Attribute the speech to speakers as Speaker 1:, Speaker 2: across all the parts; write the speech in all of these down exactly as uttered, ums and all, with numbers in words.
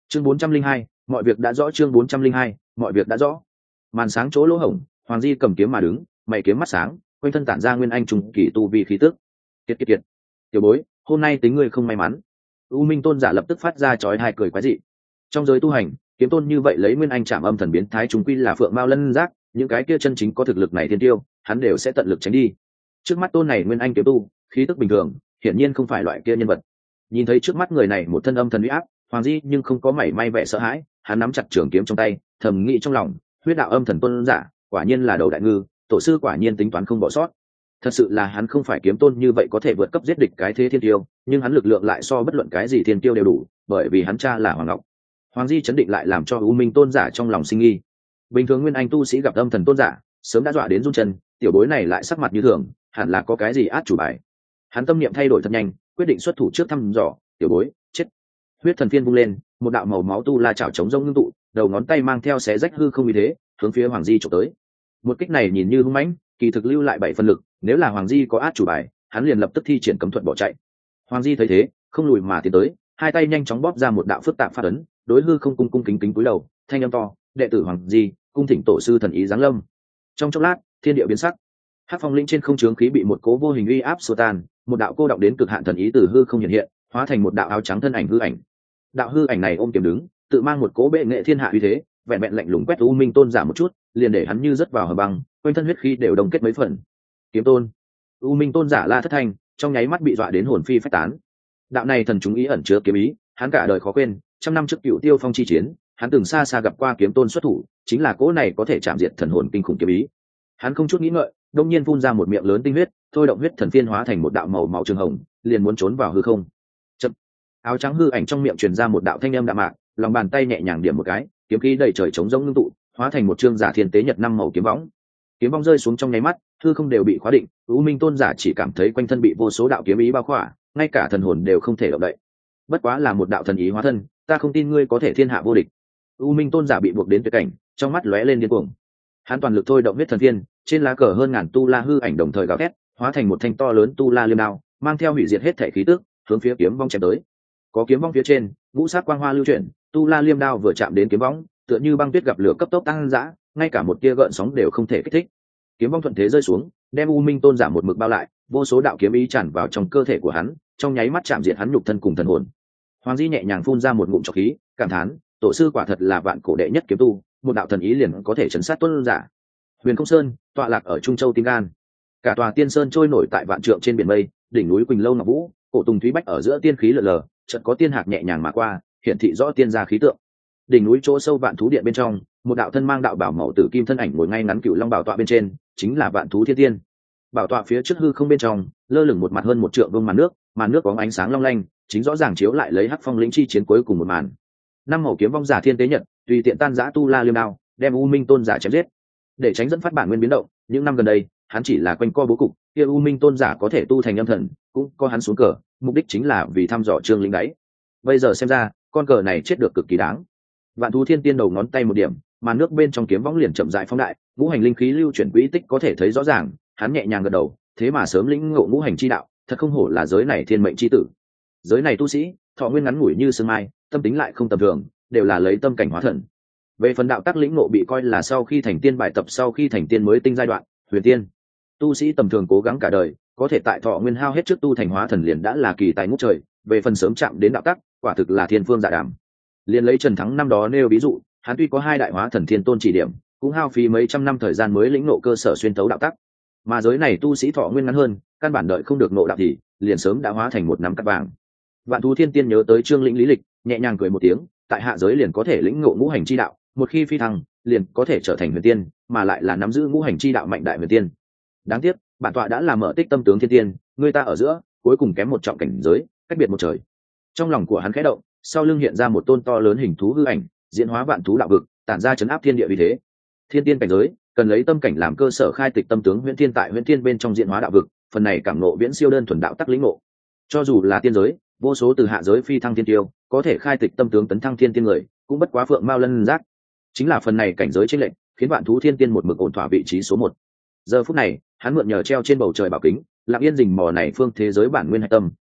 Speaker 1: chương bốn trăm linh hai, mọi việc đã rõ. Chương bốn trăm linh hai, mọi việc đã rõ. Màn sáng chỗ lỗ hổng, Hoàng Di cầm kiếm mà đứng, mày kiếm mắt sáng, quanh thân tản ra nguyên anh trùng kỳ tu vi khí tức. Kiệt kiệt kiệt. Tiểu bối, hôm nay tính ngươi không may mắn. U Minh Tôn giả lập tức phát ra chói tai cười quái dị. Trong giới tu hành, kiếm tôn như vậy lấy nguyên anh chạm âm thần biến thái chúng quy là phượng mao lân giác, những cái kia chân chính có thực lực này thiên tiêu, hắn đều sẽ tận lực tránh đi. Trước mắt tôn này nguyên anh kiếm tu, khí tức bình thường, hiển nhiên không phải loại kia nhân vật. Nhìn thấy trước mắt người này một thân âm thần uy áp, Hoàng Di nhưng không có mảy may vẻ sợ hãi, hắn nắm chặt trường kiếm trong tay, thầm nghĩ trong lòng, huyết đạo âm thần tôn giả, quả nhiên là đầu đại ngư, tổ sư quả nhiên tính toán không bỏ sót. Thật sự là hắn không phải kiếm tôn như vậy có thể vượt cấp giết địch cái thế thiên tiêu, nhưng hắn lực lượng lại so bất luận cái gì thiên tiêu đều đủ, bởi vì hắn cha là Hoàng Ngọc. Hoàng Di chấn định lại làm cho U Minh Tôn giả trong lòng sinh nghi. Bình thường nguyên anh tu sĩ gặp âm thần tôn giả, sớm đã dọa đến run chân, tiểu bối này lại sắc mặt như thường, hẳn là có cái gì át chủ bài. Hắn tâm niệm thay đổi thật nhanh, quyết định xuất thủ trước thăm dò, tiểu bối, chết. Huyết thần phiên vung lên, một đạo màu máu tu la chảo chống rông ngưng tụ, đầu ngón tay mang theo xé rách hư không như thế, hướng phía Hoàng Di chụp tới. Một kích này nhìn như hung mãnh, kỳ thực lưu lại bảy phần lực, nếu là Hoàng Di có át chủ bài, hắn liền lập tức thi triển cấm thuật bỏ chạy. Hoàng Di thấy thế, không lùi mà tiến tới, hai tay nhanh chóng bóp ra một đạo phức tạp pháp ấn, đối hư không cung cung kính kính cúi đầu, thanh âm to, đệ tử Hoàng Di, cung thỉnh tổ sư thần ý giáng lâm. Trong chốc lát, thiên địa biến sắc. Hắc phong linh trên không chướng khí bị một cố vô hình uy áp xua tan, một đạo cô động đến cực hạn thần ý từ hư không hiện hiện, hóa thành một đạo áo trắng thân ảnh hư ảnh. Đạo hư ảnh này ôm kiếm đứng, tự mang một cố bệ nghệ thiên hạ uy thế, vẹn vẹn lạnh lùng quét U Minh Tôn giả một chút, liền để hắn như rớt vào hầm băng, quanh thân huyết khí đều đồng kết mấy phần. Kiếm tôn. U Minh Tôn giả la thất thanh, trong nháy mắt bị dọa đến hồn phi phách tán. Đạo này thần chúng ý ẩn chứa kiếm ý, hắn cả đời khó quên, trăm năm trước Cựu Tiêu Phong chi chiến, hắn từng xa xa gặp qua kiếm tôn xuất thủ, chính là cỗ này có thể chạm diệt thần hồn kinh khủng kiếm ý. Hắn không chút nghĩ ngợi, đông nhiên phun ra một miệng lớn tinh huyết, thôi động huyết thần phiên hóa thành một đạo màu máu trường hồng, liền muốn trốn vào hư không. Chậm. Áo trắng hư ảnh trong miệng truyền ra một đạo thanh âm đạm mạc, lòng bàn tay nhẹ nhàng điểm một cái, kiếm khí đầy trời trống rỗng ngưng tụ, hóa thành một trương giả thiên tế nhật năm màu kiếm võng. Kiếm võng rơi xuống trong nháy mắt, hư không đều bị khóa định, U Minh Tôn giả chỉ cảm thấy quanh thân bị vô số đạo kiếm ý bao khỏa, ngay cả thần hồn đều không thể động đậy. Bất quá là một đạo thần ý hóa thân, ta không tin ngươi có thể thiên hạ vô địch. U Minh Tôn giả bị buộc đến tuyệt cảnh, trong mắt lóe lên điên cuồng. Hắn toàn lực thôi động huyết thần phiên, trên lá cờ hơn ngàn tu la hư ảnh đồng thời gào thét, hóa thành một thanh to lớn tu la liêm đao, mang theo hủy diệt hết thể khí tức, hướng phía kiếm vong chém tới. Có kiếm vong phía trên, ngũ sắc quang hoa lưu chuyển, tu la liêm đao vừa chạm đến kiếm vong, tựa như băng tuyết gặp lửa cấp tốc tăng dã, ngay cả một tia gợn sóng đều không thể kích thích. Kiếm vong thuận thế rơi xuống, đem U Minh Tôn giả một mực bao lại, vô số đạo kiếm ý tràn vào trong cơ thể của hắn, trong nháy mắt chạm diệt hắn nhục thân cùng thần hồn. Hoàng Di nhẹ nhàng phun ra một ngụm trọc khí, cảm thán, tổ sư quả thật là vạn cổ đệ nhất kiếm tu, một đạo thần ý liền có thể chấn sát tôn giả. Huyền Không Sơn tọa lạc ở Trung Châu Tim Gan, cả tòa tiên sơn trôi nổi tại vạn trượng trên biển mây, đỉnh núi Quỳnh Lâu Ngọc Vũ, cổ tùng thúy bách ở giữa tiên khí lờ lờ, chợt có tiên hạc nhẹ nhàng mà qua, hiển thị rõ tiên gia khí tượng. Đỉnh núi chỗ sâu vạn thú điện bên trong, một đạo thân mang đạo bảo màu tử kim thân ảnh ngồi ngay ngắn cựu long bảo tọa bên trên, chính là vạn thú thiên tiên. Bảo tọa phía trước hư không bên trong, lơ lửng một mặt hơn một trượng vương màn nước, màn nước có ánh sáng long lanh, chính rõ ràng chiếu lại lấy hắc phong lĩnh chi chiến cuối cùng một màn. Năm màu kiếm vong giả thiên tế nhật, tùy tiện tan giã tu la liêm đao, đem U Minh Tôn giả chém giết. Để tránh dẫn phát bản nguyên biến động, những năm gần đây, hắn chỉ là quanh co bố cục, kia U Minh Tôn giả có thể tu thành âm thần, cũng có hắn xuống cờ, mục đích chính là vì thăm dò Trương Lĩnh đáy. Bây giờ xem ra, con cờ này chết được cực kỳ đáng. Vạn thú thiên tiên đầu ngón tay một điểm, màn nước bên trong kiếm võng liền chậm rãi phóng đại, ngũ hành linh khí lưu chuyển quỹ tích có thể thấy rõ ràng, hắn nhẹ nhàng gật đầu, thế mà sớm lĩnh ngộ ngũ hành chi đạo, thật không hổ là giới này thiên mệnh chi tử. Giới này tu sĩ, thọ nguyên ngắn ngủi như sương mai, tâm tính lại không tầm thường, đều là lấy tâm cảnh hóa thần. Về phần đạo tác lĩnh ngộ bị coi là sau khi thành tiên bài tập sau khi thành tiên mới tinh giai đoạn, huyền tiên. Tu sĩ tầm thường cố gắng cả đời, có thể tại thọ nguyên hao hết trước tu thành hóa thần liền đã là kỳ tài ngút trời, về phần sớm chạm đến đạo tác, quả thực là thiên phương dạ đàm. Liên lấy Trần Thắng năm đó nêu ví dụ, hắn tuy có hai đại hóa thần thiên tôn chỉ điểm, cũng hao phí mấy trăm năm thời gian mới lĩnh ngộ cơ sở xuyên tấu đạo tác. Mà giới này tu sĩ thọ nguyên ngắn hơn, căn bản đợi không được ngộ đạo thì liền sớm đã hóa thành một nắm cát vàng. Vạn thú thiên tiên nhớ tới Trương Lĩnh lý lịch, nhẹ nhàng cười một tiếng, tại hạ giới liền có thể lĩnh ngộ ngũ hành chi đạo, một khi phi thăng, liền có thể trở thành huyền tiên, mà lại là nắm giữ ngũ hành chi đạo mạnh đại huyền tiên. Đáng tiếc, bản tọa đã làm mở tích tâm tướng thiên tiên, người ta ở giữa, cuối cùng kém một trọng cảnh giới, cách biệt một trời. Trong lòng của hắn khẽ động, sau lưng hiện ra một tôn to lớn hình thú hư ảnh, diễn hóa vạn thú đạo vực, tản ra chấn áp thiên địa vì thế. Thiên tiên cảnh giới, cần lấy tâm cảnh làm cơ sở khai tịch tâm tướng huyền tiên tại huyền tiên bên trong diễn hóa đạo vực, phần này cảm ngộ viễn siêu đơn thuần đạo tắc lĩnh ngộ. Cho dù là tiên giới, vô số từ hạ giới phi thăng thiên tiêu, có thể khai tịch tâm tướng tấn thăng thiên tiên người, cũng bất quá phượng mao lân giác. Chính là phần này cảnh giới chênh lệch, khiến vạn thú thiên tiên một mực ổn thỏa vị trí số một. Giờ phút này, hắn mượn nhờ treo trên bầu trời bảo kính, lặng yên rình mò này phương thế giới bản nguyên hạch tâm,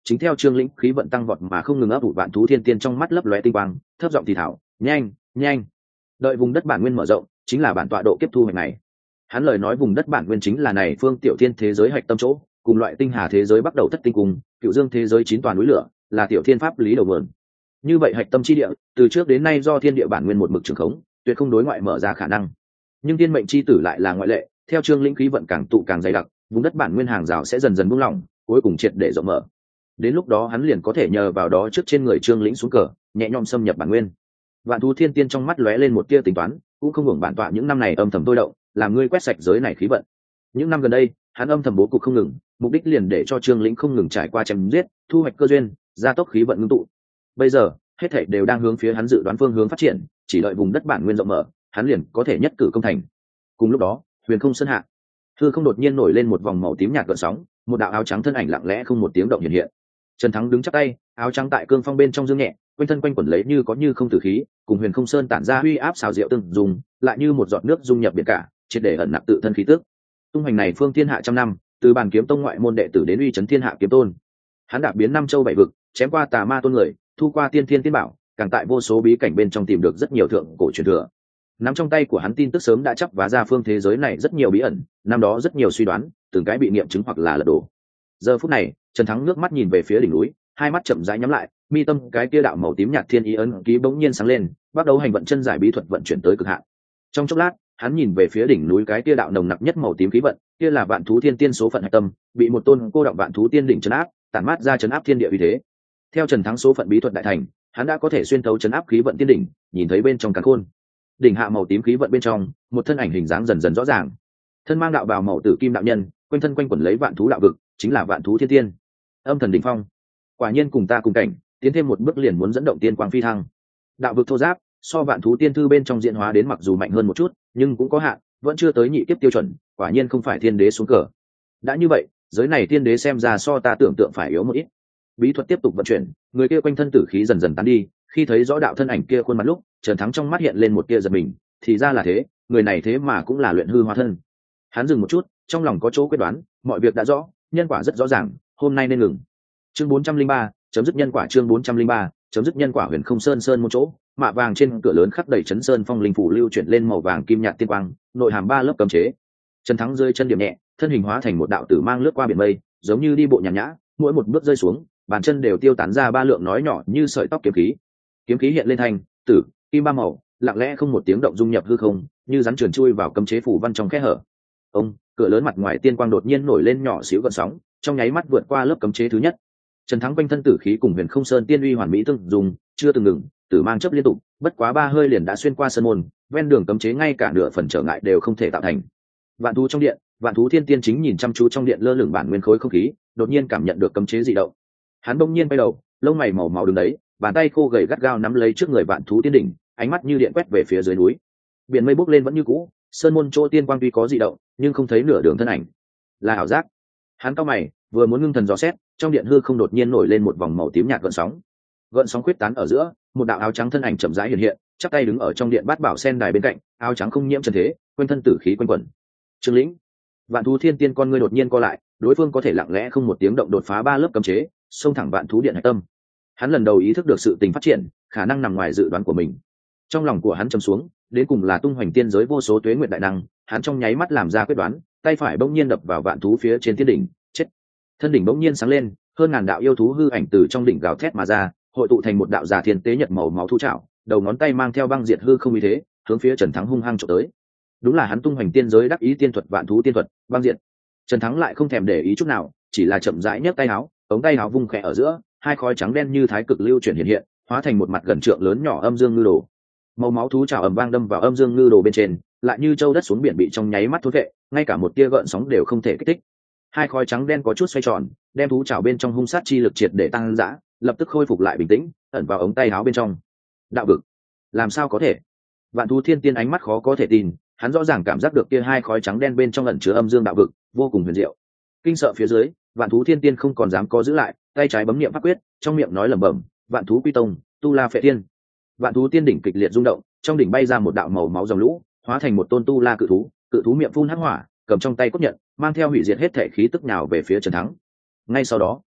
Speaker 1: chính theo trương lĩnh khí vận tăng vọt mà không ngừng ấp ủ vạn thú thiên tiên trong mắt lấp lóe tinh quang, thấp giọng thì thảo, nhanh nhanh, đợi vùng đất bản nguyên mở rộng chính là bản tọa độ kiếp thu hoạch này. Hắn lời nói vùng đất bản nguyên chính là này phương tiểu thiên thế giới hạch tâm chỗ, cùng loại tinh hà thế giới bắt đầu thất tinh cùng cựu dương thế giới chín toàn núi lửa, là tiểu thiên pháp lý đầu nguồn. Như vậy hạch tâm chi địa từ trước đến nay do thiên địa bản nguyên một mực trường khống, tuyệt không đối ngoại mở ra khả năng. Nhưng thiên mệnh chi tử lại là ngoại lệ, theo trương lĩnh khí vận càng tụ càng dày đặc, vùng đất bản nguyên hàng rào sẽ dần dần buông lỏng, cuối cùng triệt để rộng mở. Đến lúc đó hắn liền có thể nhờ vào đó trước trên người trương lĩnh xuống cờ, nhẹ nhõm xâm nhập bản nguyên. Vạn thú thiên tiên trong mắt lóe lên một tia tính toán, cũng không hưởng bản tọa những năm này âm thầm tôi động, làm ngươi quét sạch giới này khí vận. Những năm gần đây hắn âm thầm bố cục không ngừng, mục đích liền để cho trương lĩnh không ngừng trải qua chém giết, thu hoạch cơ duyên, gia tốc khí vận ngưng tụ. Bây giờ hết thảy đều đang hướng phía hắn dự đoán phương hướng phát triển, chỉ đợi vùng đất bản nguyên rộng mở, hắn liền có thể nhất cử công thành. Cùng lúc đó huyền không sơn hạ, hư không đột nhiên nổi lên một vòng màu tím nhạt gợn sóng, một đạo áo trắng thân ảnh lặng lẽ không một tiếng động hiện hiện. Trần Thắng đứng chắp tay, áo trắng tại cương phong bên trong dương nhẹ, quanh thân quanh quẩn lấy như có như không tử khí, cùng huyền không sơn tản ra uy áp xào rượu từng dùng, lại như một giọt nước dung nhập biển cả, triệt để ẩn nặc tự thân khí tức. Tung hành này phương thiên hạ trăm năm, từ bàn kiếm tông ngoại môn đệ tử đến uy chấn thiên hạ kiếm tôn, hắn đạp biến năm châu bảy vực, chém qua tà ma tôn người, thu qua tiên thiên tiên bảo, càng tại vô số bí cảnh bên trong tìm được rất nhiều thượng cổ truyền thừa. Nắm trong tay của hắn tin tức sớm đã chấp vá ra phương thế giới này rất nhiều bí ẩn, năm đó rất nhiều suy đoán, từng cái bị nghiệm chứng hoặc là lật đổ. Giờ phút này Trần Thắng nước mắt nhìn về phía đỉnh núi, hai mắt chậm rãi nhắm lại, mi tâm cái kia đạo màu tím nhạt thiên ý ấn ký bỗng nhiên sáng lên, bắt đầu hành vận chân giải bí thuật vận chuyển tới cực hạn. Trong chốc lát hắn nhìn về phía đỉnh núi cái kia đạo nồng nặc nhất màu tím khí vận, kia là vạn thú thiên tiên số phận hạch tâm, bị một tôn cô động vạn thú tiên đỉnh trấn áp, tản mát ra trấn áp thiên địa uy thế. Theo Trần Thắng số phận bí thuật đại thành, hắn đã có thể xuyên thấu trấn áp khí vận tiên đỉnh, nhìn thấy bên trong càn khôn. Đỉnh hạ màu tím khí vận bên trong, một thân ảnh hình dáng dần dần rõ ràng. Thân mang đạo bào màu tử kim đạo nhân, quanh thân quanh quẩn lấy vạn thú đạo vực, chính là vạn thú thiên tiên. Âm thần đỉnh phong, quả nhiên cùng ta cùng cảnh, tiến thêm một bước liền muốn dẫn động tiên quang phi thăng. Đạo vực thô giáp, so vạn thú tiên thư bên trong diễn hóa đến mặc dù mạnh hơn một chút, nhưng cũng có hạn, vẫn chưa tới nhị kiếp tiêu chuẩn, quả nhiên không phải thiên đế xuống cờ. Đã như vậy, giới này thiên đế xem ra so ta tưởng tượng phải yếu một ít. Bí thuật tiếp tục vận chuyển, người kia quanh thân tử khí dần dần tán đi, khi thấy rõ đạo thân ảnh kia khuôn mặt lúc, Trần Thắng trong mắt hiện lên một tia giật mình, thì ra là thế, người này thế mà cũng là luyện hư hóa thân. Hắn dừng một chút, trong lòng có chỗ quyết đoán, mọi việc đã rõ, nhân quả rất rõ ràng, hôm nay nên ngừng. Chương bốn trăm linh ba, chấm dứt nhân quả. Chương bốn trăm linh ba, chấm dứt nhân quả. Huyền không sơn sơn một chỗ, mạ vàng trên cửa lớn khắc đầy chấn sơn phong linh phủ lưu chuyển lên màu vàng kim nhạt tiên quang, nội hàm ba lớp cấm chế. Trần Thắng rơi chân điểm nhẹ, thân hình hóa thành một đạo tử mang lướt qua biển mây, giống như đi bộ nhàn nhã, mỗi một bước rơi xuống, bàn chân đều tiêu tán ra ba lượng nói nhỏ như sợi tóc kiếm khí. Kiếm khí hiện lên thành tử kim ba màu, lặng lẽ không một tiếng động dung nhập hư không, như rắn trườn chui vào cấm chế phủ văn trong khe hở. Ông, cửa lớn mặt ngoài tiên quang đột nhiên nổi lên nhỏ xíu gợn sóng, trong nháy mắt vượt qua lớp cấm chế thứ nhất. Trần Thắng quanh thân tử khí cùng huyền không sơn tiên uy hoàn mỹ tương dùng, chưa từng ngừng, tử mang chấp liên tục, bất quá ba hơi liền đã xuyên qua sơn môn, ven đường cấm chế ngay cả nửa phần trở ngại đều không thể tạo thành. Vạn thú trong điện, vạn thú thiên tiên chính nhìn chăm chú trong điện lơ lửng bản nguyên khối không khí, đột nhiên cảm nhận được cấm chế dị động. Hắn bỗng nhiên quay đầu, lông mày màu máu đứng đấy, bàn tay khô gầy gắt gao nắm lấy trước người vạn thú tiên đỉnh, ánh mắt như điện quét về phía dưới núi. Biển mây bốc lên vẫn như cũ, sơn môn chỗ tiên quang tuy có dị động, nhưng không thấy nửa đường thân ảnh. Là ảo giác. Hắn cau mày, vừa muốn ngưng thần dò xét, trong điện hư không đột nhiên nổi lên một vòng màu tím nhạt gợn sóng. Gợn sóng quyết tán ở giữa, một đạo áo trắng thân ảnh chậm rãi hiện hiện, chắp tay đứng ở trong điện bát bảo sen đài bên cạnh, áo trắng không nhiễm trần thế, quanh thân tử khí quanh quẩn. Trương Lĩnh. Vạn thú thiên tiên con ngươi đột nhiên co lại, đối phương có thể lặng lẽ không một tiếng động đột phá ba lớp cấm chế, xông thẳng vạn thú điện hạch tâm. Hắn lần đầu ý thức được sự tình phát triển, khả năng nằm ngoài dự đoán của mình. Trong lòng của hắn trầm xuống, đến cùng là tung hoành tiên giới vô số tuế nguyệt đại năng, hắn trong nháy mắt làm ra quyết đoán, tay phải bỗng nhiên đập vào vạn thú phía trên tiên đỉnh, chết. Thân đỉnh bỗng nhiên sáng lên, hơn ngàn đạo yêu thú hư ảnh từ trong đỉnh gào thét mà ra, hội tụ thành một đạo giả thiên tế nhật màu máu thu trảo, đầu ngón tay mang theo băng diệt hư không uy thế, hướng phía Trần Thắng hung hăng chụp tới. Đúng là hắn tung hoành tiên giới đắc ý tiên thuật vạn thú tiên thuật, băng diệt. Trần Thắng lại không thèm để ý chút nào, chỉ là chậm rãi nhấc tay áo, ống tay áo vung khẽ ở giữa, hai khói trắng đen như thái cực lưu chuyển hiện hiện, hóa thành một mặt gần trượng lớn nhỏ âm dương ngư đồ. Màu máu thú trảo ầm vang đâm vào âm dương ngư đồ bên trên, lại như châu đất xuống biển bị trong nháy mắt thôn vệ, ngay cả một tia gợn sóng đều không thể kích thích. Hai khói trắng đen có chút xoay tròn, đem thú trảo bên trong hung sát chi lực triệt để tăng dã, lập tức khôi phục lại bình tĩnh, ẩn vào ống tay áo bên trong. Đạo vực, làm sao có thể? Vạn thú thiên tiên ánh mắt khó có thể tin, hắn rõ ràng cảm giác được kia hai khói trắng đen bên trong ẩn chứa âm dương đạo vực, vô cùng huyền diệu. Kinh sợ phía dưới, vạn thú thiên tiên không còn dám có giữ lại, tay trái bấm niệm pháp quyết, trong miệng nói lẩm bẩm, vạn thú quy tông, tu la phệ tiên. Vạn thú tiên đỉnh kịch liệt rung động, trong đỉnh bay ra một đạo màu máu dòng lũ, hóa thành một tôn tu la cự thú, cự thú miệng phun hắc hỏa, cầm trong tay cốt nhận, mang theo hủy diệt hết thể khí tức nhào về phía Trần Thắng. Ngay sau đó,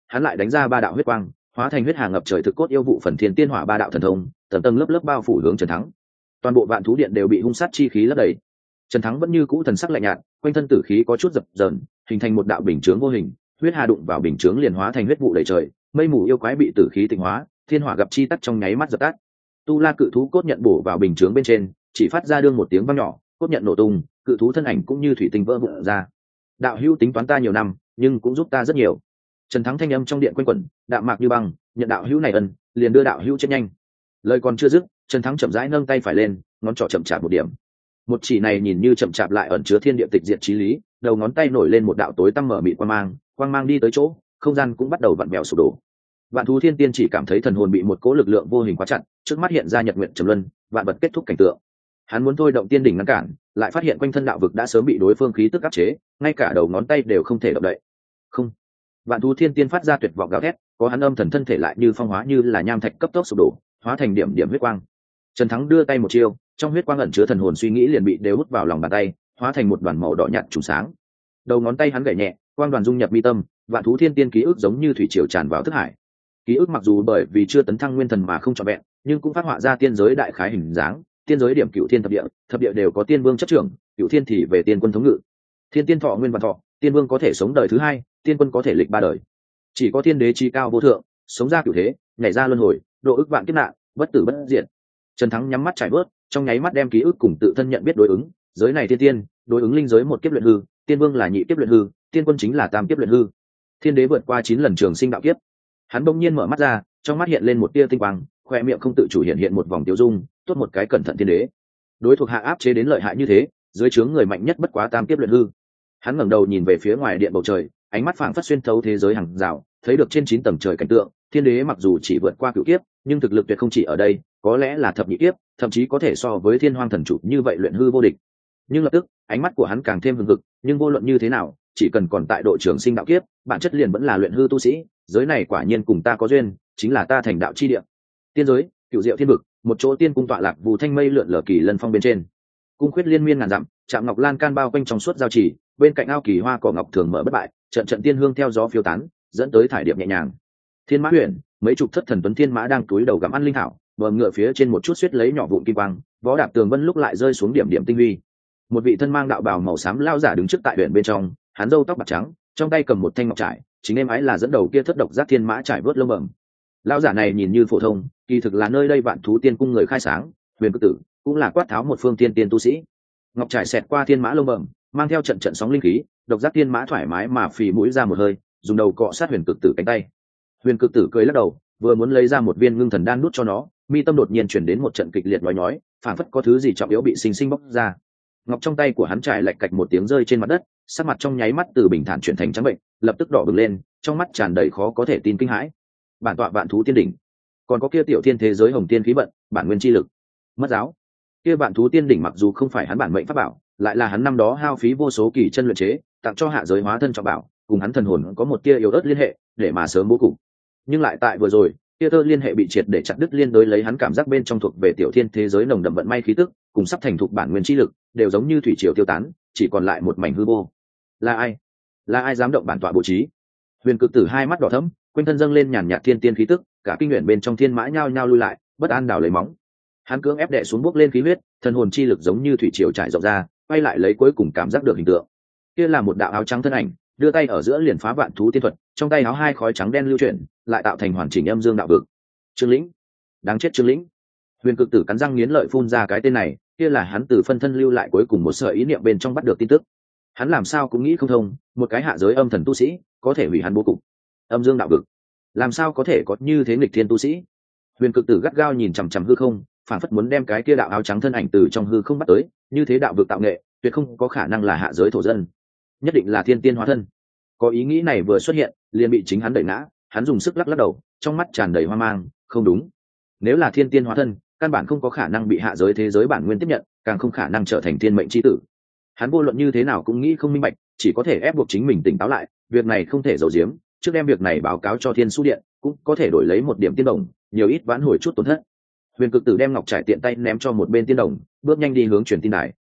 Speaker 1: hắn lại đánh ra ba đạo huyết quang, hóa thành huyết hà ngập trời thực cốt yêu vụ phần thiên tiên hỏa ba đạo thần thông, tầng tầng lớp lớp bao phủ hướng Trần Thắng. Toàn bộ vạn thú điện đều bị hung sát chi khí lấp đầy. Trần Thắng vẫn như cũ thần sắc lạnh nhạt, quanh thân tử khí có chút dập dờn, hình thành một đạo bình chướng vô hình, huyết hà đụng vào bình chướng liền hóa thành huyết vụ đầy trời, mây mù yêu quái bị tử khí tịnh hóa, thiên hỏa gặp chi tắc trong nháy mắt dập tắt. Tu La cự thú cốt nhận bổ vào bình chướng bên trên, chỉ phát ra đương một tiếng vang nhỏ, cốt nhận nổ tung, cự thú thân ảnh cũng như thủy tinh vỡ vụn ra. Đạo hữu tính toán ta nhiều năm, nhưng cũng giúp ta rất nhiều. Trần Thắng thanh âm trong điện quanh quẩn, đạm mạc như băng, nhận đạo hữu này ân, liền đưa đạo hữu chết nhanh. Lời còn chưa dứt, Trần Thắng chậm rãi nâng tay phải lên, ngón trỏ chậm chạp một điểm. Một chỉ này nhìn như chậm chạp lại ẩn chứa thiên địa tịch diệt chí lý, đầu ngón tay nổi lên một đạo tối tăm mở mịt quang mang, quang mang đi tới chỗ, không gian cũng bắt đầu vặn vẹo sụp đổ. Vạn thú thiên tiên chỉ cảm thấy thần hồn bị một cỗ lực lượng vô hình khóa chặt, trước mắt hiện ra nhật nguyện trầm luân, vạn vật kết thúc cảnh tượng. Hắn muốn thôi động tiên đỉnh ngăn cản, lại phát hiện quanh thân đạo vực đã sớm bị đối phương khí tức áp chế, ngay cả đầu ngón tay đều không thể động đậy. Không. Vạn thú thiên tiên phát ra tuyệt vọng gào thét, có hắn âm thần thân thể lại như phong hóa như là nham thạch cấp tốc sụp đổ, hóa thành điểm điểm huyết quang. Trần Thắng đưa tay một chiêu, trong huyết quang ẩn chứa thần hồn suy nghĩ liền bị đều hút vào lòng bàn tay, hóa thành một đoàn màu đỏ nhạt trùng sáng. Đầu ngón tay hắn gảy nhẹ, quang đoàn dung nhập mi tâm, vạn thú thiên tiên ký ức giống như thủy triều tràn vào thức hải. Ký ức mặc dù bởi vì chưa tấn thăng nguyên thần mà không trọn vẹn, nhưng cũng phát họa ra tiên giới đại khái hình dáng. Tiên giới điểm cựu thiên thập địa, thập địa đều có tiên vương chấp trưởng, cựu thiên thì về tiên quân thống ngự. Thiên tiên thọ nguyên vạn thọ, tiên vương có thể sống đời thứ hai, tiên quân có thể lịch ba đời. Chỉ có tiên đế trí cao vô thượng, sống ra cựu thế, nhảy ra luân hồi, độ ức vạn kiếp nạn, bất tử bất diệt. Trần Thắng nhắm mắt trải bớt, trong nháy mắt đem ký ức cùng tự thân nhận biết đối ứng, giới này thiên tiên, đối ứng linh giới một kiếp luyện hư, tiên vương là nhị kiếp luyện hư, tiên quân chính là tam kiếp luyện hư. Thiên đế vượt qua chín lần trường sinh đạo kiếp. Hắn bỗng nhiên mở mắt ra, trong mắt hiện lên một tia tinh quang, khoe miệng không tự chủ hiện hiện một vòng tiêu dung, tốt một cái cẩn thận thiên đế. Đối thuộc hạ áp chế đến lợi hại như thế, dưới trướng người mạnh nhất bất quá tam kiếp luyện hư. Hắn ngẩng đầu nhìn về phía ngoài điện bầu trời, ánh mắt phảng phất xuyên thấu thế giới hàng rào, thấy được trên chín tầng trời cảnh tượng. Thiên đế mặc dù chỉ vượt qua cửu kiếp, nhưng thực lực tuyệt không chỉ ở đây, có lẽ là thập nhị kiếp, thậm chí có thể so với thiên hoang thần chủ như vậy luyện hư vô địch. Nhưng lập tức, ánh mắt của hắn càng thêm hừng hực, nhưng vô luận như thế nào, chỉ cần còn tại độ trường sinh đạo kiếp, bản chất liền vẫn là luyện hư tu sĩ, giới này quả nhiên cùng ta có duyên, chính là ta thành đạo chi địa. Tiên giới, cửu diệu thiên vực, một chỗ tiên cung tọa lạc vù thanh mây lượn lờ kỳ lân phong bên trên. Cung khuyết liên miên ngàn dặm, chạm ngọc lan can bao quanh trong suốt giao chỉ, bên cạnh ao kỳ hoa cỏ ngọc thường mở bất bại, trận trận tiên hương theo gió phiêu tán, dẫn tới thải điệp nhẹ nhàng. Thiên mã huyền, mấy chục thất thần tuấn thiên mã đang túi đầu gặm ăn linh thảo, bờ ngựa phía trên một chút suýt lấy nhỏ vụn kim quang, vó đạp tường vân lúc lại rơi xuống điểm điểm tinh huy. Một vị thân mang đạo bào màu xám lao giả đứng trước tại huyện bên trong, hắn râu tóc bạc trắng, trong tay cầm một thanh ngọc trải, chính em ái là dẫn đầu kia thất độc giác thiên mã trải vớt lông bẩm. Lão giả này nhìn như phổ thông, kỳ thực là nơi đây vạn thú tiên cung người khai sáng, huyền cực tử cũng là quát tháo một phương tiên tiên tu sĩ. Ngọc trải xẹt qua thiên mã lông bẩm, mang theo trận trận sóng linh khí, độc giác thiên mã thoải mái mà phì mũi ra một hơi, dùng đầu cọ sát huyền cực tử cánh tay. Huyền cực tử cười lắc đầu, vừa muốn lấy ra một viên ngưng thần đan nút cho nó, mi tâm đột nhiên chuyển đến một trận kịch liệt nói nhói, phảng phất có thứ gì trọng yếu bị sinh sinh bóc ra. Ngọc trong tay của hắn trải lạch cạch một tiếng rơi trên mặt đất, sắc mặt trong nháy mắt từ bình thản chuyển thành trắng bệnh, lập tức đỏ bừng lên, trong mắt tràn đầy khó có thể tin kinh hãi. Bản tọa vạn thú tiên đỉnh, còn có kia tiểu thiên thế giới hồng tiên khí vận, bản nguyên chi lực. Mất giáo. Kia vạn thú tiên đỉnh mặc dù không phải hắn bản mệnh pháp bảo, lại là hắn năm đó hao phí vô số kỳ chân luyện chế, tặng cho hạ giới hóa thân trọng bảo, cùng hắn thần hồn có một tia yếu ớt liên hệ, để mà sớm bố cục. Nhưng lại tại vừa rồi, tia tơ liên hệ bị triệt để chặt đứt, liên đối lấy hắn cảm giác bên trong thuộc về tiểu thiên thế giới nồng đậm vận may khí tức, cùng sắp thành thục bản nguyên chi lực, đều giống như thủy triều tiêu tán, chỉ còn lại một mảnh hư vô. Là ai? Là ai dám động bản tọa bố trí? Huyền cực tử hai mắt đỏ thẫm, quanh thân dâng lên nhàn nhạt thiên tiên khí tức, cả kinh nguyện bên trong thiên mã nhao nhao lui lại, bất an đảo lấy móng. Hắn cưỡng ép đè xuống bước lên khí huyết, thần hồn chi lực giống như thủy triều trải rộng ra, quay lại lấy cuối cùng cảm giác được hình tượng. Kia là một đạo áo trắng thân ảnh, đưa tay ở giữa liền phá vạn thú tiên thuật, trong tay áo hai khói trắng đen lưu chuyển, lại tạo thành hoàn chỉnh âm dương đạo vực. Trương Lĩnh, đáng chết Trương Lĩnh. Huyền cực tử cắn răng nghiến lợi phun ra cái tên này, kia là hắn từ phân thân lưu lại cuối cùng một sợi ý niệm bên trong bắt được tin tức. Hắn làm sao cũng nghĩ không thông, một cái hạ giới âm thần tu sĩ có thể hủy hắn bố cục âm dương đạo vực, làm sao có thể có như thế nghịch thiên tu sĩ. Huyền cực tử gắt gao nhìn chằm chằm hư không, phản phất muốn đem cái kia đạo áo trắng thân ảnh từ trong hư không bắt tới, như thế đạo vực tạo nghệ tuyệt không có khả năng là hạ giới thổ dân, nhất định là thiên tiên hóa thân. Có ý nghĩ này vừa xuất hiện, liền bị chính hắn đẩy ngã. Hắn dùng sức lắc lắc đầu, trong mắt tràn đầy hoang mang. Không đúng, nếu là thiên tiên hóa thân, căn bản không có khả năng bị hạ giới thế giới bản nguyên tiếp nhận, càng không khả năng trở thành thiên mệnh chi tử. Hắn vô luận như thế nào cũng nghĩ không minh bạch, chỉ có thể ép buộc chính mình tỉnh táo lại. Việc này không thể giấu giếm, trước đem việc này báo cáo cho thiên su điện, cũng có thể đổi lấy một điểm tiên đồng, nhiều ít vãn hồi chút tổn thất. Huyền cực tử đem ngọc trải tiện tay ném cho một bên tiên đồng, bước nhanh đi hướng truyền tin đài.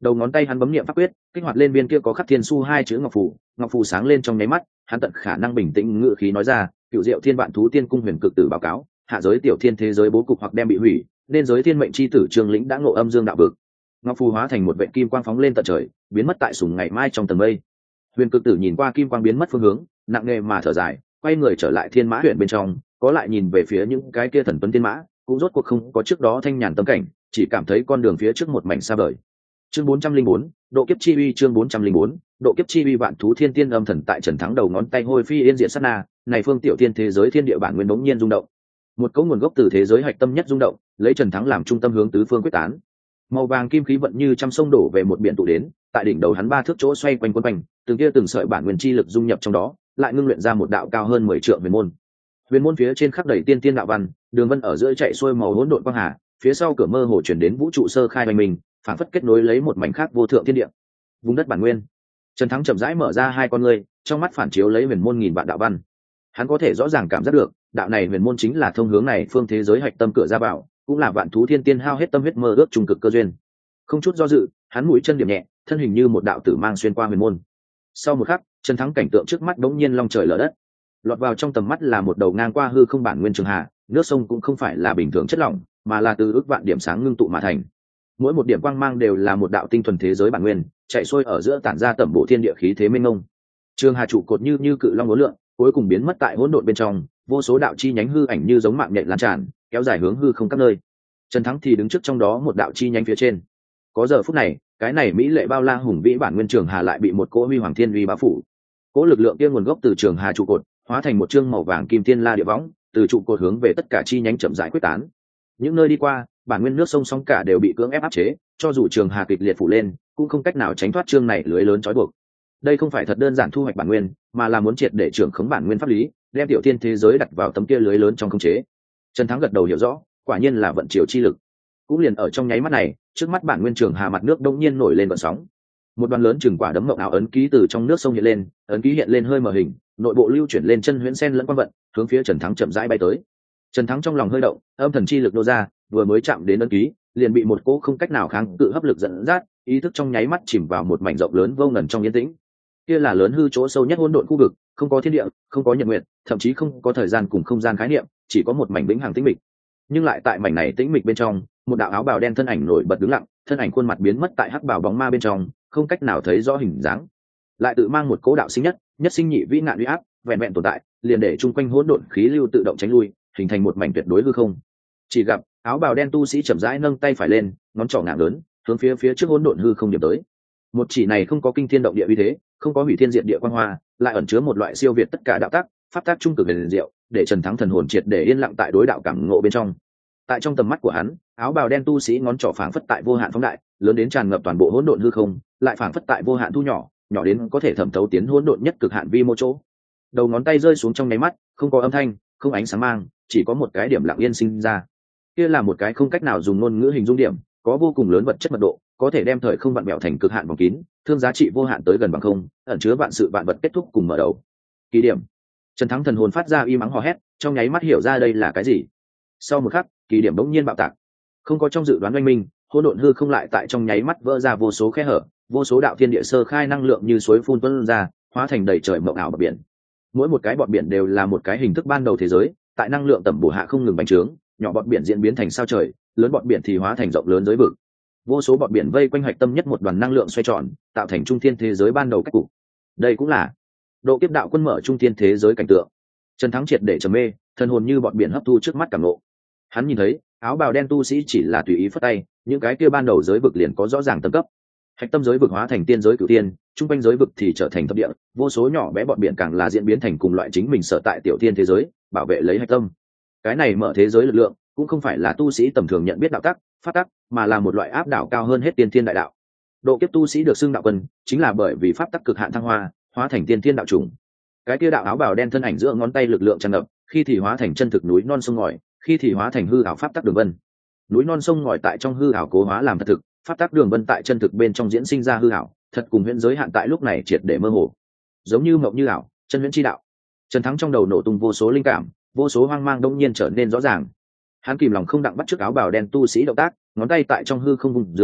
Speaker 1: đầu ngón tay hắn bấm niệm pháp quyết, kích hoạt lên viên kia có khắc thiên su hai chữ ngọc phù, ngọc phù sáng lên trong nháy mắt, hắn tận khả năng bình tĩnh ngự khí nói ra, cựu diệu thiên vạn thú tiên cung huyền cực tử báo cáo, hạ giới tiểu thiên thế giới bố cục hoặc đem bị hủy, nên giới thiên mệnh chi tử Trương Lĩnh đã ngộ âm dương đạo vực. Ngọc phù hóa thành một vệ kim quang phóng lên tận trời, biến mất tại sùng ngày mai trong tầng mây. Huyền cực tử nhìn qua kim quang biến mất phương hướng, nặng nề mà thở dài, quay người trở lại thiên mã huyện bên trong, có lại nhìn về phía những cái kia thần tuấn tiên mã, cũng rốt cuộc không có trước đó thanh nhàn tâm cảnh, chỉ cảm thấy con đường phía trước một mảnh xa vời. Chương bốn trăm linh bốn, độ kiếp chi uy. Chương bốn trăm linh bốn, độ kiếp chi uy. Vạn thú thiên tiên âm thần tại Trần Thắng đầu ngón tay hôi phi yên diện sát na, này phương tiểu thiên thế giới thiên địa bản nguyên đống nhiên rung động. Một cấu nguồn gốc từ thế giới hạch tâm nhất rung động, lấy Trần Thắng làm trung tâm hướng tứ phương quyết tán. Màu vàng kim khí vận như trăm sông đổ về một biển tụ đến, tại đỉnh đầu hắn ba thước chỗ xoay quanh quấn quanh, từng kia từng sợi bản nguyên chi lực dung nhập trong đó, lại ngưng luyện ra một đạo cao hơn mười trượng huyền môn. Huyền môn phía trên khắc đầy tiên tiên đạo văn, đường vân ở giữa chạy xuôi màu hỗn độn quang hà, phía sau cửa mơ hồ chuyển đến vũ trụ sơ khai hoành mình, phản phất kết nối lấy một mảnh khác vô thượng thiên địa. Vùng đất bản nguyên. Trần Thắng chậm rãi mở ra hai con ngươi, trong mắt phản chiếu lấy huyền môn nghìn vạn đạo văn. Hắn có thể rõ ràng cảm giác được, đạo này huyền môn chính là thông hướng này phương thế giới hạch tâm cửa ra vào, cũng là vạn thú thiên tiên hao hết tâm huyết mơ ước trung cực cơ duyên. Không chút do dự, hắn mũi chân điểm nhẹ, thân hình như một đạo tử mang xuyên qua huyền môn. Sau một khắc, Trần Thắng cảnh tượng trước mắt đống nhiên long trời lở đất. Lọt vào trong tầm mắt là một đầu ngang qua hư không bản nguyên trường hà, nước sông cũng không phải là bình thường chất lỏng, mà là từ ước vạn điểm sáng ngưng tụ mà thành. Mỗi một điểm quang mang đều là một đạo tinh thuần thế giới bản nguyên, chạy xuôi ở giữa tản ra tẩm bộ thiên địa khí thế mênh mông. Trường hà trụ cột như như cự long uốn lượn, cuối cùng biến mất tại hỗn độn bên trong, vô số đạo chi nhánh hư ảnh như giống mạng nhện lan tràn, kéo dài hướng hư không các nơi. Trần Thắng thì đứng trước trong đó một đạo chi nhánh phía trên. Có giờ phút này, cái này mỹ lệ bao la hùng vĩ bản nguyên trường hà lại bị một cỗ huy hoàng thiên uy bao phủ. Cỗ lực lượng kia nguồn gốc từ trường hà trụ cột, hóa thành một chương màu vàng kim thiên la địa võng, từ trụ cột hướng về tất cả chi nhánh chậm rãi quyết tán. Những nơi đi qua, bản nguyên nước sông sóng cả đều bị cưỡng ép áp chế, cho dù trường hà kịch liệt phủ lên, cũng không cách nào tránh thoát chương này lưới lớn trói buộc. Đây không phải thật đơn giản thu hoạch bản nguyên, mà là muốn triệt để trưởng khống bản nguyên pháp lý, đem tiểu thiên thế giới đặt vào tấm kia lưới lớn trong khống chế. Trần Thắng gật đầu hiểu rõ, quả nhiên là vận chiều chi lực. Cũng liền ở trong nháy mắt này, trước mắt bản nguyên trường hà mặt nước đông nhiên nổi lên vận sóng. Một đoàn lớn chừng quả đấm mộng ảo ấn ký từ trong nước sông hiện lên, ấn ký hiện lên hơi mờ hình, nội bộ lưu chuyển lên chân huyễn sen lẫn quang vận, hướng phía Trần Thắng chậm rãi bay tới. Trần Thắng trong lòng hơi động, âm thần chi lực nô ra, vừa mới chạm đến ấn ký, liền bị một cỗ không cách nào kháng cự hấp lực dẫn dắt, ý thức trong nháy mắt chìm vào một mảnh rộng lớn vô ngần trong yên tĩnh. Kia là lớn hư chỗ sâu nhất hỗn độn khu vực, không có thiên địa, không có nhật nguyệt, thậm chí không có thời gian cùng không gian khái niệm, chỉ có một mảnh vĩnh hằng tĩnh mịch. Nhưng lại tại mảnh này tĩnh mịch bên trong, một đạo áo bào đen thân ảnh nổi bật đứng lặng, thân ảnh khuôn mặt biến mất tại hắc bào bóng ma bên trong, không cách nào thấy rõ hình dáng, lại tự mang một cố đạo sinh nhất, nhất sinh nhị vĩ ngạn uy áp, vẹn vẹn tồn tại, liền để chung quanh hỗn độn khí lưu tự động tránh lui, hình thành một mảnh tuyệt đối hư không. Chỉ gặp áo bào đen tu sĩ chậm rãi nâng tay phải lên, ngón trỏ ngạng lớn, hướng phía phía trước hỗn độn hư không điểm tới. Một chỉ này không có kinh thiên động địa uy thế, không có hủy thiên diệt địa quang hoa, lại ẩn chứa một loại siêu việt tất cả đạo tác, pháp tác trung cực huyền diệu, để Trần Thắng thần hồn triệt để yên lặng tại đối đạo cảm ngộ bên trong. Tại trong tầm mắt của hắn, áo bào đen tu sĩ ngón trỏ phảng phất tại vô hạn phóng đại, lớn đến tràn ngập toàn bộ hỗn độn hư không, lại phảng phất tại vô hạn thu nhỏ, nhỏ đến có thể thẩm thấu tiến hỗn độn nhất cực hạn vi mô chỗ. Đầu ngón tay rơi xuống trong nháy mắt, không có âm thanh, không ánh sáng mang, chỉ có một cái điểm lặng yên sinh ra. Kia là một cái không cách nào dùng ngôn ngữ hình dung điểm, có vô cùng lớn vật chất mật độ, có thể đem thời không vặn vẹo thành cực hạn vòng kín, thương giá trị vô hạn tới gần bằng không, ẩn chứa vạn sự vạn vật kết thúc cùng mở đầu. Kỳ điểm. Trần Thắng thần hồn phát ra y mắng hò hét, trong nháy mắt hiểu ra đây là cái gì. Sau một khắc, kỳ điểm bỗng nhiên bạo tạc. Không có trong dự đoán oanh minh, hỗn độn hư không lại tại trong nháy mắt vỡ ra vô số khe hở, vô số đạo thiên địa sơ khai năng lượng như suối phun tuôn ra, hóa thành đầy trời mộng ảo bọt biển. Mỗi một cái bọt biển đều là một cái hình thức ban đầu thế giới, tại năng lượng tầm bổ hạ không ngừng bành trướng, nhỏ bọt biển diễn biến thành sao trời, lớn bọt biển thì hóa thành rộng lớn giới vực. Vô số bọt biển vây quanh hạch tâm nhất một đoàn năng lượng xoay tròn, tạo thành trung thiên thế giới ban đầu cách cục. Đây cũng là độ kiếp đạo quân mở trung thiên thế giới cảnh tượng. Trần Thắng triệt để trầm mê, thần hồn như bọt biển hấp thu trước mắt cảm ngộ. Hắn nhìn thấy, áo bào đen tu sĩ chỉ là tùy ý phất tay, những cái kia ban đầu giới vực liền có rõ ràng tầng cấp. Hạch tâm giới vực hóa thành tiên giới cửu tiên, trung quanh giới vực thì trở thành thập địa, vô số nhỏ bé bọt biển càng là diễn biến thành cùng loại chính mình sở tại tiểu thiên thế giới, bảo vệ lấy hạch tâm. Cái này mở thế giới lực lượng, cũng không phải là tu sĩ tầm thường nhận biết đạo tắc, pháp tắc, mà là một loại áp đảo cao hơn hết tiên thiên đại đạo. Độ kiếp tu sĩ được xưng đạo quân, chính là bởi vì pháp tắc cực hạn thăng hoa, hóa thành tiên thiên đạo chủng. Cái kia đạo áo bào đen thân ảnh giữa ngón tay lực lượng tràn ngập, khi thì hóa thành chân thực núi non sông ngòi, khi thì hóa thành hư ảo pháp tắc đường vân. Núi non sông ngòi tại trong hư ảo cố hóa làm thật thực, pháp tắc đường vân tại chân thực bên trong diễn sinh ra hư ảo, thật cùng huyễn giới hạn tại lúc này triệt để mơ hồ. Giống như mộng như ảo, chân huyễn chi đạo. Trần Thắng trong đầu nổ tung vô số linh cảm, vô số hoang mang đông nhiên trở nên rõ ràng. Hắn kìm lòng không đặng bắt trước áo bào đen tu sĩ động tác, ngón tay tại trong hư không vùng dương,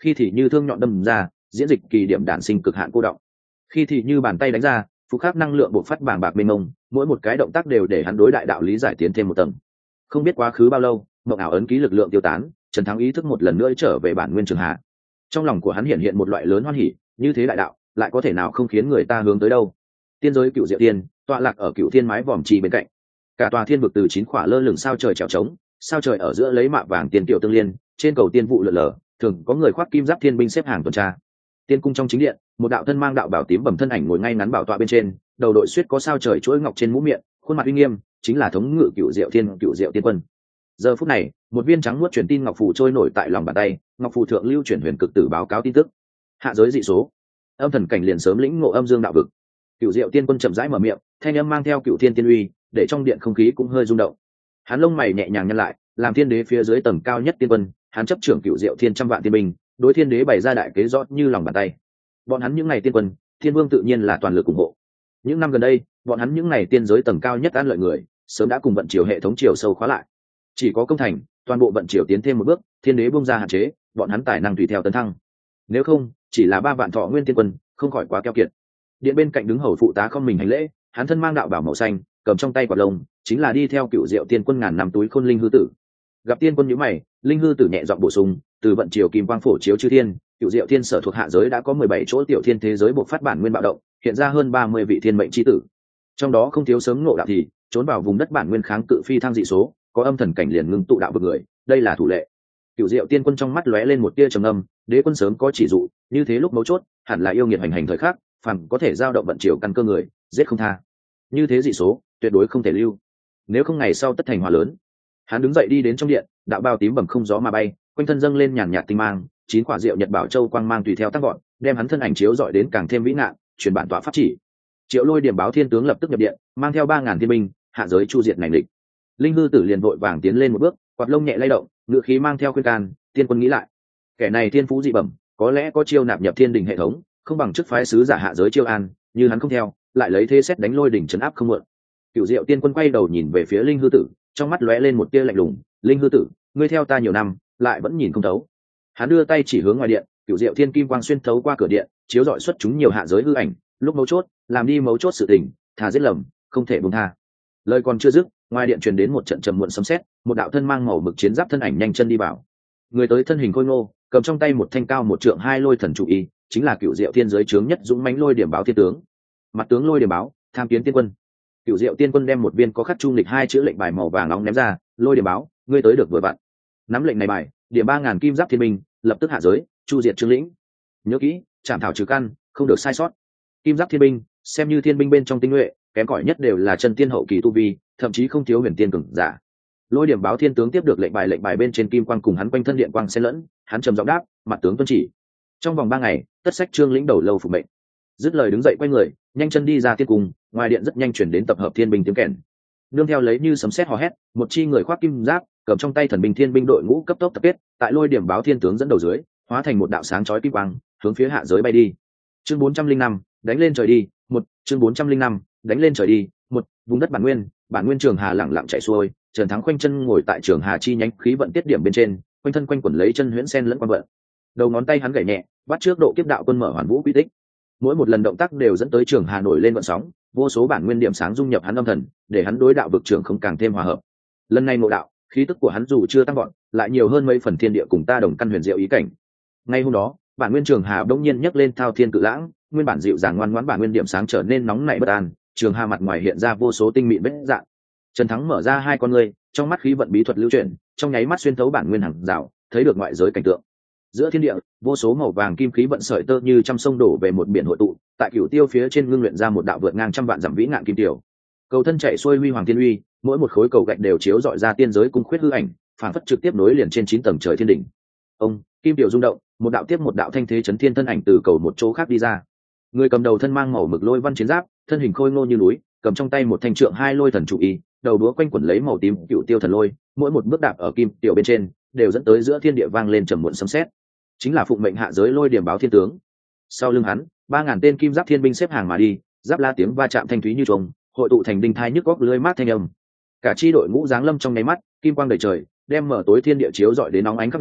Speaker 1: khi thì như thương nhọn đâm ra, diễn dịch kỳ điểm đản sinh cực hạn cô động, khi thì như bàn tay đánh ra, phục khắc năng lượng bộc phát bàng bạc mênh mông, mỗi một cái động tác đều để hắn đối đại đạo lý giải tiến thêm một tầng. Không biết quá khứ bao lâu, mộng ảo ấn ký lực lượng tiêu tán, Trần Thắng ý thức một lần nữa trở về bản nguyên trường hạ. Trong lòng của hắn hiện hiện một loại lớn hoan hỉ, như thế đại đạo lại có thể nào không khiến người ta hướng tới đâu. Tiên giới Cựu Diệu Tiên tọa lạc ở Cựu Thiên mái vòm trì bên cạnh, cả tòa thiên vực từ chín khỏa lơ lửng sao trời trèo trống, sao trời ở giữa lấy mạ vàng tiền tiểu tương liên, trên cầu tiên vụ lượn lờ, thường có người khoác kim giáp thiên binh xếp hàng tuần tra. Tiên cung trong chính điện, một đạo thân mang đạo bảo tím bẩm thân ảnh ngồi ngay ngắn bảo tọa bên trên, đầu đội suýt có sao trời chuỗi ngọc trên mũ miệng, khuôn mặt uy nghiêm, chính là thống ngự Cựu Diệu Thiên Cựu Diệu Tiên Quân. Giờ phút này, một viên trắng muốt truyền tin ngọc phù trôi nổi tại lòng bàn tay, ngọc phù thượng lưu chuyển huyền cực tử báo cáo tin tức. Hạ giới dị số, âm thần cảnh liền sớm lĩnh ngộ âm dương đạo vực. Cựu Diệu Tiên Quân chậm rãi mở miệng, thanh âm mang theo cựu thiên tiên uy, để trong điện không khí cũng hơi rung động. Hắn lông mày nhẹ nhàng nhăn lại, làm thiên đế phía dưới tầng cao nhất tiên quân, hắn chấp trưởng Cựu Diệu Thiên trăm vạn tiên binh, đối thiên đế bày ra đại kế rõ như lòng bàn tay. Bọn hắn những ngày tiên quân, thiên vương tự nhiên là toàn lực ủng hộ. Những năm gần đây, bọn hắn những ngày tiên giới tầng cao nhất an lợi người, sớm đã cùng vận triều hệ thống triều sâu khóa lại. Chỉ có công thành, toàn bộ vận triều tiến thêm một bước, thiên đế buông ra hạn chế, bọn hắn tài năng tùy theo tấn thăng. Nếu không, chỉ là ba vạn thọ nguyên tiên quân, không khỏi quá keo kiệt. Điện bên cạnh đứng hầu phụ tá không mình hành lễ, hắn thân mang đạo bảo màu xanh, cầm trong tay quạt lông, chính là đi theo Cựu Diệu Tiên Quân ngàn năm túi khôn linh hư tử. Gặp tiên quân nhíu mày, linh hư tử nhẹ giọng bổ sung, từ vận triều kim quang phổ chiếu chư thiên, Cựu Diệu Thiên sở thuộc hạ giới đã có mười bảy chỗ tiểu thiên thế giới bộc phát bản nguyên bạo động, hiện ra hơn ba mươi vị thiên mệnh chi tử. Trong đó không thiếu sớm ngộ đạo thì trốn vào vùng đất bản nguyên kháng cự phi thăng dị số, có âm thần cảnh liền ngưng tụ đạo vực người, đây là thủ lệ. Cựu Diệu Tiên Quân trong mắt lóe lên một tia trầm âm, đế quân sớm có chỉ dụ, như thế lúc mấu chốt, hẳn là yêu nghiệt hành hành thời khắc, phàm có thể giao động vận triều căn cơ người, giết không tha. Như thế dị số, tuyệt đối không thể lưu. Nếu không ngày sau tất thành hòa lớn. Hắn đứng dậy đi đến trong điện, đạo bào tím bẩm không gió mà bay, quanh thân dâng lên nhàn nhạt tinh mang, chín quả diệu nhật bảo châu quang mang tùy theo tăng gọn, đem hắn thân ảnh chiếu dọi đến càng thêm vĩ ngạn, truyền bản tọa pháp chỉ. Triệu Lôi điểm báo thiên tướng lập tức nhập điện, mang theo ba ngàn thiên binh, hạ giới chu diệt này địch. Linh hư tử liền vội vàng tiến lên một bước, quạt lông nhẹ lay động, ngựa khí mang theo khuyên can, tiên quân nghĩ lại, kẻ này thiên phú dị bẩm, có lẽ có chiêu nạp nhập thiên đình hệ thống, không bằng chức phái sứ giả hạ giới chiêu an, như hắn không theo, lại lấy thế xét đánh lôi đỉnh trấn áp không mượn. Cựu Diệu Tiên Quân quay đầu nhìn về phía linh hư tử, trong mắt lóe lên một tia lạnh lùng, linh hư tử, ngươi theo ta nhiều năm, lại vẫn nhìn không thấu. Hắn đưa tay chỉ hướng ngoài điện, Cựu Diệu Thiên kim quang xuyên thấu qua cửa điện, chiếu rọi xuất chúng nhiều hạ giới hư ảnh, lúc mấu chốt, làm đi mấu chốt sự tình, thà giết lầm, không thể buông tha. Lời còn chưa dứt, ngoài điện truyền đến một trận trầm muộn sấm sét, một đạo thân mang màu mực chiến giáp thân ảnh nhanh chân đi vào. Người tới thân hình khôi ngô, cầm trong tay một thanh cao một trượng hai lôi thần trụ y, chính là Cựu Diệu Thiên giới trướng nhất dũng mãnh lôi điểm báo thiên tướng. Mặt tướng lôi điểm báo, tham kiến tiên quân. Cựu Diệu Tiên Quân đem một viên có khắc chu lịch hai chữ lệnh bài màu vàng nóng ném ra, lôi điểm báo, ngươi tới được vừa vặn. Nắm lệnh này bài, điểm ba ngàn kim giáp thiên binh, lập tức hạ giới, chu diệt trương lĩnh. Nhớ kỹ, chạm thảo trừ căn, không được sai sót. Kim giáp thiên binh, xem như thiên binh bên trong tinh nhuệ, kém cỏi nhất đều là chân tiên hậu kỳ tu vi, thậm chí không thiếu huyền tiên cường giả. Lôi điểm báo thiên tướng tiếp được lệnh bài, lệnh bài bên trên kim quang cùng hắn quanh thân điện quang xen lẫn, hắn trầm giọng đáp, mặt tướng tuân chỉ. Trong vòng ba ngày, tất sách trương lĩnh đầu lâu phục mệnh. Dứt lời đứng dậy quay người, nhanh chân đi ra tiên cung, ngoài điện rất nhanh chuyển đến tập hợp thiên binh tiếng kèn. Nương theo lấy như sấm sét hò hét, một chi người khoác kim giáp, cầm trong tay thần binh thiên binh đội ngũ cấp tốc tập kết, tại lôi điểm báo thiên tướng dẫn đầu dưới, hóa thành một đạo sáng chói kim quang, hướng phía hạ giới bay đi. Chương bốn trăm linh năm, đánh lên trời đi, một, chương bốn trăm linh năm, đánh lên trời đi, một, vùng đất bản nguyên, bản nguyên trường hà lặng lặng chảy xuôi, Trần Thắng khoanh chân ngồi tại trường hà chi nhánh khí vận tiết điểm bên trên, quanh thân quanh quẩn lấy chân huyễn sen lẫn quan vận. Đầu ngón tay hắn gảy nhẹ, bắt trước độ kiếp đạo quân mở hoàn vũ quy tích. Mỗi một lần động tác đều dẫn tới trường hà nổi lên vận sóng, vô số bản nguyên điểm sáng dung nhập hắn âm thần, để hắn đối đạo vực trường không càng thêm hòa hợp. Lần này ngộ đạo, khí tức của hắn dù chưa tăng vọt, lại nhiều hơn mấy phần thiên địa cùng ta đồng căn huyền diệu ý cảnh. Ngay hôm đó, bản nguyên trường hà đống nhiên nhấc lên thao thiên cự lãng, nguyên bản dịu dàng ngoan ngoãn bản nguyên điểm sáng trở nên nóng nảy bất an, trường hà mặt ngoài hiện ra vô số tinh mịn vết dạn. Trần Thắng mở ra hai con ngươi, trong mắt khí vận bí thuật lưu chuyển, trong nháy mắt xuyên thấu bản nguyên hàng rào, thấy được ngoại giới cảnh tượng. Giữa thiên địa, vô số màu vàng kim khí vận sợi tơ như trăm sông đổ về một biển hội tụ, tại cửu tiêu phía trên ngưng luyện ra một đạo vượt ngang trăm vạn dặm vĩ ngạn kim tiểu. Cầu thân chạy xuôi huy hoàng thiên uy, mỗi một khối cầu gạch đều chiếu dọi ra tiên giới cung khuyết hư ảnh, phản phất trực tiếp nối liền trên chín tầng trời thiên đỉnh. Ông, kim tiểu rung động, một đạo tiếp một đạo thanh thế chấn thiên thân ảnh từ cầu một chỗ khác đi ra. Người cầm đầu thân mang màu mực lôi văn chiến giáp, thân hình khôi ngô như núi, cầm trong tay một thanh trượng hai lôi thần trụ y, đầu đúa quanh quẩn lấy màu tím cựu tiêu thần lôi, mỗi một bước đạp ở kim tiểu bên trên, đều dẫn tới giữa thiên địa vang lên trầm muộn sấm sét. Chính là phụng mệnh hạ giới lôi điểm báo thiên tướng. Sau lưng hắn, ba ngàn tên kim giáp thiên binh xếp hàng mà đi, giáp la tiếng va chạm thanh thúy như trống, hội tụ thành đinh thai nhức góc lưới mát thanh âm. Cả chi đội ngũ giáng lâm trong nháy mắt, kim quang đầy trời, đem mở tối thiên địa chiếu rọi đến nóng ánh khắp nơi,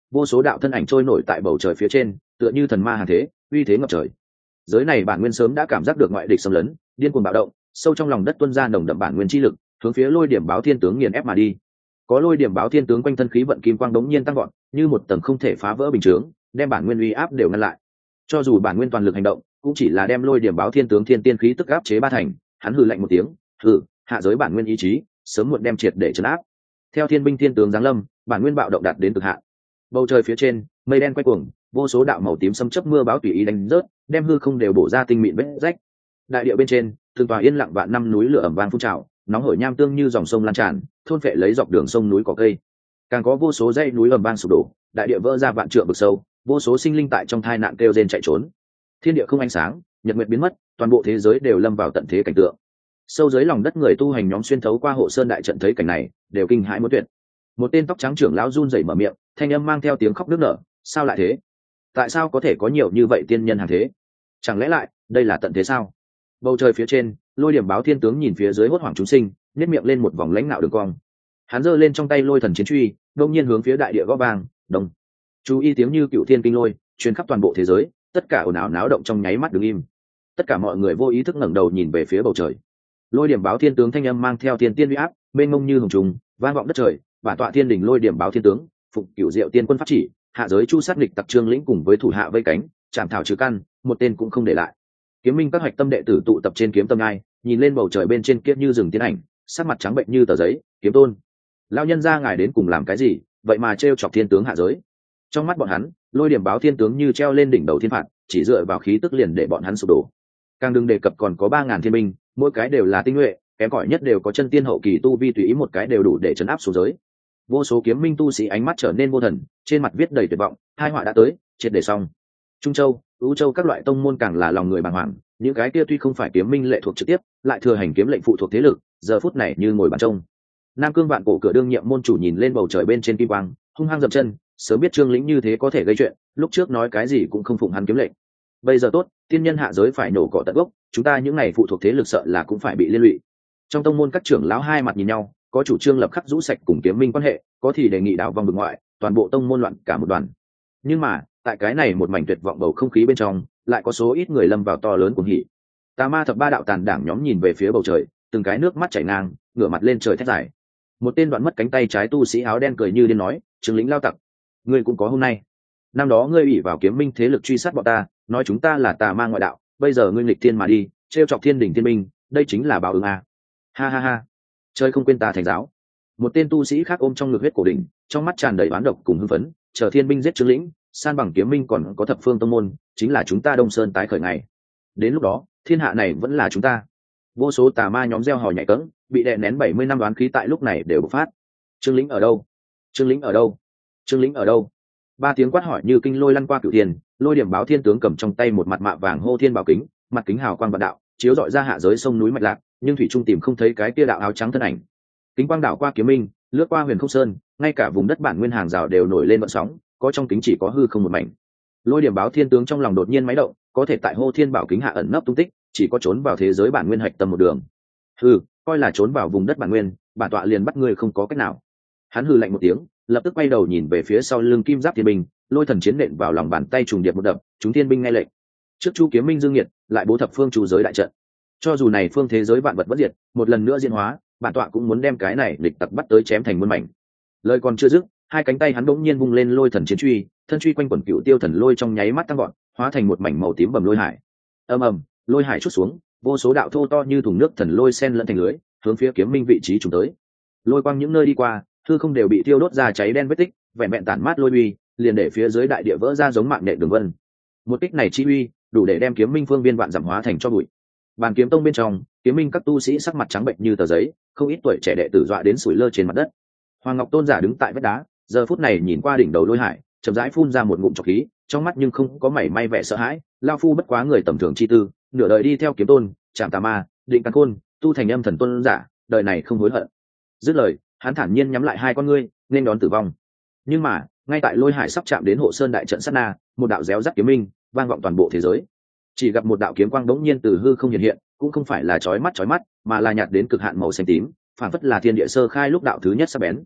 Speaker 1: vô số đạo thân ảnh trôi nổi tại bầu trời phía trên, tựa như thần ma hàng thế, uy thế ngập trời. Giới này bản nguyên sớm đã cảm giác được ngoại địch xâm lấn, điên cuồng bạo động, sâu trong lòng đất tuôn ra nồng đậm bản nguyên chi lực, hướng phía lôi điểm báo thiên tướng nghiền ép mà đi. Có lôi điểm báo thiên tướng quanh thân khí vận kim quang đống nhiên tăng vọt, như một tầng không thể phá vỡ bình chướng, đem bản nguyên uy áp đều ngăn lại. Cho dù bản nguyên toàn lực hành động, cũng chỉ là đem lôi điểm báo thiên tướng thiên tiên khí tức áp chế ba thành. Hắn hừ lạnh một tiếng, hừ, hạ giới bản nguyên ý chí, sớm muộn đem triệt để trấn áp. Theo thiên binh thiên tướng giáng lâm, bản nguyên bạo động đạt đến cực hạn. Bầu trời phía trên, mây đen quay cuồng, vô số đạo màu tím xâm chấp mưa báo tùy ý đánh rớt, đem hư không đều bổ ra tinh mịn vết rách. Đại địa bên trên, từng tòa yên lặng vạn năm núi lửa ẩm vang phun trào, nóng hổi nham tương như dòng sông lan tràn, thôn phệ lấy dọc đường sông núi cỏ cây. Càng có vô số dãy núi ẩm vang sụp đổ, đại địa vỡ ra vạn trượng vực sâu, vô số sinh linh tại trong thai nạn kêu rên chạy trốn. Thiên địa không ánh sáng, nhật nguyệt biến mất, toàn bộ thế giới đều lâm vào tận thế cảnh tượng. Sâu dưới lòng đất người tu hành nhóm xuyên thấu qua hộ sơn đại trận thấy cảnh này, đều kinh hãi muốn tuyệt. Một tên tóc trắng trưởng lão run rẩy mở miệng, thanh âm mang theo tiếng khóc nức nở, sao lại thế? Tại sao có thể có nhiều như vậy tiên nhân hàng thế? Chẳng lẽ lại, đây là tận thế sao? Bầu trời phía trên, lôi điểm báo thiên tướng nhìn phía dưới hốt hoảng chúng sinh, nhếch miệng lên một vòng lãnh nạo đường cong. Hắn giơ lên trong tay lôi thần chiến truy, đột nhiên hướng phía đại địa gõ vang, đồng. Chú ý tiếng như cựu thiên kinh lôi, truyền khắp toàn bộ thế giới, tất cả ồn ào náo động trong nháy mắt đứng im. Tất cả mọi người vô ý thức ngẩng đầu nhìn về phía bầu trời. Lôi điểm báo thiên tướng thanh âm mang theo thiên tiên uy áp, mênh mông như hùng trùng, vang vọng đất trời. Bản tọa thiên đỉnh lôi điểm báo thiên tướng, phụng cửu diệu tiên quân pháp chỉ, hạ giới chu sát địch tặc trương lĩnh cùng với thủ hạ vây cánh, chạm thảo trừ căn, một tên cũng không để lại. Kiếm minh các hoạch tâm đệ tử tụ tập trên kiếm tâm ngai, nhìn lên bầu trời bên trên kia như rừng tiến ảnh, sắc mặt trắng bệnh như tờ giấy. Kiếm tôn, lão nhân gia ngài đến cùng làm cái gì, vậy mà trêu chọc thiên tướng hạ giới? Trong mắt bọn hắn, lôi điểm báo thiên tướng như treo lên đỉnh đầu thiên phạt, chỉ dựa vào khí tức liền để bọn hắn sụp đổ. Càng đừng đề cập còn có ba ngàn thiên binh, mỗi cái đều là tinh nhuệ, kém cỏi nhất đều có chân tiên hậu kỳ tu vi, tùy ý một cái đều đủ để chấn áp xuống giới. Vô số kiếm minh tu sĩ ánh mắt trở nên vô thần, trên mặt viết đầy tuyệt vọng, hai họa đã tới, triệt để xong. Trung châu, ưu châu các loại tông môn càng là lòng người bàng hoàng, những cái kia tuy không phải kiếm minh lệ thuộc trực tiếp, lại thừa hành kiếm lệnh phụ thuộc thế lực, giờ phút này như ngồi bàn trông. Nam cương vạn cổ cửa đương nhiệm môn chủ nhìn lên bầu trời bên trên kim quang, hung hăng dậm chân, sớm biết trương lĩnh như thế có thể gây chuyện, lúc trước nói cái gì cũng không phụng hắn kiếm lệnh. Bây giờ tốt, tiên nhân hạ giới phải nổ cỏ tận gốc, chúng ta những này phụ thuộc thế lực sợ là cũng phải bị liên lụy. Trong tông môn các trưởng lão hai mặt nhìn nhau, có chủ trương lập khắc rũ sạch cùng kiếm minh quan hệ, có thì đề nghị đảo vòng vực ngoại, toàn bộ tông môn loạn cả một đoàn. Nhưng mà tại cái này một mảnh tuyệt vọng bầu không khí bên trong, lại có số ít người lâm vào to lớn cuồng hỉ. Tà ma thập ba đạo tàn đảng nhóm nhìn về phía bầu trời, từng cái nước mắt chảy ngang, ngửa mặt lên trời thét dài. Một tên đoạn mất cánh tay trái tu sĩ áo đen cười như điên nói, Trương Lĩnh lao tặc, ngươi cũng có hôm nay. Năm đó ngươi ủy vào kiếm minh thế lực truy sát bọn ta, nói chúng ta là tà ma ngoại đạo, bây giờ ngươi nghịch thiên mà đi, trêu chọc thiên đỉnh thiên minh, đây chính là báo ứng à. Ha ha ha, chơi không quên ta thành giáo. Một tên tu sĩ khác ôm trong ngực huyết cổ đỉnh, trong mắt tràn đầy oán độc cùng hưng phấn, chờ thiên binh giết Trương Lĩnh, san bằng kiếm minh còn có thập phương tông môn, chính là chúng ta Đông Sơn tái khởi ngày. Đến lúc đó, thiên hạ này vẫn là chúng ta. Vô số tà ma nhóm reo hò nhảy cẫng, bị đè nén bảy mươi năm đoán khí tại lúc này đều bộc phát. Trương Lĩnh ở đâu? Trương Lĩnh ở đâu? Trương Lĩnh ở đâu? Ba tiếng quát hỏi như kinh lôi lăn qua cửu thiên, lôi điểm báo thiên tướng cầm trong tay một mặt mạ vàng hô thiên bảo kính, mặt kính hào quang vạn đạo, chiếu rọi ra hạ giới sông núi mạch lạc, nhưng thủy trung tìm không thấy cái kia đạo áo trắng thân ảnh. Kính quang đảo qua kiếm minh, lướt qua huyền không sơn, ngay cả vùng đất bản nguyên hàng rào đều nổi lên vận sóng, có trong kính chỉ có hư không một mảnh. Lôi điểm báo thiên tướng trong lòng đột nhiên máy động, có thể tại hô thiên bảo kính hạ ẩn nấp tung tích, chỉ có trốn vào thế giới bản nguyên hạch tâm một đường. Hừ, coi là trốn vào vùng đất bản nguyên, bản tọa liền bắt ngươi không có cách nào. Hắn hừ lạnh một tiếng, lập tức quay đầu nhìn về phía sau lưng kim giáp thiên binh, lôi thần chiến nện vào lòng bàn tay trùng điệp một đập, chúng thiên binh nghe lệnh. Trước chu kiếm minh dương nhiệt, lại bố thập phương chu giới đại trận. Cho dù này phương thế giới vạn vật bất diệt, một lần nữa diễn hóa, bản tọa cũng muốn đem cái này địch tặc bắt tới chém thành muôn mảnh. Lời còn chưa dứt, hai cánh tay hắn đống nhiên vung lên lôi thần chiến truy, thân truy quanh quẩn cựu tiêu thần lôi trong nháy mắt tăng gọn, hóa thành một mảnh màu tím bầm lôi hải. Ầm ầm, lôi hải chút xuống, vô số đạo thô to như thùng nước thần lôi sen lẫn thành lưới, hướng phía kiếm minh vị trí trùng tới. Lôi quang những nơi đi qua, hư không đều bị thiêu đốt ra cháy đen vết tích, vẹn vẹn tản mát lôi uy, liền để phía dưới đại địa vỡ ra giống mạng nhện đường vân. Một kích này chi uy, đủ để đem kiếm minh phương viên vạn giảm hóa thành cho bụi. Bàn kiếm tông bên trong, kiếm minh các tu sĩ sắc mặt trắng bệnh như tờ giấy, không ít tuổi trẻ đệ tử dọa đến sủi lơ trên mặt đất. Hoàng Ngọc Tôn giả đứng tại vách đá, giờ phút này nhìn qua đỉnh đầu lôi hải, chậm rãi phun ra một ngụm trọc khí, trong mắt nhưng không có mảy may vẻ sợ hãi. Lao phu bất quá người tầm thường chi tư, nửa đời đi theo kiếm tôn, chạm tà ma, định căn côn, tu thành âm thần tôn giả, đời này không hối hận. Dứt lời, hắn thản nhiên nhắm lại hai con ngươi, nên đón tử vong. Nhưng mà, ngay tại lôi hải sắp chạm đến hộ sơn đại trận sát na, một đạo réo rắt kiếm minh vang vọng toàn bộ thế giới. Chỉ gặp một đạo kiếm quang đống nhiên từ hư không hiện hiện, cũng không phải là chói mắt chói mắt, mà là nhạt đến cực hạn màu xanh tím, phản phất là thiên địa sơ khai lúc đạo thứ nhất sắc bén.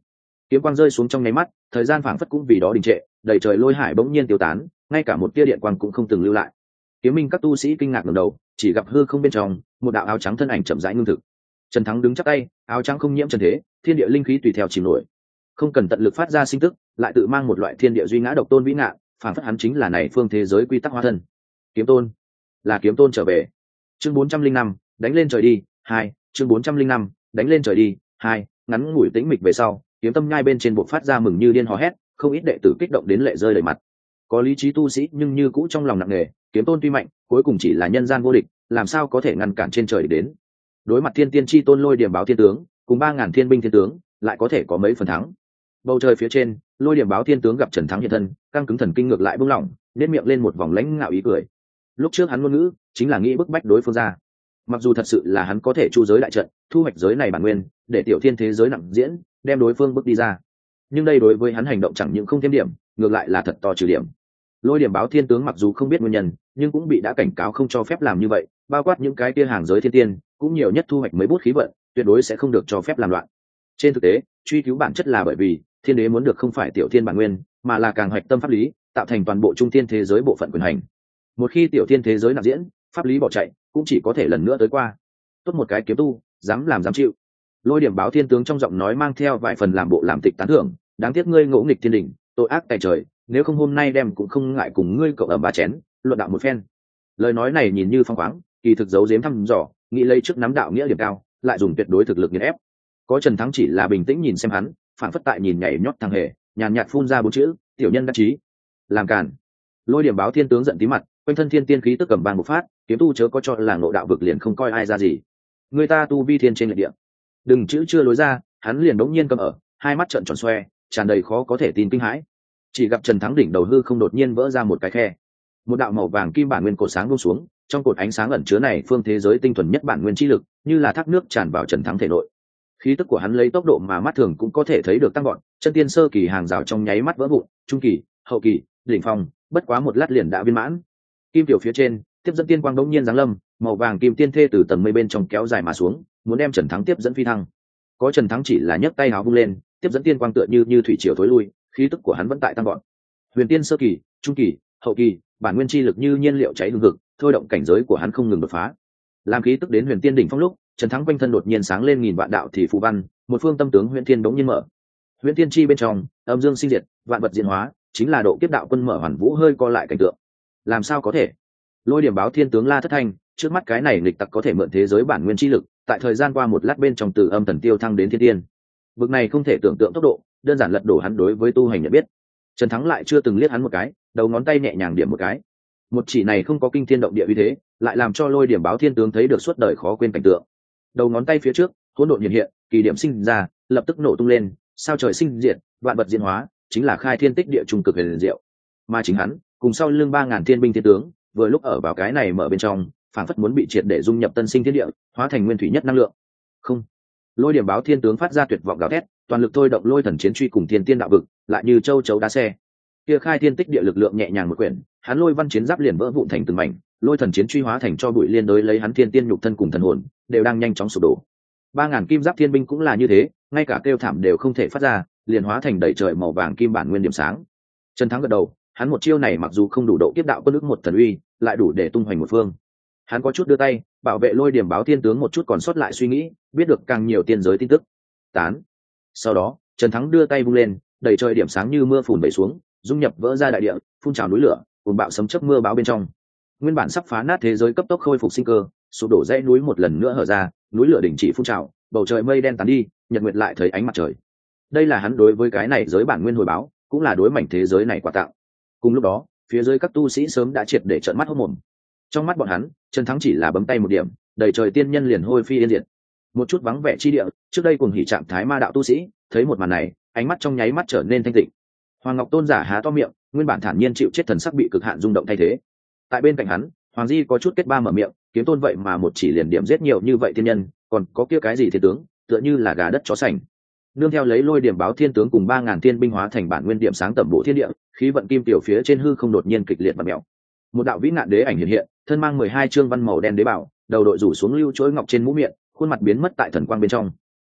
Speaker 1: kiếm quang rơi xuống trong nháy mắt, thời gian phảng phất cũng vì đó đình trệ, đầy trời lôi hải bỗng nhiên tiêu tán, ngay cả một tia điện quang cũng không từng lưu lại. Kiếm minh các tu sĩ kinh ngạc ngẩng đầu, chỉ gặp hư không bên trong một đạo áo trắng thân ảnh chậm rãi ngưng thực. Trần Thắng đứng chắp tay, áo trắng không nhiễm trần thế, thiên địa linh khí tùy theo chìm nổi, không cần tận lực phát ra sinh tức, lại tự mang một loại thiên địa duy ngã độc tôn vĩ ngạn, phảng phất hắn chính là này phương thế giới quy tắc hóa thân. Kiếm tôn, là kiếm tôn trở về. Chương bốn trăm linh năm, đánh lên trời đi. Hai, chương bốn trăm linh năm, đánh lên trời đi. Hai, ngắn ngủi tĩnh mịch về sau, kiếm tâm nhai bên trên bộ phát ra mừng như điên hò hét, không ít đệ tử kích động đến lệ rơi đầy mặt. Có lý trí tu sĩ nhưng như cũ trong lòng nặng nề, kiếm tôn tuy mạnh, cuối cùng chỉ là nhân gian vô địch, làm sao có thể ngăn cản trên trời đến. Đối mặt thiên tiên chi tôn lôi điểm báo thiên tướng, cùng ba ngàn thiên binh thiên tướng, lại có thể có mấy phần thắng. Bầu trời phía trên, lôi điểm báo thiên tướng gặp Trần Thắng hiện thân, căng cứng thần kinh ngược lại buông lỏng, nét miệng lên một vòng lãnh ngạo ý cười. Lúc trước hắn ngôn ngữ chính là nghĩ bức bách đối phương ra, mặc dù thật sự là hắn có thể chu giới đại trận, thu hoạch giới này bản nguyên, để tiểu thiên thế giới nặng diễn, đem đối phương bước đi ra, nhưng đây đối với hắn hành động chẳng những không thêm điểm, ngược lại là thật to trừ điểm. Lôi điểm báo thiên tướng mặc dù không biết nguyên nhân, nhưng cũng bị đã cảnh cáo không cho phép làm như vậy, bao quát những cái kia hàng giới thiên tiên cũng nhiều nhất thu hoạch mấy bút khí vận, tuyệt đối sẽ không được cho phép làm loạn. Trên thực tế, truy cứu bản chất là bởi vì thiên đế muốn được không phải tiểu thiên bản nguyên, mà là càng hoạch tâm pháp lý, tạo thành toàn bộ trung thiên thế giới bộ phận quyền hành. Một khi tiểu thiên thế giới nạp diễn, pháp lý bỏ chạy, cũng chỉ có thể lần nữa tới qua. Tốt một cái kiếm tu, dám làm dám chịu. Lôi điểm báo thiên tướng trong giọng nói mang theo vài phần làm bộ làm tịch tán thưởng, đáng tiếc ngươi ngỗ nghịch thiên đỉnh, tội ác tại trời, nếu không hôm nay đem cũng không ngại cùng ngươi cậu ở ba chén, luận đạo một phen. Lời nói này nhìn như phong khoáng, kỳ thực giấu giếm thăm dò, nghĩ lấy trước nắm đạo nghĩa điểm cao, lại dùng tuyệt đối thực lực nghiền ép. Có Trần Thắng chỉ là bình tĩnh nhìn xem hắn, phản phất tại nhìn nhảy nhót thằng hề, nhàn nhạt phun ra bốn chữ, tiểu nhân đắc chí. Làm càn. Lôi điểm báo thiên tướng giận tí mặt, quanh thân thiên tiên khí tức cầm bang một phát, kiếm tu chớ có cho là ngộ đạo vực liền không coi ai ra gì. Người ta tu vi thiên trên lệch địa. Đừng chữ chưa lối ra, hắn liền đống nhiên cầm ở, hai mắt trợn tròn xoe, tràn đầy khó có thể tin kinh hãi. Chỉ gặp Trần Thắng đỉnh đầu hư không đột nhiên vỡ ra một cái khe, một đạo màu vàng kim bản nguyên cột sáng buông xuống, trong cột ánh sáng ẩn chứa này phương thế giới tinh thuần nhất bản nguyên chi lực, như là thác nước tràn vào Trần Thắng thể nội. Khí tức của hắn lấy tốc độ mà mắt thường cũng có thể thấy được tăng gọn, chân tiên sơ kỳ hàng rào trong nháy mắt vỡ vụn, trung kỳ, hậu kỳ, đỉnh phong, bất quá một lát liền đã viên mãn. Kim tiểu phía trên, tiếp dẫn tiên quang đống nhiên giáng lâm, màu vàng kim tiên thê từ tầng mây bên trong kéo dài mà xuống, muốn đem Trần Thắng tiếp dẫn phi thăng. Có Trần Thắng chỉ là nhấc tay áo vung lên, tiếp dẫn tiên quang tựa như như thủy triều thối lui, khí tức của hắn vẫn tại tăng gọn. Huyền tiên sơ kỳ, trung kỳ, hậu kỳ, bản nguyên chi lực như nhiên liệu cháy hương hực, thôi động cảnh giới của hắn không ngừng đột phá. Làm khí tức đến huyền tiên đỉnh phong lúc, Trần Thắng quanh thân đột nhiên sáng lên nghìn vạn đạo thì phù văn, một phương tâm tướng huyền tiên đống nhiên mở. Huyền tiên chi bên trong, âm dương sinh diệt, vạn vật diễn hóa, chính là độ kiếp đạo quân mở hoàn vũ hơi co lại cảnh tượng. Làm sao có thể? Lôi điểm báo thiên tướng la thất thanh, trước mắt cái này lịch tặc có thể mượn thế giới bản nguyên chi lực, tại thời gian qua một lát bên trong từ âm thần tiêu thăng đến thiên tiên. Vực này không thể tưởng tượng tốc độ, đơn giản lật đổ hắn đối với tu hành nhận biết. Trần Thắng lại chưa từng liếc hắn một cái, đầu ngón tay nhẹ nhàng điểm một cái. Một chỉ này không có kinh thiên động địa uy thế, lại làm cho lôi điểm báo thiên tướng thấy được suốt đời khó quên cảnh tượng. Đầu ngón tay phía trước, hỗn độn hiện hiện, kỳ điểm sinh ra, lập tức nổ tung lên, sao trời sinh diệt, vạn vật diễn hóa, chính là khai thiên tích địa trung cực huyền diệu. Mà chính hắn, cùng sau lưng ba ngàn thiên binh thiên tướng, vừa lúc ở vào cái này mở bên trong, phảng phất muốn bị triệt để dung nhập tân sinh thiên địa, hóa thành nguyên thủy nhất năng lượng. Không. Lôi điểm báo thiên tướng phát ra tuyệt vọng gào thét, toàn lực thôi động lôi thần chiến truy cùng thiên tiên đạo vực, lại như châu chấu đá xe. Kia khai thiên tích địa lực lượng nhẹ nhàng một quyển, hắn lôi văn chiến giáp liền vỡ vụn thành từng mảnh, lôi thần chiến truy hóa thành cho bụi liên đối lấy hắn thiên tiên nhục thân cùng thần hồn, đều đang nhanh chóng sụp đổ. Ba ngàn kim giáp thiên binh cũng là như thế, ngay cả kêu thảm đều không thể phát ra, liền hóa thành đầy trời màu vàng kim bản nguyên điểm sáng. Trần Thắng gật đầu, hắn một chiêu này mặc dù không đủ độ kiếp đạo quân ức một thần uy, lại đủ để tung hoành một phương. Hắn có chút đưa tay, bảo vệ lôi điểm báo thiên tướng một chút còn sót lại suy nghĩ, biết được càng nhiều tiên giới tin tức. Tán. Sau đó, Trần Thắng đưa tay vung lên, đầy trời điểm sáng như mưa phùn vẩy xuống, dung nhập vỡ ra đại địa, phun trào núi lửa, cùng bạo sấm chớp mưa báo bên trong. Nguyên bản sắp phá nát thế giới cấp tốc khôi phục sinh cơ, sụp đổ dãy núi một lần nữa hở ra, núi lửa đình chỉ phun trào, bầu trời mây đen tán đi, nhật nguyệt lại thấy ánh mặt trời. Đây là hắn đối với cái này giới bản nguyên hồi báo, cũng là đối mảnh thế giới này quà tặng. Cùng lúc đó, phía dưới các tu sĩ sớm đã triệt để trợn mắt hốt mồm. Trong mắt bọn hắn, Trần Thắng chỉ là bấm tay một điểm, đầy trời tiên nhân liền hôi phi yên diệt. Một chút vắng vẻ chi địa, trước đây cùng hỉ trạng thái ma đạo tu sĩ, thấy một màn này, ánh mắt trong nháy mắt trở nên thanh tịnh. Hoàng Ngọc Tôn giả há to miệng, nguyên bản thản nhiên chịu chết thần sắc bị cực hạn rung động thay thế. Tại bên cạnh hắn, Hoàng Di có chút kết ba mở miệng, kiếm tôn vậy mà một chỉ liền điểm giết nhiều như vậy thiên nhân, còn có kia cái gì thiên tướng, tựa như là gà đất chó sành. Nương theo lấy lôi điểm báo thiên tướng cùng ba ngàn thiên binh hóa thành bản nguyên điểm sáng tẩm bộ thiên địa, khí vận kim tiểu phía trên hư không đột nhiên kịch liệt và mèo. Một đạo vĩ nạn đế ảnh hiện hiện, thân mang mười hai chương văn màu đen đế bảo, đầu đội rủ xuống lưu chuỗi ngọc trên mũ miệng, khuôn mặt biến mất tại thần quang bên trong.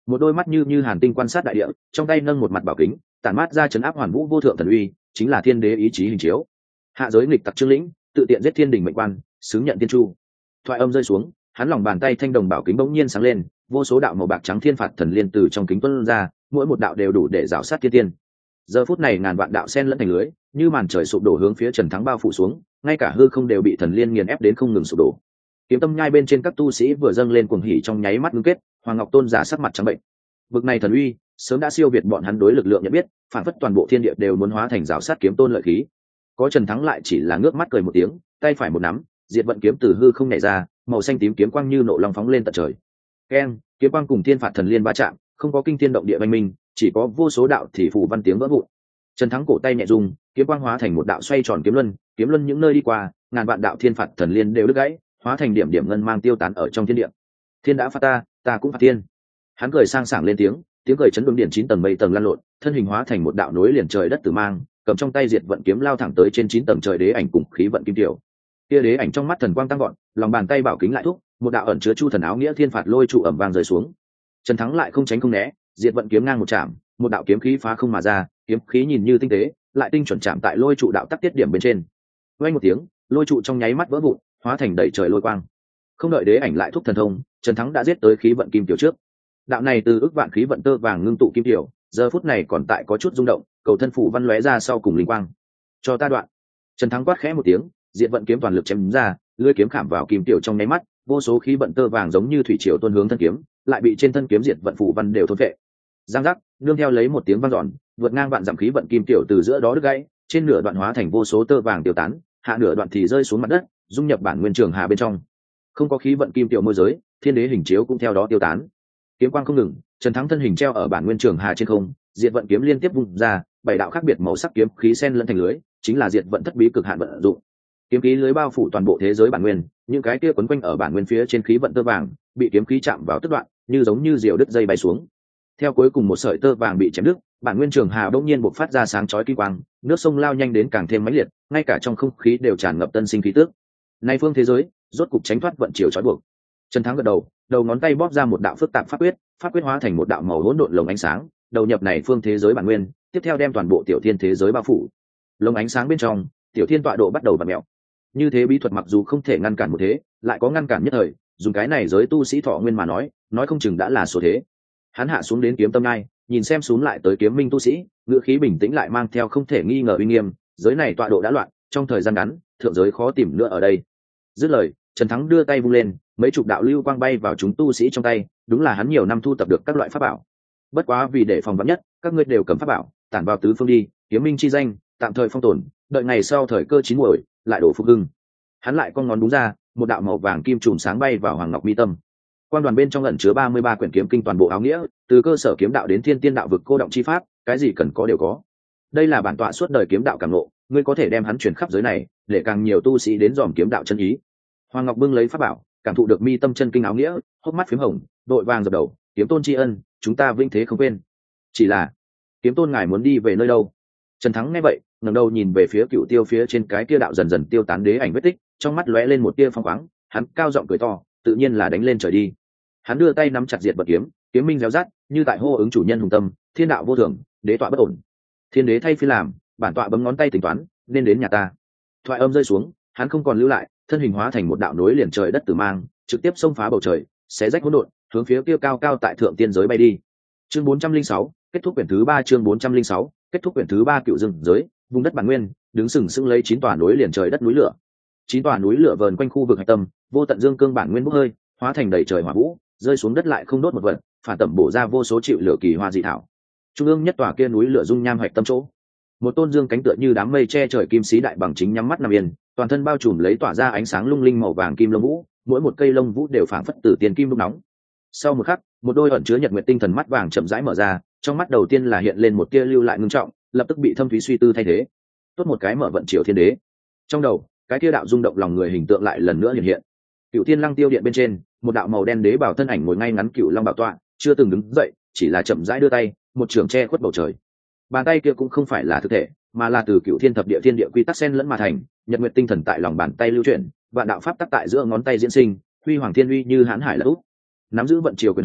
Speaker 1: một đôi mắt như như hàn tinh quan sát đại địa, trong tay nâng một mặt bảo kính, tản mát ra chấn áp hoàn vũ vô thượng thần uy, chính là thiên đế ý chí hình chiếu. Hạ giới nghịch tặc trương lĩnh, tự tiện giết thiên đình mệnh quan, xứng nhận tiên chu. Thoại âm rơi xuống, hắn lòng bàn tay thanh đồng bảo kính bỗng nhiên sáng lên, vô số đạo màu bạc trắng thiên phạt thần liên từ trong kính tuôn ra, mỗi một đạo đều đủ để rào sát thiên tiên. Giờ phút này ngàn vạn đạo sen lẫn thành lưới, như màn trời sụp đổ hướng phía Trần Thắng bao phủ xuống, ngay cả hư không đều bị thần liên nghiền ép đến không ngừng sụp đổ. Kiếm tâm nhai bên trên các tu sĩ vừa dâng lên cuồng hỉ trong nháy mắt ngưng kết, Hoàng Ngọc Tôn giả sắc mặt trắng bệnh. Vực này thần uy, sớm đã siêu việt bọn hắn đối lực lượng nhận biết, phản phất toàn bộ thiên địa đều muốn hóa thành rào sát kiếm tôn lợi khí. Có Trần Thắng lại chỉ là ngước mắt cười một tiếng, tay phải một nắm, diệt vận kiếm từ hư không nhảy ra, màu xanh tím kiếm quang như nộ long phóng lên tận trời. Keng, kiếm quang cùng thiên phạt thần liên va chạm, không có kinh thiên động địa vang minh, chỉ có vô số đạo thì phù văn tiếng vỡ vụn. Trần Thắng cổ tay nhẹ rung, kiếm quang hóa thành một đạo xoay tròn kiếm luân, kiếm luân những nơi đi qua, ngàn vạn đạo thiên phạt thần liên đều đứt gãy, hóa thành điểm điểm ngân mang tiêu tán ở trong thiên địa. Thiên đã phạt ta, ta cũng phạt thiên. Hắn cười sang sảng lên tiếng, tiếng cười chấn đốn điện chín tầng mây tầng lan lộn, thân hình hóa thành một đạo nối liền trời đất tử mang, cầm trong tay diệt vận kiếm lao thẳng tới trên chín tầng trời đế ảnh cùng khí vận kim tiểu. Kia đế ảnh trong mắt thần quang tăng gọn, lòng bàn tay bảo kính lại thúc, một đạo ẩn chứa chu thần áo nghĩa thiên phạt lôi trụ ẩm vang rơi xuống. Trần Thắng lại không tránh không né, diệt vận kiếm ngang một chạm, một đạo kiếm khí phá không mà ra, kiếm khí nhìn như tinh tế, lại tinh chuẩn chạm tại lôi trụ đạo tắc tiết điểm bên trên. Vang một tiếng, lôi trụ trong nháy mắt vỡ vụn, hóa thành đầy trời lôi quang. Không đợi đế ảnh lại thúc thần thông, Trần Thắng đã giết tới khí vận kim tiểu trước. Đạo này từ ức vạn khí vận tơ vàng ngưng tụ kim tiểu, giờ phút này còn tại có chút rung động, cầu thân phủ văn lóe ra sau cùng linh quang. Cho ta đoạn. Trần Thắng quát khẽ một tiếng, diệt vận kiếm toàn lực chém ra, lưỡi kiếm khảm vào kim tiểu trong nháy mắt, vô số khí vận tơ vàng giống như thủy triều tuôn hướng thân kiếm, lại bị trên thân kiếm diệt vận phủ văn đều thôn phệ. Giang giác, nương theo lấy một tiếng vang dọn, vượt ngang vạn dặm khí vận kim tiểu từ giữa đó đứt gãy, trên nửa đoạn hóa thành vô số tơ vàng tiêu tán, hạ nửa đoạn thì rơi xuống mặt đất, dung nhập bản nguyên trường hà bên trong. Không có khí vận kim tiểu môi giới, thiên đế hình chiếu cũng theo đó tiêu tán. Kiếm quang không ngừng, Trần Thắng thân hình treo ở bản nguyên trường hà trên không, diệt vận kiếm liên tiếp vung ra, bảy đạo khác biệt màu sắc kiếm khí xen lẫn thành lưới, chính là diệt vận thất bí cực hạn vận dụng. Kiếm khí lưới bao phủ toàn bộ thế giới bản nguyên, những cái kia quấn quanh ở bản nguyên phía trên khí vận tơ vàng, bị kiếm khí chạm vào tất đoạn, như giống như diều đứt dây bay xuống. Theo cuối cùng một sợi tơ vàng bị chém đứt, bản nguyên trường hà đột nhiên bộc phát ra sáng chói kim quang, nước sông lao nhanh đến càng thêm mãnh liệt, ngay cả trong không khí đều tràn ngập tân sinh khí tức. Nay phương thế giới, rốt cục tránh thoát vận chiều trói buộc. Trần Thắng gật đầu, đầu ngón tay bóp ra một đạo phức tạp pháp quyết, pháp quyết hóa thành một đạo màu hỗn độn lồng ánh sáng, đầu nhập này phương thế giới bản nguyên, tiếp theo đem toàn bộ tiểu thiên thế giới bao phủ. Lồng ánh sáng bên trong, tiểu thiên tọa độ bắt đầu vặn mèo. Như thế bí thuật mặc dù không thể ngăn cản một thế, lại có ngăn cản nhất thời, dùng cái này giới tu sĩ thọ nguyên mà nói, nói không chừng đã là số thế. Hắn hạ xuống đến kiếm tâm ngai, nhìn xem xuống lại tới kiếm minh tu sĩ, ngữ khí bình tĩnh lại mang theo không thể nghi ngờ uy nghiêm, giới này tọa độ đã loạn, trong thời gian ngắn, thượng giới khó tìm nữa ở đây. Dứt lời, Trần Thắng đưa tay vung lên, mấy chục đạo lưu quang bay vào chúng tu sĩ trong tay, đúng là hắn nhiều năm thu tập được các loại pháp bảo. Bất quá vì để phòng vắn nhất, các ngươi đều cầm pháp bảo, tản vào tứ phương đi, kiếm minh chi danh, tạm thời phong tồn, đợi ngày sau thời cơ chín muồi, lại đổ phục hưng. Hắn lại con ngón đúng ra, một đạo màu vàng kim trùm sáng bay vào hoàng ngọc mi tâm. Quan đoàn bên trong ẩn chứa ba mươi ba quyển kiếm kinh toàn bộ áo nghĩa, từ cơ sở kiếm đạo đến thiên tiên đạo vực cô động chi pháp, cái gì cần có đều có. Đây là bản tọa suốt đời kiếm đạo cảm ngộ, ngươi có thể đem hắn truyền khắp giới này, để càng nhiều tu sĩ đến dòm kiếm đạo chân ý. Hoàng Ngọc bưng lấy pháp bảo, cảm thụ được mi tâm chân kinh áo nghĩa, hốc mắt phím hồng, đội vàng dập đầu, kiếm tôn tri ân, chúng ta vinh thế không quên. Chỉ là, kiếm tôn ngài muốn đi về nơi đâu? Trần Thắng nghe vậy, ngẩng đầu nhìn về phía cựu tiêu phía trên cái kia đạo dần dần tiêu tán đế ảnh vết tích, trong mắt lóe lên một tia phong khoáng, hắn cao giọng cười to, tự nhiên là đánh lên trời đi. Hắn đưa tay nắm chặt diệt vật kiếm, kiếm minh réo rát, như tại hô ứng chủ nhân hùng tâm, thiên đạo vô thường, đế tọa bất ổn. Thiên đế thay phi làm, bản tọa bấm ngón tay tính toán, nên đến nhà ta. Thoại âm rơi xuống, hắn không còn lưu lại, thân hình hóa thành một đạo nối liền trời đất tử mang, trực tiếp xông phá bầu trời, xé rách hỗn độn, hướng phía kia cao cao tại thượng tiên giới bay đi. Chương bốn trăm linh sáu, kết thúc quyển thứ ba. Chương bốn trăm linh sáu, kết thúc quyển thứ ba. Cựu rừng giới, vùng đất bản nguyên, đứng sừng sững lấy chín tòa nối liền trời đất núi lửa. Chín tòa núi lửa vờn quanh khu vực hạch tâm, vô tận dương cương bản nguyên bốc hơi, hóa thành đầy trời hỏa vũ, rơi xuống đất lại không đốt một vật, phản tẩm bổ ra vô số triệu lửa kỳ hoa dị thảo. Trung ương nhất tòa kia núi lửa dung nham hạch tâm chỗ, một tôn dương cánh tựa như đám mây che trời kim sĩ đại bằng chính nhắm mắt nằm yên, toàn thân bao trùm lấy tỏa ra ánh sáng lung linh màu vàng kim lông vũ, mỗi một cây lông vũ đều phảng phất từ tiền kim đúc nóng. Sau một khắc, một đôi ẩn chứa nhật nguyệt tinh thần mắt vàng chậm rãi mở ra, trong mắt đầu tiên là hiện lên một tia lưu lại ngưng trọng, lập tức bị thâm thúy suy tư thay thế. Tốt một cái mở vận triều thiên đế. Trong đầu, cái tia đạo rung động lòng người hình tượng lại lần nữa hiện hiện. Cựu Thiên Lăng Tiêu Điện bên trên, một đạo màu đen đế bảo thân ảnh ngồi ngay ngắn cựu long bảo tọa, chưa từng đứng dậy, chỉ là chậm rãi đưa tay, một trường che khuất bầu trời. Bàn tay kia cũng không phải là thực thể, mà là từ Cựu Thiên Thập Địa Thiên Địa quy tắc xen lẫn mà thành, nhật nguyệt tinh thần tại lòng bàn tay lưu chuyển, vạn đạo pháp tắc tại giữa ngón tay diễn sinh, huy hoàng thiên uy như hãn hải lật úp. Nắm giữ vận triều quyền hành,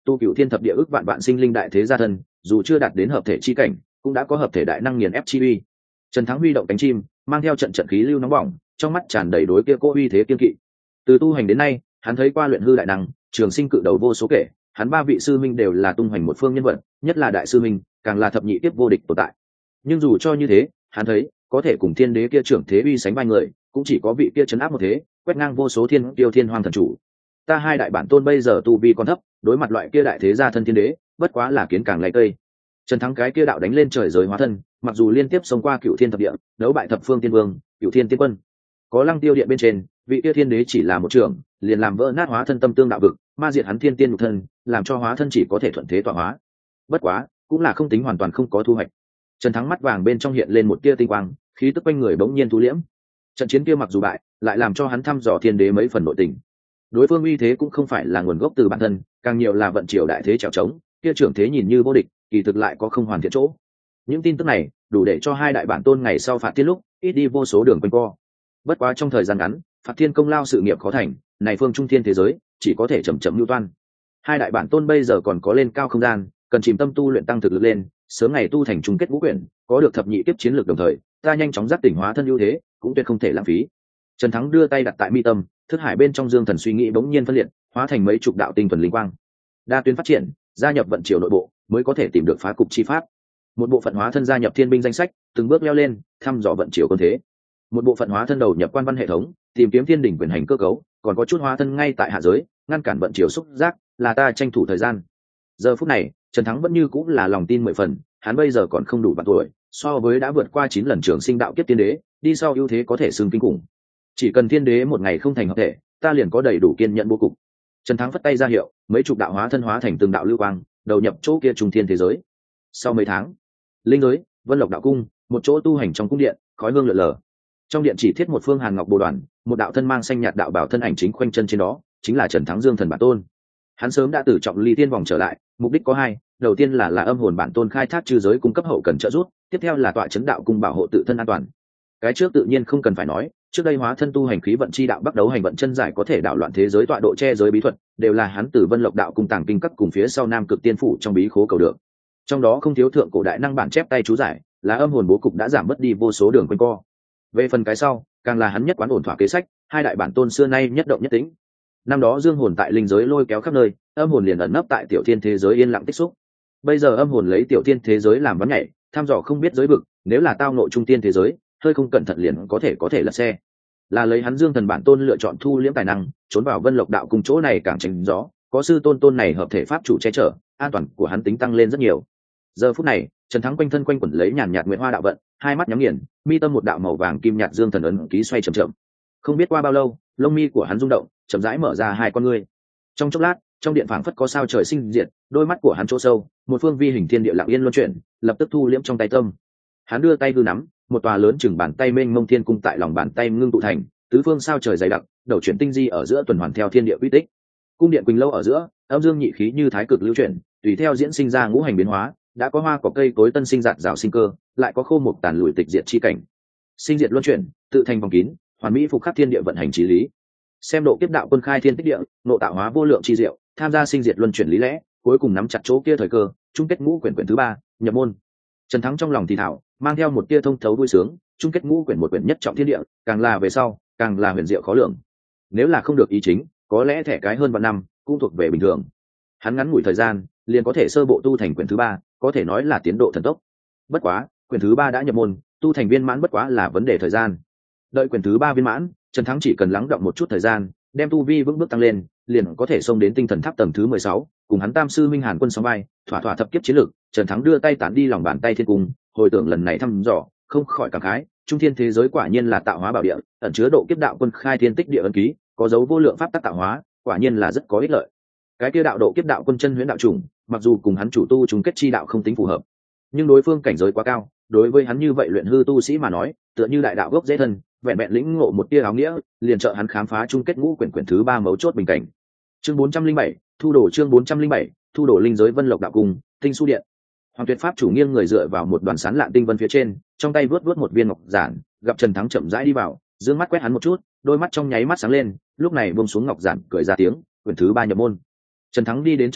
Speaker 1: tu cựu thiên thập địa ước vạn vạn sinh linh đại thế gia thân, dù chưa đạt đến hợp thể chi cảnh cũng đã có hợp thể đại năng nghiền ép chi uy. Trần Thắng huy động cánh chim, mang theo trận trận khí lưu nóng bỏng, trong mắt tràn đầy đối kia cô uy thế kiên kỵ. Từ tu hành đến nay, hắn thấy qua luyện hư đại năng, trường sinh cự đầu vô số kể, hắn ba vị sư minh đều là tung hoành một phương nhân vật, nhất là đại sư minh càng là thập nhị tiếp vô địch tồn tại. Nhưng dù cho như thế, hắn thấy có thể cùng thiên đế kia trưởng thế uy sánh vai người, cũng chỉ có vị kia chấn áp một thế, quét ngang vô số thiên tiêu thiên hoàng thần chủ. Ta hai đại bản tôn bây giờ tu vi còn thấp, đối mặt loại kia đại thế gia thân thiên đế, bất quá là kiến càng lấy cây. Trần Thắng cái kia đạo đánh lên trời giới hóa thân, mặc dù liên tiếp xông qua cựu thiên thập địa, đấu bại thập phương tiên vương, cựu thiên tiên quân, có lăng tiêu điện bên trên, vị kia thiên đế chỉ là một trưởng, liền làm vỡ nát hóa thân tâm tương đạo vực, ma diệt hắn thiên tiên nhục thân, làm cho hóa thân chỉ có thể thuận thế tọa hóa. Bất quá, cũng là không tính hoàn toàn không có thu hoạch. Trần Thắng mắt vàng bên trong hiện lên một tia tinh quang, khí tức quanh người bỗng nhiên thu liễm. Trận chiến kia mặc dù bại, lại làm cho hắn thăm dò thiên đế mấy phần nội tình. Đối phương uy thế cũng không phải là nguồn gốc từ bản thân, càng nhiều là vận triều đại thế trèo trống, kia trưởng thế nhìn như vô địch, kỳ thực lại có không hoàn thiện chỗ. Những tin tức này đủ để cho hai đại bản tôn ngày sau phạt thiên lúc ít đi vô số đường quanh co. Bất quá trong thời gian ngắn, phạt thiên công lao sự nghiệp khó thành, này phương trung thiên thế giới chỉ có thể chậm chậm lưu toan. Hai đại bản tôn bây giờ còn có lên cao không gian, cần chìm tâm tu luyện tăng thực lực lên, sớm ngày tu thành chung kết ngũ quyển, có được thập nhị tiếp chiến lược đồng thời, ta nhanh chóng giác tỉnh hóa thân ưu thế, cũng tuyệt không thể lãng phí. Trần Thắng đưa tay đặt tại mi tâm, thức hải bên trong dương thần suy nghĩ bỗng nhiên phân liệt, hóa thành mấy chục đạo tinh thuần linh quang. Đa tuyến phát triển, gia nhập vận triều nội bộ, mới có thể tìm được phá cục chi pháp. Một bộ phận hóa thân gia nhập thiên binh danh sách, từng bước leo lên, thăm dò vận triều quân thế. Một bộ phận hóa thân đầu nhập quan văn hệ thống, tìm kiếm thiên đỉnh quyền hành cơ cấu, còn có chút hóa thân ngay tại hạ giới, ngăn cản vận triều xúc giác, là ta tranh thủ thời gian. Giờ phút này, Trần Thắng vẫn như cũng là lòng tin mười phần, hắn bây giờ còn không đủ vạn tuổi, so với đã vượt qua chín lần trường sinh đạo kiếp tiên đế, đi sau ưu thế có thể xưng kinh khủng. Chỉ cần thiên đế một ngày không thành hợp thể, ta liền có đầy đủ kiên nhẫn bố cục. Trần Thắng phất tay ra hiệu, mấy chục đạo hóa thân hóa thành từng đạo lưu quang, đầu nhập chỗ kia trung thiên thế giới. Sau mấy tháng, linh giới, Vân Lộc đạo cung, một chỗ tu hành trong cung điện, khói hương lượn lờ. Trong điện chỉ thiết một phương hàn ngọc bồ đoàn, một đạo thân mang xanh nhạt đạo bảo thân ảnh chính khoanh chân trên đó, chính là Trần Thắng Dương thần bản tôn. Hắn sớm đã từ trọng ly tiên vòng trở lại, mục đích có hai, đầu tiên là là âm hồn bản tôn khai thác chư giới cung cấp hậu cần trợ giúp, tiếp theo là tọa chấn đạo cung bảo hộ tự thân an toàn. Cái trước tự nhiên không cần phải nói, trước đây hóa thân tu hành khí vận chi đạo bắt đấu hành vận chân giải có thể đảo loạn thế giới tọa độ che giới bí thuật, đều là hắn từ Vân Lộc đạo cung tàng kinh cấp cùng phía sau Nam Cực Tiên phủ trong bí khố cầu được. Trong đó không thiếu thượng cổ đại năng bản chép tay chú giải, là âm hồn bố cục đã giảm mất đi vô số đường quanh co. Về phần cái sau, càng là hắn nhất quán ổn thỏa kế sách, hai đại bản tôn xưa nay nhất động nhất tĩnh. Năm đó dương hồn tại linh giới lôi kéo khắp nơi, âm hồn liền ẩn nấp tại tiểu thiên thế giới yên lặng tích xúc. Bây giờ âm hồn lấy tiểu thiên thế giới làm ván nhảy, thăm dò không biết giới vực, nếu là tao nội trung tiên thế giới, hơi không cẩn thận liền có thể có thể lật xe. Là lấy hắn dương thần bản tôn lựa chọn thu liễm tài năng, trốn vào Vân Lộc đạo cùng chỗ này càng tránh gió, có sư tôn tôn này hợp thể pháp chủ che chở, an toàn của hắn tính tăng lên rất nhiều. Giờ phút này, Trần Thắng quanh thân quanh quẩn lấy nhàn nhạt nguyện hoa đạo vận, hai mắt nhắm nghiền, mi tâm một đạo màu vàng kim nhạt dương thần ấn ký xoay chậm chậm. Không biết qua bao lâu, lông mi của hắn rung động, chậm rãi mở ra hai con ngươi. Trong chốc lát, trong điện phảng phất có sao trời sinh diệt, đôi mắt của hắn chỗ sâu, một phương vi hình thiên địa lặng yên luân chuyển, lập tức thu liễm trong tay tâm. Hắn đưa tay hư nắm, một tòa lớn chừng bàn tay mênh mông thiên cung tại lòng bàn tay ngưng tụ thành, tứ phương sao trời dày đặc, đầu chuyển tinh di ở giữa tuần hoàn theo thiên địa quy tích. Cung điện quỳnh lâu ở giữa, âm dương nhị khí như thái cực lưu chuyển, tùy theo diễn sinh ra ngũ hành biến hóa, đã có hoa cỏ cây cối tân sinh giạt rào sinh cơ, lại có khô mục tàn lùi tịch diệt chi cảnh. Sinh diệt luân chuyển, tự thành vòng kín, hoàn mỹ phục khắc thiên địa vận hành trí lý. Xem độ kiếp đạo quân khai thiên tích địa, nộ tạo hóa vô lượng chi diệu, tham gia sinh diệt luân chuyển lý lẽ, cuối cùng nắm chặt chỗ kia thời cơ, chung kết ngũ quyển quyển thứ ba, nhập môn. Trần Thắng trong lòng thì thảo, mang theo một tia thông thấu vui sướng, chung kết ngũ quyển một quyển nhất trọng thiên địa, càng là về sau, càng là huyền diệu khó lường. Nếu là không được ý chính, có lẽ thẻ cái hơn vạn năm, cũng thuộc về bình thường. Hắn ngắn ngủi thời gian, liền có thể sơ bộ tu thành quyển thứ ba, có thể nói là tiến độ thần tốc. Bất quá, quyển thứ ba đã nhập môn, tu thành viên mãn bất quá là vấn đề thời gian. Đợi quyển thứ ba viên mãn, Trần Thắng chỉ cần lắng động một chút thời gian, đem tu vi vững bước tăng lên, liền có thể xông đến tinh thần tháp tầng thứ mười sáu, cùng hắn tam sư minh Hàn Quân sóng vai, thỏa thỏa thập kiếp chiến lược. Trần Thắng đưa tay tán đi lòng bàn tay thiên cung, hồi tưởng lần này thăm dò, không khỏi cảm khái, trung thiên thế giới quả nhiên là tạo hóa bảo địa, ẩn chứa độ kiếp đạo quân khai thiên tích địa ấn ký, có dấu vô lượng pháp tắc tạo hóa, quả nhiên là rất có ích lợi. Cái kia đạo độ kiếp đạo quân chân huyễn đạo trùng, mặc dù cùng hắn chủ tu trùng kết chi đạo không tính phù hợp, nhưng đối phương cảnh giới quá cao, đối với hắn như vậy luyện hư tu sĩ mà nói, tựa như đại đạo gốc dễ thân, vẹn vẹn lĩnh ngộ một tia áo nghĩa, liền trợ hắn khám phá chung kết ngũ quyển quyển thứ ba mấu chốt bình cảnh. Chương bốn trăm linh bảy, thu đồ chương bốn trăm linh bảy, thu đồ linh giới Vân Lộc đạo cung, tinh su điện. Hoàng Tuyệt Pháp chủ nghiêng người dựa vào một đoàn sán lạn tinh vân phía trên, trong tay vớt vớt một viên ngọc giản, gặp Trần Thắng chậm rãi đi vào, dương mắt quét hắn một chút, đôi mắt trong nháy mắt sáng lên, lúc này buông xuống ngọc giản, cười ra tiếng, quyển thứ ba nhập môn. Trần Thắng đi đến trong điện,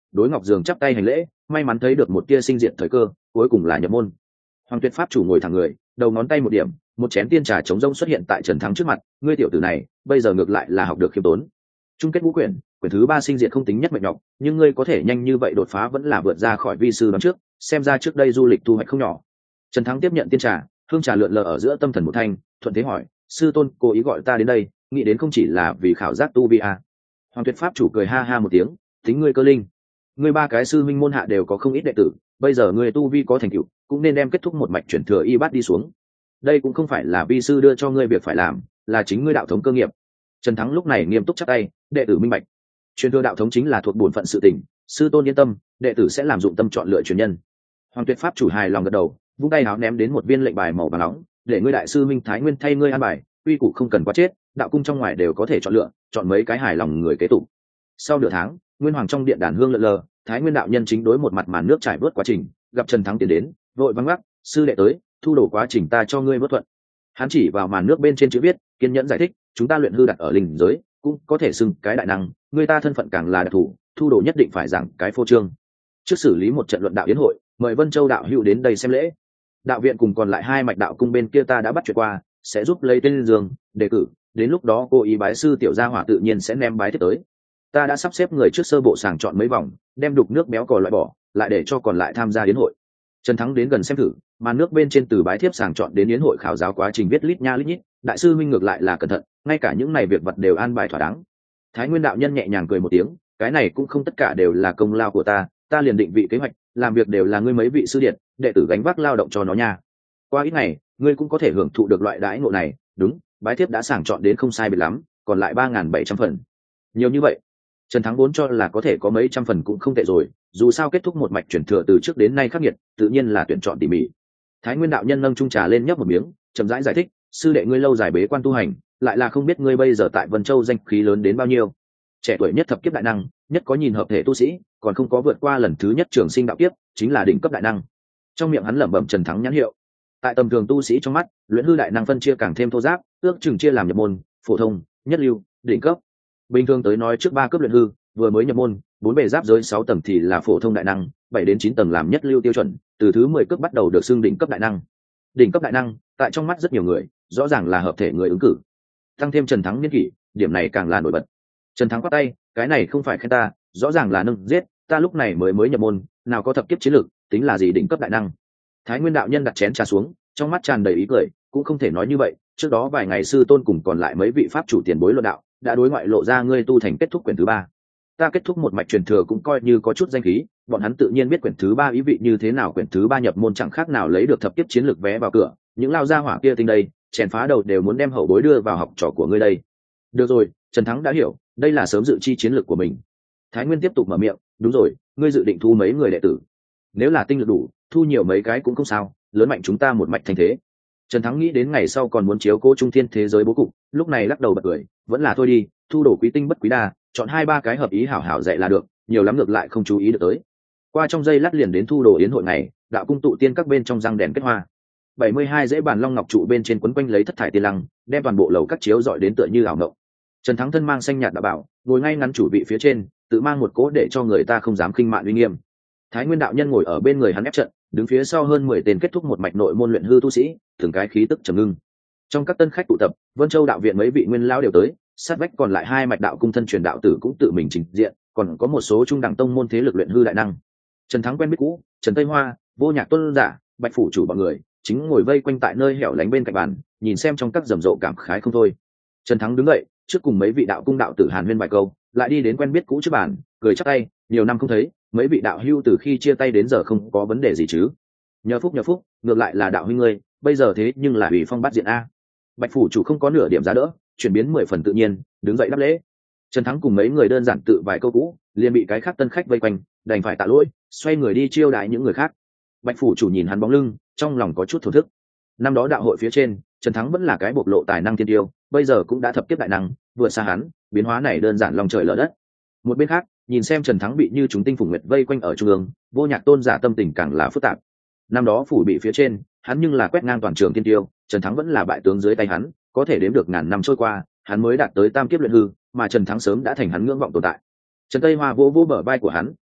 Speaker 1: đối Ngọc Dường chắp tay hành lễ, may mắn thấy được một tia sinh diệt thời cơ, cuối cùng là nhập môn. Hoàng Tuyệt pháp chủ ngồi thẳng người, đầu ngón tay một điểm, một chén tiên trà trống rông xuất hiện tại Trần Thắng trước mặt. Ngươi tiểu tử này, bây giờ ngược lại là học được khiêm tốn. Chung kết ngũ quyển, quyển thứ ba sinh diệt không tính nhất mệnh nhọc, nhưng ngươi có thể nhanh như vậy đột phá vẫn là vượt ra khỏi vi sư đoán trước, xem ra trước đây du lịch thu hoạch không nhỏ. Trần Thắng tiếp nhận tiên trà, hương trà lượn lờ ở giữa tâm thần một thanh, thuận thế hỏi: sư tôn cố ý gọi ta đến đây, nghĩ đến không chỉ là vì khảo giác tu vi à? Hoàng Tuyệt pháp chủ cười ha ha một tiếng: tính ngươi cơ linh, ngươi ba cái sư minh môn hạ đều có không ít đệ tử, bây giờ ngươi tu vi có thành tựu, cũng nên đem kết thúc một mạch chuyển thừa y bát đi xuống. Đây cũng không phải là vi sư đưa cho ngươi việc phải làm, là chính ngươi đạo thống cơ nghiệp. Trần Thắng lúc này nghiêm túc chắp tay: đệ tử minh bạch. Truyền thừa đạo thống chính là thuộc bổn phận sự tình, sư tôn yên tâm, đệ tử sẽ làm dụng tâm chọn lựa truyền nhân. Hoàng Tuyệt pháp chủ hài lòng gật đầu, vung tay áo ném đến một viên lệnh bài màu vàng nóng, để ngươi đại sư minh Thái Nguyên thay ngươi an bài, uy củ không cần quá chết, đạo cung trong ngoài đều có thể chọn lựa, chọn mấy cái hài lòng người kế tục. Sau nửa tháng, Nguyên Hoàng trong điện đàn hương lượn lờ, Thái Nguyên đạo nhân chính đối một mặt màn nước trải vớt quá trình, gặp Trần Thắng tiến đến, vội vắng gác: sư đệ tới, thu đổ quá trình ta cho ngươi vớt thuận. Hắn chỉ vào màn nước bên trên chữ viết, kiên nhẫn giải thích: chúng ta luyện hư đặt ở linh giới, cũng có thể xưng cái đại năng, người ta thân phận càng là đặc thù, thu đồ nhất định phải giảng cái phô trương. Trước xử lý một trận luận đạo yến hội, mời Vân Châu đạo hữu đến đây xem lễ. Đạo viện cùng còn lại hai mạch đạo cung bên kia ta đã bắt chuyện qua, sẽ giúp lấy tên giường đề cử, đến lúc đó cô ý bái sư tiểu gia hỏa tự nhiên sẽ ném bái tiếp tới. Ta đã sắp xếp người trước sơ bộ sàng chọn mấy vòng, đem đục nước béo cò loại bỏ, lại để cho còn lại tham gia yến hội. Trần Thắng đến gần xem thử, màn nước bên trên từ bái thiếp sàng chọn đến yến hội khảo giáo quá trình viết lít nha lít nhít, đại sư minh ngược lại là cẩn thận, ngay cả những này việc vật đều an bài thỏa đáng. Thái Nguyên đạo nhân nhẹ nhàng cười một tiếng: cái này cũng không tất cả đều là công lao của ta, ta liền định vị kế hoạch, làm việc đều là ngươi mấy vị sư điện, đệ tử gánh vác lao động cho nó nha. Qua ít ngày, ngươi cũng có thể hưởng thụ được loại đãi ngộ này. Đúng, bái thiếp đã sàng chọn đến không sai biệt lắm, còn lại ba nghìn bảy trăm phần. Nhiều như vậy, Trần Thắng vốn cho là có thể có mấy trăm phần cũng không tệ rồi, dù sao kết thúc một mạch chuyển thừa từ trước đến nay khắc nghiệt, tự nhiên là tuyển chọn tỉ mỉ. Thái Nguyên đạo nhân nâng chung trà lên nhấp một miếng, chậm rãi giải thích: sư đệ ngươi lâu dài bế quan tu hành, lại là không biết ngươi bây giờ tại Vân Châu danh khí lớn đến bao nhiêu. Trẻ tuổi nhất thập kiếp đại năng, nhất có nhìn hợp thể tu sĩ, còn không có vượt qua lần thứ nhất trường sinh đạo kiếp, chính là đỉnh cấp đại năng. Trong miệng hắn lẩm bẩm Trần Thắng nhãn hiệu. Tại tầm thường tu sĩ trong mắt, luyện hư đại năng phân chia càng thêm thô ráp, ước chừng chia làm nhập môn, phổ thông, nhất lưu, đỉnh cấp. Bình thường tới nói trước ba cấp luyện hư, vừa mới nhập môn, bốn bề giáp giới sáu tầng thì là phổ thông đại năng, bảy đến chín tầng làm nhất lưu tiêu chuẩn, từ thứ mười cấp bắt đầu được xưng đỉnh cấp đại năng. Đỉnh cấp đại năng, tại trong mắt rất nhiều người, rõ ràng là hợp thể người ứng cử. Tăng thêm Trần Thắng niên kỷ, điểm này càng là nổi bật. Trần Thắng quát tay: cái này không phải khen ta, rõ ràng là nâng giết, ta lúc này mới mới nhập môn, nào có thập kiếp chiến lược, tính là gì đỉnh cấp đại năng. Thái Nguyên đạo nhân đặt chén trà xuống, trong mắt tràn đầy ý cười: cũng không thể nói như vậy, trước đó vài ngày sư tôn cùng còn lại mấy vị pháp chủ tiền bối luận đạo, đã đối ngoại lộ ra ngươi tu thành kết thúc quyển thứ ba. Ta kết thúc một mạch truyền thừa cũng coi như có chút danh khí, bọn hắn tự nhiên biết quyển thứ ba ý vị như thế nào, quyển thứ ba nhập môn chẳng khác nào lấy được thập kiếp chiến lược vé vào cửa, những lao gia hỏa kia tinh đây, chèn phá đầu đều muốn đem hậu bối đưa vào học trò của ngươi đây. Được rồi, Trần Thắng đã hiểu, đây là sớm dự chi chiến lược của mình. Thái Nguyên tiếp tục mở miệng: đúng rồi, ngươi dự định thu mấy người đệ tử? Nếu là tinh lực đủ, thu nhiều mấy cái cũng không sao, lớn mạnh chúng ta một mạch thành thế. Trần Thắng nghĩ đến ngày sau còn muốn chiếu cố trung thiên thế giới bố cục, lúc này lắc đầu bật cười: vẫn là thôi đi, thu đồ quý tinh bất quý đa, chọn hai ba cái hợp ý hảo hảo dạy là được, nhiều lắm ngược lại không chú ý được tới. Qua trong giây lát liền đến thu đồ yến hội này, đạo cung tụ tiên các bên trong răng đèn kết hoa, bảy mươi hai dãy bàn long ngọc trụ bên trên quấn quanh lấy thất thải tiên lăng, đem toàn bộ lầu các chiếu dọi đến tựa như ảo ngộng. Trần Thắng thân mang xanh nhạt đạo bảo, ngồi ngay ngắn chủ vị phía trên, tự mang một cỗ để cho người ta không dám khinh mạn uy nghiêm. Thái Nguyên đạo nhân ngồi ở bên người hắn ép trận, đứng phía sau hơn mười tên kết thúc một mạch nội môn luyện hư tu sĩ, từng cái khí tức trầm ngưng. Trong các tân khách tụ tập, Vân Châu đạo viện mấy vị nguyên lão đều tới, sát vách còn lại hai mạch đạo cung thân truyền đạo tử cũng tự mình trình diện, còn có một số trung đẳng tông môn thế lực luyện hư đại năng. Trần Thắng quen biết cũ, Trần Tây Hoa, Vô Nhạc Tuân giả, Bạch phủ chủ bọn người, chính ngồi vây quanh tại nơi hẻo lánh bên cạnh bàn, nhìn xem trong các rầm rộ cảm khái không thôi. Trần Thắng đứng dậy, trước cùng mấy vị đạo cung đạo tử hàn huyên vài câu, lại đi đến quen biết cũ trước bàn, cười chắp tay: nhiều năm không thấy, mấy vị đạo hưu từ khi chia tay đến giờ không có vấn đề gì chứ? Nhờ phúc nhờ phúc, ngược lại là đạo huynh ngươi, bây giờ thế nhưng là ủy phong bát diện a. Bạch phủ chủ không có nửa điểm giá đỡ, chuyển biến mười phần tự nhiên, đứng dậy đáp lễ. Trần Thắng cùng mấy người đơn giản tự vài câu cũ, liền bị cái khác tân khách vây quanh, đành phải tạ lỗi, xoay người đi chiêu đãi những người khác. Bạch phủ chủ nhìn hắn bóng lưng, trong lòng có chút thổn thức. Năm đó đạo hội phía trên, Trần Thắng vẫn là cái bộc lộ tài năng thiên tiêu, bây giờ cũng đã thập kiếp đại năng, vượt xa hắn, biến hóa này đơn giản lòng trời lở đất. Một bên khác, nhìn xem Trần Thắng bị như chúng tinh phùng nguyệt vây quanh ở trung ương, Vô Nhạc Tôn giả tâm tình càng là phức tạp. Năm đó phủ bị phía trên, hắn nhưng là quét ngang toàn trường thiên tiêu, Trần Thắng vẫn là bại tướng dưới tay hắn, có thể đếm được ngàn năm trôi qua, hắn mới đạt tới tam kiếp luyện hư, mà Trần Thắng sớm đã thành hắn ngưỡng vọng tồn tại. Trần Tây Hoa vỗ vỗ bờ vai của hắn,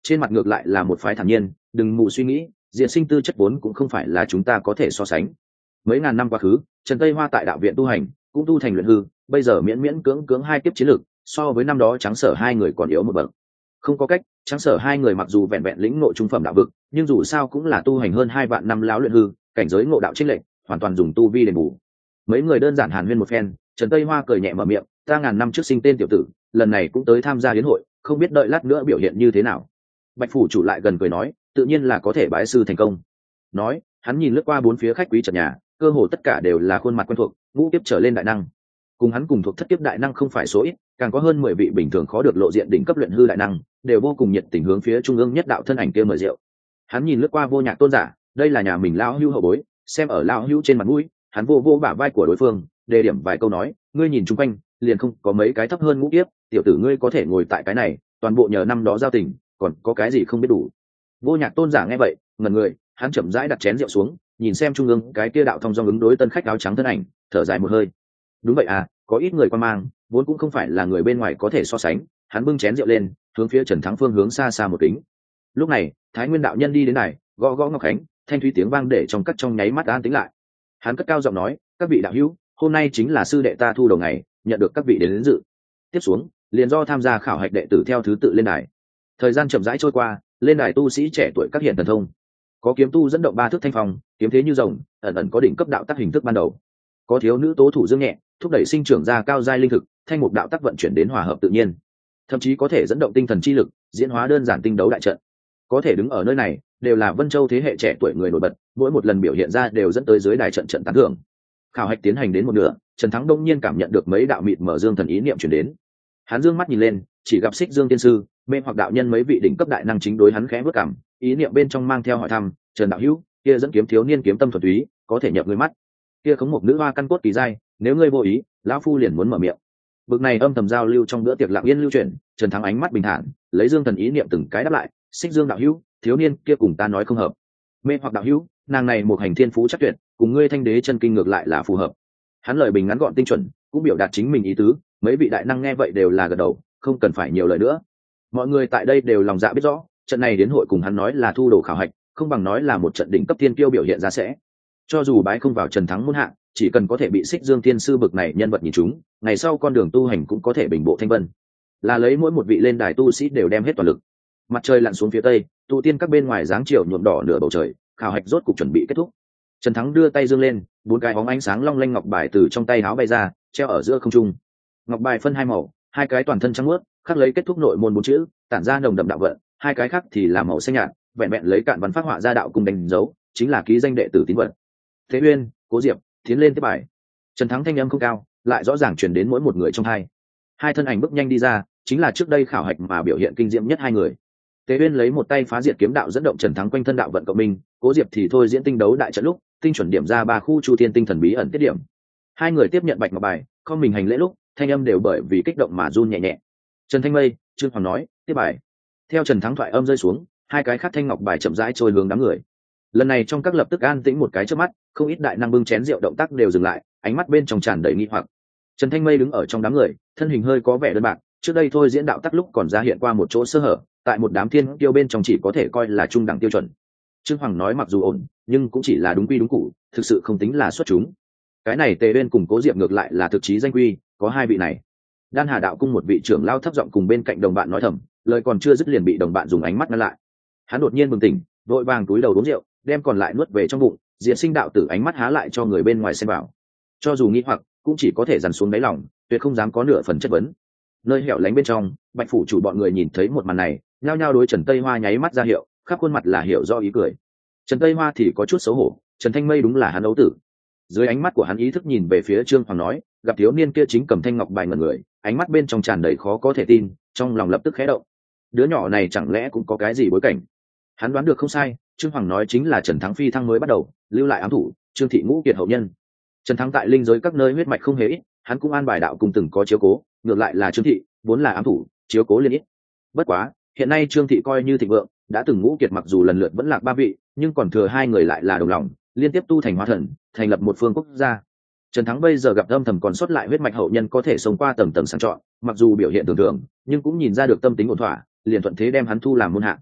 Speaker 1: trên mặt ngược lại là một phái thản nhiên, đừng mù suy nghĩ, diện sinh tư chất vốn cũng không phải là chúng ta có thể so sánh. Mấy ngàn năm quá khứ, Trần Tây Hoa tại đạo viện tu hành cũng tu thành luyện hư, bây giờ miễn miễn cưỡng cưỡng hai kiếp chiến lược, so với năm đó Trắng Sở hai người còn yếu một bậc. Không có cách, Trắng Sở hai người mặc dù vẹn vẹn lĩnh ngộ trung phẩm đạo vực, nhưng dù sao cũng là tu hành hơn hai vạn năm lão luyện hư, cảnh giới ngộ đạo chênh lệch, hoàn toàn dùng tu vi đền bù. Mấy người đơn giản hàn huyên một phen, Trần Tây Hoa cười nhẹ mở miệng, ta ngàn năm trước sinh tên tiểu tử, lần này cũng tới tham gia yến hội, không biết đợi lát nữa biểu hiện như thế nào. Bạch phủ chủ lại gần cười nói, tự nhiên là có thể bái sư thành công. Nói, hắn nhìn lướt qua bốn phía khách quý trần nhà, cơ hồ tất cả đều là khuôn mặt quen thuộc, ngũ kiếp trở lên đại năng. Cùng hắn cùng thuộc thất kiếp đại năng không phải số ít, càng có hơn mười vị bình thường khó được lộ diện đỉnh cấp luyện hư đại năng, đều vô cùng nhiệt tình hướng phía trung ương nhất đạo thân ảnh kia mời rượu. Hắn nhìn lướt qua Vô Nhạc tôn giả, đây là nhà mình lão hữu hậu bối, xem ở lão hữu trên mặt mũi, hắn vô vô bả vai của đối phương, đề điểm vài câu nói, ngươi nhìn chung quanh, liền không có mấy cái thấp hơn ngũ kiếp, tiểu tử ngươi có thể ngồi tại cái này, toàn bộ nhờ năm đó giao tình, còn có cái gì không biết đủ. Vô Nhạc tôn giả nghe vậy, ngẩn người, hắn chậm rãi đặt chén rượu xuống, nhìn xem trung ương cái kia đạo thông dong ứng đối tân khách áo trắng thân ảnh, thở dài một hơi. Đúng vậy à, có ít người quan mang, vốn cũng không phải là người bên ngoài có thể so sánh. Hắn bưng chén rượu lên, hướng phía Trần Thắng phương hướng xa xa một kính. Lúc này, Thái Nguyên đạo nhân đi đến này, gõ gõ ngọc khánh, thanh thúy tiếng vang để trong các trong nháy mắt an tĩnh lại. Hắn cất cao giọng nói, các vị đạo hữu, hôm nay chính là sư đệ ta thu đầu ngày, nhận được các vị đến, đến dự. Tiếp xuống, liền do tham gia khảo hạch đệ tử theo thứ tự lên đài. Thời gian chậm rãi trôi qua, lên đài tu sĩ trẻ tuổi các hiện thần thông. Có kiếm tu dẫn động ba thước thanh phong, kiếm thế như rồng, ẩn ẩn có đỉnh cấp đạo tác hình thức ban đầu. Có thiếu nữ tố thủ dương nhẹ, thúc đẩy sinh trưởng ra cao giai linh thực, thanh mục đạo tác vận chuyển đến hòa hợp tự nhiên. Thậm chí có thể dẫn động tinh thần chi lực, diễn hóa đơn giản tinh đấu đại trận. Có thể đứng ở nơi này, đều là Vân Châu thế hệ trẻ tuổi người nổi bật, mỗi một lần biểu hiện ra đều dẫn tới dưới đài trận trận tán thưởng. Khảo hạch tiến hành đến một nửa, Trần Thắng đông nhiên cảm nhận được mấy đạo mịt mở dương thần ý niệm truyền đến. Hắn dương mắt nhìn lên, chỉ gặp Xích Dương tiên sư, mê hoặc đạo nhân mấy vị đỉnh cấp đại năng chính đối hắn khẽ bước cảm, ý niệm bên trong mang theo hỏi thăm, Trần đạo hữu, kia dẫn kiếm thiếu niên kiếm tâm thuần túy, có thể nhập người mắt. Kia khống một nữ hoa căn cốt kỳ giai, nếu ngươi vô ý, lão phu liền muốn mở miệng. Bực này âm thầm giao lưu trong bữa tiệc lặng yên lưu truyền, Trần Thắng ánh mắt bình thản, lấy dương thần ý niệm từng cái đáp lại, Xích Dương đạo hữu, thiếu niên kia cùng ta nói không hợp. Mê hoặc đạo hữu, nàng này một hành thiên phú chắc tuyệt, cùng ngươi thanh đế chân kinh ngược lại là phù hợp. Hắn lời bình ngắn gọn tinh chuẩn, cũng biểu đạt chính mình ý tứ, mấy vị đại năng nghe vậy đều là gật đầu, không cần phải nhiều lời nữa. Mọi người tại đây đều lòng dạ biết rõ, trận này đến hội cùng hắn nói là thu đồ khảo hạch, không bằng nói là một trận đỉnh cấp thiên kiêu biểu hiện ra sẽ. Cho dù bái không vào Trần Thắng muôn hạng, chỉ cần có thể bị Xích Dương thiên sư bực này nhân vật nhìn chúng, ngày sau con đường tu hành cũng có thể bình bộ thanh vân. Là lấy mỗi một vị lên đài tu sĩ đều đem hết toàn lực. Mặt trời lặn xuống phía tây, tụ tiên các bên ngoài dáng chiều nhuộm đỏ nửa bầu trời, khảo hạch rốt cục chuẩn bị kết thúc. Trần Thắng đưa tay dương lên, bốn cái bóng ánh sáng long lanh ngọc bài từ trong tay áo bay ra, treo ở giữa không trung. Ngọc bài phân hai màu, hai cái toàn thân trắng muốt, khắc lấy kết thúc nội môn bốn chữ, tản ra nồng đậm đạo vận, hai cái khác thì là màu xanh nhạt, vẹn vẹn lấy cạn văn phát họa ra đạo cùng đánh dấu, chính là ký danh đệ tử tín vật. Thế Uyên, Cố Diệp, tiến lên tiếp bài. Trần Thắng thanh âm không cao, lại rõ ràng truyền đến mỗi một người trong hai. Hai thân ảnh bước nhanh đi ra, chính là trước đây khảo hạch mà biểu hiện kinh diệm nhất hai người. Tế Uyên lấy một tay phá diệt kiếm đạo dẫn động Trần Thắng quanh thân đạo vận cộng minh, Cố Diệp thì thôi diễn tinh đấu đại trận lúc, tinh chuẩn điểm ra ba khu chu thiên tinh thần bí ẩn tiết điểm. Hai người tiếp nhận bạch ngọc bài, không mình hành lễ lúc, thanh âm đều bởi vì kích động mà run nhẹ nhẹ. Trần Thanh Mây, Trương Hoàng nói, tiếp bài. Theo Trần Thắng thoại âm rơi xuống, hai cái khác thanh ngọc bài chậm rãi trôi hướng đám người. Lần này trong các lập tức an tĩnh một cái trước mắt, không ít đại năng bưng chén rượu động tác đều dừng lại, ánh mắt bên trong tràn đầy nghi hoặc. Trần Thanh Mây đứng ở trong đám người, thân hình hơi có vẻ đơn bạc, trước đây thôi diễn đạo tắc lúc còn ra hiện qua một chỗ sơ hở, tại một đám thiên tiêu bên trong chỉ có thể coi là trung đẳng tiêu chuẩn. Trương Hoàng nói mặc dù ổn, nhưng cũng chỉ là đúng quy đúng cụ, thực sự không tính là xuất chúng. Cái này Tề Uyên cùng Cố Diệp ngược lại là thực chí danh quy, có hai vị này. Đan Hà đạo cung một vị trưởng lao thấp giọng cùng bên cạnh đồng bạn nói thầm, lời còn chưa dứt liền bị đồng bạn dùng ánh mắt ngăn lại. Hắn đột nhiên bừng tỉnh, vội vàng túi đầu uống rượu, đem còn lại nuốt về trong bụng, Diễn Sinh đạo tử ánh mắt há lại cho người bên ngoài xem vào. Cho dù nghi hoặc, cũng chỉ có thể dằn xuống đáy lòng, tuyệt không dám có nửa phần chất vấn. Nơi hẻo lánh bên trong, Bạch phủ chủ bọn người nhìn thấy một màn này, nhao nhao đối Trần Tây Hoa nháy mắt ra hiệu, khắp khuôn mặt là hiểu do ý cười. Trần Tây Hoa thì có chút xấu hổ, Trần Thanh Mây đúng là hắn ấu tử. Dưới ánh mắt của hắn ý thức nhìn về phía Trương Hoàng nói, gặp thiếu niên kia chính cầm thanh ngọc bài ngẩn người, ánh mắt bên trong tràn đầy khó có thể tin, trong lòng lập tức khẽ động. Đứa nhỏ này chẳng lẽ cũng có cái gì bối cảnh? Hắn đoán được không sai, Trương Hoàng nói chính là Trần Thắng phi thăng mới bắt đầu, lưu lại ám thủ, Trương thị ngũ kiệt hậu nhân. Trần Thắng tại linh giới các nơi huyết mạch không hề ít, hắn cũng an bài đạo cùng từng có chiếu cố, ngược lại là Trương thị, vốn là ám thủ, chiếu cố liên ít. Bất quá, hiện nay Trương thị coi như thịnh vượng, đã từng ngũ kiệt mặc dù lần lượt vẫn lạc ba vị, nhưng còn thừa hai người lại là đồng lòng, liên tiếp tu thành hóa thần, thành lập một phương quốc gia. Trần Thắng bây giờ gặp âm thầm còn sót lại huyết mạch hậu nhân có thể sống qua tầng tầng sàng chọn, mặc dù biểu hiện thường thường, nhưng cũng nhìn ra được tâm tính ổn thỏa, liền thuận thế đem hắn thu làm môn hạ.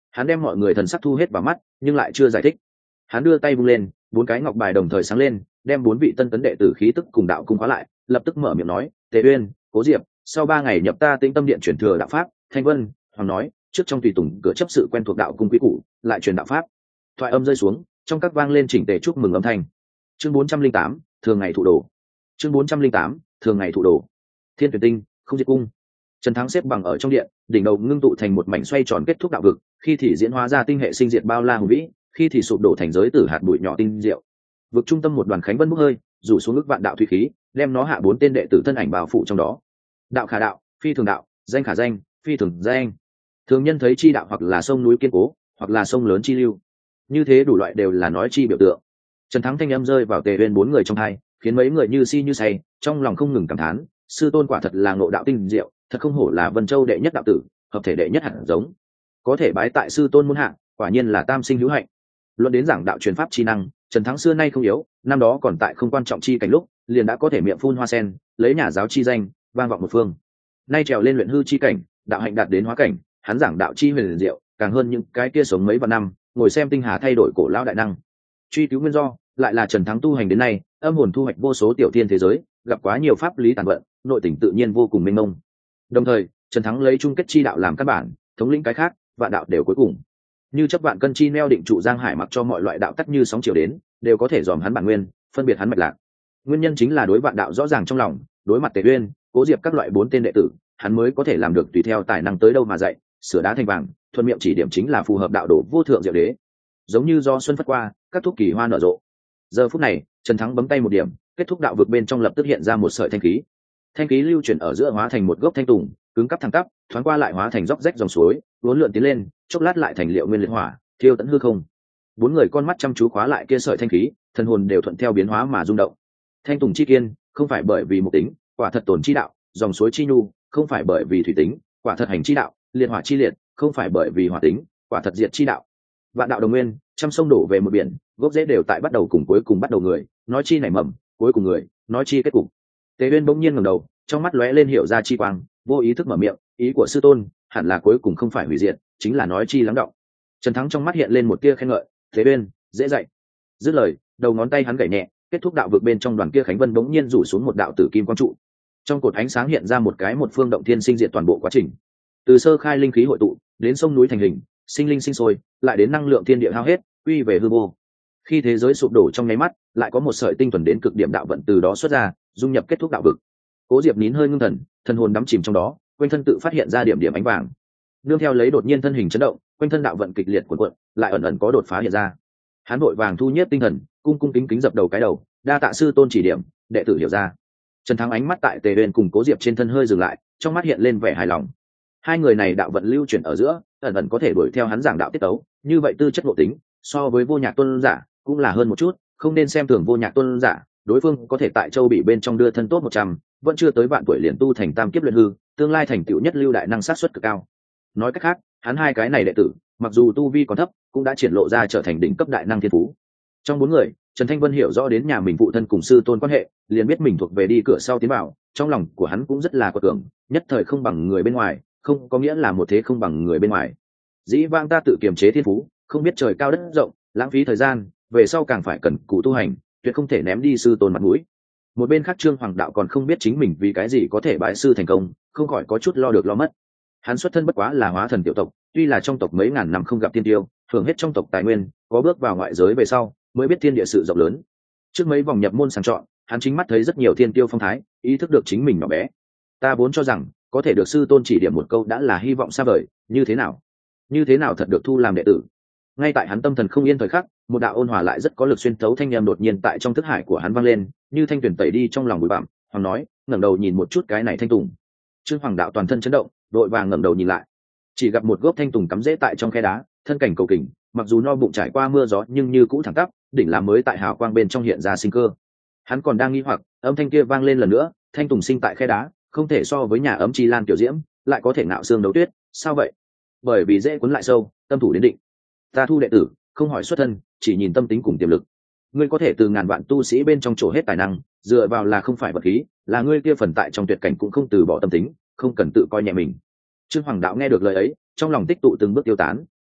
Speaker 1: Hắn đem mọi người thần sắc thu hết vào mắt nhưng lại chưa giải thích. Hắn đưa tay vung lên, bốn cái ngọc bài đồng thời sáng lên, đem bốn vị tân tấn đệ tử khí tức cùng đạo cung khóa lại, lập tức mở miệng nói: Tề Uyên, Cố Diệp, sau ba ngày nhập ta Tĩnh Tâm Điện chuyển thừa đạo pháp. Thanh Vân, Hoàng nói trước trong tùy tùng cửa chấp sự quen thuộc đạo cung quý cũ, lại truyền đạo pháp. Thoại âm rơi xuống, trong các vang lên chỉnh tề chúc mừng âm thanh. Chương bốn trăm linh tám, thường ngày thụ đồ. Chương bốn trăm linh tám, thường ngày thụ đồ. Thiên Tuyển Tinh, Không Diệt Cung. Trần Thắng xếp bằng ở trong điện, đỉnh đầu ngưng tụ thành một mảnh xoay tròn kết thúc đạo vực, khi thì diễn hóa ra tinh hệ sinh diệt bao la hùng vĩ, khi thì sụp đổ thành giới tử hạt bụi nhỏ tinh diệu. Vực trung tâm một đoàn khánh vân bốc hơi, rủ xuống ức vạn đạo thủy khí, đem nó hạ bốn tên đệ tử thân ảnh bao phủ trong đó. Đạo khả đạo, phi thường đạo, danh khả danh, phi thường danh. Thường nhân thấy chi đạo hoặc là sông núi kiên cố, hoặc là sông lớn chi lưu. Như thế đủ loại đều là nói chi biểu tượng. Trần Thắng thanh âm rơi vào Tề Uyên bốn người trong hai, khiến mấy người như si như say, trong lòng không ngừng cảm thán, sư tôn quả thật là ngộ đạo tinh diệu, thật không hổ là Vân Châu đệ nhất đạo tử, hợp thể đệ nhất hạt giống. Có thể bái tại sư tôn môn hạ, quả nhiên là tam sinh hữu hạnh. Luận đến giảng đạo truyền pháp chi năng, Trần Thắng xưa nay không yếu, năm đó còn tại không quan trọng chi cảnh lúc, liền đã có thể miệng phun hoa sen, lấy nhà giáo chi danh, vang vọng một phương. Nay trèo lên luyện hư chi cảnh, đạo hạnh đạt đến hóa cảnh, hắn giảng đạo chi huyền diệu, càng hơn những cái kia sống mấy vạn năm, ngồi xem tinh hà thay đổi cổ lão đại năng. Truy cứu nguyên do, lại là Trần Thắng tu hành đến nay, âm hồn thu hoạch vô số tiểu thiên thế giới, gặp quá nhiều pháp lý tàn vận, nội tình tự nhiên vô cùng mênh mông. Đồng thời, Trần Thắng lấy chung kết chi đạo làm căn bản, thống lĩnh cái khác, vạn đạo đều cuối cùng. Như chấp vạn cân chi neo định trụ Giang Hải, mặc cho mọi loại đạo tắc như sóng chiều đến, đều có thể dòm hắn bản nguyên, phân biệt hắn mạch lạc. Nguyên nhân chính là đối vạn đạo rõ ràng trong lòng, đối mặt Tề Uyên, Cố Diệp các loại bốn tên đệ tử, hắn mới có thể làm được tùy theo tài năng tới đâu mà dạy, sửa đá thành vàng, thuận miệng chỉ điểm chính là phù hợp đạo đồ vô thượng diệu đế. Giống như do xuân phất qua, các thuốc kỳ hoa nở rộ. Giờ phút này, Trần Thắng bấm tay một điểm, kết thúc đạo vực bên trong lập tức hiện ra một sợi thanh khí. Thanh khí lưu chuyển ở giữa hóa thành một gốc thanh tùng, cứng cắp thẳng tắp, thoáng qua lại hóa thành róc rách dòng suối, uốn lượn tiến lên, chốc lát lại thành liệu nguyên liệt hỏa, thiêu tận hư không. Bốn người con mắt chăm chú khóa lại kia sợi thanh khí, thần hồn đều thuận theo biến hóa mà rung động. Thanh tùng chi kiên, không phải bởi vì một tính, quả thật tổn chi đạo, dòng suối chi nhu, không phải bởi vì thủy tính, quả thật hành chi đạo, liệt hỏa chi liệt, không phải bởi vì hỏa tính, quả thật diệt chi đạo. Vạn đạo đồng nguyên, trăm sông đổ về một biển, gốc rễ đều tại bắt đầu cùng cuối cùng bắt đầu người, nói chi nảy mầm, cuối cùng người, nói chi kết cục. Tề Uyên bỗng nhiên ngẩng đầu, trong mắt lóe lên hiểu ra chi quang, vô ý thức mở miệng, ý của sư tôn, hẳn là cuối cùng không phải hủy diệt, chính là nói chi lắng động. Trần Thắng trong mắt hiện lên một tia khen ngợi, Tề Uyên, dễ dạy. Dứt lời, đầu ngón tay hắn gảy nhẹ, kết thúc đạo vực bên trong đoàn kia khánh vân bỗng nhiên rủ xuống một đạo tử kim quang trụ. Trong cột ánh sáng hiện ra một cái một phương động thiên sinh diệt toàn bộ quá trình. Từ sơ khai linh khí hội tụ, đến sông núi thành hình, sinh linh sinh sôi, lại đến năng lượng thiên địa hao hết, quy về hư vô. Khi thế giới sụp đổ trong nháy mắt, lại có một sợi tinh thuần đến cực điểm đạo vận từ đó xuất ra, dung nhập kết thúc đạo vực. Cố Diệp nín hơi ngưng thần, thân hồn đắm chìm trong đó, quanh thân tự phát hiện ra điểm điểm ánh vàng. Nương theo lấy đột nhiên thân hình chấn động, quanh thân đạo vận kịch liệt cuộn cuộn, lại ẩn ẩn có đột phá hiện ra. Hắn vội vàng thu nhiếp tinh thần, cung cung kính kính dập đầu cái đầu, đa tạ sư tôn chỉ điểm, đệ tử hiểu ra. Trần Thắng ánh mắt tại Tề Uyên cùng Cố Diệp trên thân hơi dừng lại, trong mắt hiện lên vẻ hài lòng. Hai người này đạo vận lưu chuyển ở giữa, ẩn ẩn có thể đuổi theo hắn giảng đạo tiết tấu, như vậy tư chất ngộ tính, so với Vô Nhạc Tôn giả cũng là hơn một chút, không nên xem thường Vô Nhạc Tôn giả, đối phương có thể tại Châu Bị bên trong đưa thân tốt một trăm, vẫn chưa tới vạn tuổi liền tu thành tam kiếp luyện hư, tương lai thành tựu nhất lưu đại năng sát suất cực cao. Nói cách khác, hắn hai cái này đệ tử, mặc dù tu vi còn thấp, cũng đã triển lộ ra trở thành đỉnh cấp đại năng thiên phú. Trong bốn người, Trần Thanh Vân hiểu rõ đến nhà mình phụ thân cùng sư tôn quan hệ, liền biết mình thuộc về đi cửa sau tiến vào, trong lòng của hắn cũng rất là quật cường, nhất thời không bằng người bên ngoài, không có nghĩa là một thế không bằng người bên ngoài. Dĩ vãng ta tự kiềm chế thiên phú, không biết trời cao đất rộng, lãng phí thời gian, về sau càng phải cần cù tu hành, tuyệt không thể ném đi sư tôn mặt mũi. Một bên khác Trương Hoàng Đạo còn không biết chính mình vì cái gì có thể bái sư thành công, không khỏi có chút lo được lo mất. Hắn xuất thân bất quá là hóa thần tiểu tộc, tuy là trong tộc mấy ngàn năm không gặp tiên tiêu, hưởng hết trong tộc tài nguyên, có bước vào ngoại giới về sau, mới biết thiên địa sự rộng lớn. Trước mấy vòng nhập môn sàng chọn, hắn chính mắt thấy rất nhiều thiên tiêu phong thái, ý thức được chính mình nhỏ bé. Ta vốn cho rằng có thể được sư tôn chỉ điểm một câu đã là hy vọng xa vời, như thế nào? Như thế nào thật được thu làm đệ tử? Ngay tại hắn tâm thần không yên thời khắc, một đạo ôn hòa lại rất có lực xuyên thấu thanh âm đột nhiên tại trong thức hải của hắn vang lên, như thanh tuyển tẩy đi trong lòng bụi bặm. Hoàng nói, ngẩng đầu nhìn một chút cái này thanh tùng. Trương Hoàng Đạo toàn thân chấn động, đội vàng ngẩng đầu nhìn lại, chỉ gặp một gốc thanh tùng cắm rễ tại trong khe đá, thân cảnh cầu kình, mặc dù no bụng trải qua mưa gió nhưng như cũ thẳng tắp, đỉnh làm mới tại hào quang bên trong hiện ra sinh cơ. Hắn còn đang nghi hoặc, âm thanh kia vang lên lần nữa, thanh tùng sinh tại khe đá, không thể so với nhà ấm chi lan tiểu diễm, lại có thể nạo xương đấu tuyết, sao vậy? Bởi vì dễ cuốn lại sâu, tâm thủ đến định. Ta thu đệ tử, không hỏi xuất thân, chỉ nhìn tâm tính cùng tiềm lực. Ngươi có thể từ ngàn vạn tu sĩ bên trong chỗ hết tài năng, dựa vào là không phải vật khí, là ngươi kia phần tại trong tuyệt cảnh cũng không từ bỏ tâm tính, không cần tự coi nhẹ mình. Trương Hoàng Đạo nghe được lời ấy, trong lòng tích tụ từng bước tiêu tán,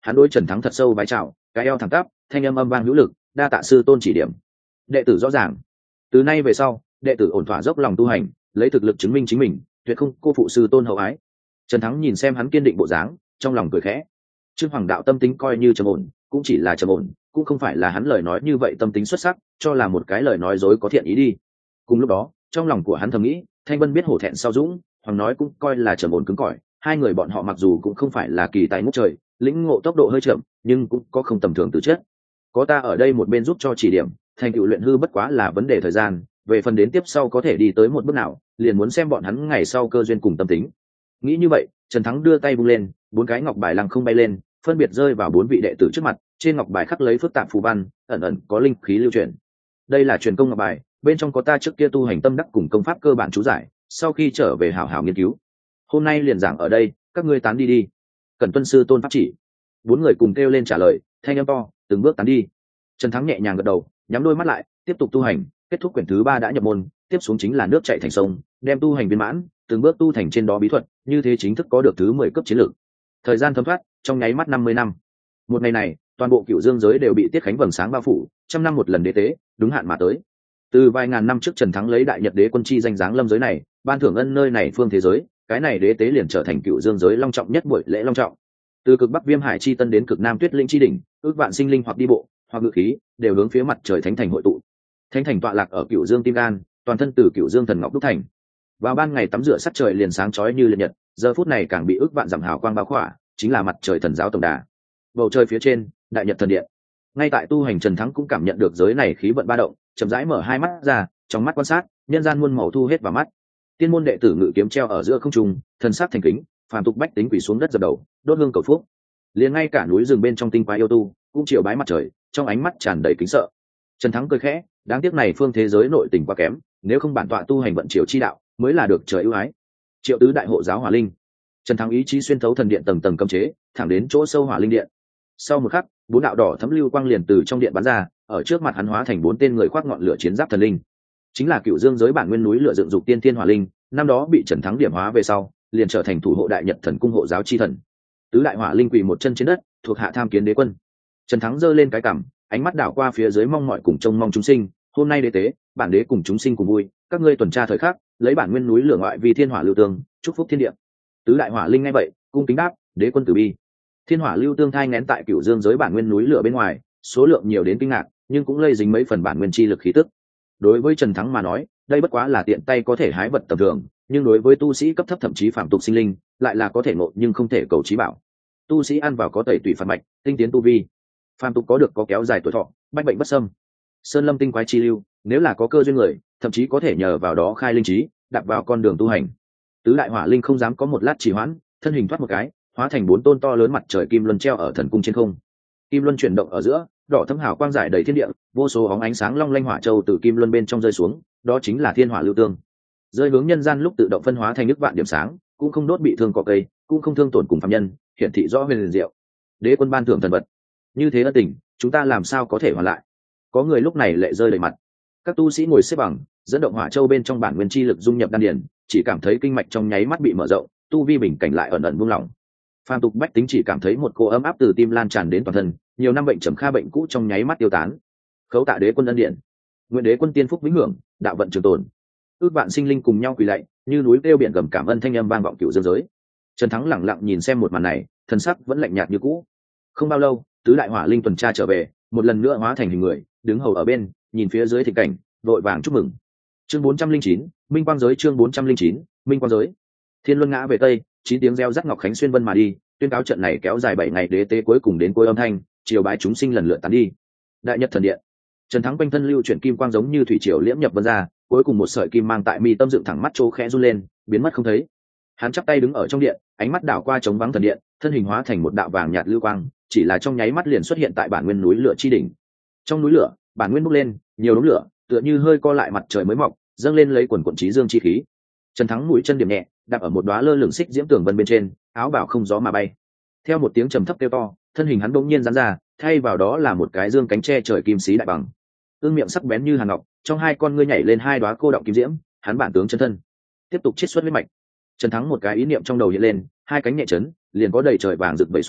Speaker 1: hắn đối Trần Thắng thật sâu vái chào, cái eo thẳng tắp, thanh âm âm vang hữu lực, đa tạ sư tôn chỉ điểm. Đệ tử rõ ràng, từ nay về sau đệ tử ổn thỏa dốc lòng tu hành, lấy thực lực chứng minh chính mình, tuyệt không cô phụ sư tôn hậu ái. Trần Thắng nhìn xem hắn kiên định bộ dáng, trong lòng cười khẽ. Trương Hoàng đạo tâm tính coi như trầm ổn, cũng chỉ là trầm ổn, cũng không phải là hắn lời nói như vậy tâm tính xuất sắc, cho là một cái lời nói dối có thiện ý đi. Cùng lúc đó, trong lòng của hắn thầm nghĩ, Thanh Vân biết hổ thẹn sau dũng, Hoàng nói cũng coi là trầm ổn cứng cỏi, hai người bọn họ mặc dù cũng không phải là kỳ tài ngút trời, lĩnh ngộ tốc độ hơi chậm, nhưng cũng có không tầm thường từ chất. Có ta ở đây một bên giúp cho chỉ điểm, thành tựu luyện hư bất quá là vấn đề thời gian, về phần đến tiếp sau có thể đi tới một bước nào, liền muốn xem bọn hắn ngày sau cơ duyên cùng tâm tính. Nghĩ như vậy, Trần Thắng đưa tay vung lên, bốn cái ngọc bài lăng không bay lên, phân biệt rơi vào bốn vị đệ tử trước mặt, trên ngọc bài khắc lấy phức tạp phù văn, ẩn ẩn có linh khí lưu chuyển. Đây là truyền công ngọc bài, bên trong có ta trước kia tu hành tâm đắc cùng công pháp cơ bản chú giải, sau khi trở về hảo hảo nghiên cứu. Hôm nay liền giảng ở đây, các ngươi tán đi đi. Cần tuân sư tôn pháp chỉ. Bốn người cùng kêu lên trả lời, thanh âm to, từng bước tán đi. Trần Thắng nhẹ nhàng gật đầu, nhắm đôi mắt lại, tiếp tục tu hành. Kết thúc quyển thứ ba đã nhập môn, tiếp xuống chính là nước chảy thành sông, đem tu hành viên mãn, từng bước tu thành trên đó bí thuật, như thế chính thức có được thứ mười cấp chiến lược. Thời gian thấm thoát, trong nháy mắt năm mươi năm. Một ngày này, toàn bộ Cửu Dương giới đều bị tiết khánh vầng sáng bao phủ, trăm năm một lần đế tế, đúng hạn mà tới. Từ vài ngàn năm trước Trần Thắng lấy đại nhật đế quân chi danh dáng lâm giới này, ban thưởng ân nơi này phương thế giới, cái này đế tế liền trở thành Cửu Dương giới long trọng nhất buổi lễ long trọng. Từ cực bắc Viêm Hải chi tân đến cực nam Tuyết Linh chi đỉnh, ước vạn sinh linh hoặc đi bộ, hoặc ngự khí, đều hướng phía mặt trời thánh thành hội tụ. Thánh thành tọa lạc ở Cửu Dương Tim Gan, toàn thân từ Cửu Dương thần ngọc đúc thành. Vào ban ngày tắm rửa sắc trời liền sáng chói như liệt nhật, giờ phút này càng bị ước vạn dặm hào quang bao khỏa, chính là mặt trời thần giáo tổng đà. Bầu trời phía trên, đại nhật thần điện. Ngay tại tu hành Trần Thắng cũng cảm nhận được giới này khí vận ba động, chậm rãi mở hai mắt ra, trong mắt quan sát, nhân gian muôn màu thu hết vào mắt. Tiên môn đệ tử ngự kiếm treo ở giữa không trung, thần sắc thành kính, phàm tục bách tính quỳ xuống đất dập đầu, đốt hương cầu phúc. Liền ngay cả núi rừng bên trong tinh quái yêu tu, cũng chiều bái mặt trời, trong ánh mắt tràn đầy kính sợ. Trần Thắng cười khẽ, đáng tiếc này phương thế giới nội tình quá kém, nếu không bản tọa tu hành vận triều chi đạo, mới là được trời ưu ái. Triệu tứ đại hộ giáo hỏa linh. Trần Thắng ý chí xuyên thấu thần điện tầng tầng cấm chế, thẳng đến chỗ sâu hỏa linh điện. Sau một khắc, bốn đạo đỏ thấm lưu quang liền từ trong điện bắn ra, ở trước mặt hắn hóa thành bốn tên người khoác ngọn lửa chiến giáp thần linh. Chính là Cửu Dương giới bản nguyên núi lửa dựng dục tiên thiên hỏa linh, năm đó bị Trần Thắng điểm hóa về sau, liền trở thành thủ hộ đại nhật thần cung hộ giáo chi thần. Tứ đại hỏa linh quỳ một chân trên đất, thuộc hạ tham kiến đế quân. Trần Thắng giơ lên cái cằm, ánh mắt đảo qua phía dưới mong mọi cùng trông mong chúng sinh, hôm nay đế tế, bản đế cùng chúng sinh cùng vui, các ngươi tuần tra thời khắc, lấy bản nguyên núi lửa ngoại vì thiên hỏa lưu tương, chúc phúc thiên địa. Tứ đại hỏa linh nghe vậy, cung kính đáp, đế quân từ bi. Thiên hỏa lưu tương thai nén tại Cửu Dương giới bản nguyên núi lửa bên ngoài, số lượng nhiều đến kinh ngạc, nhưng cũng lây dính mấy phần bản nguyên chi lực khí tức. Đối với Trần Thắng mà nói, đây bất quá là tiện tay có thể hái vật tầm thường, nhưng đối với tu sĩ cấp thấp thậm chí phạm tục sinh linh, lại là có thể ngộ nhưng không thể cầu trí bảo. Tu sĩ ăn vào có tẩy tủy phản mạch, tinh tiến tu vi. Phạm tục có được có kéo dài tuổi thọ, bách bệnh bất xâm. Sơn lâm tinh quái chi lưu, nếu là có cơ duyên người, thậm chí có thể nhờ vào đó khai linh trí, đạp vào con đường tu hành. Tứ đại hỏa linh không dám có một lát trì hoãn, thân hình thoát một cái, hóa thành bốn tôn to lớn mặt trời kim luân treo ở thần cung trên không. Kim luân chuyển động ở giữa, đỏ thấm hào quang rải đầy thiên địa, vô số óng ánh sáng long lanh hỏa châu từ kim luân bên trong rơi xuống, đó chính là thiên hỏa lưu tương. Rơi hướng nhân gian lúc tự động phân hóa thành nước vạn điểm sáng, cũng không đốt bị thương cỏ cây, cũng không thương tổn cùng phạm nhân, hiển thị rõ huyền diệu. Đế quân ban thưởng thần vật, như thế ân tình, chúng ta làm sao có thể hoàn lại? Có người lúc này lệ rơi đầy mặt. Các tu sĩ ngồi xếp bằng, dẫn động hỏa châu bên trong bản nguyên chi lực dung nhập đan điển, chỉ cảm thấy kinh mạch trong nháy mắt bị mở rộng, tu vi bình cảnh lại ẩn ẩn buông lỏng. Phàm tục bách tính chỉ cảm thấy một cô ấm áp từ tim lan tràn đến toàn thân, nhiều năm bệnh trầm kha bệnh cũ trong nháy mắt tiêu tán. Khấu tạ đế quân ân điện, nguyện đế quân tiên phúc vĩnh hưởng, đạo vận trường tồn. Ước vạn sinh linh cùng nhau quỳ lạy, như núi kêu biển gầm cảm ơn thanh âm vang vọng Cửu Dương giới. Trần Thắng lẳng lặng nhìn xem một màn này, thần sắc vẫn lạnh nhạt như cũ. Không bao lâu, tứ đại hỏa linh tuần tra trở về, một lần nữa hóa thành hình người, đứng hầu ở bên, nhìn phía dưới thịnh cảnh, vội vàng chúc mừng. Chương bốn trăm linh chín, Minh Quang giới chương bốn trăm linh chín, Minh Quang giới. Thiên luân ngã về tây, chín tiếng reo rắc ngọc khánh xuyên vân mà đi, tuyên cáo trận này kéo dài bảy ngày đế tế cuối cùng đến cuối âm thanh, chiều bái chúng sinh lần lượt tán đi. Đại nhật thần điện. Trần Thắng quanh thân lưu chuyển kim quang giống như thủy triều liễm nhập vân ra, cuối cùng một sợi kim mang tại mi tâm dựng thẳng mắt chỗ khẽ run lên, biến mất không thấy. Hắn chắp tay đứng ở trong điện, ánh mắt đảo qua trống vắng thần điện, thân hình hóa thành một đạo vàng nhạt lưu quang, chỉ là trong nháy mắt liền xuất hiện tại bản nguyên núi lửa chi đỉnh. Trong núi lửa, bản nguyên bốc lên, nhiều đống lửa, tựa như hơi co lại mặt trời mới mọc, dâng lên lấy quần quần trí dương chi khí. Trần Thắng mũi chân điểm nhẹ, đạp ở một đóa lơ lửng xích diễm tường vân bên trên, áo bào không gió mà bay. Theo một tiếng trầm thấp kêu to, thân hình hắn bỗng nhiên giãn ra, thay vào đó là một cái dương cánh che trời kim sĩ đại bằng. Ương miệng sắc bén như hàn ngọc, trong hai con ngươi nhảy lên hai đóa cô đọng kim diễm, hắn bản tướng chân thân. Tiếp tục chiết xuất huyết mạch. Trần Thắng một cái ý niệm trong đầu hiện lên, hai cánh nhẹ chấn, liền có đầy trời vàng rực vẩy xuống,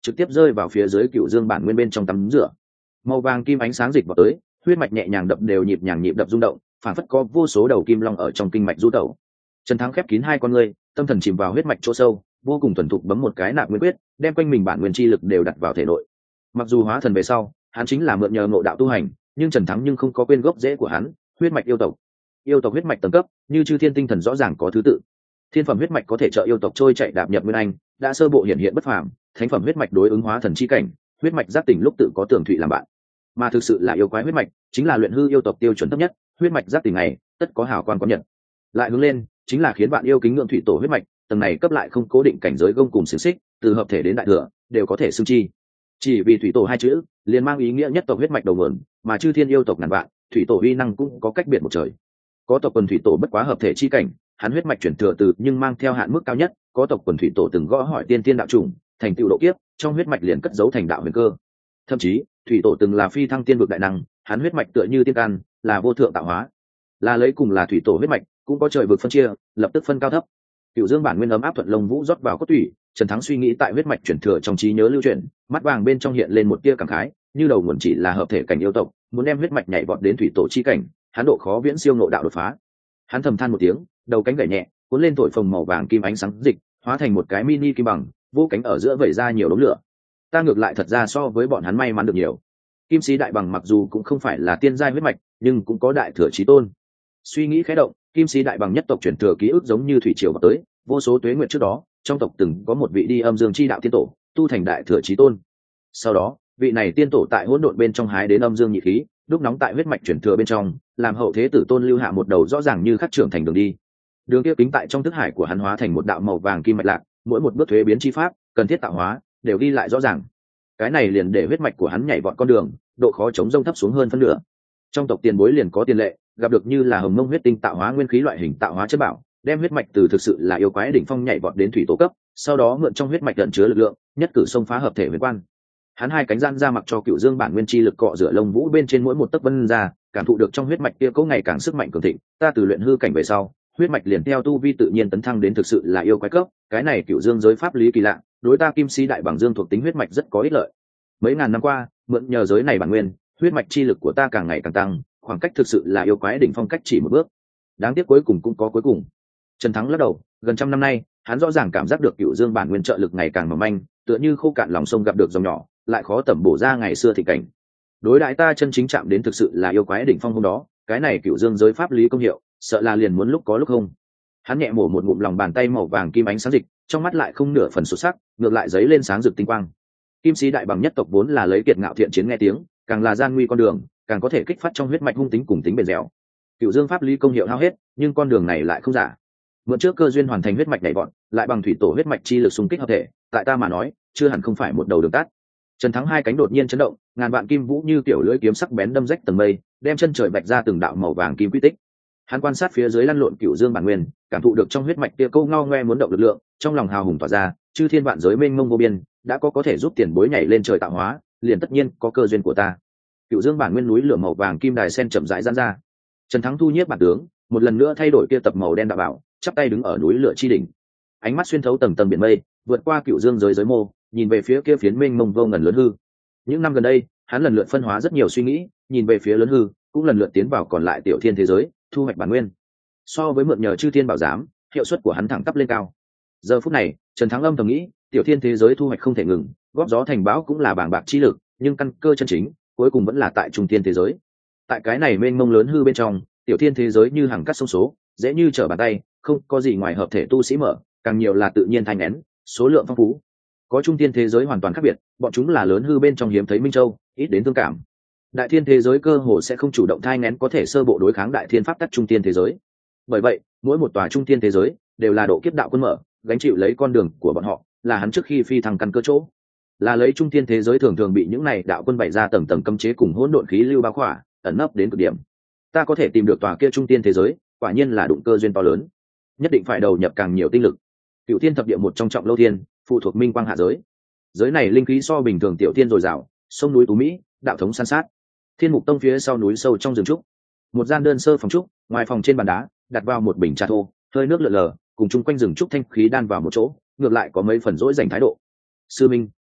Speaker 1: trực tiếp rơi vào phía dưới cựu dương bản nguyên bên trong tắm rửa. Màu vàng kim ánh sáng dịch vào tới, huyết mạch nhẹ nhàng đập đều nhịp nhàng nhịp đập rung động, phản phất có vô số đầu kim long ở trong kinh mạch du tẩu. Trần Thắng khép kín hai con ngươi, tâm thần chìm vào huyết mạch chỗ sâu, vô cùng thuần thục bấm một cái nạp nguyên quyết, đem quanh mình bản nguyên chi lực đều đặt vào thể nội. Mặc dù hóa thần về sau, hắn chính là mượn nhờ ngộ đạo tu hành, nhưng Trần Thắng nhưng không có quên gốc rễ của hắn, huyết mạch yêu tộc. Yêu tộc huyết mạch tầng cấp, như chư thiên tinh thần rõ ràng có thứ tự. Thiên phẩm huyết mạch có thể trợ yêu tộc trôi chạy đạp nhập nguyên anh, đã sơ bộ hiện hiện bất phàm, thánh phẩm huyết mạch đối ứng hóa thần chi cảnh, huyết mạch giác tỉnh lúc tự có tường thụy làm bạn. Mà thực sự là yêu quái huyết mạch, chính là luyện hư yêu tộc tiêu chuẩn thấp nhất, huyết mạch giác tỉnh này, tất có hào quang có nhận. Lại hướng lên, chính là khiến bạn yêu kính ngưỡng thủy tổ huyết mạch, tầng này cấp lại không cố định cảnh giới gông cùng xiển xích, từ hợp thể đến đại thừa, đều có thể xưng chi. Chỉ vì thủy tổ hai chữ, liền mang ý nghĩa nhất tộc huyết mạch đầu nguồn, mà chư thiên yêu tộc ngàn vạn, thủy tổ uy năng cũng có cách biệt một trời. Có tộc quần thủy tổ bất quá hợp thể chi cảnh, hắn huyết mạch chuyển thừa từ nhưng mang theo hạn mức cao nhất, có tộc quần thủy tổ từng gõ hỏi tiên tiên đạo chủng, thành tựu độ kiếp, trong huyết mạch liền cất giấu thành đạo huyền cơ. Thậm chí, thủy tổ từng là phi thăng tiên vực đại năng, hắn huyết mạch tựa như tiên can, là vô thượng tạo hóa. Là lấy cùng là thủy tổ huyết mạch, cũng có trời vực phân chia, lập tức phân cao thấp. Cửu Dương bản nguyên ấm áp thuận lông vũ rót vào cốt tủy, Trần Thắng suy nghĩ tại huyết mạch chuyển thừa trong trí nhớ lưu truyền, mắt vàng bên trong hiện lên một tia cảm khái, như đầu nguồn chỉ là hợp thể cảnh yêu tộc, muốn đem huyết mạch nhảy vọt đến thủy tổ chi cảnh, hắn độ khó viễn siêu ngộ đạo đột phá. Hắn thầm than một tiếng, đầu cánh gảy nhẹ, cuốn lên thổi phồng màu vàng kim ánh sáng dịch, hóa thành một cái mini kim bằng, vô cánh ở giữa vẩy ra nhiều đống lửa. Ta ngược lại thật ra so với bọn hắn may mắn được nhiều. Kim sĩ đại bằng mặc dù cũng không phải là tiên giai huyết mạch, nhưng cũng có đại thừa chí tôn. Suy nghĩ khẽ động, kim sĩ đại bằng nhất tộc chuyển thừa ký ức giống như thủy triều vào tới, vô số tuế nguyện trước đó, trong tộc từng có một vị đi âm dương chi đạo tiên tổ, tu thành đại thừa chí tôn. Sau đó, vị này tiên tổ tại hỗn độn bên trong hái đến âm dương nhị khí, đúc nóng tại huyết mạch chuyển thừa bên trong, làm hậu thế tử tôn lưu hạ một đầu rõ ràng như khắc trưởng thành đường đi. Đường kia kính tại trong thức hải của hắn hóa thành một đạo màu vàng kim mạch lạc, mỗi một bước thuế biến chi pháp, cần thiết tạo hóa, đều ghi lại rõ ràng. Cái này liền để huyết mạch của hắn nhảy vọt con đường, độ khó chống rông thấp xuống hơn phân nửa. Trong tộc tiền bối liền có tiền lệ, gặp được như là hồng mông huyết tinh tạo hóa nguyên khí loại hình tạo hóa chất bảo, đem huyết mạch từ thực sự là yêu quái đỉnh phong nhảy vọt đến thủy tổ cấp, sau đó mượn trong huyết mạch ẩn chứa lực lượng, nhất cử xông phá hợp thể huyền quan. Hắn hai cánh gian ra mặc cho cựu dương bản nguyên chi lực cọ rửa lông vũ bên trên mỗi một tấc vân ra, cảm thụ được trong huyết mạch kia cố ngày càng sức mạnh cường thịnh. Ta từ luyện hư cảnh về sau, huyết mạch liền theo tu vi tự nhiên tấn thăng đến thực sự là yêu quái cấp, cái này cựu dương giới pháp lý kỳ lạ, đối ta kim si đại bằng dương thuộc tính huyết mạch rất có ích lợi. Mấy ngàn năm qua, mượn nhờ giới này bản nguyên, huyết mạch chi lực của ta càng ngày càng tăng, khoảng cách thực sự là yêu quái đỉnh phong cách chỉ một bước. Đáng tiếc cuối cùng cũng có cuối cùng. Trần Thắng lắc đầu, gần trăm năm nay, hắn rõ ràng cảm giác được cựu dương bản nguyên trợ lực ngày càng mỏng manh, tựa như khô cạn lòng sông gặp được dòng nhỏ, lại khó tẩm bổ ra ngày xưa thị cảnh. Đối đãi ta chân chính chạm đến thực sự là yêu quái đỉnh phong hôm đó, cái này cựu dương giới pháp lý công hiệu, sợ là liền muốn lúc có lúc không. Hắn nhẹ mổ một ngụm lòng bàn tay màu vàng kim ánh sáng dịch, trong mắt lại không nửa phần sụt sắc, ngược lại giấy lên sáng rực tinh quang. Kim sĩ đại bằng nhất tộc vốn là lấy kiệt ngạo thiện chiến nghe tiếng, càng là gian nguy con đường, càng có thể kích phát trong huyết mạch hung tính cùng tính bền dẻo. Cựu dương pháp lý công hiệu hao hết, nhưng con đường này lại không giả. Mượn trước cơ duyên hoàn thành huyết mạch nhảy vọt, lại bằng thủy tổ huyết mạch chi lực xung kích hợp thể, tại ta mà nói, chưa hẳn không phải một đầu đường tắt. Trần Thắng hai cánh đột nhiên chấn động, ngàn vạn kim vũ như kiểu lưỡi kiếm sắc bén đâm rách tầng mây, đem chân trời bạch ra từng đạo màu vàng kim quy tích. Hắn quan sát phía dưới lăn lộn cựu dương bản nguyên, cảm thụ được trong huyết mạch kia câu ngao ngoe muốn động lực lượng, trong lòng hào hùng tỏa ra, chư thiên vạn giới mênh mông vô biên, đã có có thể giúp tiền bối nhảy lên trời tạo hóa, liền tất nhiên có cơ duyên của ta. Cựu dương bản nguyên núi lửa màu vàng kim đài sen chậm rãi giãn ra. Trần Thắng thu nhiếp bản tướng, một lần nữa thay đổi kia tập màu đen đạo bảo, chắp tay đứng ở núi lửa chi đỉnh, ánh mắt xuyên thấu tầng tầng biển mây, vượt qua cựu dương giới giới mô, nhìn về phía kia phiến mênh mông vô ngần lớn hư. Những năm gần đây, hắn lần lượt phân hóa rất nhiều suy nghĩ, nhìn về phía lớn hư, cũng lần lượt tiến vào còn lại tiểu thiên thế giới, thu hoạch bản nguyên. So với mượn nhờ chư thiên bảo giám, hiệu suất của hắn thẳng tắp lên cao. Giờ phút này, Trần Thắng âm thầm nghĩ, tiểu thiên thế giới thu hoạch không thể ngừng, góp gió thành bão cũng là bảng bạc chi lực, nhưng căn cơ chân chính, cuối cùng vẫn là tại trung thiên thế giới. Tại cái này mênh mông lớn hư bên trong, tiểu thiên thế giới như hàng cắt sông số, dễ như trở bàn tay, không có gì ngoài hợp thể tu sĩ mở, càng nhiều là tự nhiên thanh nén, số lượng phong phú. Có trung thiên thế giới hoàn toàn khác biệt, bọn chúng là lớn hư bên trong hiếm thấy minh châu, ít đến thương cảm. Đại thiên thế giới cơ hồ sẽ không chủ động thai nén có thể sơ bộ đối kháng đại thiên pháp tắc trung thiên thế giới. Bởi vậy, mỗi một tòa trung thiên thế giới đều là độ kiếp đạo quân mở, gánh chịu lấy con đường của bọn họ, là hắn trước khi phi thăng căn cơ chỗ. Là lấy trung thiên thế giới thường thường bị những này đạo quân bày ra tầng tầng cấm chế cùng hỗn độn khí lưu bao khỏa, ẩn nấp đến cực điểm. Ta có thể tìm được tòa kia trung thiên thế giới, quả nhiên là đụng cơ duyên to lớn. Nhất định phải đầu nhập càng nhiều tinh lực. Cửu thiên thập địa một trong trọng lâu thiên, phụ thuộc minh quang hạ giới. Giới này linh khí so bình thường tiểu thiên dồi dào, sông núi tú mỹ, đạo thống san sát. Thiên mục tông phía sau núi sâu trong rừng trúc, một gian đơn sơ phòng trúc, ngoài phòng trên bàn đá đặt vào một bình trà thô, hơi nước lượn lờ, cùng chung quanh rừng trúc thanh khí đan vào một chỗ, ngược lại có mấy phần rỗi dành thái độ. Sư minh,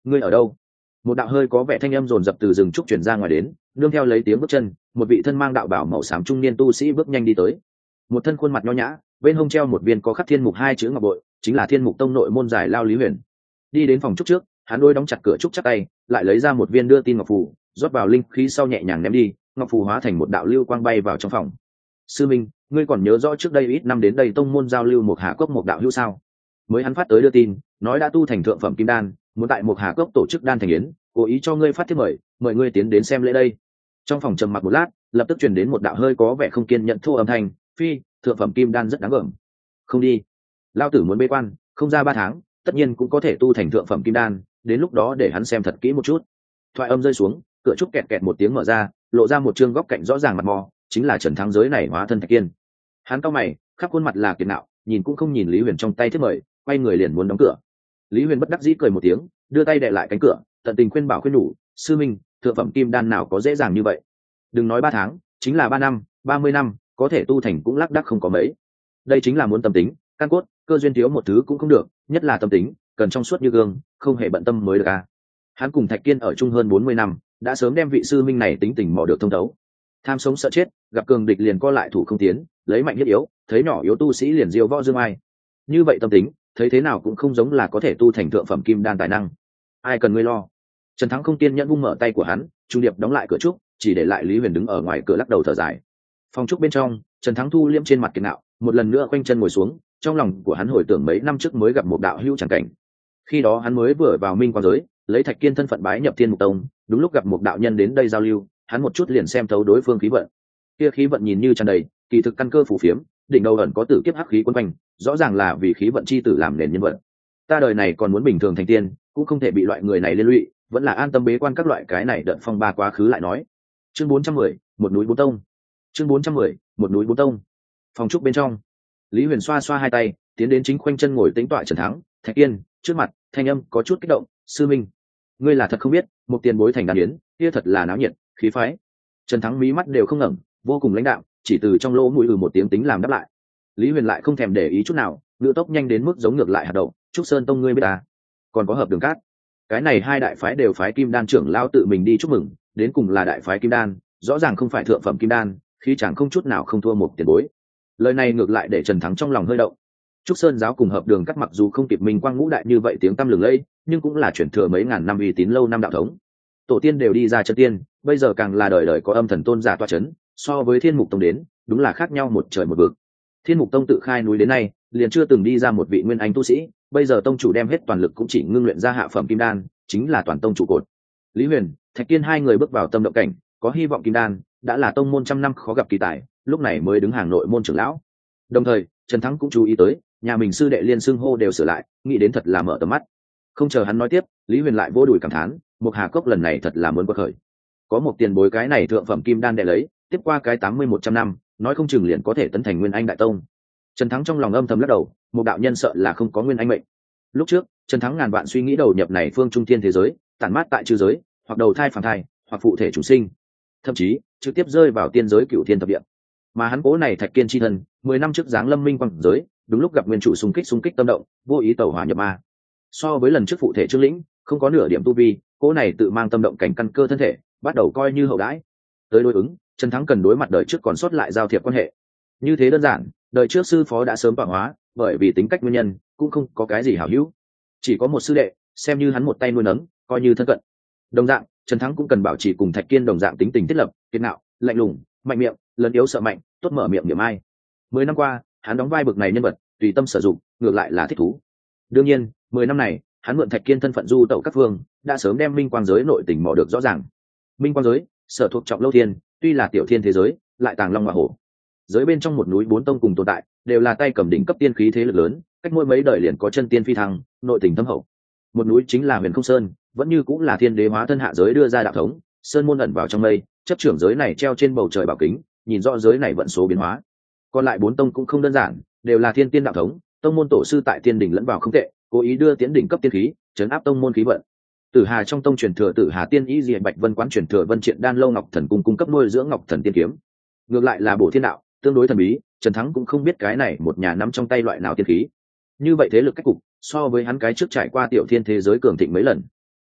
Speaker 1: ngươi ở đâu? Một đạo hơi có vẻ thanh âm dồn dập từ rừng trúc truyền ra ngoài đến, nương theo lấy tiếng bước chân, một vị thân mang đạo bào màu xám trung niên tu sĩ bước nhanh đi tới. Một thân khuôn mặt nho nhã, bên hông treo một viên có khắc thiên mục hai chữ ngọc bội, chính là thiên mục tông nội môn giải lao Lý Huyền. Đi đến phòng trúc trước, hắn đôi đóng chặt cửa trúc chắc tay, lại lấy ra một viên đưa tin ngọc phù, rót vào linh khí sau nhẹ nhàng ném đi, ngọc phù hóa thành một đạo lưu quang bay vào trong phòng. Sư minh, ngươi còn nhớ rõ trước đây ít năm đến đây tông môn giao lưu một hà cốc một đạo hữu sao? Mới hắn phát tới đưa tin, nói đã tu thành thượng phẩm kim đan, muốn tại một hà cốc tổ chức đan thành yến, cố ý cho ngươi phát thiết mời, mời ngươi tiến đến xem lễ đây. Trong phòng trầm mặc một lát, lập tức truyền đến một đạo hơi có vẻ không kiên nhẫn thô âm thanh, phi, thượng phẩm kim đan rất đáng gờm. Không đi, lao tử muốn bế quan, không ra ba tháng, tất nhiên cũng có thể tu thành thượng phẩm kim đan, đến lúc đó để hắn xem thật kỹ một chút. Thoại âm rơi xuống, cửa trúc kẹt kẹt một tiếng mở ra, lộ ra một trương góc cạnh rõ ràng mặt mò, chính là Trần Thắng giới này hóa thân Thạch Kiên. Hắn cau mày, khắp khuôn mặt là kiệt nạo, nhìn cũng không nhìn Lý Huyền trong tay thiết mời, quay người liền muốn đóng cửa. Lý Huyền bất đắc dĩ cười một tiếng, đưa tay đè lại cánh cửa, tận tình khuyên bảo khuyên nhủ, sư minh, thượng phẩm kim đan nào có dễ dàng như vậy? Đừng nói ba tháng, chính là ba năm, ba mươi năm, có thể tu thành cũng lác đác không có mấy. Đây chính là muốn tâm tính, căn cốt, cơ duyên thiếu một thứ cũng không được, nhất là tâm tính, cần trong suốt như gương, không hề bận tâm mới được à. Hắn cùng Thạch Kiên ở chung hơn bốn mươi năm, đã sớm đem vị sư minh này tính tình mò được thông thấu. Tham sống sợ chết, gặp cường địch liền co lại thủ không tiến, lấy mạnh hiếp yếu, thấy nhỏ yếu tu sĩ liền diêu võ dương ai. Như vậy tâm tính, thấy thế nào cũng không giống là có thể tu thành thượng phẩm kim đan tài năng. Ai cần ngươi lo? Trần Thắng không kiên nhẫn vung mở tay của hắn, trung điệp đóng lại cửa trúc, chỉ để lại Lý Huyền đứng ở ngoài cửa lắc đầu thở dài. Phòng trúc bên trong, Trần Thắng thu liễm trên mặt kiệt nạo, một lần nữa quanh chân ngồi xuống, trong lòng của hắn hồi tưởng mấy năm trước mới gặp một đạo hữu chẳng cảnh. Khi đó hắn mới vừa vào minh quang giới, lấy Thạch Kiên thân phận bái nhập Thiên Mục Tông, đúng lúc gặp một đạo nhân đến đây giao lưu, hắn một chút liền xem thấu đối phương khí vận. Kia khí vận nhìn như tràn đầy, kỳ thực căn cơ phủ phiếm, đỉnh đầu ẩn có tử kiếp hắc khí quấn quanh, rõ ràng là vì khí vận chi tử làm nền nhân vật. Ta đời này còn muốn bình thường thành tiên, cũng không thể bị loại người này liên lụy, vẫn là an tâm bế quan các loại cái này đợt phong ba quá khứ lại nói. Chương bốn trăm mười, một núi bốn tông. Chương bốn trăm mười, một núi bốn tông. Phòng trúc bên trong, Lý Huyền xoa xoa hai tay, tiến đến chính khoanh chân ngồi tĩnh tọa Trần Thắng, Thạch Kiên, trước mặt, thanh âm có chút kích động, sư minh, ngươi là thật không biết, một tiền bối thành đàn yến, kia thật là náo nhiệt, khí phái. Trần Thắng mí mắt đều không ngẩng, vô cùng lãnh đạm, chỉ từ trong lỗ mũi ừ một tiếng tính làm đáp lại. Lý Huyền lại không thèm để ý chút nào, ngựa tốc nhanh đến mức giống ngược lại hạt đậu. Trúc Sơn tông ngươi biết ta, còn có hợp đường cát, cái này hai đại phái đều phái kim đan trưởng lao tự mình đi chúc mừng, đến cùng là đại phái kim đan, rõ ràng không phải thượng phẩm kim đan, khi chẳng không chút nào không thua một tiền bối. Lời này ngược lại để Trần Thắng trong lòng hơi động. Trúc Sơn giáo cùng hợp đường cắt mặc dù không kịp minh quang ngũ đại như vậy tiếng tăm lừng lẫy, nhưng cũng là truyền thừa mấy ngàn năm uy tín lâu năm đạo thống. Tổ tiên đều đi ra chân tiên, bây giờ càng là đời đời có âm thần tôn giả toa chấn, so với Thiên Mục Tông đến, đúng là khác nhau một trời một vực. Thiên Mục Tông tự khai núi đến nay, liền chưa từng đi ra một vị nguyên anh tu sĩ, bây giờ tông chủ đem hết toàn lực cũng chỉ ngưng luyện ra hạ phẩm kim đan, chính là toàn tông trụ cột. Lý Huyền, Thạch Kiên hai người bước vào tâm động cảnh, có hy vọng kim đan, đã là tông môn trăm năm khó gặp kỳ tài, lúc này mới đứng hàng nội môn trưởng lão. Đồng thời, Trần Thắng cũng chú ý tới, nhà mình sư đệ liên xưng hô đều sửa lại, nghĩ đến thật là mở tầm mắt. Không chờ hắn nói tiếp, Lý Huyền lại vô đùi cảm thán, một hà cốc lần này thật là muốn quật khởi. Có một tiền bối cái này thượng phẩm kim đan đệ lấy, tiếp qua cái tám mươi một trăm năm, nói không chừng liền có thể tấn thành nguyên anh đại tông. Trần Thắng trong lòng âm thầm lắc đầu, một đạo nhân sợ là không có nguyên anh mệnh. Lúc trước, Trần Thắng ngàn vạn suy nghĩ đầu nhập này phương trung thiên thế giới, tản mát tại chư giới, hoặc đầu thai phàm thai, hoặc phụ thể chủ sinh, thậm chí trực tiếp rơi vào tiên giới cửu thiên thập địa. Mà hắn cố này Thạch Kiên chi thân, mười năm trước giáng lâm minh quang giới, đúng lúc gặp nguyên chủ xung kích xung kích tâm động, vô ý tẩu hỏa nhập ma. So với lần trước phụ thể trương lĩnh, không có nửa điểm tu vi, cố này tự mang tâm động cảnh căn cơ thân thể, bắt đầu coi như hậu đãi. Tới đối ứng, Trần Thắng cần đối mặt đời trước còn sót lại giao thiệp quan hệ. Như thế đơn giản, đời trước sư phó đã sớm tọa hóa, bởi vì tính cách nguyên nhân, cũng không có cái gì hảo hữu, chỉ có một sư đệ, xem như hắn một tay nuôi nấng, coi như thân cận. Đồng dạng, Trần Thắng cũng cần bảo trì cùng Thạch Kiên đồng dạng tính tình thiết lập, kiên nạo, lạnh lùng, mạnh miệng, lớn yếu sợ mạnh, tốt mở miệng niệm ai. Mười năm qua, hắn đóng vai bực này nhân vật, tùy tâm sử dụng, ngược lại là thích thú. Đương nhiên, mười năm này, hắn mượn Thạch Kiên thân phận du tẩu các phương, đã sớm đem minh quang giới nội tình mò được rõ ràng. Minh quang giới, sở thuộc trọng lâu thiên, tuy là tiểu thiên thế giới, lại tàng long và hổ. Giới bên trong một núi bốn tông cùng tồn tại, đều là tay cầm đỉnh cấp tiên khí thế lực lớn, cách mỗi mấy đời liền có chân tiên phi thăng, nội tình thâm hậu. Một núi chính là Huyền Không Sơn, vẫn như cũng là thiên đế hóa thân hạ giới đưa ra đạo thống, sơn môn ẩn vào trong mây, chấp trưởng giới này treo trên bầu trời bảo kính, nhìn rõ giới này vận số biến hóa. Còn lại bốn tông cũng không đơn giản, đều là thiên tiên đạo thống, tông môn tổ sư tại tiên đỉnh lẫn vào không tệ, cố ý đưa tiến đỉnh cấp tiên khí, chấn áp tông môn khí vận. Tử Hà trong tông truyền thừa Tử Hà tiên ý diệt Bạch Vân quán truyền thừa Vân Triện đan lâu Ngọc Thần cung cung cấp nuôi dưỡng Ngọc Thần tiên kiếm. Ngược lại là Bổ Thiên đạo, tương đối thần bí, Trần Thắng cũng không biết cái này một nhà nắm trong tay loại nào tiên khí. Như vậy thế lực cách cục, so với hắn cái trước trải qua tiểu thiên thế giới cường thịnh mấy lần.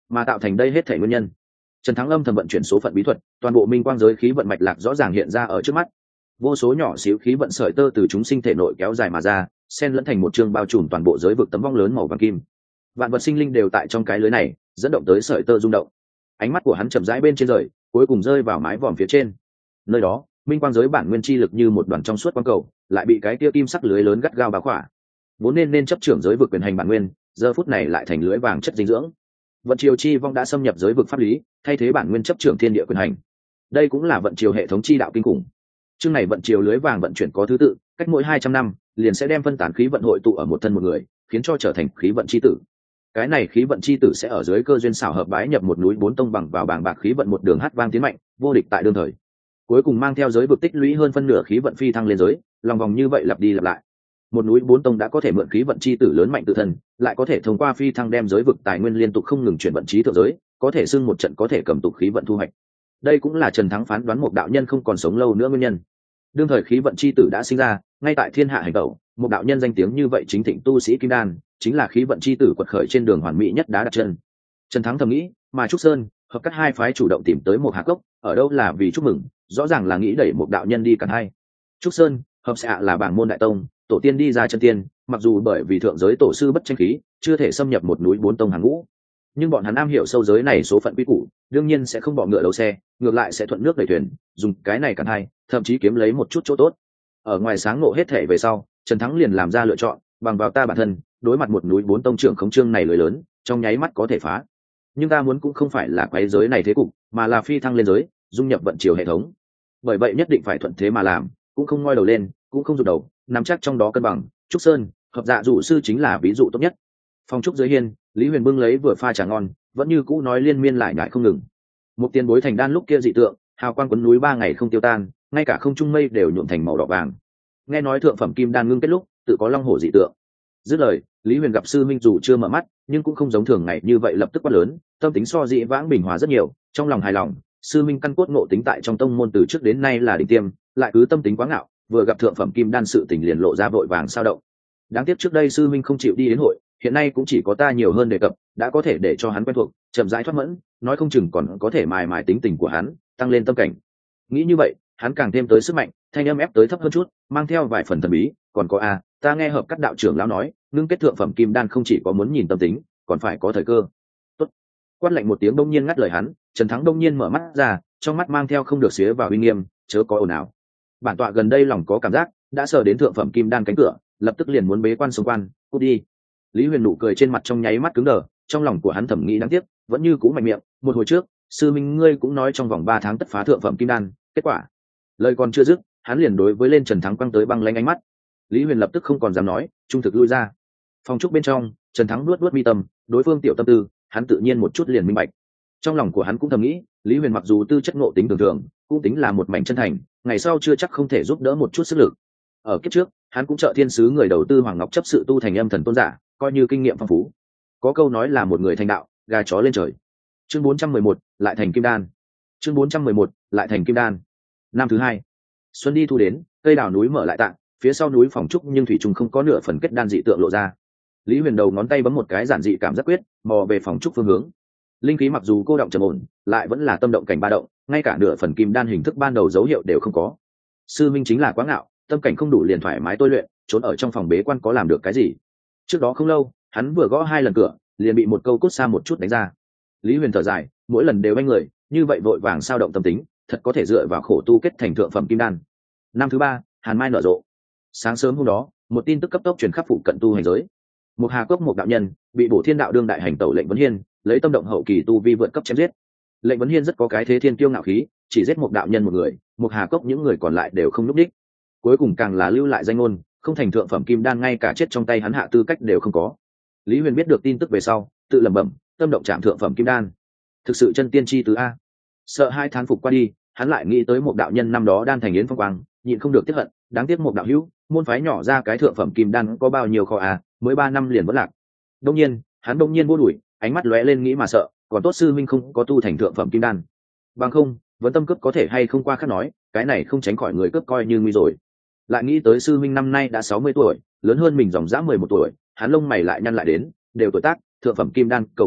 Speaker 1: mà tạo thành đây hết thể nguyên nhân. Trần Thắng âm thầm vận chuyển số phận bí thuật, toàn bộ minh quang giới khí vận mạch lạc rõ ràng hiện ra ở trước mắt. Vô số nhỏ xíu khí vận sợi tơ từ chúng sinh thể nội kéo dài mà ra, xen lẫn thành một chương bao trùm toàn bộ giới vực tấm vong lớn màu vàng kim. Vạn vật sinh linh đều tại trong cái lưới này, dẫn động tới sợi tơ rung động. Ánh mắt của hắn chậm rãi bên trên rời, cuối cùng rơi vào mái vòm phía trên. Nơi đó, minh quang giới bản nguyên chi lực như một đoàn trong suốt quang cầu, lại bị cái tia kim sắc lưới lớn gắt gao bao khỏa. Vốn nên nên chấp trưởng giới vực quyền hành bản nguyên, giờ phút này lại thành lưới vàng chất dinh dưỡng. Vận triều chi vong đã xâm nhập giới vực pháp lý, thay thế bản nguyên chấp trưởng thiên địa quyền hành. Đây cũng là vận triều hệ thống chi đạo kinh khủng. Chương này vận triều lưới vàng vận chuyển có thứ tự, cách mỗi hai trăm năm liền sẽ đem phân tán khí vận hội tụ ở một thân một người, khiến cho trở thành khí vận chi tử. Cái này khí vận chi tử sẽ ở dưới cơ duyên xảo hợp bái nhập một núi bốn tông bằng vào bảng bạc khí vận một đường hát vang tiến mạnh, vô địch tại đương thời. Cuối cùng mang theo giới vực tích lũy hơn phân nửa khí vận phi thăng lên giới, lòng vòng như vậy lặp đi lặp lại. Một núi bốn tông đã có thể mượn khí vận chi tử lớn mạnh tự thân, lại có thể thông qua phi thăng đem giới vực tài nguyên liên tục không ngừng chuyển vận trí thượng giới, có thể xưng một trận có thể cầm tục khí vận thu hoạch. Đây cũng là Trần Thắng phán đoán một đạo nhân không còn sống lâu nữa nguyên nhân. Đương thời khí vận chi tử đã sinh ra, ngay tại thiên hạ hành tẩu, một đạo nhân danh tiếng như vậy chính thịnh tu sĩ kim đan, chính là khí vận chi tử quật khởi trên đường hoàn mỹ nhất đá đặt chân. Trần Thắng thầm nghĩ, mà Trúc Sơn, hợp các hai phái chủ động tìm tới một hạt gốc, ở đâu là vì chúc mừng, rõ ràng là nghĩ đẩy một đạo nhân đi càng hay. Trúc Sơn, hợp xạ là bảng môn đại tông, tổ tiên đi ra chân tiên, mặc dù bởi vì thượng giới tổ sư bất tranh khí, chưa thể xâm nhập một núi bốn tông hàng ngũ, nhưng bọn hắn am hiểu sâu giới này số phận quy củ, đương nhiên sẽ không bỏ ngựa đầu xe, ngược lại sẽ thuận nước đẩy thuyền, dùng cái này càng hay, thậm chí kiếm lấy một chút chỗ tốt. Ở ngoài sáng ngộ hết thể về sau, Trần Thắng liền làm ra lựa chọn, bằng vào ta bản thân, đối mặt một núi bốn tông trưởng khống trương này lưới lớn, trong nháy mắt có thể phá. Nhưng ta muốn cũng không phải là quấy giới này thế cục, mà là phi thăng lên giới, dung nhập vận chiều hệ thống. Bởi vậy nhất định phải thuận thế mà làm, cũng không ngoi đầu lên, cũng không rụt đầu, nắm chắc trong đó cân bằng. Trúc Sơn, hợp dạ dụ sư chính là ví dụ tốt nhất. Phong trúc dưới hiên, Lý Huyền bưng lấy vừa pha trà ngon, vẫn như cũ nói liên miên lại nhại không ngừng. Một tiền bối thành đan lúc kia dị tượng, hào quang quấn núi ba ngày không tiêu tan, ngay cả không trung mây đều nhuộm thành màu đỏ vàng. Nghe nói thượng phẩm kim đan ngưng kết lúc, tự có long hổ dị tượng. Dứt lời, Lý Huyền gặp sư minh dù chưa mở mắt, nhưng cũng không giống thường ngày như vậy lập tức quát lớn, tâm tính so dị vãng bình hòa rất nhiều, trong lòng hài lòng. Sư minh căn cốt ngộ tính tại trong tông môn từ trước đến nay là đỉnh tiêm, lại cứ tâm tính quá ngạo, vừa gặp thượng phẩm kim đan sự tình liền lộ ra vội vàng sao động. Đáng tiếc trước đây sư minh không chịu đi đến hội, hiện nay cũng chỉ có ta nhiều hơn đề cập, đã có thể để cho hắn quen thuộc, chậm rãi thoát mẫn, nói không chừng còn có thể mài mài tính tình của hắn, tăng lên tâm cảnh. Nghĩ như vậy, hắn càng thêm tới sức mạnh, thanh âm ép tới thấp hơn chút, mang theo vài phần thần bí. Còn có a, ta nghe hợp các đạo trưởng lão nói, ngưng kết thượng phẩm kim đan không chỉ có muốn nhìn tâm tính, còn phải có thời cơ. Tốt. Quát lạnh một tiếng đông nhiên ngắt lời hắn, Trần Thắng đông nhiên mở mắt ra, trong mắt mang theo không được xía vào uy nghiêm, chớ có ồn ào. Bản tọa gần đây lòng có cảm giác, đã sờ đến thượng phẩm kim đan cánh cửa, lập tức liền muốn bế quan xung quan, cút đi. Lý Huyền nụ cười trên mặt trong nháy mắt cứng đờ, trong lòng của hắn thẩm nghĩ đáng tiếc, vẫn như cũ mạnh miệng, một hồi trước, sư minh ngươi cũng nói trong vòng ba tháng tất phá thượng phẩm kim đan, kết quả. Lời còn chưa dứt, hắn liền đối với lên Trần Thắng quăng tới băng lãnh ánh mắt. Lý Huyền lập tức không còn dám nói, trung thực lui ra. Phòng trúc bên trong, Trần Thắng nuốt nuốt mi tâm, đối phương tiểu tâm tư, hắn tự nhiên một chút liền minh bạch. Trong lòng của hắn cũng thầm nghĩ, Lý Huyền mặc dù tư chất ngộ tính thường thường, cũng tính là một mảnh chân thành, ngày sau chưa chắc không thể giúp đỡ một chút sức lực. Ở kiếp trước, hắn cũng trợ thiên sứ người đầu tư Hoàng Ngọc chấp sự tu thành âm thần tôn giả, coi như kinh nghiệm phong phú. Có câu nói là một người thành đạo, gà chó lên trời. Chương bốn trăm mười một, lại thành kim đan. Chương bốn trăm mười một, lại thành kim đan. Năm thứ hai, xuân đi thu đến, cây đào núi mở lại tạng, phía sau núi phòng trúc nhưng thủy trùng không có nửa phần kết đan dị tượng lộ ra. Lý Huyền đầu ngón tay bấm một cái giản dị cảm giác quyết, mò về phòng trúc phương hướng. Linh khí mặc dù cô động trầm ổn, lại vẫn là tâm động cảnh ba động, ngay cả nửa phần kim đan hình thức ban đầu dấu hiệu đều không có. Sư minh chính là quá ngạo, tâm cảnh không đủ liền thoải mái tôi luyện, trốn ở trong phòng bế quan có làm được cái gì? Trước đó không lâu, hắn vừa gõ hai lần cửa, liền bị một câu cút xa một chút đánh ra. Lý Huyền thở dài, mỗi lần đều anh người, như vậy vội vàng sao động tâm tính, thật có thể dựa vào khổ tu kết thành thượng phẩm kim đan. Năm thứ ba, hàn mai nở rộ. Sáng sớm hôm đó, một tin tức cấp tốc truyền khắp phụ cận tu hành giới. Một Hà Cốc một đạo nhân bị Bổ Thiên đạo đương đại hành tẩu lệnh vấn hiên, lấy tâm động hậu kỳ tu vi vượt cấp chém giết. Lệnh vấn hiên rất có cái thế thiên kiêu ngạo khí, chỉ giết một đạo nhân một người, một Hà Cốc những người còn lại đều không núp đích. Cuối cùng càng là lưu lại danh ngôn, không thành thượng phẩm kim đan ngay cả chết trong tay hắn hạ tư cách đều không có. Lý Huyền biết được tin tức về sau, tự lẩm bẩm, tâm động chạm thượng phẩm kim đan, thực sự chân tiên chi tứ a. Sợ hai thán phục qua đi, hắn lại nghĩ tới một đạo nhân năm đó đan thành yến phong quang, nhịn không được tiếc hận, đáng tiếc một đạo hữu, môn phái nhỏ ra cái thượng phẩm kim đan có bao nhiêu kho à, mới ba năm liền vẫn lạc. Đông nhiên, hắn đông nhiên vô đuổi, ánh mắt lóe lên nghĩ mà sợ, còn tốt sư minh không có tu thành thượng phẩm kim đan. Bằng không, vẫn tâm cướp có thể hay không qua khác nói, cái này không tránh khỏi người cướp coi như nguy rồi. Lại nghĩ tới sư minh năm nay đã sáu mươi tuổi, lớn hơn mình dòng dã mười một tuổi, hắn lông mày lại nhăn lại đến, đều tuổi tác, thượng phẩm kim đan cầu không được,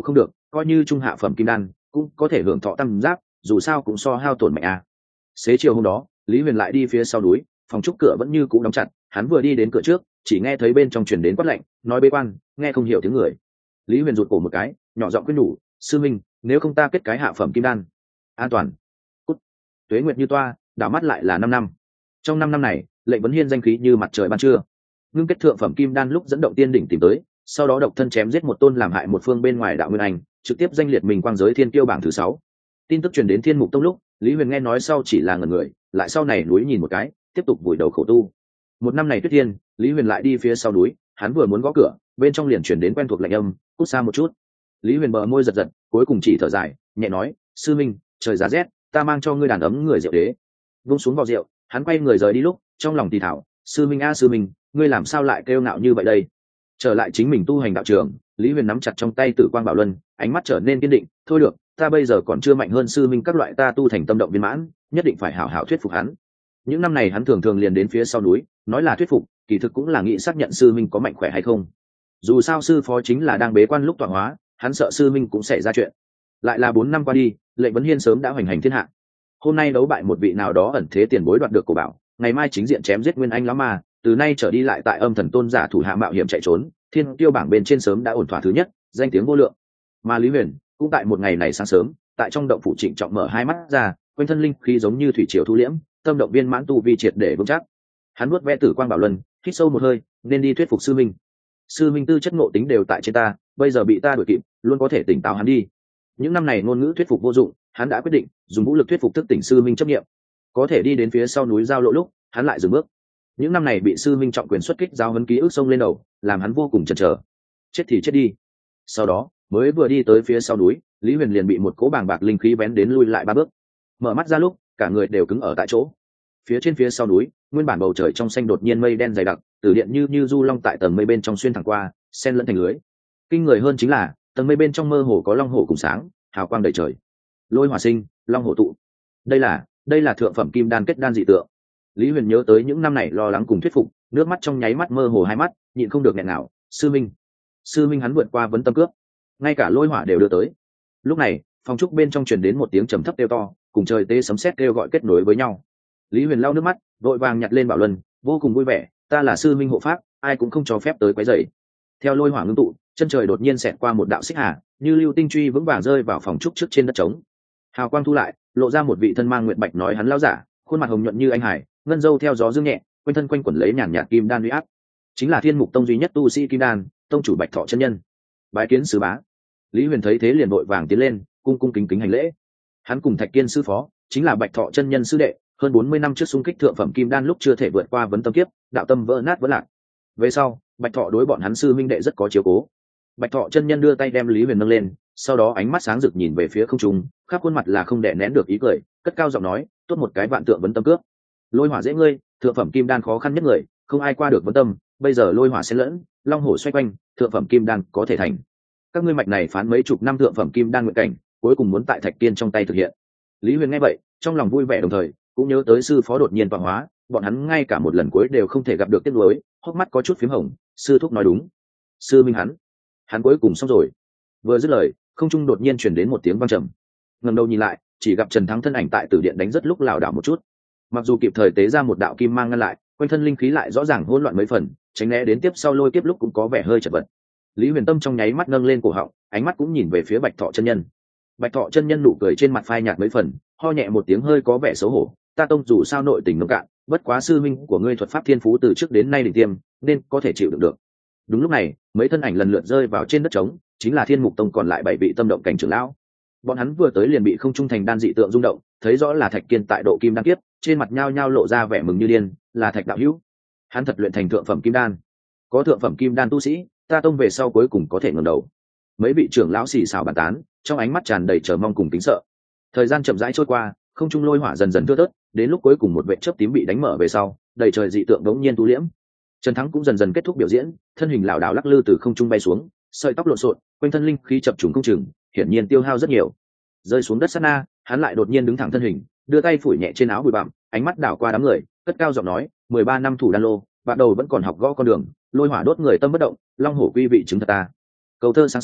Speaker 1: coi như trung hạ phẩm kim đan cũng có thể hưởng thọ tam giáp, dù sao cũng so hao tổn mạnh a. Xế chiều hôm đó Lý Huyền lại đi phía sau núi, phòng trúc cửa vẫn như cũ đóng chặt, hắn vừa đi đến cửa trước chỉ nghe thấy bên trong truyền đến quát lạnh, nói bế quan, nghe không hiểu tiếng người. Lý Huyền rụt cổ một cái, nhỏ giọng khuyên nhủ, sư minh, nếu không ta kết cái hạ phẩm kim đan. An toàn. Cút. Tuế nguyệt như toa, đảo mắt lại là năm năm. Trong năm năm này Lệnh Vấn Hiên danh khí như mặt trời ban trưa, ngưng kết thượng phẩm kim đan lúc dẫn động tiên đỉnh tìm tới, sau đó độc thân chém giết một tôn làm hại một phương bên ngoài đạo nguyên anh, trực tiếp danh liệt mình quang giới thiên kiêu bảng thứ sáu. Tin tức truyền đến Thiên Mục Tông lúc Lý Huyền nghe nói sau chỉ là ngẩn người, lại sau này núi nhìn một cái, tiếp tục vùi đầu khổ tu. Một năm này tuyết thiên, Lý Huyền lại đi phía sau núi, hắn vừa muốn gõ cửa, bên trong liền truyền đến quen thuộc lạnh âm, cút xa một chút. Lý Huyền bờ môi giật giật, cuối cùng chỉ thở dài, nhẹ nói, sư minh, trời giá rét, ta mang cho ngươi đàn ấm người rượu đế. Vung xuống vò rượu, hắn quay người rời đi lúc trong lòng thì thảo, sư minh a sư minh, ngươi làm sao lại kêu ngạo như vậy đây? Trở lại chính mình tu hành đạo trường, Lý Huyền nắm chặt trong tay Tử Quang Bảo Luân, ánh mắt trở nên kiên định, thôi được, ta bây giờ còn chưa mạnh hơn sư minh các loại, ta tu thành tâm động viên mãn, nhất định phải hảo hảo thuyết phục hắn. Những năm này hắn thường thường liền đến phía sau núi, nói là thuyết phục, kỳ thực cũng là nghĩ xác nhận sư minh có mạnh khỏe hay không. Dù sao sư phó chính là đang bế quan lúc tọa hóa, hắn sợ sư minh cũng xảy ra chuyện. Lại là bốn năm qua đi, Lệnh Vấn Hiên sớm đã hoành hành thiên hạ. Hôm nay đấu bại một vị nào đó ẩn thế tiền bối đoạt được cổ bảo, ngày mai chính diện chém giết nguyên anh lão ma, từ nay trở đi lại tại âm thần tôn giả thủ hạ mạo hiểm chạy trốn, thiên tiêu bảng bên trên sớm đã ổn thỏa thứ nhất, danh tiếng vô lượng. Mà Lý Huyền cũng tại một ngày này sáng sớm, tại trong động phủ trịnh trọng mở hai mắt ra, quanh thân linh khí giống như thủy triều thu liễm, tâm động viên mãn tu vi triệt để vững chắc. Hắn nuốt ve Tử Quang Bảo Luân, hít sâu một hơi, nên đi thuyết phục sư minh. Sư minh tư chất ngộ tính đều tại trên ta, bây giờ bị ta đuổi kịp, luôn có thể tỉnh táo hắn đi. Những năm này ngôn ngữ thuyết phục vô dụng, hắn đã quyết định dùng vũ lực thuyết phục thức tỉnh sư minh chấp nghiệm. Có thể đi đến phía sau núi giao lộ lúc, hắn lại dừng bước. Những năm này bị sư minh trọng quyền xuất kích giao hấn ký ức sông lên đầu, làm hắn vô cùng chần chờ. Chết thì chết đi. Sau đó mới vừa đi tới phía sau núi, Lý Huyền liền bị một cỗ bàng bạc linh khí vén đến lui lại ba bước. Mở mắt ra lúc cả người đều cứng ở tại chỗ. Phía trên phía sau núi, nguyên bản bầu trời trong xanh đột nhiên mây đen dày đặc, từ điện như như du long tại tầng mây bên trong xuyên thẳng qua, xen lẫn thành lưới. Kinh người hơn chính là tầng mây bên trong mơ hồ có long hổ cùng sáng, hào quang đầy trời. Lôi hỏa sinh, long hổ tụ. Đây là, đây là thượng phẩm kim đan kết đan dị tượng. Lý Huyền nhớ tới những năm này lo lắng cùng thuyết phục, nước mắt trong nháy mắt mơ hồ hai mắt, nhịn không được nghẹn nào, sư minh, sư minh hắn vượt qua vấn tâm cướp, ngay cả lôi hỏa đều đưa tới. Lúc này phòng trúc bên trong truyền đến một tiếng trầm thấp kêu to, cùng trời tê sấm sét kêu gọi kết nối với nhau. Lý Huyền lau nước mắt, vội vàng nhặt lên Bảo Luân, vô cùng vui vẻ, ta là sư minh hộ pháp, ai cũng không cho phép tới quấy rầy. Theo lôi hỏa ngưng tụ, chân trời đột nhiên xẹt qua một đạo xích hà, như lưu tinh truy vững vàng rơi vào phòng trúc trước trên đất trống. Hào quang thu lại, lộ ra một vị thân mang nguyện bạch nói hắn lão giả, khuôn mặt hồng nhuận như anh hải, ngân râu theo gió dương nhẹ, quanh thân quanh quẩn lấy nhàn nhạt kim đan uy áp. Chính là Thiên Mục Tông duy nhất tu sĩ kim đan, tông chủ Bạch Thọ chân nhân. Bái kiến sứ bá. Lý Huyền thấy thế liền vội vàng tiến lên, cung cung kính kính hành lễ. Hắn cùng Thạch Kiên sư phó, chính là Bạch Thọ chân nhân sư đệ, hơn bốn mươi năm trước xung kích thượng phẩm kim đan lúc chưa thể vượt qua vấn tâm kiếp, đạo tâm vỡ nát vỡ lạc. Về sau, Bạch Thọ đối bọn hắn sư minh đệ rất có chiếu cố. Bạch Thọ chân nhân đưa tay đem Lý Huyền nâng lên, sau đó ánh mắt sáng rực nhìn về phía không trung, khắp khuôn mặt là không đè nén được ý cười, cất cao giọng nói, tốt một cái vạn tượng vấn tâm cướp. Lôi hỏa dễ ngươi, thượng phẩm kim đan khó khăn nhất người, không ai qua được vấn tâm, bây giờ lôi hỏa xen lẫn, long hổ xoay quanh, thượng phẩm kim đan có thể thành. Các ngươi mạch này phán mấy chục năm thượng phẩm kim đan nguyện cảnh, cuối cùng muốn tại Thạch Kiên trong tay thực hiện. Lý Huyền nghe vậy, trong lòng vui vẻ đồng thời cũng nhớ tới sư phó đột nhiên tọa hóa, bọn hắn ngay cả một lần cuối đều không thể gặp được tiếc nuối, hốc mắt có chút phím hồng, sư thúc nói đúng. Sư minh hắn, hắn cuối cùng xong rồi. Vừa dứt lời, không trung đột nhiên truyền đến một tiếng vang trầm. Ngẩng đầu nhìn lại, chỉ gặp Trần Thắng thân ảnh tại tử điện đánh rất lúc lảo đảo một chút. Mặc dù kịp thời tế ra một đạo kim mang ngăn lại, quanh thân linh khí lại rõ ràng hỗn loạn mấy phần, tránh né đến tiếp sau lôi tiếp lúc cũng có vẻ hơi chật vật. Lý Huyền tâm trong nháy mắt nâng lên cổ họng, ánh mắt cũng nhìn về phía Bạch Thọ chân nhân. Bạch Thọ chân nhân nụ cười trên mặt phai nhạt mấy phần, ho nhẹ một tiếng hơi có vẻ xấu hổ, ta tông dù sao nội tình nông cạn, bất quá sư minh của ngươi thuật pháp thiên phú từ trước đến nay đỉnh tiêm, nên có thể chịu đựng được. Đúng lúc này, mấy thân ảnh lần lượt rơi vào trên đất trống, chính là Thiên Mục Tông còn lại bảy vị tâm động cảnh trưởng lão. Bọn hắn vừa tới liền bị không trung thành đan dị tượng rung động, thấy rõ là Thạch Kiên tại độ kim đan kiếp, trên mặt nhao nhao lộ ra vẻ mừng như điên, là Thạch đạo hữu. Hắn thật luyện thành thượng phẩm kim đan. Có thượng phẩm kim đan tu sĩ, ta tông về sau cuối cùng có thể ngẩng đầu. Mấy vị trưởng lão xì xào bàn tán, trong ánh mắt tràn đầy chờ mong cùng kính sợ. Thời gian chậm rãi trôi qua, không trung lôi hỏa dần dần thưa thớt, đến lúc cuối cùng một vệt chớp tím bị đánh mở về sau, đầy trời dị tượng đống nhiên tu liễm. Trần Thắng cũng dần dần kết thúc biểu diễn, thân hình lảo đảo lắc lư từ không trung bay xuống, sợi tóc lộn xộn, quanh thân linh khí chập trùng không chừng, hiển nhiên tiêu hao rất nhiều. Rơi xuống đất sát na, hắn lại đột nhiên đứng thẳng thân hình, đưa tay phủi nhẹ trên áo bụi bặm, ánh mắt đảo qua đám người, cất cao giọng nói, mười ba năm thủ đan lô, bạn đầu vẫn còn học gõ con đường, lôi hỏa đốt người tâm bất động, long hổ quy vị chứng thật ta. Câu thơ sáng sủa,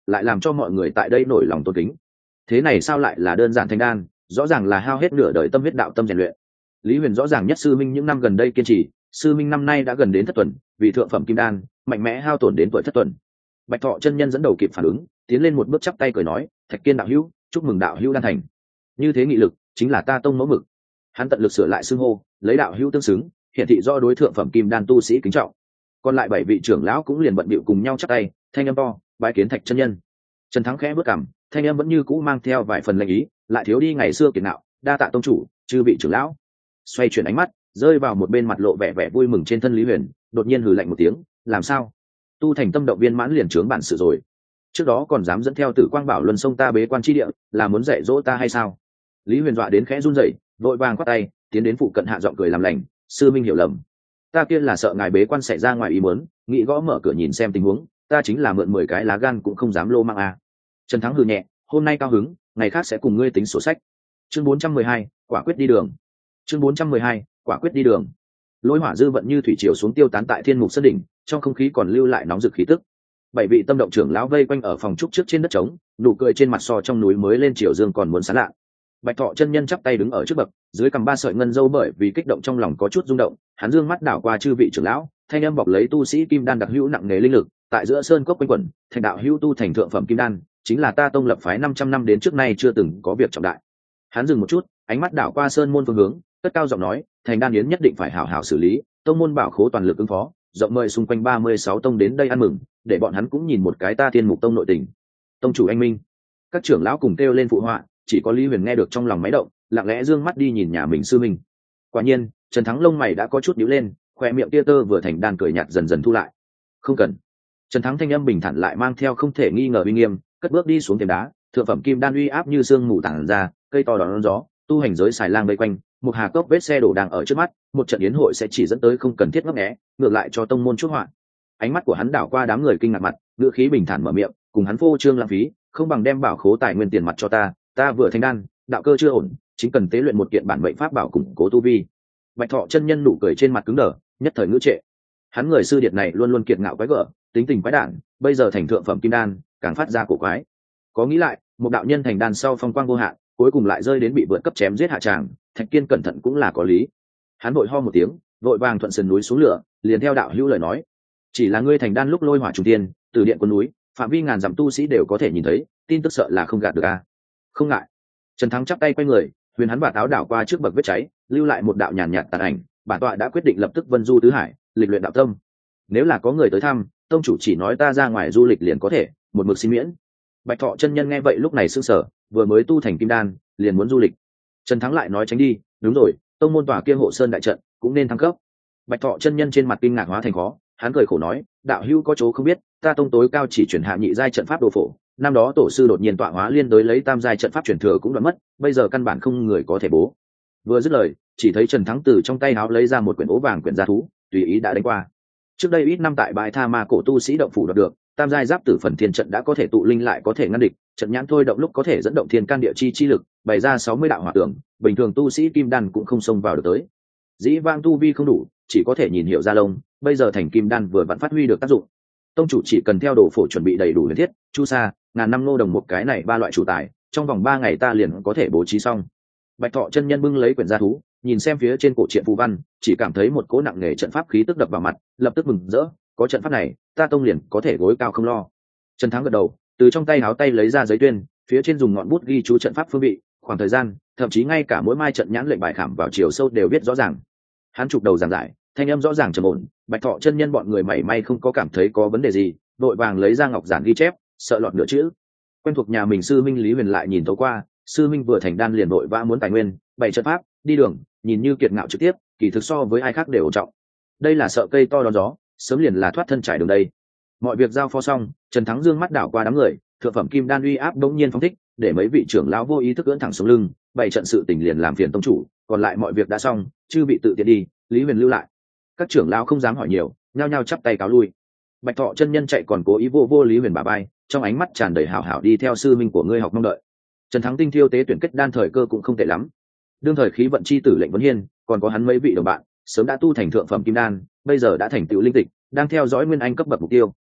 Speaker 1: lại làm cho mọi người tại đây nổi lòng tôn kính. Thế này sao lại là đơn giản thành đan, rõ ràng là hao hết nửa đời tâm huyết đạo tâm rèn luyện. Lý Huyền rõ ràng nhất sư minh những năm gần đây kiên trì, sư minh năm nay đã gần đến thất tuần, vì thượng phẩm kim đan mạnh mẽ hao tổn đến tuổi thất tuần. Bạch Thọ chân nhân dẫn đầu kịp phản ứng, tiến lên một bước chắp tay cười nói, Thạch Kiên đạo hữu, chúc mừng đạo hữu đan thành. Như thế nghị lực chính là ta tông mẫu mực. Hắn tận lực sửa lại xưng hô, lấy đạo hữu tương xứng, hiện thị do đối thượng phẩm kim đan tu sĩ kính trọng. Còn lại bảy vị trưởng lão cũng liền bận bịu cùng nhau chắp tay, thanh âm to, bái kiến Thạch chân nhân. Trần Thắng khẽ bước cằm, thanh âm vẫn như cũ mang theo vài phần lệnh ý, lại thiếu đi ngày xưa kiệt ngạo, đa tạ tông chủ, chư vị trưởng lão. Xoay chuyển ánh mắt, rơi vào một bên mặt lộ vẻ vẻ vui mừng trên thân Lý Huyền, đột nhiên hừ lạnh một tiếng, làm sao? Tu thành tâm động viên mãn liền trướng bản sự rồi. Trước đó còn dám dẫn theo Tử Quang Bảo Luân sông ta bế quan chi địa, là muốn dạy dỗ ta hay sao? Lý Huyền dọa đến khẽ run rẩy, vội vàng quát tay, tiến đến phụ cận hạ giọng cười làm lành, sư minh hiểu lầm. Ta kia là sợ ngài bế quan xảy ra ngoài ý muốn, nghĩ gõ mở cửa nhìn xem tình huống, ta chính là mượn mười cái lá gan cũng không dám lô mang à. Trần Thắng hừ nhẹ, hôm nay cao hứng, ngày khác sẽ cùng ngươi tính sổ sách. Chương bốn trăm mười hai, quả quyết đi đường. Chương bốn trăm mười hai, quả quyết đi đường. Lôi hỏa dư vận như thủy triều xuống tiêu tán tại Thiên Mục Sơn đỉnh, trong không khí còn lưu lại nóng rực khí tức. Bảy vị tâm động trưởng lão vây quanh ở phòng trúc trước trên đất trống, nụ cười trên mặt so trong núi mới lên triều dương còn muốn sáng lạ. Bạch Thọ chân nhân chắp tay đứng ở trước bậc, dưới cằm ba sợi ngân dâu bởi vì kích động trong lòng có chút rung động, hắn dương mắt đảo qua chư vị trưởng lão, thanh âm bọc lấy tu sĩ kim đan đặc hữu nặng nề linh lực, tại giữa sơn cốc quanh quẩn, thành đạo hữu tu thành thượng phẩm kim đan, chính là ta tông lập phái năm trăm năm đến trước nay chưa từng có việc trọng đại. Hắn dừng một chút, ánh mắt đảo qua sơn môn phương hướng, cất cao giọng nói, thành đan yến nhất định phải hảo hảo xử lý, tông môn bảo khố toàn lực ứng phó, rộng mời xung quanh ba mươi sáu tông đến đây ăn mừng, để bọn hắn cũng nhìn một cái ta Thiên Mục tông nội tình. Tông chủ anh minh. Các trưởng lão cùng kêu lên phụ họa, chỉ có Lý Huyền nghe được trong lòng máy động, lặng lẽ dương mắt đi nhìn nhà mình sư minh. Quả nhiên, Trần Thắng lông mày đã có chút nhíu lên, khoe miệng tia tơ vừa thành đan cười nhạt dần dần thu lại. Không cần. Trần Thắng thanh âm bình thản lại mang theo không thể nghi ngờ uy nghiêm, cất bước đi xuống thềm đá, thượng phẩm kim đan uy áp như sương mù tản ra, cây to đón gió, tu hành giới xài lang vây quanh, một hà cốc vết xe đổ đang ở trước mắt, một trận yến hội sẽ chỉ dẫn tới không cần thiết ngấp nghé, ngược lại cho tông môn chuốc họa. Ánh mắt của hắn đảo qua đám người kinh ngạc mặt, ngữ khí bình thản mở miệng, cùng hắn phô trương lãng phí, không bằng đem bảo khố tài nguyên tiền mặt cho ta, ta vừa thành đan, đạo cơ chưa ổn, chính cần tế luyện một kiện bản mệnh pháp bảo củng cố tu vi. Bạch Thọ chân nhân nụ cười trên mặt cứng đờ, nhất thời ngữ trệ. Hắn người sư điệt này luôn luôn kiệt ngạo quái gở, tính tình quái đản, bây giờ thành thượng phẩm kim đan, càng phát ra cổ quái. Có nghĩ lại, một đạo nhân thành đan sau phong quang vô hạn, cuối cùng lại rơi đến bị vượt cấp chém giết hạ tràng, Thạch Kiên cẩn thận cũng là có lý. Hắn vội ho một tiếng, vội vàng thuận sườn núi xuống lửa, liền theo đạo hữu lời nói, chỉ là ngươi thành đan lúc lôi hỏa trùng tiên, từ điện quân núi, phạm vi ngàn dặm tu sĩ đều có thể nhìn thấy, tin tức sợ là không gạt được a. Không ngại. Trần Thắng chắp tay quay người, huyền hắn bà táo đảo qua trước bậc vết cháy, lưu lại một đạo nhàn nhạt tàn ảnh, bản tọa đã quyết định lập tức vân du tứ hải, lịch luyện đạo tâm. Nếu là có người tới thăm, tông chủ chỉ nói ta ra ngoài du lịch liền có thể, một mực xin miễn. Bạch Thọ chân nhân nghe vậy lúc này sững sờ, vừa mới tu thành kim đan, liền muốn du lịch. Trần Thắng lại nói tránh đi, đúng rồi, tông môn tòa kia hộ sơn đại trận cũng nên thăng cấp. Bạch Thọ chân nhân trên mặt kinh ngạc hóa thành khó, hắn cười khổ nói, đạo hữu có chỗ không biết, ta tông tối cao chỉ chuyển hạ nhị giai trận pháp đồ phổ, năm đó tổ sư đột nhiên tọa hóa liên đối lấy tam giai trận pháp truyền thừa cũng đoạn mất, bây giờ căn bản không người có thể bố. Vừa dứt lời, chỉ thấy Trần Thắng từ trong tay áo lấy ra một quyển ố vàng quyển gia thú, tùy ý đã đánh qua. Trước đây ít năm tại bãi tha ma cổ tu sĩ động phủ đoạt được, tam giai giáp tử phần thiên trận đã có thể tụ linh lại có thể ngăn địch, trận nhãn thôi động lúc có thể dẫn động thiên can địa chi chi lực, bày ra sáu mươi đạo hỏa tượng, bình thường tu sĩ kim đan cũng không xông vào được tới. Dĩ vang tu vi không đủ, chỉ có thể nhìn hiểu ra lông, bây giờ thành kim đan vừa vặn phát huy được tác dụng. Tông chủ chỉ cần theo đồ phổ chuẩn bị đầy đủ huyền thiết, chu sa, ngàn năm nô đồng một cái này ba loại chủ tài, trong vòng ba ngày ta liền có thể bố trí xong. Bạch Thọ chân nhân bưng lấy quyển gia thú, nhìn xem phía trên cổ truyện phù văn, chỉ cảm thấy một cỗ nặng nề trận pháp khí tức đập vào mặt, lập tức mừng rỡ, có trận pháp này, ta tông liền có thể gối cao không lo. Trần Thắng gật đầu, từ trong tay háo tay lấy ra giấy tuyên, phía trên dùng ngọn bút ghi chú trận pháp phương vị, khoảng thời gian, thậm chí ngay cả mỗi mai trận nhãn lệnh bài khảm vào chiều sâu đều viết rõ ràng. Hắn chụp đầu giảng giải, thanh âm rõ ràng trầm ổn, Bạch Thọ chân nhân bọn người mảy may không có cảm thấy có vấn đề gì, đội vàng lấy ra ngọc giản ghi chép, sợ lọt nửa chữ. Quen thuộc nhà mình sư minh Lý Huyền lại nhìn thấu qua, sư minh vừa thành đan liền đội vã muốn tài nguyên, bày trận pháp, đi đường, nhìn như kiệt ngạo trực tiếp, kỳ thực so với ai khác đều ổn trọng. Đây là sợ cây to đón gió, sớm liền là thoát thân trải đường đây. Mọi việc giao phó xong, Trần Thắng dương mắt đảo qua đám người, thượng phẩm kim đan uy áp đống nhiên phóng thích, để mấy vị trưởng lão vô ý thức ưỡn thẳng xuống lưng, bày trận sự tình liền làm phiền tông chủ, còn lại mọi việc đã xong, chư bị tự tiện đi, Lý Huyền lưu lại. Các trưởng lão không dám hỏi nhiều, nhao nhao chắp tay cáo lui. Bạch Thọ chân nhân chạy còn cố ý vô vô Lý Huyền bả vai, trong ánh mắt tràn đầy hảo hảo đi theo sư minh của ngươi học mong đợi. Trần Thắng tinh thiêu tế tuyển kết đan thời cơ cũng không tệ lắm. Đương thời khí vận chi tử lệnh Vấn Hiên, còn có hắn mấy vị đồng bạn, sớm đã tu thành thượng phẩm kim đan, bây giờ đã thành tựu linh tịch, đang theo dõi nguyên anh cấp bậc mục tiêu.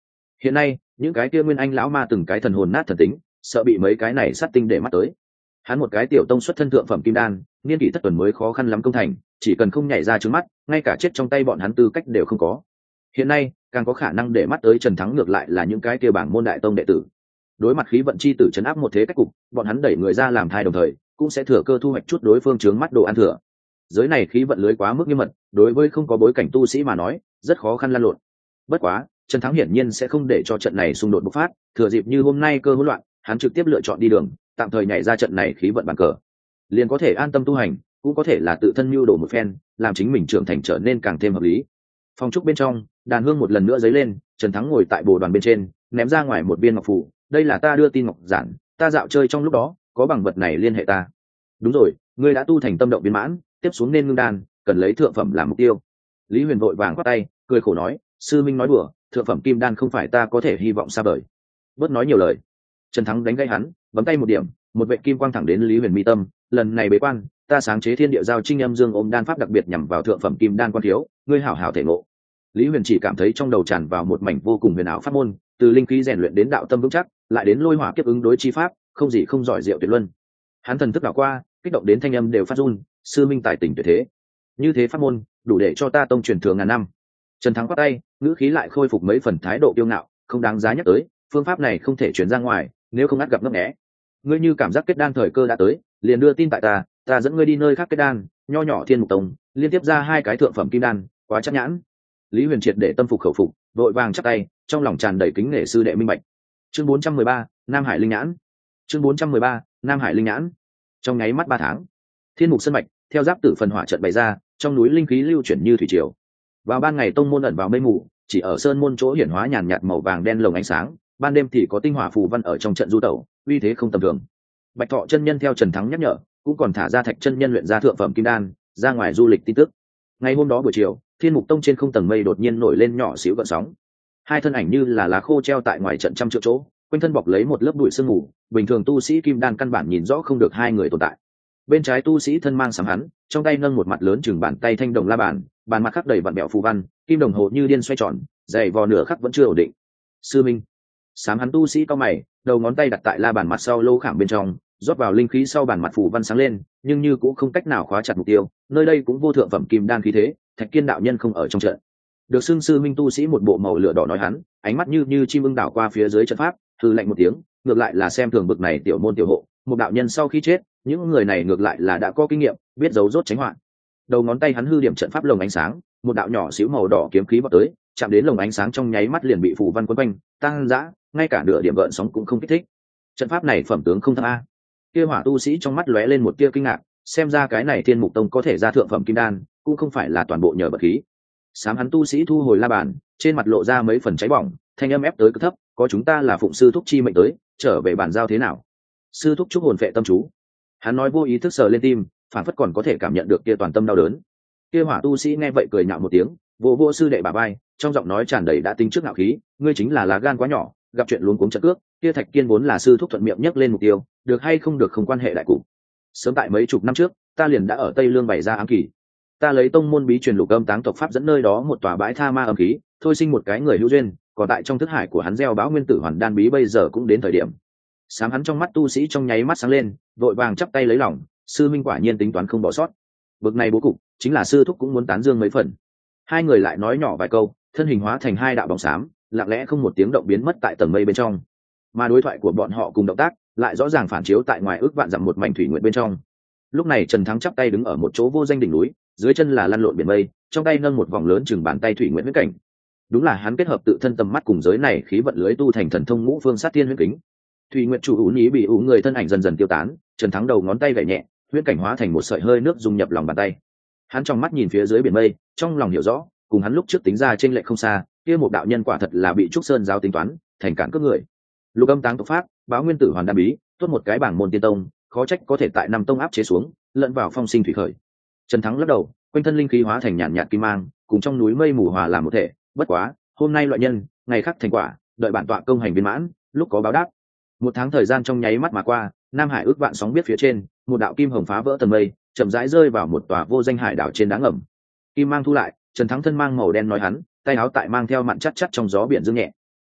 Speaker 1: Hiện nay những cái kia nguyên anh lão ma từng cái thần hồn nát thần tính, sợ bị mấy cái này sát tinh để mắt tới. Hắn một cái tiểu tông xuất thân thượng phẩm kim đan, niên kỷ thất tuần mới khó khăn lắm công thành, chỉ cần không nhảy ra trước mắt, ngay cả chết trong tay bọn hắn tư cách đều không có. Hiện nay càng có khả năng để mắt tới Trần Thắng ngược lại là những cái kia bảng môn đại tông đệ tử. Đối mặt khí vận chi tử trấn áp một thế cách cục, bọn hắn đẩy người ra làm thai đồng thời cũng sẽ thừa cơ thu hoạch chút đối phương chướng mắt đồ ăn thừa. Giới này khí vận lưới quá mức nghiêm mật, đối với không có bối cảnh tu sĩ mà nói rất khó khăn lăn lộn. Bất quá Trần Thắng hiển nhiên sẽ không để cho trận này xung đột bộc phát, thừa dịp như hôm nay cơ hỗn loạn, hắn trực tiếp lựa chọn đi đường, tạm thời nhảy ra trận này khí vận bàn cờ, liền có thể an tâm tu hành, cũng có thể là tự thân mưu đồ một phen, làm chính mình trưởng thành trở nên càng thêm hợp lý. Phòng trúc bên trong, đàn hương một lần nữa dấy lên, Trần Thắng ngồi tại bồ đoàn bên trên, ném ra ngoài một viên ngọc phù, đây là ta đưa tin ngọc giản, ta dạo chơi trong lúc đó có bằng vật này liên hệ ta. Đúng rồi, ngươi đã tu thành tâm động viên mãn, tiếp xuống nên ngưng đan, cần lấy thượng phẩm làm mục tiêu. Lý Huyền vội vàng quát tay, cười khổ nói, sư minh nói đùa, thượng phẩm kim đan không phải ta có thể hy vọng xa vời. Bớt nói nhiều lời. Trần Thắng đánh gãy hắn, bấm tay một điểm, một vệ kim quang thẳng đến Lý Huyền mi tâm, lần này bế quan, ta sáng chế thiên địa giao trinh âm dương ôm đan pháp đặc biệt nhằm vào thượng phẩm kim đan quan thiếu, ngươi hảo hảo thể ngộ. Lý Huyền chỉ cảm thấy trong đầu tràn vào một mảnh vô cùng huyền ảo pháp môn, từ linh khí rèn luyện đến đạo tâm vững chắc, lại đến lôi hỏa kiếp ứng đối chi pháp, không gì không giỏi diệu tuyệt luân. Hắn thần thức đảo qua, kích động đến thanh âm đều phát run, sư minh tài tình tuyệt thế. Như thế pháp môn, đủ để cho ta tông truyền thừa ngàn năm. Trần Thắng quát tay, ngữ khí lại khôi phục mấy phần thái độ kiêu ngạo, không đáng giá nhắc tới, phương pháp này không thể truyền ra ngoài, nếu không ngắt gặp ngấp nghé. Ngươi như cảm giác kết đan thời cơ đã tới, liền đưa tin tại ta, ta dẫn ngươi đi nơi khác kết đan, nho nhỏ Thiên Mục Tông, liên tiếp ra hai cái thượng phẩm kim đan, quá chắc nhãn. Lý Huyền triệt để tâm phục khẩu phục, vội vàng chắp tay, trong lòng tràn đầy kính nể sư đệ minh bạch. Chương bốn trăm mười ba, Nam Hải linh nhãn. Chương bốn trăm mười ba, Nam Hải linh nhãn. Trong nháy mắt ba tháng, Thiên Mục Sơn mạch, theo giáp tử phần hỏa trận bày ra, trong núi linh khí lưu chuyển như thủy triều. Vào ban ngày tông môn ẩn vào mây mù, chỉ ở sơn môn chỗ hiển hóa nhàn nhạt màu vàng đen lồng ánh sáng, ban đêm thì có tinh hỏa phù văn ở trong trận du tẩu, uy thế không tầm thường. Bạch Thọ chân nhân theo Trần Thắng nhắc nhở, cũng còn thả ra Thạch chân nhân luyện ra thượng phẩm kim đan, ra ngoài du lịch tin tức. Ngày hôm đó buổi chiều, Thiên Mục Tông trên không tầng mây đột nhiên nổi lên nhỏ xíu gợn sóng. Hai thân ảnh như là lá khô treo tại ngoài trận trăm triệu chỗ, quanh thân bọc lấy một lớp bụi sương mù, bình thường tu sĩ kim đan căn bản nhìn rõ không được hai người tồn tại. Bên trái tu sĩ thân mang sám hắn, trong tay nâng một mặt lớn chừng bàn tay thanh đồng la bàn, bàn mặt khắc đầy vặn bẹo phù văn, kim đồng hồ như điên xoay tròn, dày vò nửa khắc vẫn chưa ổn định. Sư minh. Sám hắn tu sĩ cao mày, đầu ngón tay đặt tại la bàn mặt sau lô khảm bên trong, rót vào linh khí sau bàn mặt phù văn sáng lên, nhưng như cũng không cách nào khóa chặt mục tiêu, nơi đây cũng vô thượng phẩm kim đan khí thế, Thạch Kiên đạo nhân không ở trong trận. Được xưng sư minh tu sĩ một bộ màu lửa đỏ nói hắn, ánh mắt như như chim ưng đảo qua phía dưới trận pháp, hừ lạnh một tiếng, ngược lại là xem thường bực này tiểu môn tiểu hộ, một đạo nhân sau khi chết, những người này ngược lại là đã có kinh nghiệm, biết giấu rốt tránh họa. Đầu ngón tay hắn hư điểm trận pháp lồng ánh sáng, một đạo nhỏ xíu màu đỏ kiếm khí vọt tới, chạm đến lồng ánh sáng trong nháy mắt liền bị phù văn quấn quanh, tăng dã, ngay cả nửa điểm gợn sóng cũng không kích thích. Trận pháp này phẩm tướng không thấp a. Kia hỏa tu sĩ trong mắt lóe lên một tia kinh ngạc, xem ra cái này Thiên Mục Tông có thể ra thượng phẩm kim đan, cũng không phải là toàn bộ nhờ bật khí. Sám hắn tu sĩ thu hồi la bàn, trên mặt lộ ra mấy phần cháy bỏng, thanh âm ép tới cực thấp, có chúng ta là phụng sư thúc chi mệnh tới, trở về bản giao thế nào? Sư thúc chúc hồn phệ tâm chú. Hắn nói vô ý thức sờ lên tim, phản phất còn có thể cảm nhận được kia toàn tâm đau đớn. Kia hỏa tu sĩ nghe vậy cười nhạo một tiếng, vô vô sư đệ bà bay, trong giọng nói tràn đầy đã tính trước ngạo khí, ngươi chính là lá gan quá nhỏ, gặp chuyện luống cuống trận cước. Kia Thạch Kiên vốn là sư thúc thuận miệng nhấc lên mục tiêu, được hay không được không quan hệ đại cục. Sớm tại mấy chục năm trước, ta liền đã ở Tây Lương bày ra ám kỳ. Ta lấy tông môn bí truyền lục âm táng tộc pháp dẫn nơi đó một tòa bãi tha ma âm khí, thôi sinh một cái người hữu duyên, còn tại trong thức hải của hắn gieo báo nguyên tử hoàn đan bí bây giờ cũng đến thời điểm. Sáng hắn trong mắt tu sĩ trong nháy mắt sáng lên, vội vàng chắp tay lấy lòng, sư minh quả nhiên tính toán không bỏ sót. Bực này bố cục, chính là sư thúc cũng muốn tán dương mấy phần. Hai người lại nói nhỏ vài câu, thân hình hóa thành hai đạo bóng xám, lặng lẽ không một tiếng động biến mất tại tầng mây bên trong. Mà đối thoại của bọn họ cùng động tác, lại rõ ràng phản chiếu tại ngoài ước vạn dặm một mảnh thủy nguyện bên trong. Lúc này Trần Thắng chắp tay đứng ở một chỗ vô danh đỉnh núi, dưới chân là lăn lộn biển mây, trong tay nâng một vòng lớn chừng bàn tay thủy nguyện huyết cảnh. Đúng là hắn kết hợp tự thân tầm mắt cùng giới này khí vận lưới tu thành thần thông ngũ phương sát thiên huyết kính. Thủy nguyện chủ ú ý bị ú người thân ảnh dần dần tiêu tán, Trần Thắng đầu ngón tay gảy nhẹ, huyết cảnh hóa thành một sợi hơi nước dung nhập lòng bàn tay. Hắn trong mắt nhìn phía dưới biển mây, trong lòng hiểu rõ, cùng hắn lúc trước tính ra trên lệch không xa, kia một đạo nhân quả thật là bị trúc sơn giáo tính toán, thành cản cướp người. Lục âm táng tộc pháp, báo nguyên tử hoàn đan bí, tốt một cái bảng môn tiên tông, khó trách có thể tại năm tông áp chế xuống, lẫn vào phong sinh thủy khởi. Trần Thắng lắc đầu, quanh thân linh khí hóa thành nhàn nhạt kim mang, cùng trong núi mây mù hòa làm một thể. Bất quá, hôm nay loại nhân, ngày khác thành quả, đợi bản tọa công hành viên mãn, lúc có báo đáp. Một tháng thời gian trong nháy mắt mà qua, Nam Hải ước vạn sóng biết phía trên, một đạo kim hồng phá vỡ tầng mây, chậm rãi rơi vào một tòa vô danh hải đảo trên đá ngầm. Kim mang thu lại, Trần Thắng thân mang màu đen nói hắn, tay áo tại mang theo mặn chắc chắc trong gió biển dương nhẹ.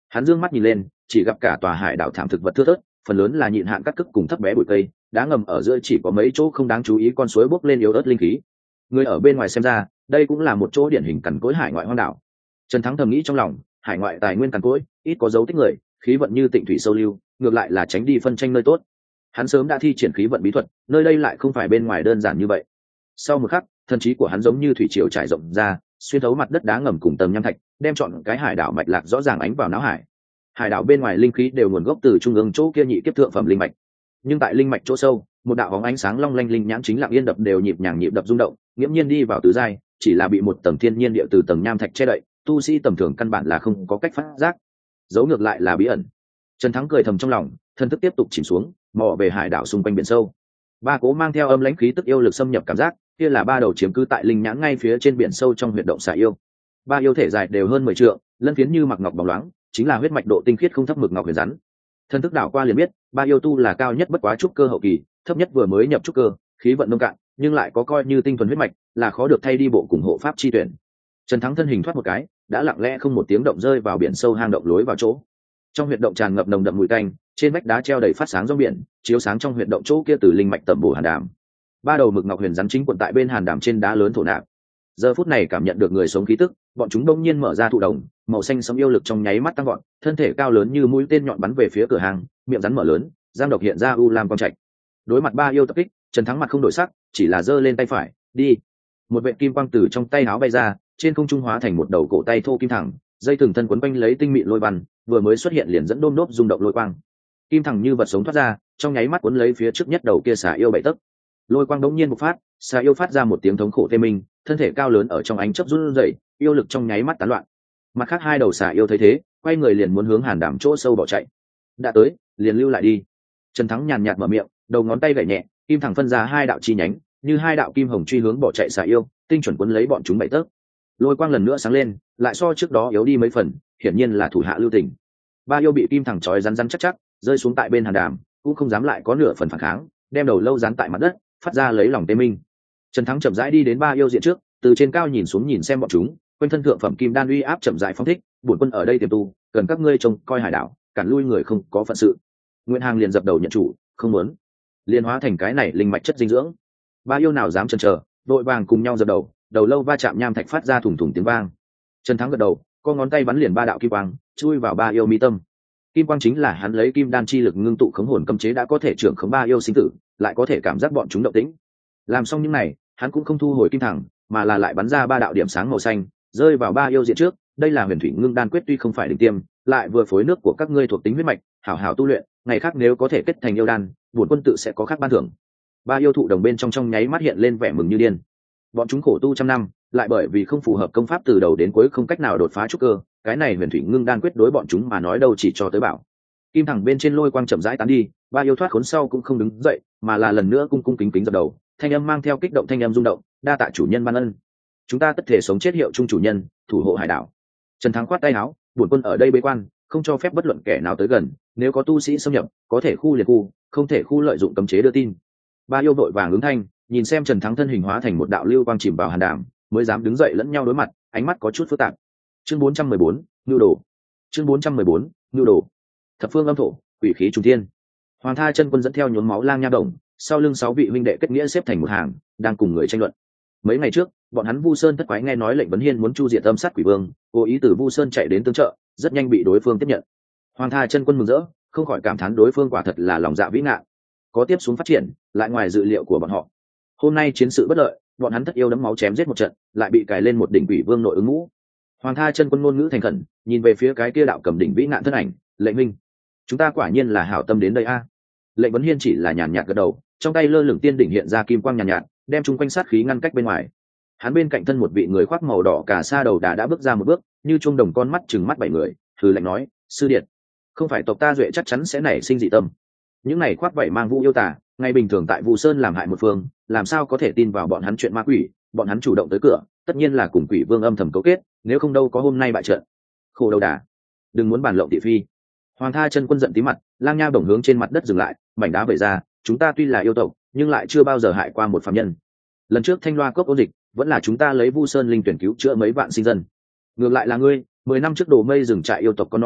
Speaker 1: Hắn dương mắt nhìn lên, chỉ gặp cả tòa hải đảo thảm thực vật thưa thớt, phần lớn là nhịn hạn cắt cức cùng thấp bé bụi cây, đá ngầm ở giữa chỉ có mấy chỗ không đáng chú ý con suối bốc lên yếu ớt linh khí. Người ở bên ngoài xem ra, đây cũng là một chỗ điển hình cằn cỗi hải ngoại hoang đảo. Trần Thắng thầm nghĩ trong lòng, hải ngoại tài nguyên cằn cỗi, ít có dấu tích người, khí vận như tịnh thủy sâu lưu, ngược lại là tránh đi phân tranh nơi tốt. Hắn sớm đã thi triển khí vận bí thuật, nơi đây lại không phải bên ngoài đơn giản như vậy. Sau một khắc, thần trí của hắn giống như thủy triều trải rộng ra, xuyên thấu mặt đất đá ngầm cùng tầng nham thạch, đem chọn cái hải đảo mạch lạc rõ ràng ánh vào não hải. Hải đảo bên ngoài linh khí đều nguồn gốc từ trung ương chỗ kia nhị kiếp thượng phẩm linh mạch, nhưng tại linh mạch chỗ sâu, một đạo bóng ánh sáng long lanh linh nhãn chính lặng yên đập đều nhịp nhàng nhịp đập rung động, nghiễm nhiên đi vào tứ giai, chỉ là bị một tầng thiên nhiên địa từ tầng nham thạch che đậy, tu sĩ tầm thường căn bản là không có cách phát giác. Dấu ngược lại là bí ẩn. Trần Thắng cười thầm trong lòng, thân thức tiếp tục chìm xuống, mò về hải đảo xung quanh biển sâu. Ba cố mang theo âm lãnh khí tức yêu lực xâm nhập cảm giác, kia là ba đầu chiếm cứ tại linh nhãn ngay phía trên biển sâu trong huyệt động xà yêu. Ba yêu thể dài đều hơn mười trượng, lân phiến như mặc ngọc bóng loáng, chính là huyết mạch độ tinh khiết không thấp mực ngọc huyền rắn. Thân thức đảo qua liền biết, ba yêu tu là cao nhất bất quá trúc cơ hậu kỳ, thấp nhất vừa mới nhập trúc cơ, khí vận nông cạn, nhưng lại có coi như tinh thuần huyết mạch, là khó được thay đi bộ cùng hộ pháp chi tuyển. Trần Thắng thân hình thoát một cái, đã lặng lẽ không một tiếng động rơi vào biển sâu hang động lối vào chỗ. Trong huyệt động tràn ngập nồng đậm mùi tanh, trên vách đá treo đầy phát sáng rong biển, chiếu sáng trong huyệt động chỗ kia từ linh mạch tẩm bổ hàn đàm. Ba đầu mực ngọc huyền rắn chính quận tại bên hàn đàm trên đá lớn thổ nạp. Giờ phút này cảm nhận được người sống khí tức, bọn chúng đông nhiên mở ra thụ đồng, màu xanh sẫm yêu lực trong nháy mắt tăng vọt, thân thể cao lớn như mũi tên nhọn bắn về phía cửa hàng, miệng rắn mở lớn, giang độc hiện ra u lam quang trạch. Đối mặt ba yêu tập kích, Trần Thắng mặt không đổi sắc, chỉ là giơ lên tay phải, đi. Một vệt kim quang từ trong tay áo bay ra, trên không trung hóa thành một đầu cổ tay thô kim thẳng, dây thừng thân quấn quanh lấy tinh mịn lôi văn, vừa mới xuất hiện liền dẫn đôm đốp rung động lôi quang. Kim thẳng như vật sống thoát ra, trong nháy mắt cuốn lấy phía trước nhất đầu kia xà yêu bảy tấc. Lôi quang đống nhiên bộc phát, xà yêu phát ra một tiếng thống khổ tê minh, thân thể cao lớn ở trong ánh chớp run rẩy, yêu lực trong nháy mắt tán loạn. Mặt khác hai đầu xà yêu thấy thế, quay người liền muốn hướng hàn đàm chỗ sâu bỏ chạy. Đã tới, liền lưu lại đi. Trần Thắng nhàn nhạt mở miệng, đầu ngón tay gảy nhẹ, kim thẳng phân ra hai đạo chi nhánh, như hai đạo kim hồng truy hướng bỏ chạy xà yêu, tinh chuẩn cuốn lấy bọn chúng bảy tấc. Lôi quang lần nữa sáng lên, lại so trước đó yếu đi mấy phần, hiển nhiên là thủ hạ lưu tình. Ba yêu bị kim thẳng trói rắn rắn chắc chắc, rơi xuống tại bên hàn đàm, cũng không dám lại có nửa phần phản kháng, đem đầu lâu dán tại mặt đất, phát ra lấy lòng tê minh. Trần Thắng chậm rãi đi đến ba yêu diện trước, từ trên cao nhìn xuống nhìn xem bọn chúng, quanh thân thượng phẩm kim đan uy áp chậm rãi phóng thích, bổn quân ở đây tiềm tu, cần các ngươi trông coi hải đảo, cản lui người không có phận sự. Nguyễn Hàng liền dập đầu nhận chủ, không muốn, liên hóa thành cái này linh mạch chất dinh dưỡng. Ba yêu nào dám chần chờ, đội vàng cùng nhau dập đầu, đầu lâu va chạm nham thạch phát ra thủng thủng tiếng vang. Trần Thắng gật đầu, con ngón tay bắn liền ba đạo kim quang, chui vào ba yêu mi tâm. Kim quang chính là hắn lấy kim đan chi lực ngưng tụ khống hồn cấm chế đã có thể trưởng khống ba yêu sinh tử, lại có thể cảm giác bọn chúng động tĩnh. Làm xong những này, hắn cũng không thu hồi kim thẳng, mà là lại bắn ra ba đạo điểm sáng màu xanh, rơi vào ba yêu diện trước. Đây là huyền thủy ngưng đan quyết, tuy không phải đỉnh tiêm, lại vừa phối nước của các ngươi thuộc tính huyết mạch, hảo hảo tu luyện, ngày khác nếu có thể kết thành yêu đan, bổn quân tự sẽ có khác ban thưởng. Ba yêu thụ đồng bên trong trong nháy mắt hiện lên vẻ mừng như điên. Bọn chúng khổ tu trăm năm, lại bởi vì không phù hợp công pháp từ đầu đến cuối không cách nào đột phá trúc cơ, cái này huyền thủy ngưng đan quyết đối bọn chúng mà nói đâu chỉ cho tới bảo. Kim thẳng bên trên lôi quang chậm rãi tán đi, ba yêu thoát khốn sau cũng không đứng dậy, mà là lần nữa cung cung kính kính dập đầu, thanh âm mang theo kích động thanh âm rung động, đa tạ chủ nhân ban ân. Chúng ta tất thể sống chết hiệu chung chủ nhân, thủ hộ hải đảo. Trần Thắng khoát tay áo, bổn quân ở đây bế quan, không cho phép bất luận kẻ nào tới gần, nếu có tu sĩ xâm nhập, có thể khu liệt khu, không thể khu lợi dụng cấm chế đưa tin. Ba yêu đội vàng ứng thanh, nhìn xem Trần Thắng thân hình hóa thành một đạo lưu quang chìm vào hàn đàm, mới dám đứng dậy lẫn nhau đối mặt, ánh mắt có chút phức tạp. Chương bốn trăm mười bốn, nhu đồ. Chương bốn trăm mười bốn, nhu đồ. Thập phương âm thổ, quỷ khí trùng thiên. Hoàng Tha chân quân dẫn theo nhuốm máu lang nha đồng, sau lưng sáu vị huynh đệ kết nghĩa xếp thành một hàng, đang cùng người tranh luận. Mấy ngày trước, bọn hắn Vu Sơn thất quái nghe nói lệnh Vấn Hiên muốn chu diệt âm sát quỷ vương, cố ý từ Vu Sơn chạy đến tương trợ, rất nhanh bị đối phương tiếp nhận. Hoàng Tha chân quân mừng rỡ, không khỏi cảm thán đối phương quả thật là lòng dạ vĩ ngạn. Có tiếp xuống phát triển, lại ngoài dự liệu của bọn họ. Hôm nay chiến sự bất lợi, bọn hắn thất yêu đấm máu chém giết một trận, lại bị cài lên một đỉnh quỷ vương nội ứng ngũ. Hoàng Tha chân quân ngôn ngữ thành khẩn, nhìn về phía cái kia đạo cầm đỉnh vĩ ngạn thân ảnh, lệnh minh, chúng ta quả nhiên là hảo tâm đến đây a. Lệnh Vấn Hiên chỉ là nhàn nhạt gật đầu, trong tay lơ lửng tiên đỉnh hiện ra kim quang nhàn nhạt, nhạt, đem chung quanh sát khí ngăn cách bên ngoài. Hắn bên cạnh thân một vị người khoác màu đỏ cả sa đầu đà đã bước ra một bước, như trung đồng con mắt chừng mắt bảy người, thử lệnh nói, sư điện, không phải tộc ta duệ chắc chắn sẽ nảy sinh dị tâm. Những này khoác vảy mang vũ yêu tà, ngày bình thường tại Vu Sơn làm hại một phương, làm sao có thể tin vào bọn hắn chuyện ma quỷ, bọn hắn chủ động tới cửa, tất nhiên là cùng quỷ vương âm thầm cấu kết, nếu không đâu có hôm nay bại trận. Khổ đầu đà, đừng muốn bàn lộng thị phi. Hoàng Tha chân quân giận tí mặt, lang nha bổng hướng trên mặt đất dừng lại, mảnh đá vẩy ra, chúng ta tuy là yêu tộc, nhưng lại chưa bao giờ hại qua một phàm nhân. Lần trước Thanh Loa cốc ôn dịch, vẫn là chúng ta lấy Vu Sơn linh tuyển cứu chữa mấy vạn sinh dân. Ngược lại là ngươi, mười năm trước đồ mây rừng trại yêu tộc con non,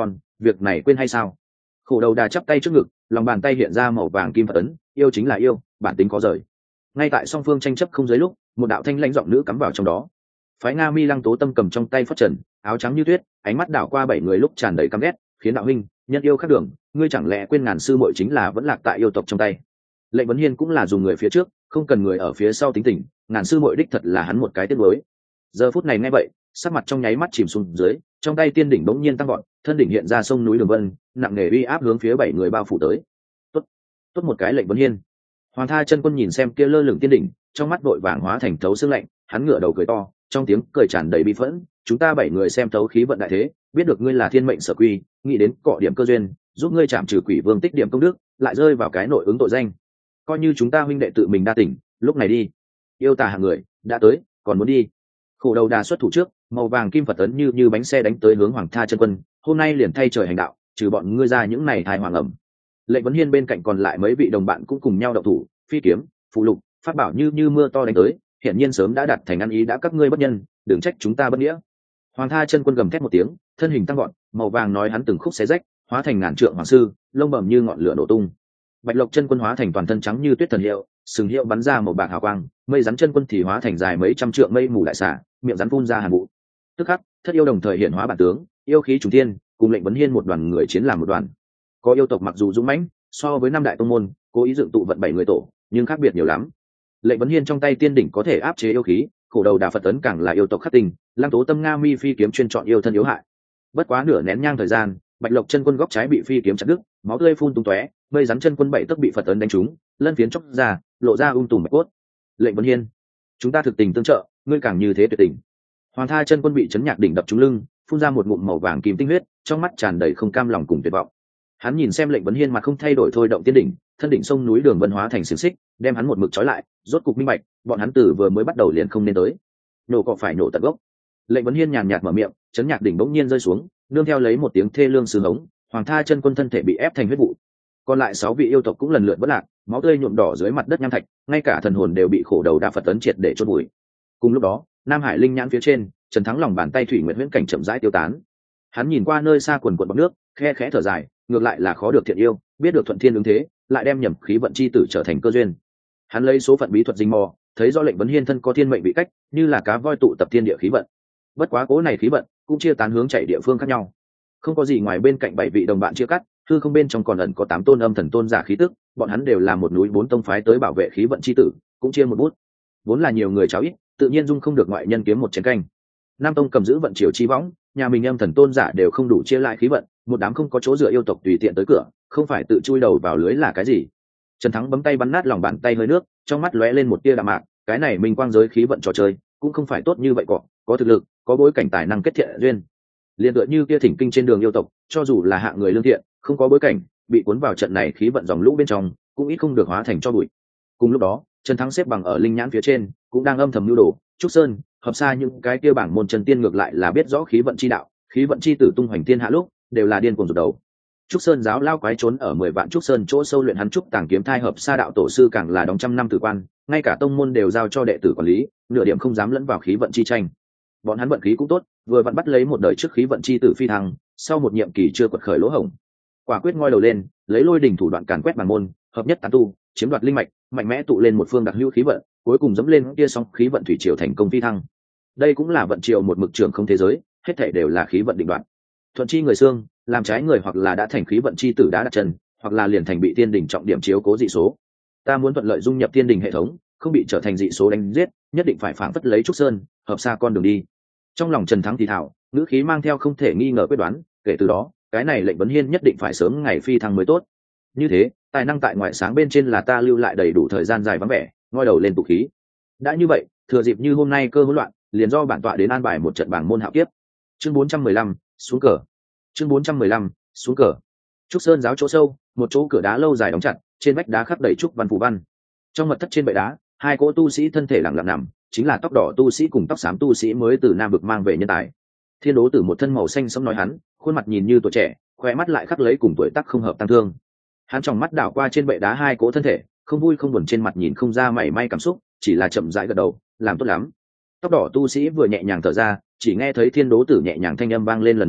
Speaker 1: việc này quên hay sao? Khổ đầu đà chắp tay trước ngực, lòng bàn tay hiện ra màu vàng kim Phật ấn, yêu chính là yêu, bản tính có rời. Ngay tại song phương tranh chấp không giới lúc, một đạo thanh lãnh giọng nữ cắm vào trong đó. Phái Nga Mi Lăng Tố Tâm cầm trong tay phất trần, áo trắng như tuyết, ánh mắt đảo qua bảy người lúc tràn đầy căm ghét, khiến đạo huynh nhân yêu khác đường, ngươi chẳng lẽ quên ngàn sư muội chính là vẫn lạc tại yêu tộc trong tay? Lệnh Vấn Hiên cũng là dùng người phía trước, không cần người ở phía sau tính tình, ngàn sư muội đích thật là hắn một cái tiếc nuối. Giờ phút này nghe vậy, sắc mặt trong nháy mắt chìm xuống dưới, trong tay tiên đỉnh bỗng nhiên tăng gọn, thân đỉnh hiện ra sông núi đường vân, nặng nề uy áp hướng phía bảy người bao phủ tới. Tốt, tốt một cái Lệnh Vấn Hiên. Hoàng Tha Chân Quân nhìn xem kia lơ lửng tiên đỉnh, trong mắt vội vàng hóa thành thấu xương lạnh, hắn ngửa đầu cười to, trong tiếng cười tràn đầy bi phẫn, chúng ta bảy người xem thấu khí vận đại thế, biết được ngươi là thiên mệnh sở quy, nghĩ đến cọ điểm cơ duyên, giúp ngươi chạm trừ quỷ vương tích điểm công đức, lại rơi vào cái nội ứng tội danh. Coi như chúng ta huynh đệ tự mình đa tỉnh, lúc này đi. Yêu tà hạng người, đã tới, còn muốn đi. Khổ đầu đà xuất thủ trước, màu vàng kim Phật ấn như như bánh xe đánh tới hướng Hoàng Tha Chân Quân, hôm nay liền thay trời hành đạo, trừ bọn ngươi ra những này thai hoàng ẩm. Lệnh Vấn Hiên bên cạnh còn lại mấy vị đồng bạn cũng cùng nhau động thủ, phi kiếm, phụ lục, pháp bảo như như mưa to đánh tới, hiển nhiên sớm đã đặt thành ăn ý đã các ngươi bất nhân, đừng trách chúng ta bất nghĩa. Hoàng Tha Chân Quân gầm thét một tiếng, thân hình tăng gọn, màu vàng nói hắn từng khúc xé rách, hóa thành ngàn trượng hoàng sư, lông bẩm như ngọn lửa nổ tung. Bạch Lộc Chân Quân hóa thành toàn thân trắng như tuyết thần hiệu, sừng hiệu bắn ra một bạc hào quang, mây rắn chân quân thì hóa thành dài mấy trăm trượng mây mù đại xả, miệng rắn phun ra hàn vụ. Tức khắc, thất yêu đồng thời hiện hóa bản tướng, yêu khí trùng thiên, cùng Lệnh Vấn Hiên một đoàn người chiến làm một đoàn. Có yêu tộc mặc dù dũng mãnh, so với năm đại tông môn, cố ý dựng tụ vận bảy người tổ, nhưng khác biệt nhiều lắm. Lệnh Vấn Hiên trong tay tiên đỉnh có thể áp chế yêu khí, khổ đầu đà Phật ấn càng là yêu tộc khắc tình, Lăng Tố Tâm Nga Mi phi kiếm chuyên chọn yêu thân yếu hại. Bất quá nửa nén nhang thời gian, Bạch Lộc Chân Quân góc trái bị phi kiếm chặt đứt, máu tươi phun tung tóe, mây rắn chân quân bảy tấc bị Phật ấn đánh trúng, lân phiến chóc ra, lộ ra ung tùm bạch cốt. Lệnh Vấn Hiên, chúng ta thực tình tương trợ, ngươi càng như thế tuyệt tình. Hoàng Tha Chân Quân bị chấn nhạc đỉnh đập trúng lưng, phun ra một ngụm màu vàng kim tinh huyết, trong mắt tràn đầy không cam lòng cùng tuyệt vọng. Hắn nhìn xem Lệnh Vấn Hiên mặt không thay đổi thôi động tiên đỉnh, thân đỉnh sông núi đường vân hóa thành xiềng xích, đem hắn một mực trói lại, rốt cục minh bạch, bọn hắn tử vừa mới bắt đầu liền không nên tới. Nổ cọ phải nổ tận gốc. Lệnh Vấn Hiên nhàn nhạt mở miệng, chấn nhạc đỉnh bỗng nhiên rơi xuống, nương theo lấy một tiếng thê lương sư hống, Hoàng Tha Chân Quân thân thể bị ép thành huyết vụ. Còn lại sáu vị yêu tộc cũng lần lượt vỡ lạc, máu tươi nhuộm đỏ dưới mặt đất nham thạch, ngay cả thần hồn đều bị khổ đầu đa Phật ấn triệt để chôn bụi. Cùng lúc đó, Nam Hải linh nhãn phía trên, Trần Thắng lòng bàn tay thủy nguyệt huyễn cảnh chậm rãi tiêu tán. Hắn nhìn qua nơi xa quần quần bọt nước, khe khẽ thở dài, ngược lại là khó được thiện yêu, biết được thuận thiên ứng thế, lại đem nhầm khí vận chi tử trở thành cơ duyên. Hắn lấy số phận bí thuật dinh mò, thấy do Lệnh Vấn Hiên thân có thiên mệnh bị cách, như là cá voi tụ tập thiên địa khí vận. Bất quá cố này khí vận cũng chia tán hướng chạy địa phương khác nhau, không có gì ngoài bên cạnh bảy vị đồng bạn chia cắt, thư không bên trong còn ẩn có tám tôn âm thần tôn giả khí tức, bọn hắn đều là một núi bốn tông phái tới bảo vệ khí vận chi tử, cũng chia một bút. Vốn là nhiều người cháo ít, tự nhiên dung không được ngoại nhân kiếm một chén canh. Nam tông cầm giữ vận triều chi võng, nhà mình âm thần tôn giả đều không đủ chia lại khí vận, một đám không có chỗ dựa yêu tộc tùy tiện tới cửa, không phải tự chui đầu vào lưới là cái gì? Trần Thắng bấm tay bắn nát lòng bàn tay hơi nước, trong mắt lóe lên một tia đạm mạc, cái này minh quang giới khí vận trò chơi, cũng không phải tốt như vậy cọ, có thực lực, có bối cảnh tài năng kết thiện duyên. Liên tựa như kia thỉnh kinh trên đường yêu tộc, cho dù là hạng người lương thiện, không có bối cảnh, bị cuốn vào trận này khí vận dòng lũ bên trong, cũng ít không được hóa thành cho bụi. Cùng lúc đó, Trần Thắng xếp bằng ở linh nhãn phía trên, cũng đang âm thầm lưu đồ, Trúc Sơn, hợp xa những cái kia bảng môn Trần Tiên ngược lại là biết rõ khí vận chi đạo, khí vận chi tử tung hoành thiên hạ lúc, đều là điên cuồng rụt đầu. Trúc Sơn giáo lao quái trốn ở mười vạn Trúc Sơn chỗ sâu luyện hắn trúc tàng kiếm thai hợp xa đạo tổ sư càng là đóng trăm năm tử quan, ngay cả tông môn đều giao cho đệ tử quản lý, nửa điểm không dám lẫn vào khí vận chi tranh. Bọn hắn vận khí cũng tốt, vừa vặn bắt lấy một đời trước khí vận chi tử phi thăng, sau một nhiệm kỳ chưa quật khởi lỗ hổng, quả quyết ngoi đầu lên, lấy lôi đỉnh thủ đoạn càn quét bản môn, hợp nhất tán tu, chiếm đoạt linh mạch, mạnh mẽ tụ lên một phương đặc hữu khí vận, cuối cùng dẫm lên kia sóng khí vận thủy triều thành công phi thăng. Đây cũng là vận triều một mực trường không thế giới, hết thảy đều là khí vận định đoạn. Thuận chi người xương, làm trái người hoặc là đã thành khí vận chi tử đã đặt chân, hoặc là liền thành bị tiên đỉnh trọng điểm chiếu cố dị số. Ta muốn thuận lợi dung nhập tiên đỉnh hệ thống, không bị trở thành dị số đánh giết, nhất định phải phảng phất lấy Trúc Sơn, hợp xa con đường đi. Trong lòng Trần Thắng thì thảo, ngữ khí mang theo không thể nghi ngờ quyết đoán, kể từ đó, cái này Lệnh Vấn Hiên nhất định phải sớm ngày phi thăng mới tốt. Như thế, tài năng tại ngoại sáng bên trên là ta lưu lại đầy đủ thời gian dài vắng vẻ, ngoi đầu lên tụ khí. Đã như vậy, thừa dịp như hôm nay cơ hỗn loạn, liền do bản tọa đến an bài một trận bảng môn hạo kiếp. Chương bốn trăm mười lăm, xuống cờ. Chương bốn trăm mười lăm, xuống cờ. Trúc Sơn giáo chỗ sâu, một chỗ cửa đá lâu dài đóng chặt, trên vách đá khắc đầy trúc văn phù văn. Trong mật thất trên bệ đá, hai cỗ tu sĩ thân thể lặng lặng nằm, chính là tóc đỏ tu sĩ cùng tóc xám tu sĩ mới từ Nam vực mang về nhân tài. Thiên Đố Tử một thân màu xanh sống nói hắn, khuôn mặt nhìn như tuổi trẻ, khoe mắt lại khắc lấy cùng tuổi tác không hợp tăng thương. Hắn trong mắt đảo qua trên bệ đá hai cỗ thân thể, không vui không buồn trên mặt nhìn không ra mảy may cảm xúc, chỉ là chậm rãi gật đầu, làm tốt lắm. Tóc đỏ tu sĩ vừa nhẹ nhàng thở ra, chỉ nghe thấy Thiên Đố Tử nhẹ nhàng thanh âm vang lên lần nữa,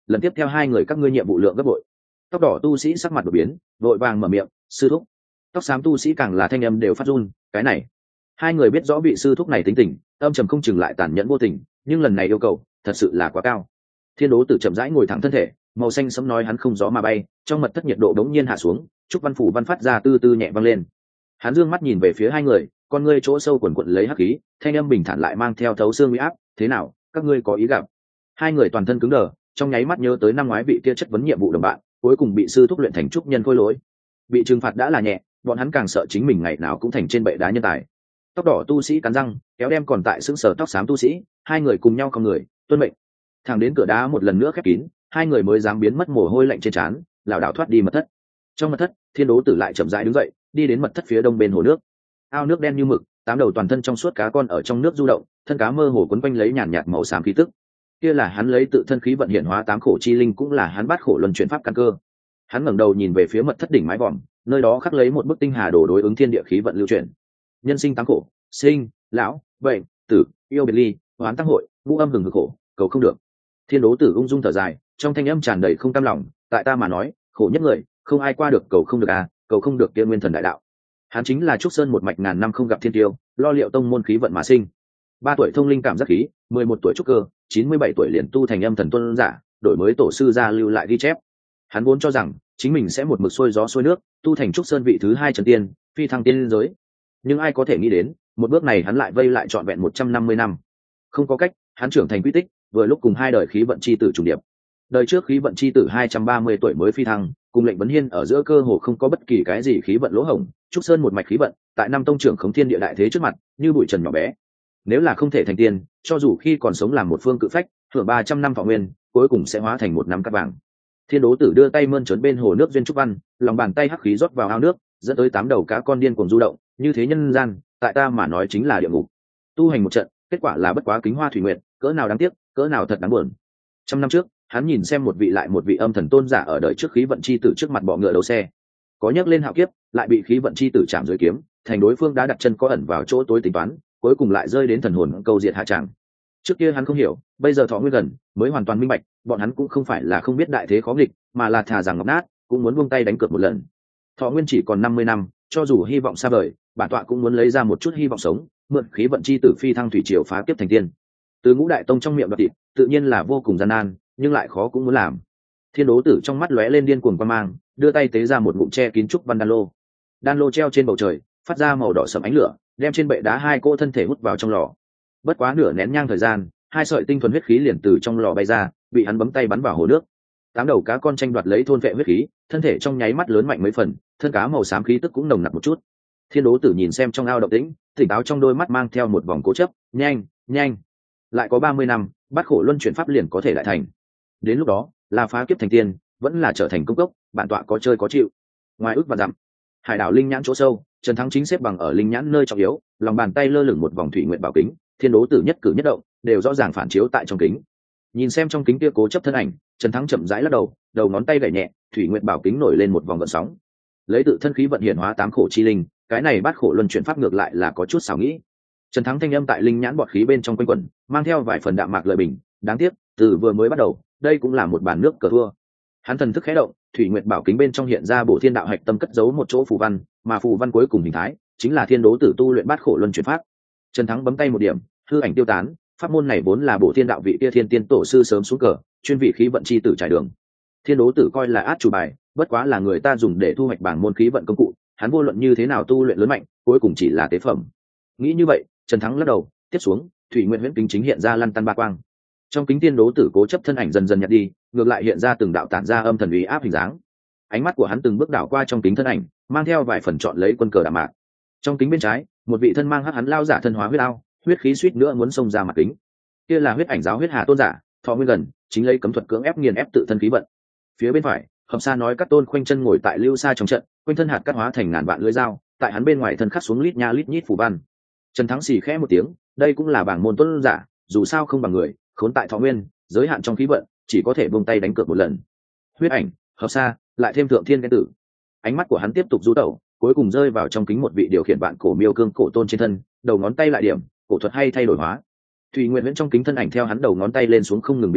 Speaker 1: lần tiếp theo hai người các ngươi nhiệm vụ lượng gấp bội. Tóc đỏ tu sĩ sắc mặt đột biến, vội vàng mở miệng, sư thúc. Tóc xám tu sĩ càng là thanh âm đều phát run. Cái này, hai người biết rõ vị sư thúc này tính tình, âm trầm không chừng lại tàn nhẫn vô tình, nhưng lần này yêu cầu thật sự là quá cao. Thiên Đố Tử chậm rãi ngồi thẳng thân thể, màu xanh sẫm nói hắn không gió mà bay, trong mật thất nhiệt độ đống nhiên hạ xuống, trúc văn phủ văn phát ra tư tư nhẹ vang lên. Hắn dương mắt nhìn về phía hai người, con ngươi chỗ sâu quần quật lấy hắc khí, thanh âm bình thản lại mang theo thấu xương uy áp, thế nào, các ngươi có ý gặp? Hai người toàn thân cứng đờ, trong nháy mắt nhớ tới năm ngoái vị kia chất vấn nhiệm vụ đồng bạn, cuối cùng bị sư thúc luyện thành trúc nhân khôi lỗi. Bị trừng phạt đã là nhẹ, bọn hắn càng sợ chính mình ngày nào cũng thành trên bệ đá nhân tài. Tóc đỏ tu sĩ cắn răng, kéo đem còn tại sững sờ tóc xám tu sĩ, hai người cùng nhau không người, tuân mệnh. Thẳng đến cửa đá một lần nữa khép kín, hai người mới dám biến mất mồ hôi lạnh trên trán, lảo đảo thoát đi mật thất. Trong mật thất, Thiên Đố Tử lại chậm rãi đứng dậy, đi đến mật thất phía đông bên hồ nước. Ao nước đen như mực, tám đầu toàn thân trong suốt cá con ở trong nước du động, thân cá mơ hồ quấn quanh lấy nhàn nhạt màu xám khí tức. Kia là hắn lấy tự thân khí vận hiện hóa tám khổ chi linh, cũng là hắn bát khổ luân chuyển pháp căn cơ. Hắn ngẩng đầu nhìn về phía mật thất đỉnh mái vòm, nơi đó khắc lấy một bức tinh hà đồ đối ứng thiên địa khí vận lưu chuyển. Nhân sinh tám khổ, sinh, lão, bệnh, tử, yêu biệt ly, oán tăng hội, ngũ âm hừng hực khổ, cầu không được. Thiên Đố Tử ung dung thở dài, trong thanh âm tràn đầy không cam lòng, tại ta mà nói, khổ nhất người, không ai qua được cầu không được à, cầu không được kia nguyên thần đại đạo. Hắn chính là trúc sơn một mạch ngàn năm không gặp thiên tiêu, lo liệu tông môn khí vận mà sinh. Ba tuổi thông linh cảm giác khí, mười một tuổi trúc cơ, chín mươi bảy tuổi liền tu thành âm thần tuân giả, đổi mới tổ sư gia lưu lại ghi chép. Hắn vốn cho rằng chính mình sẽ một mực xuôi gió xuôi nước, tu thành trúc sơn vị thứ hai trần tiên, phi thăng tiên giới. Nhưng ai có thể nghĩ đến, một bước này hắn lại vây lại trọn vẹn một trăm năm mươi năm. Không có cách, hắn trưởng thành quy tích, vừa lúc cùng hai đời khí vận chi tử trùng điệp. Đời trước khí vận chi tử hai trăm ba mươi tuổi mới phi thăng, cùng lệnh vấn hiên ở giữa cơ hồ không có bất kỳ cái gì khí vận lỗ hổng, trúc sơn một mạch khí vận, tại năm tông trưởng khống thiên địa đại thế trước mặt, như bụi trần nhỏ bé. Nếu là không thể thành tiên, cho dù khi còn sống làm một phương cự phách, hưởng ba trăm năm thọ nguyên, cuối cùng sẽ hóa thành một nắm cát vàng. Thiên Đố Tử đưa tay mơn trớn bên hồ nước duyên trúc văn, lòng bàn tay hắc khí rót vào ao nước, dẫn tới tám đầu cá con điên cuồng du động, như thế nhân gian, tại ta mà nói chính là địa ngục. Tu hành một trận, kết quả là bất quá kính hoa thủy nguyện, cỡ nào đáng tiếc, cỡ nào thật đáng buồn. Trăm năm trước, hắn nhìn xem một vị lại một vị âm thần tôn giả ở đời trước khí vận chi tử trước mặt bọ ngựa đầu xe, có nhấc lên hạo kiếp, lại bị khí vận chi tử chạm dưới kiếm, thành đối phương đã đặt chân có ẩn vào chỗ tối tính toán, cuối cùng lại rơi đến thần hồn câu diệt hạ tràng. Trước kia hắn không hiểu, bây giờ thọ nguyên gần, mới hoàn toàn minh bạch, bọn hắn cũng không phải là không biết đại thế khó nghịch, mà là thà rằng ngọc nát, cũng muốn buông tay đánh cược một lần. Thọ nguyên chỉ còn năm mươi năm, cho dù hy vọng xa vời, bản tọa cũng muốn lấy ra một chút hy vọng sống, mượn khí vận chi tử phi thăng thủy triều phá kiếp thành tiên. Từ Ngũ Đại Tông trong miệng đoạt thịt, tự nhiên là vô cùng gian nan, nhưng lại khó cũng muốn làm. Thiên Đố Tử trong mắt lóe lên điên cuồng quan mang, đưa tay tế ra một ngụm che kín trúc văn đan lô. Đan lô treo trên bầu trời, phát ra màu đỏ sẫm ánh lửa, đem trên bệ đá hai cô thân thể hút vào trong lò. Bất quá nửa nén nhang thời gian, hai sợi tinh thuần huyết khí liền từ trong lò bay ra, bị hắn bấm tay bắn vào hồ nước. Tám đầu cá con tranh đoạt lấy thôn vệ huyết khí, thân thể trong nháy mắt lớn mạnh mấy phần, thân cá màu xám khí tức cũng nồng nặc một chút. Thiên Đố Tử nhìn xem trong ao động tĩnh, tỉnh táo trong đôi mắt mang theo một vòng cố chấp, nhanh, nhanh, lại có ba mươi năm, bát khổ luân chuyển pháp liền có thể lại thành. Đến lúc đó, là phá kiếp thành tiên, vẫn là trở thành công cốc, bản tọa có chơi có chịu. Ngoài ước và dặm, hải đảo linh nhãn chỗ sâu, Trần Thắng chính xếp bằng ở linh nhãn nơi trọng yếu, lòng bàn tay lơ lửng một vòng thủy nguyện bảo kính, Thiên Đố Tử nhất cử nhất động đều rõ ràng phản chiếu tại trong kính. Nhìn xem trong kính kia cố chấp thân ảnh, Trần Thắng chậm rãi lắc đầu, đầu ngón tay gảy nhẹ, thủy nguyện bảo kính nổi lên một vòng gợn sóng. Lấy tự thân khí vận hiện hóa tám khổ chi linh, cái này bát khổ luân chuyển pháp ngược lại là có chút xảo nghĩ. Trần Thắng thanh âm tại linh nhãn bọt khí bên trong quanh quẩn, mang theo vài phần đạm mạc lợi bình, đáng tiếc, từ vừa mới bắt đầu, đây cũng là một bàn nước cờ thua. Hắn thần thức khẽ động, thủy nguyệt bảo kính bên trong hiện ra bổ thiên đạo hạch tâm cất giấu một chỗ phù văn, mà phù văn cuối cùng hình thái chính là Thiên Đố Tử tu luyện bát khổ luân chuyển pháp. Trần Thắng bấm tay một điểm, hư ảnh tiêu tán, pháp môn này vốn là bổ thiên đạo vị kia thiên tiên tổ sư sớm xuống cờ, chuyên vị khí vận chi tử trải đường. Thiên Đố Tử coi là át chủ bài, bất quá là người ta dùng để thu hoạch bảng môn khí vận công cụ, hắn vô luận như thế nào tu luyện lớn mạnh, cuối cùng chỉ là tế phẩm. Nghĩ như vậy, Trần Thắng lắc đầu, tiếp xuống, thủy nguyện huyễn kính chính hiện ra lăn tăn ba quang. Trong kính Thiên Đố Tử cố chấp thân ảnh dần dần nhạt đi, ngược lại hiện ra từng đạo tản ra âm thần uy áp hình dáng. Ánh mắt của hắn từng bước đảo qua trong kính thân ảnh, mang theo vài phần chọn lấy quân cờ đạm mạc. Trong kính bên trái, một vị thân mang hắc hắn lao giả thân hóa huyết ao, huyết khí suýt nữa muốn xông ra mặt kính. Kia là huyết ảnh giáo huyết hà tôn giả, thọ nguyên gần, chính lấy cấm thuật cưỡng ép nghiền ép tự thân khí vận. Phía bên phải, Hợp Sa nói các tôn khoanh chân ngồi tại lưu sa trong trận, quanh thân hạt cát hóa thành ngàn vạn lưỡi dao, tại hắn bên ngoài thân khắc xuống lít nha lít nhít phù văn. Trần Thắng xì khẽ một tiếng, đây cũng là bảng môn tôn giả, dù sao không bằng người, khốn tại thọ nguyên, giới hạn trong khí vận, chỉ có thể buông tay đánh cược một lần. Huyết ảnh, Hợp Sa, lại thêm thượng thiên cái tử. Ánh mắt của hắn tiếp tục du tẩu, cuối cùng rơi vào trong kính một vị điều khiển vạn cổ miêu cương cổ tôn trên thân, đầu ngón tay lại điểm, cổ thuật hay thay đổi hóa. Thủy Nguyệt Viễn trong kính thân ảnh theo hắn đầu ngón tay lên xuống không ngừng biến ảo,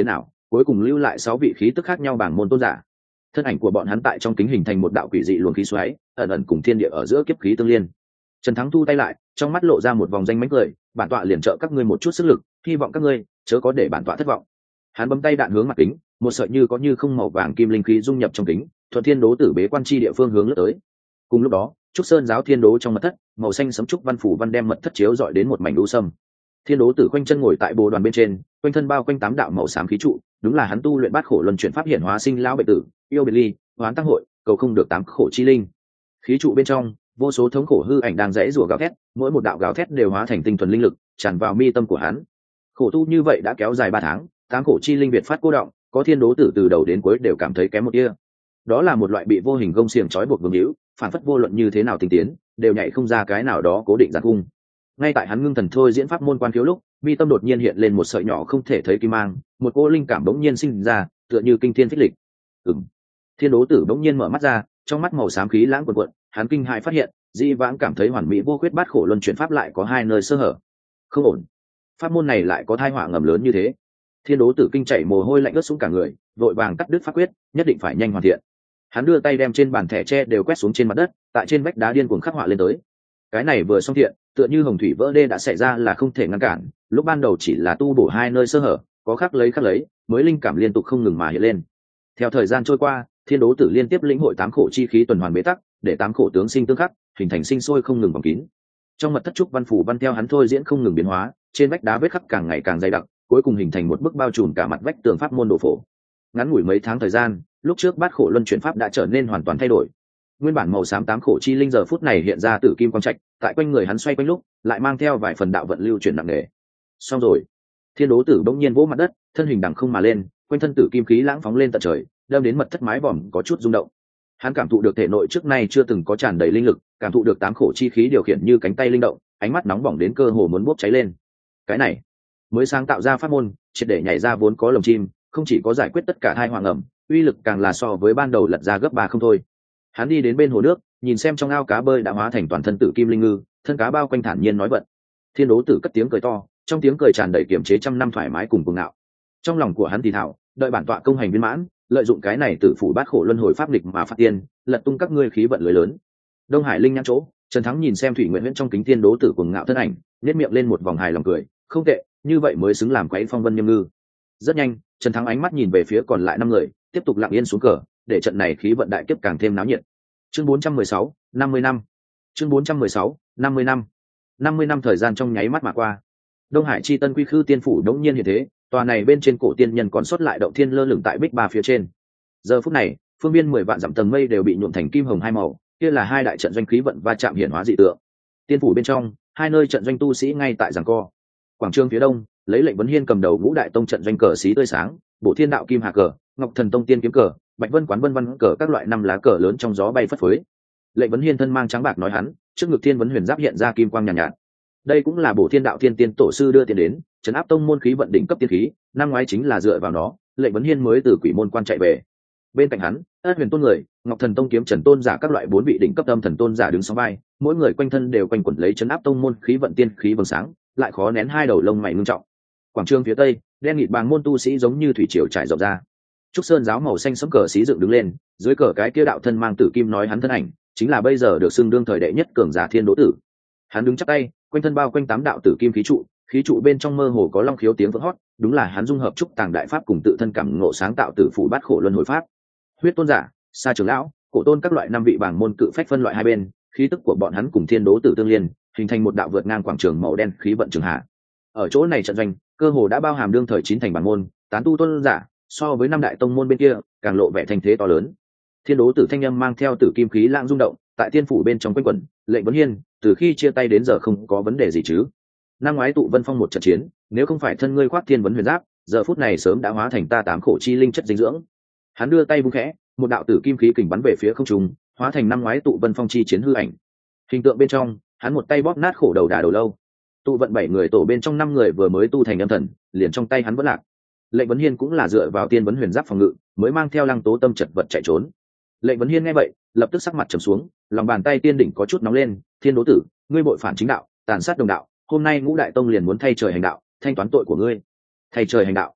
Speaker 1: cuối cùng lưu lại sáu vị khí tức khác nhau bảng môn tôn giả. Thân ảnh của bọn hắn tại trong kính hình thành một đạo quỷ dị luồng khí xoáy, ẩn ẩn cùng thiên địa ở giữa kiếp khí tương liên. Trần Thắng thu tay lại, trong mắt lộ ra một vòng danh mánh cười, bản tọa liền trợ các ngươi một chút sức lực, hy vọng các ngươi chớ có để bản tọa thất vọng. Hắn bấm tay đạn hướng mặt kính, một sợi như có như không màu vàng kim linh khí dung nhập trong kính, thuận thiên đố tử bế quan chi địa phương hướng lướt tới. Cùng lúc đó, trúc sơn giáo thiên đố trong mật thất, màu xanh sấm trúc văn phủ văn đem mật thất chiếu dọi đến một mảnh u sâm. Thiên đố tử quanh chân ngồi tại bồ đoàn bên trên, quanh thân bao quanh tám đạo màu xám khí trụ, đúng là hắn tu luyện bát khổ luân chuyển pháp hiển hóa sinh lão bệnh tử, yêu biệt ly, hoán tăng hội, cầu không được tám khổ chi linh. Khí trụ bên trong, vô số thống khổ hư ảnh đang rẽ rủa gào thét, mỗi một đạo gào thét đều hóa thành tinh thuần linh lực, tràn vào mi tâm của hắn. Khổ tu như vậy đã kéo dài ba tháng, tám khổ chi linh việt phát cô động, có thiên đố tử từ đầu đến cuối đều cảm thấy kém một tia. Đó là một loại bị vô hình gông xiềng trói buộc vương hữu, phản phất vô luận như thế nào tinh tiến, đều nhảy không ra cái nào đó cố định giặc cung. Ngay tại hắn ngưng thần thôi diễn pháp môn quan khiếu lúc, mi tâm đột nhiên hiện lên một sợi nhỏ không thể thấy kim mang, một cô linh cảm bỗng nhiên sinh ra, tựa như kinh thiên phích lịch. Ừm. Thiên đố tử bỗng nhiên mở mắt ra, trong mắt màu xám khí lãng cuồn cuộn, hắn kinh hãi phát hiện, Di vãng cảm thấy hoàn mỹ vô khuyết bát khổ luân chuyển pháp lại có hai nơi sơ hở. Không ổn. Pháp môn này lại có tai họa ngầm lớn như thế. Thiên đố tử kinh chảy mồ hôi lạnh ướt xuống cả người, vội vàng cắt đứt pháp quyết, nhất định phải nhanh hoàn thiện. Hắn đưa tay đem trên bàn thẻ tre đều quét xuống trên mặt đất, tại trên vách đá điên cuồng khắc họa lên tới. Cái này vừa xong thiện, tựa như hồng thủy vỡ đê đã xảy ra là không thể ngăn cản, lúc ban đầu chỉ là tu bổ hai nơi sơ hở, có khắc lấy khắc lấy, mới linh cảm liên tục không ngừng mà hiện lên. Theo thời gian trôi qua, thiên đố tử liên tiếp lĩnh hội tám khổ chi khí tuần hoàn bế tắc, để tám khổ tướng sinh tương khắc, hình thành sinh sôi không ngừng vòng kín. Trong mật thất trúc văn phủ văn theo hắn thôi diễn không ngừng biến hóa, trên vách đá vết khắc càng ngày càng dày đặc, cuối cùng hình thành một bức bao trùm cả mặt vách tường pháp môn đồ phổ. Ngắn ngủi mấy tháng thời gian, lúc trước bát khổ luân chuyển pháp đã trở nên hoàn toàn thay đổi. Nguyên bản màu xám tám khổ chi linh giờ phút này hiện ra tử kim quang trạch, tại quanh người hắn xoay quanh lúc, lại mang theo vài phần đạo vận lưu chuyển nặng nề. Xong rồi. Thiên đố tử bỗng nhiên vỗ mặt đất, thân hình đằng không mà lên, quanh thân tử kim khí lãng phóng lên tận trời, đâm đến mật thất mái vòm có chút rung động. Hắn cảm thụ được thể nội trước nay chưa từng có tràn đầy linh lực, cảm thụ được tám khổ chi khí điều khiển như cánh tay linh động, ánh mắt nóng bỏng đến cơ hồ muốn bốc cháy lên. Cái này, mới sáng tạo ra pháp môn, triệt để nhảy ra vốn có lồng chim, không chỉ có giải quyết tất cả hai hoàng ẩm, uy lực càng là so với ban đầu lật ra gấp ba không thôi. Hắn đi đến bên hồ nước, nhìn xem trong ao cá bơi đã hóa thành toàn thân tử kim linh ngư, thân cá bao quanh thản nhiên nói vận. Thiên đố tử cất tiếng cười to, trong tiếng cười tràn đầy kiềm chế trăm năm thoải mái cùng cuồng ngạo. Trong lòng của hắn thì thảo, đợi bản tọa công hành viên mãn, lợi dụng cái này tự phủ bát khổ luân hồi pháp lịch mà phát tiên, lật tung các ngươi khí vận lưới lớn. Đông Hải linh nhãn chỗ, Trần Thắng nhìn xem Thủy Nguyện Huyễn trong kính thiên đố tử cuồng ngạo thân ảnh, nhếch miệng lên một vòng hài lòng cười, không tệ, như vậy mới xứng làm quấy phong vân nhâm ngư. Rất nhanh, Trần Thắng ánh mắt nhìn về phía còn lại năm người, tiếp tục lặng yên xuống cờ, để trận này khí vận đại kiếp càng thêm náo nhiệt. Chương bốn trăm mười sáu, năm mươi năm. Chương bốn trăm mười sáu, năm mươi năm. năm mươi năm thời gian trong nháy mắt mà qua. Đông Hải chi tân quy khư tiên phủ đống nhiên hiện thế, tòa này bên trên cổ tiên nhân còn sót lại động thiên lơ lửng tại bích ba phía trên. Giờ phút này, phương biên mười vạn dặm tầng mây đều bị nhuộm thành kim hồng hai màu, kia là hai đại trận doanh khí vận va chạm hiển hóa dị tượng. Tiên phủ bên trong, hai nơi trận doanh tu sĩ ngay tại giằng co. Quảng trường phía đông, lấy lệnh Vấn Hiên cầm đầu ngũ đại tông trận doanh cờ xí tươi sáng, Bổ Thiên đạo kim hà cờ, Ngọc Thần tông tiên kiếm cờ, Bạch Vân quán vân văn cờ các loại năm lá cờ lớn trong gió bay phất phới. Lệnh Vấn Hiên thân mang trắng bạc nói hắn, trước ngực thiên vấn huyền giáp hiện ra kim quang nhàn nhạt, nhạt. Đây cũng là Bổ Thiên đạo thiên tiên tổ sư đưa tiền đến, trấn áp tông môn khí vận đỉnh cấp tiên khí, năm ngoái chính là dựa vào nó, Lệnh Vấn Hiên mới từ quỷ môn quan chạy về. Bên cạnh hắn, Ất Huyền tôn người, Ngọc Thần tông kiếm Trần tôn giả các loại bốn vị đỉnh cấp tâm thần tôn giả đứng sóng vai, mỗi người quanh thân đều quanh quẩn lấy trấn áp tông môn khí vận tiên khí vầng sáng, lại khó nén hai đầu lông mày ngưng trọng. Quảng trường phía tây, đen nghịt bàng môn tu sĩ giống như thủy triều trải rộng ra. Trúc sơn giáo màu xanh sẫm cờ xí dựng đứng lên, dưới cờ cái kia đạo thân mang tử kim nói hắn thân ảnh, chính là bây giờ được xưng đương thời đệ nhất cường giả thiên đỗ tử. Hắn đứng chắp tay, quanh thân bao quanh tám đạo tử kim khí trụ, khí trụ bên trong mơ hồ có long khiếu tiếng vỡ hót, đúng là hắn dung hợp trúc tàng đại pháp cùng tự thân cảm ngộ sáng tạo tử phủ bát khổ luân hồi pháp. Huyết tôn giả, sa trưởng lão, cổ tôn các loại năm vị bảng môn cự phách phân loại hai bên, khí tức của bọn hắn cùng thiên đỗ tử tương liên, hình thành một đạo vượt ngang quảng trường màu đen khí vận trường hạ. Ở chỗ này trận doanh, cơ hồ đã bao hàm đương thời chín thành bảng môn, tán tu tôn giả, so với năm đại tông môn bên kia, càng lộ vẻ thanh thế to lớn. Thiên đỗ tử thanh âm mang theo tử kim khí lãng rung động, tại tiên phủ bên trong quanh quẩn, Lệnh Vấn Hiên, từ khi chia tay đến giờ không có vấn đề gì chứ? Năm ngoái tụ Vân Phong một trận chiến, nếu không phải thân ngươi khoác thiên vấn huyền giáp, giờ phút này sớm đã hóa thành ta tám khổ chi linh chất dinh dưỡng. Hắn đưa tay vung khẽ, một đạo tử kim khí kình bắn về phía không trung, hóa thành năm ngoái tụ Vân Phong chi chiến hư ảnh. Hình tượng bên trong, hắn một tay bóp nát khổ đầu đà đầu lâu. Tụ vận bảy người tổ bên trong năm người vừa mới tu thành âm thần, liền trong tay hắn vẫn lạc. Lệnh Vấn Hiên cũng là dựa vào tiên vấn huyền giáp phòng ngự, mới mang theo Lăng Tố Tâm chật vật chạy trốn. Lệnh Vấn Hiên nghe vậy, lập tức sắc mặt trầm xuống, lòng bàn tay tiên đỉnh có chút nóng lên, thiên đỗ tử, ngươi bội phản chính đạo, tàn sát đồng đạo, hôm nay ngũ đại tông liền muốn thay trời hành đạo, thanh toán tội của ngươi. Thay trời hành đạo.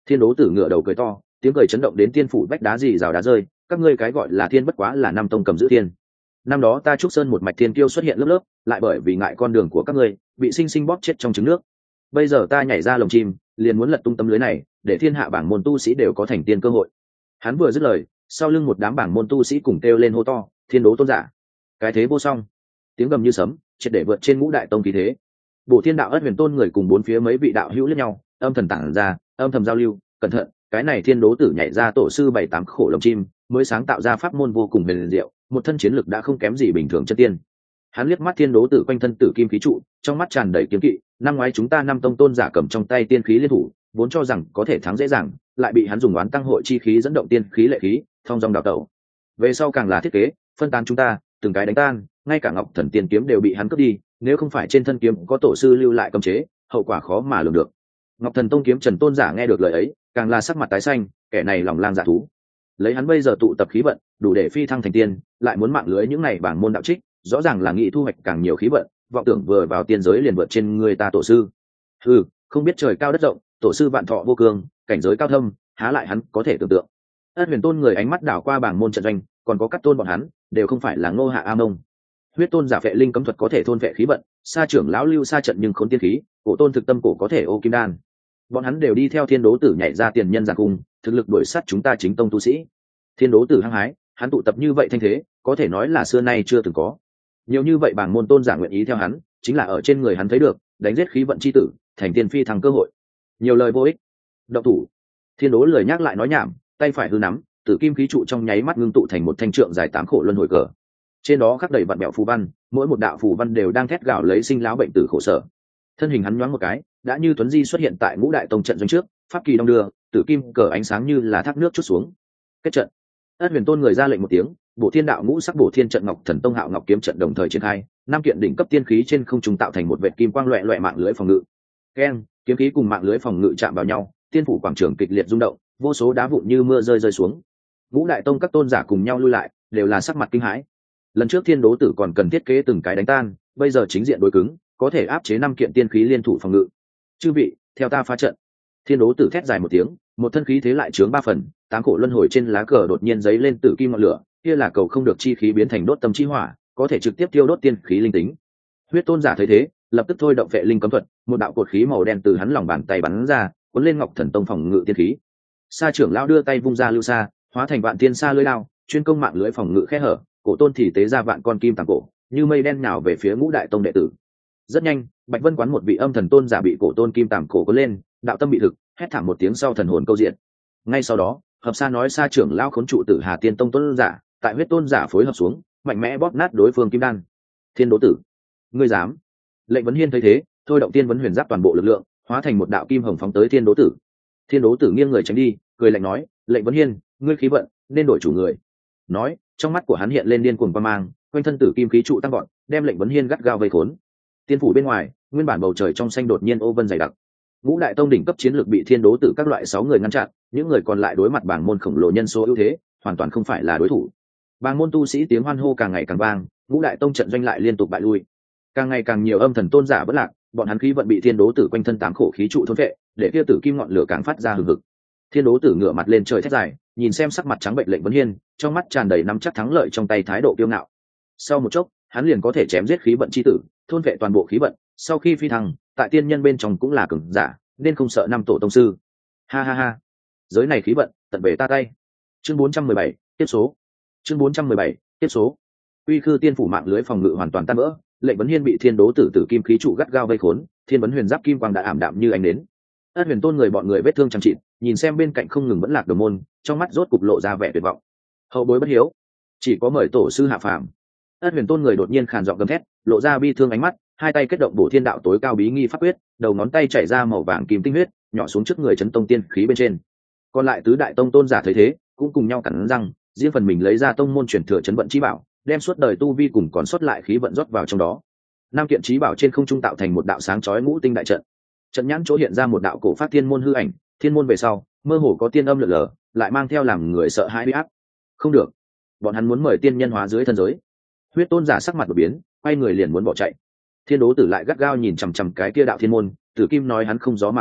Speaker 1: Thiên đố tử ngửa đầu cười to, tiếng cười chấn động đến tiên phủ vách đá gì rào đá rơi. Các ngươi cái gọi là thiên bất quá là năm tông cầm giữ thiên. Năm đó ta trúc sơn một mạch thiên kiêu xuất hiện lớp lớp, lại bởi vì ngại con đường của các ngươi bị sinh sinh bóp chết trong trứng nước. Bây giờ ta nhảy ra lồng chim, liền muốn lật tung tấm lưới này, để thiên hạ bảng môn tu sĩ đều có thành tiên cơ hội. Hắn vừa dứt lời, sau lưng một đám bảng môn tu sĩ cùng kêu lên hô to, thiên đố tôn giả. Cái thế vô song, tiếng gầm như sấm, triệt để vượt trên ngũ đại tông khí thế. Bổ Thiên đạo Ất Huyền Tôn người cùng bốn phía mấy vị đạo hữu liếc nhau, âm thần tản ra, âm thầm giao lưu, cẩn thận, cái này thiên đố tử nhảy ra tổ sư bảy tám khổ lồng chim, mới sáng tạo ra pháp môn vô cùng huyền diệu, một thân chiến lực đã không kém gì bình thường chân tiên. Hắn liếc mắt thiên đố tử quanh thân tử kim khí trụ, trong mắt tràn đầy kiếm kỵ, năm ngoái chúng ta năm tông tôn giả cầm trong tay tiên khí liên thủ, vốn cho rằng có thể thắng dễ dàng, lại bị hắn dùng oán tăng hội chi khí dẫn động tiên khí lệ khí, thông dòng đào tẩu. Về sau càng là thiết kế, phân tán chúng ta, từng cái đánh tan, ngay cả Ngọc Thần Tiên kiếm đều bị hắn cướp đi, nếu không phải trên thân kiếm có tổ sư lưu lại cấm chế, hậu quả khó mà lường được. Ngọc Thần Tông kiếm Trần Tôn giả nghe được lời ấy, càng là sắc mặt tái xanh, kẻ này lòng lang dạ thú. Lấy hắn bây giờ tụ tập khí vận, đủ để phi thăng thành tiên, lại muốn mạng lưới những này bảng môn đạo trích, rõ ràng là nghĩ thu hoạch càng nhiều khí vận, vọng tưởng vừa vào tiên giới liền vượt trên người ta tổ sư. Ừ, không biết trời cao đất rộng, tổ sư vạn thọ vô cương, cảnh giới cao thâm, há lại hắn có thể tưởng tượng. Ất Huyền Tôn người ánh mắt đảo qua bảng môn trận doanh, còn có các tôn bọn hắn, đều không phải là Ngô Hạ A Mông. Huyết tôn giả phệ linh cấm thuật có thể thôn phệ khí vận, sa trưởng lão lưu sa trận nhưng khốn tiên khí, cổ tôn thực tâm cổ có thể ô kim đan. Bọn hắn đều đi theo thiên đố tử nhảy ra tiền nhân giặc cung, thực lực đuổi sát chúng ta chính tông tu sĩ. Thiên đố tử hăng hái, hắn tụ tập như vậy thanh thế, có thể nói là xưa nay chưa từng có. Nhiều như vậy bảng môn tôn giả nguyện ý theo hắn, chính là ở trên người hắn thấy được đánh giết khí vận chi tử, thành tiên phi thăng cơ hội. Nhiều lời vô ích. Động thủ. Thiên đố lời nhắc lại nói nhảm, tay phải hư nắm, tử kim khí trụ trong nháy mắt ngưng tụ thành một thanh trượng dài tám khổ luân hồi cờ. Trên đó khắc đầy vạn bẹo phù văn, mỗi một đạo phù văn đều đang thét gào lấy sinh lão bệnh tử khổ sở. Thân hình hắn nhoáng một cái, đã như tuấn di xuất hiện tại ngũ đại tông trận doanh trước, pháp kỳ đong đưa, tử kim cờ ánh sáng như là thác nước chút xuống. Kết trận. Ất Huyền Tôn người ra lệnh một tiếng, Bổ Thiên đạo ngũ sắc Bổ Thiên trận Ngọc Thần Tông Hạo Ngọc kiếm trận đồng thời triển khai, năm kiện đỉnh cấp tiên khí trên không trung tạo thành một vệt kim quang loẹt loẹt mạng lưới phòng ngự. Keng, kiếm khí cùng mạng lưới phòng ngự chạm vào nhau, tiên phủ quảng trường kịch liệt rung động, vô số đá vụn như mưa rơi rơi xuống. Ngũ đại tông các tôn giả cùng nhau lui lại, đều là sắc mặt kinh hãi. Lần trước thiên đố tử còn cần thiết kế từng cái đánh tan, bây giờ chính diện đối cứng, có thể áp chế năm kiện tiên khí liên thủ phòng ngự. Chư vị, theo ta phá trận. Thiên đố tử thét dài một tiếng, một thân khí thế lại chướng ba phần, tám khổ luân hồi trên lá cờ đột nhiên giấy lên tử kim ngọn lửa, kia là cầu không được chi khí biến thành đốt tâm chi hỏa, có thể trực tiếp tiêu đốt tiên khí linh tính. Huyết tôn giả thấy thế, lập tức thôi động vệ linh cấm thuật, một đạo cột khí màu đen từ hắn lòng bàn tay bắn ra, cuốn lên Ngọc Thần Tông phòng ngự tiên khí. Sa trưởng lão đưa tay vung ra lưu sa, hóa thành vạn tiên sa lưới lao, chuyên công mạng lưới phòng ngự khe hở, cổ tôn thì tế ra vạn con kim tàng cổ, như mây đen nhào về phía ngũ đại tông đệ tử. Rất nhanh, Bạch Vân quán một vị âm thần tôn giả bị cổ tôn kim tàng cổ cuốn lên, đạo tâm bị thực, hét thảm một tiếng sau thần hồn câu diện. Ngay sau đó, hợp sa nói Sa trưởng lão khốn trụ tử Hà Tiên Tông tôn giả, tại huyết tôn giả phối hợp xuống, mạnh mẽ bóp nát đối phương kim đan. Thiên đố tử, ngươi dám? Lệnh Vấn Hiên thấy thế, thôi động tiên vấn huyền giáp toàn bộ lực lượng, hóa thành một đạo kim hồng phóng tới thiên đố tử. Thiên đố tử nghiêng người tránh đi, cười lạnh nói, lệnh Vấn Hiên, ngươi khí vận nên đổi chủ người. Nói, trong mắt của hắn hiện lên điên cuồng quang mang, quanh thân tử kim khí trụ tăng gọn, đem lệnh Vấn Hiên gắt gao vây khốn. Tiên phủ bên ngoài, nguyên bản bầu trời trong xanh đột nhiên ô vân dày đặc. Ngũ đại tông đỉnh cấp chiến lược bị thiên đố tử các loại sáu người ngăn chặn, những người còn lại đối mặt bảng môn khổng lồ nhân số ưu thế, hoàn toàn không phải là đối thủ. Bảng môn tu sĩ tiếng hoan hô càng ngày càng vang, ngũ đại tông trận doanh lại liên tục bại lui. Càng ngày càng nhiều âm thần tôn giả bất lạc, bọn hắn khí vận bị thiên đố tử quanh thân tám khổ khí trụ thôn phệ, để kia tử kim ngọn lửa càng phát ra hừng hực. Thiên đố tử ngửa mặt lên trời thét dài, nhìn xem sắc mặt trắng bệnh lệnh Vấn Hiên, trong mắt tràn đầy nắm chắc thắng lợi trong tay thái độ kiêu ngạo. Sau một chốc, hắn liền có thể chém giết khí vận chi tử, thôn vệ toàn bộ khí vận, sau khi phi thăng, tại tiên nhân bên trong cũng là cường giả, nên không sợ năm tổ tông sư. Ha ha ha, giới này khí vận, tận về ta tay. Chương bốn trăm mười bảy, tiếp số. Chương bốn trăm mười bảy, tiếp số. Uy Khư tiên phủ mạng lưới phòng ngự hoàn toàn tan vỡ, lệnh Vấn Hiên bị thiên đố tử tử kim khí trụ gắt gao vây khốn, thiên vấn huyền giáp kim quang đã ảm đạm như ánh nến. Ất Huyền Tôn người bọn người vết thương chẳng trị, nhìn xem bên cạnh không ngừng vẫn lạc đồng môn, trong mắt rốt cục lộ ra vẻ tuyệt vọng. Hậu bối bất hiếu, chỉ có mời tổ sư hạ phàm. Ất Huyền Tôn người đột nhiên khàn giọng gầm thét, lộ ra bi thương ánh mắt, hai tay kết động Bổ Thiên đạo tối cao bí nghi pháp quyết, đầu ngón tay chảy ra màu vàng kim tinh huyết, nhỏ xuống trước người chấn tông tiên khí bên trên. Còn lại tứ đại tông tôn giả thấy thế, cũng cùng nhau cắn răng, riêng phần mình lấy ra tông môn truyền thừa chấn vận chí bảo, đem suốt đời tu vi cùng còn sót lại khí vận rót vào trong đó. Năm kiện chí bảo trên không trung tạo thành một đạo sáng chói ngũ tinh đại trận. Trận nhãn chỗ hiện ra một đạo cổ phát thiên môn hư ảnh, thiên môn về sau, mơ hồ có tiên âm lượn lờ, lại mang theo làm người sợ hãi uy áp. Không được, bọn hắn muốn mời tiên nhân hóa dưới thân giới. Huyết tôn giả sắc mặt đột biến, quay người liền muốn bỏ chạy. Thiên đố tử lại gắt gao nhìn chằm chằm cái kia đạo thiên môn, Tử Kim nói hắn không gió mà bay,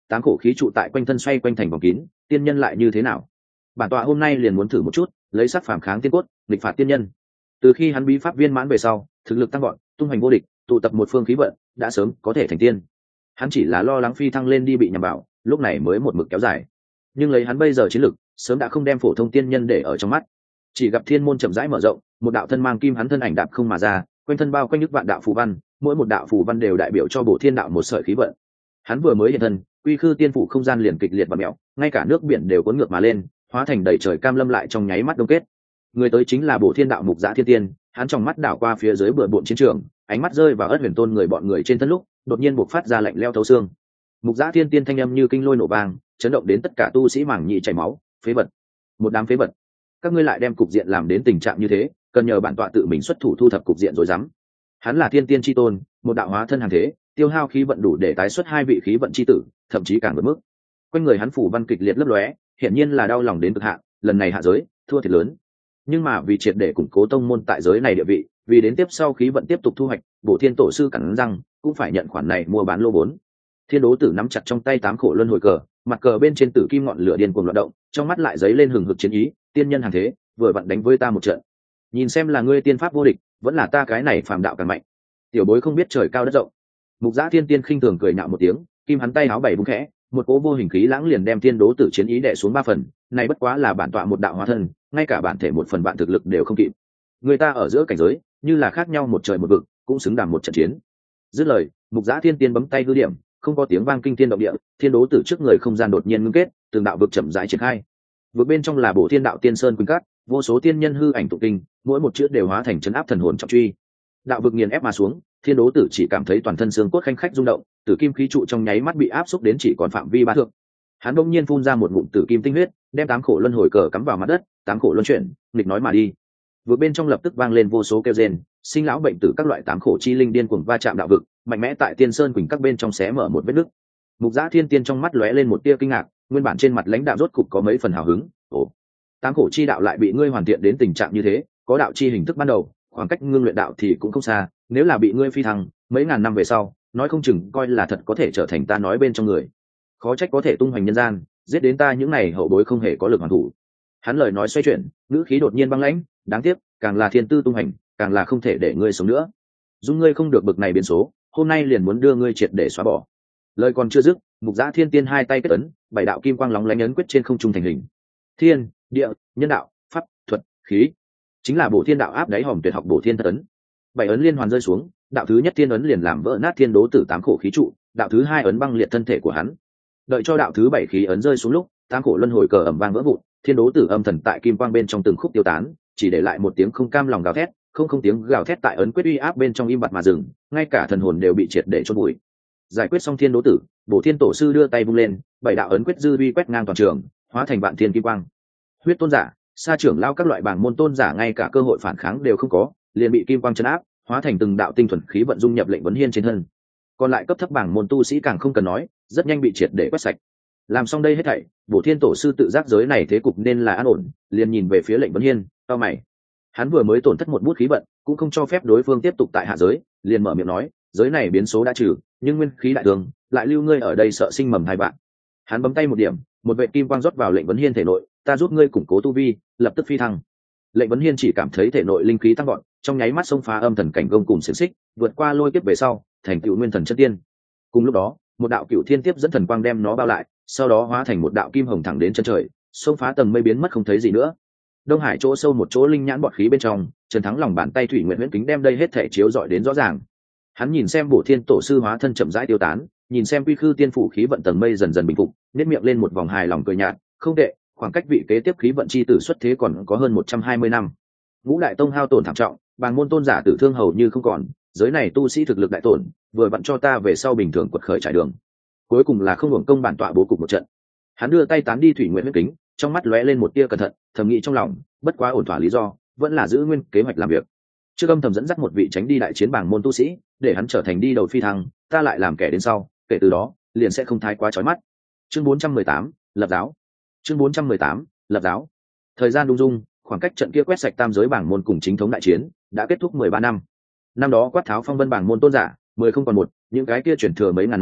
Speaker 1: tám khổ khí trụ tại quanh thân xoay quanh thành vòng kín, tiên nhân lại như thế nào? Bản tọa hôm nay liền muốn thử một chút, lấy sắc phàm kháng tiên cốt, địch phạt tiên nhân. Từ khi hắn bí pháp viên mãn về sau, thực lực tăng gọn, tung hoành vô địch, tụ tập một phương khí vận, đã sớm có thể thành tiên. Hắn chỉ là lo lắng phi thăng lên đi bị nhầm bảo, lúc này mới một mực kéo dài. Nhưng lấy hắn bây giờ chiến lực, sớm đã không đem phổ thông tiên nhân để ở trong mắt. Chỉ gặp thiên môn chậm rãi mở rộng, một đạo thân mang kim hắn thân ảnh đạp không mà ra, quanh thân bao quanh nước vạn đạo phù văn, mỗi một đạo phù văn đều đại biểu cho bổ thiên đạo một sợi khí vận. Hắn vừa mới hiện thân, quy khư tiên phủ không gian liền kịch liệt và mèo, ngay cả nước biển đều cuốn ngược mà lên, hóa thành đầy trời cam lâm lại trong nháy mắt đông kết. Người tới chính là bổ thiên đạo mục giã thiên tiên, hắn trong mắt đảo qua phía dưới bừa bộn chiến trường, ánh mắt rơi vào ất huyền tôn người bọn người trên thân lúc, đột nhiên bộc phát ra lạnh leo thấu xương. Mục giã thiên tiên thanh âm như kinh lôi nổ vang, chấn động đến tất cả tu sĩ mảng nhị chảy máu. Phế vật, một đám phế vật, các ngươi lại đem cục diện làm đến tình trạng như thế, cần nhờ bản tọa tự mình xuất thủ thu thập cục diện rồi dám. Hắn là thiên tiên chi tôn, một đạo hóa thân hàng thế, tiêu hao khí vận đủ để tái xuất hai vị khí vận chi tử, thậm chí càng vượt mức. Quanh người hắn phủ văn kịch liệt lấp lóe, hiển nhiên là đau lòng đến cực hạn, lần này hạ giới thua thiệt lớn. Nhưng mà vì triệt để củng cố tông môn tại giới này địa vị, vì đến tiếp sau khí vận tiếp tục thu hoạch, bổ thiên tổ sư cắn răng cũng phải nhận khoản này mua bán lô vốn. Thiên đố tử nắm chặt trong tay tám khổ luân hồi cờ, mặt cờ bên trên tử kim ngọn lửa điên cuồng loạn động, trong mắt lại dấy lên hừng hực chiến ý. Tiên nhân hàng thế, vừa vặn đánh với ta một trận, nhìn xem là ngươi tiên pháp vô địch, vẫn là ta cái này phàm đạo càng mạnh. Tiểu bối không biết trời cao đất rộng. Mục giã thiên tiên khinh thường cười nhạo một tiếng, kim hắn tay áo bảy vung khẽ, một cỗ vô hình khí lãng liền đem thiên đố tử chiến ý đè xuống ba phần. Này bất quá là bản tọa một đạo hóa thân, ngay cả bản thể một phần vạn thực lực đều không kịp. Người ta ở giữa cảnh giới như là khác nhau một trời một vực, cũng xứng đàm một trận chiến. Dứt lời, mục giã thiên tiên bấm tay hư điểm, không có tiếng vang kinh thiên động địa, thiên đố tử trước người không gian đột nhiên ngưng kết, từng đạo vực chậm rãi triển khai. Vực bên trong là bổ thiên đạo tiên sơn quỳnh cát, vô số tiên nhân hư ảnh tụng kinh, mỗi một chữ đều hóa thành chấn áp thần hồn trọng truy. Đạo vực nghiền ép mà xuống, thiên đố tử chỉ cảm thấy toàn thân xương cốt khanh khách rung động, tử kim khí trụ trong nháy mắt bị áp xúc đến chỉ còn phạm vi ba thước. Hắn bỗng nhiên phun ra một ngụm tử kim tinh huyết, đem tám khổ luân hồi cờ cắm vào mặt đất, tám khổ luân chuyển, nghịch nói mà đi. Vực bên trong lập tức vang lên vô số kêu rên, sinh lão bệnh tử các loại tám khổ chi linh điên cuồng va chạm đạo vực, mạnh mẽ tại tiên sơn quỳnh các bên trong xé mở một vết nứt. Mục giã thiên tiên trong mắt lóe lên một tia kinh ngạc, nguyên bản trên mặt lãnh đạo rốt cục có mấy phần hào hứng. Ồ, tám khổ chi đạo lại bị ngươi hoàn thiện đến tình trạng như thế, có đạo chi hình thức ban đầu, khoảng cách ngưng luyện đạo thì cũng không xa, nếu là bị ngươi phi thăng mấy ngàn năm về sau, nói không chừng coi là thật có thể trở thành ta nói bên trong người. Khó trách có thể tung hoành nhân gian, giết đến ta những này hậu bối không hề có lực hoàn thủ. Hắn lời nói xoay chuyển, ngữ khí đột nhiên băng lãnh, đáng tiếc, càng là thiên tư tung hành, càng là không thể để ngươi sống nữa. Dung ngươi không được bực này biến số, hôm nay liền muốn đưa ngươi triệt để xóa bỏ. Lời còn chưa dứt, mục giã thiên tiên hai tay kết ấn, bảy đạo kim quang lóng lánh ấn quyết trên không trung thành hình. Thiên, địa, nhân đạo, pháp, thuật, khí, chính là bổ thiên đạo áp đáy hòm tuyệt học bổ thiên thất ấn. Bảy ấn liên hoàn rơi xuống, đạo thứ nhất thiên ấn liền làm vỡ nát thiên đố tử tám khổ khí trụ, đạo thứ hai ấn băng liệt thân thể của hắn. Đợi cho đạo thứ bảy khí ấn rơi xuống lúc, tám khổ luân hồi cờ ầm vang vỡ vụn, thiên đố tử âm thần tại kim quang bên trong từng khúc tiêu tán, chỉ để lại một tiếng không cam lòng gào thét, không không tiếng gào thét tại ấn quyết uy áp bên trong im bặt mà dừng, ngay cả thần hồn đều bị triệt để chôn bụi. Giải quyết xong thiên đố tử, bổ thiên tổ sư đưa tay vung lên, bảy đạo ấn quyết dư uy quét ngang toàn trường, hóa thành vạn thiên kim quang. Huyết tôn giả, sa trưởng lao các loại bảng môn tôn giả ngay cả cơ hội phản kháng đều không có, liền bị kim quang chấn áp, hóa thành từng đạo tinh thuần khí vận dung nhập lệnh vấn hiên trên thân. Còn lại cấp thấp bảng môn tu sĩ càng không cần nói, rất nhanh bị triệt để quét sạch. Làm xong đây hết thảy, bổ thiên tổ sư tự giác giới này thế cục nên là an ổn, liền nhìn về phía lệnh vấn hiên, cao mày. Hắn vừa mới tổn thất một bút khí vận, cũng không cho phép đối phương tiếp tục tại hạ giới, liền mở miệng nói, giới này biến số đã trừ, nhưng nguyên khí đại tường lại lưu ngươi ở đây sợ sinh mầm hai bạn. Hắn bấm tay một điểm, một vệ kim quang rót vào lệnh vấn hiên thể nội, ta giúp ngươi củng cố tu vi, lập tức phi thăng. Lệnh vấn hiên chỉ cảm thấy thể nội linh khí tăng gọn, trong nháy mắt xông phá âm thần cảnh gông cùng xiềng xích, vượt qua lôi kiếp về sau, thành tựu nguyên thần chất tiên. Cùng lúc đó, một đạo cựu thiên tiếp dẫn thần quang đem nó bao lại, sau đó hóa thành một đạo kim hồng thẳng đến chân trời, xông phá tầng mây biến mất không thấy gì nữa. Đông Hải chỗ sâu một chỗ linh nhãn bọt khí bên trong, Trần Thắng lòng bàn tay thủy nguyện huyễn kính đem đây hết thể chiếu rọi đến rõ ràng. Hắn nhìn xem bổ thiên tổ sư hóa thân chậm rãi tiêu tán, nhìn xem quy khư tiên phủ khí vận tầng mây dần dần bình phục, nét miệng lên một vòng hài lòng cười nhạt, không tệ, khoảng cách vị kế tiếp khí vận chi tử xuất thế còn có hơn một trăm hai mươi năm. Ngũ đại tông hao tổn thảm trọng, bàng môn tôn giả tử thương hầu như không còn, giới này tu sĩ thực lực đại tổn, vừa vặn cho ta về sau bình thường quật khởi trải đường. Cuối cùng là không hưởng công bản tọa bố cục một trận. Hắn đưa tay tán đi thủy nguyện huyết kính, trong mắt lóe lên một tia cẩn thận, thầm nghĩ trong lòng, bất quá ổn thỏa lý do, vẫn là giữ nguyên kế hoạch làm việc. Trước âm thầm dẫn dắt một vị tránh đi đại chiến bảng môn tu sĩ, để hắn trở thành đi đầu phi thăng, ta lại làm kẻ đến sau, kể từ đó, liền sẽ không thái quá chói mắt. Chương bốn trăm mười tám, lập giáo. Chương bốn trăm mười tám, lập giáo. Thời gian đung dung, khoảng cách trận kia quét sạch tam giới bảng môn cùng chính thống đại chiến đã kết thúc mười ba năm. Năm đó quát tháo phong vân bảng môn tôn giả, mười không còn một, những cái kia chuyển thừa mấy ngàn năm,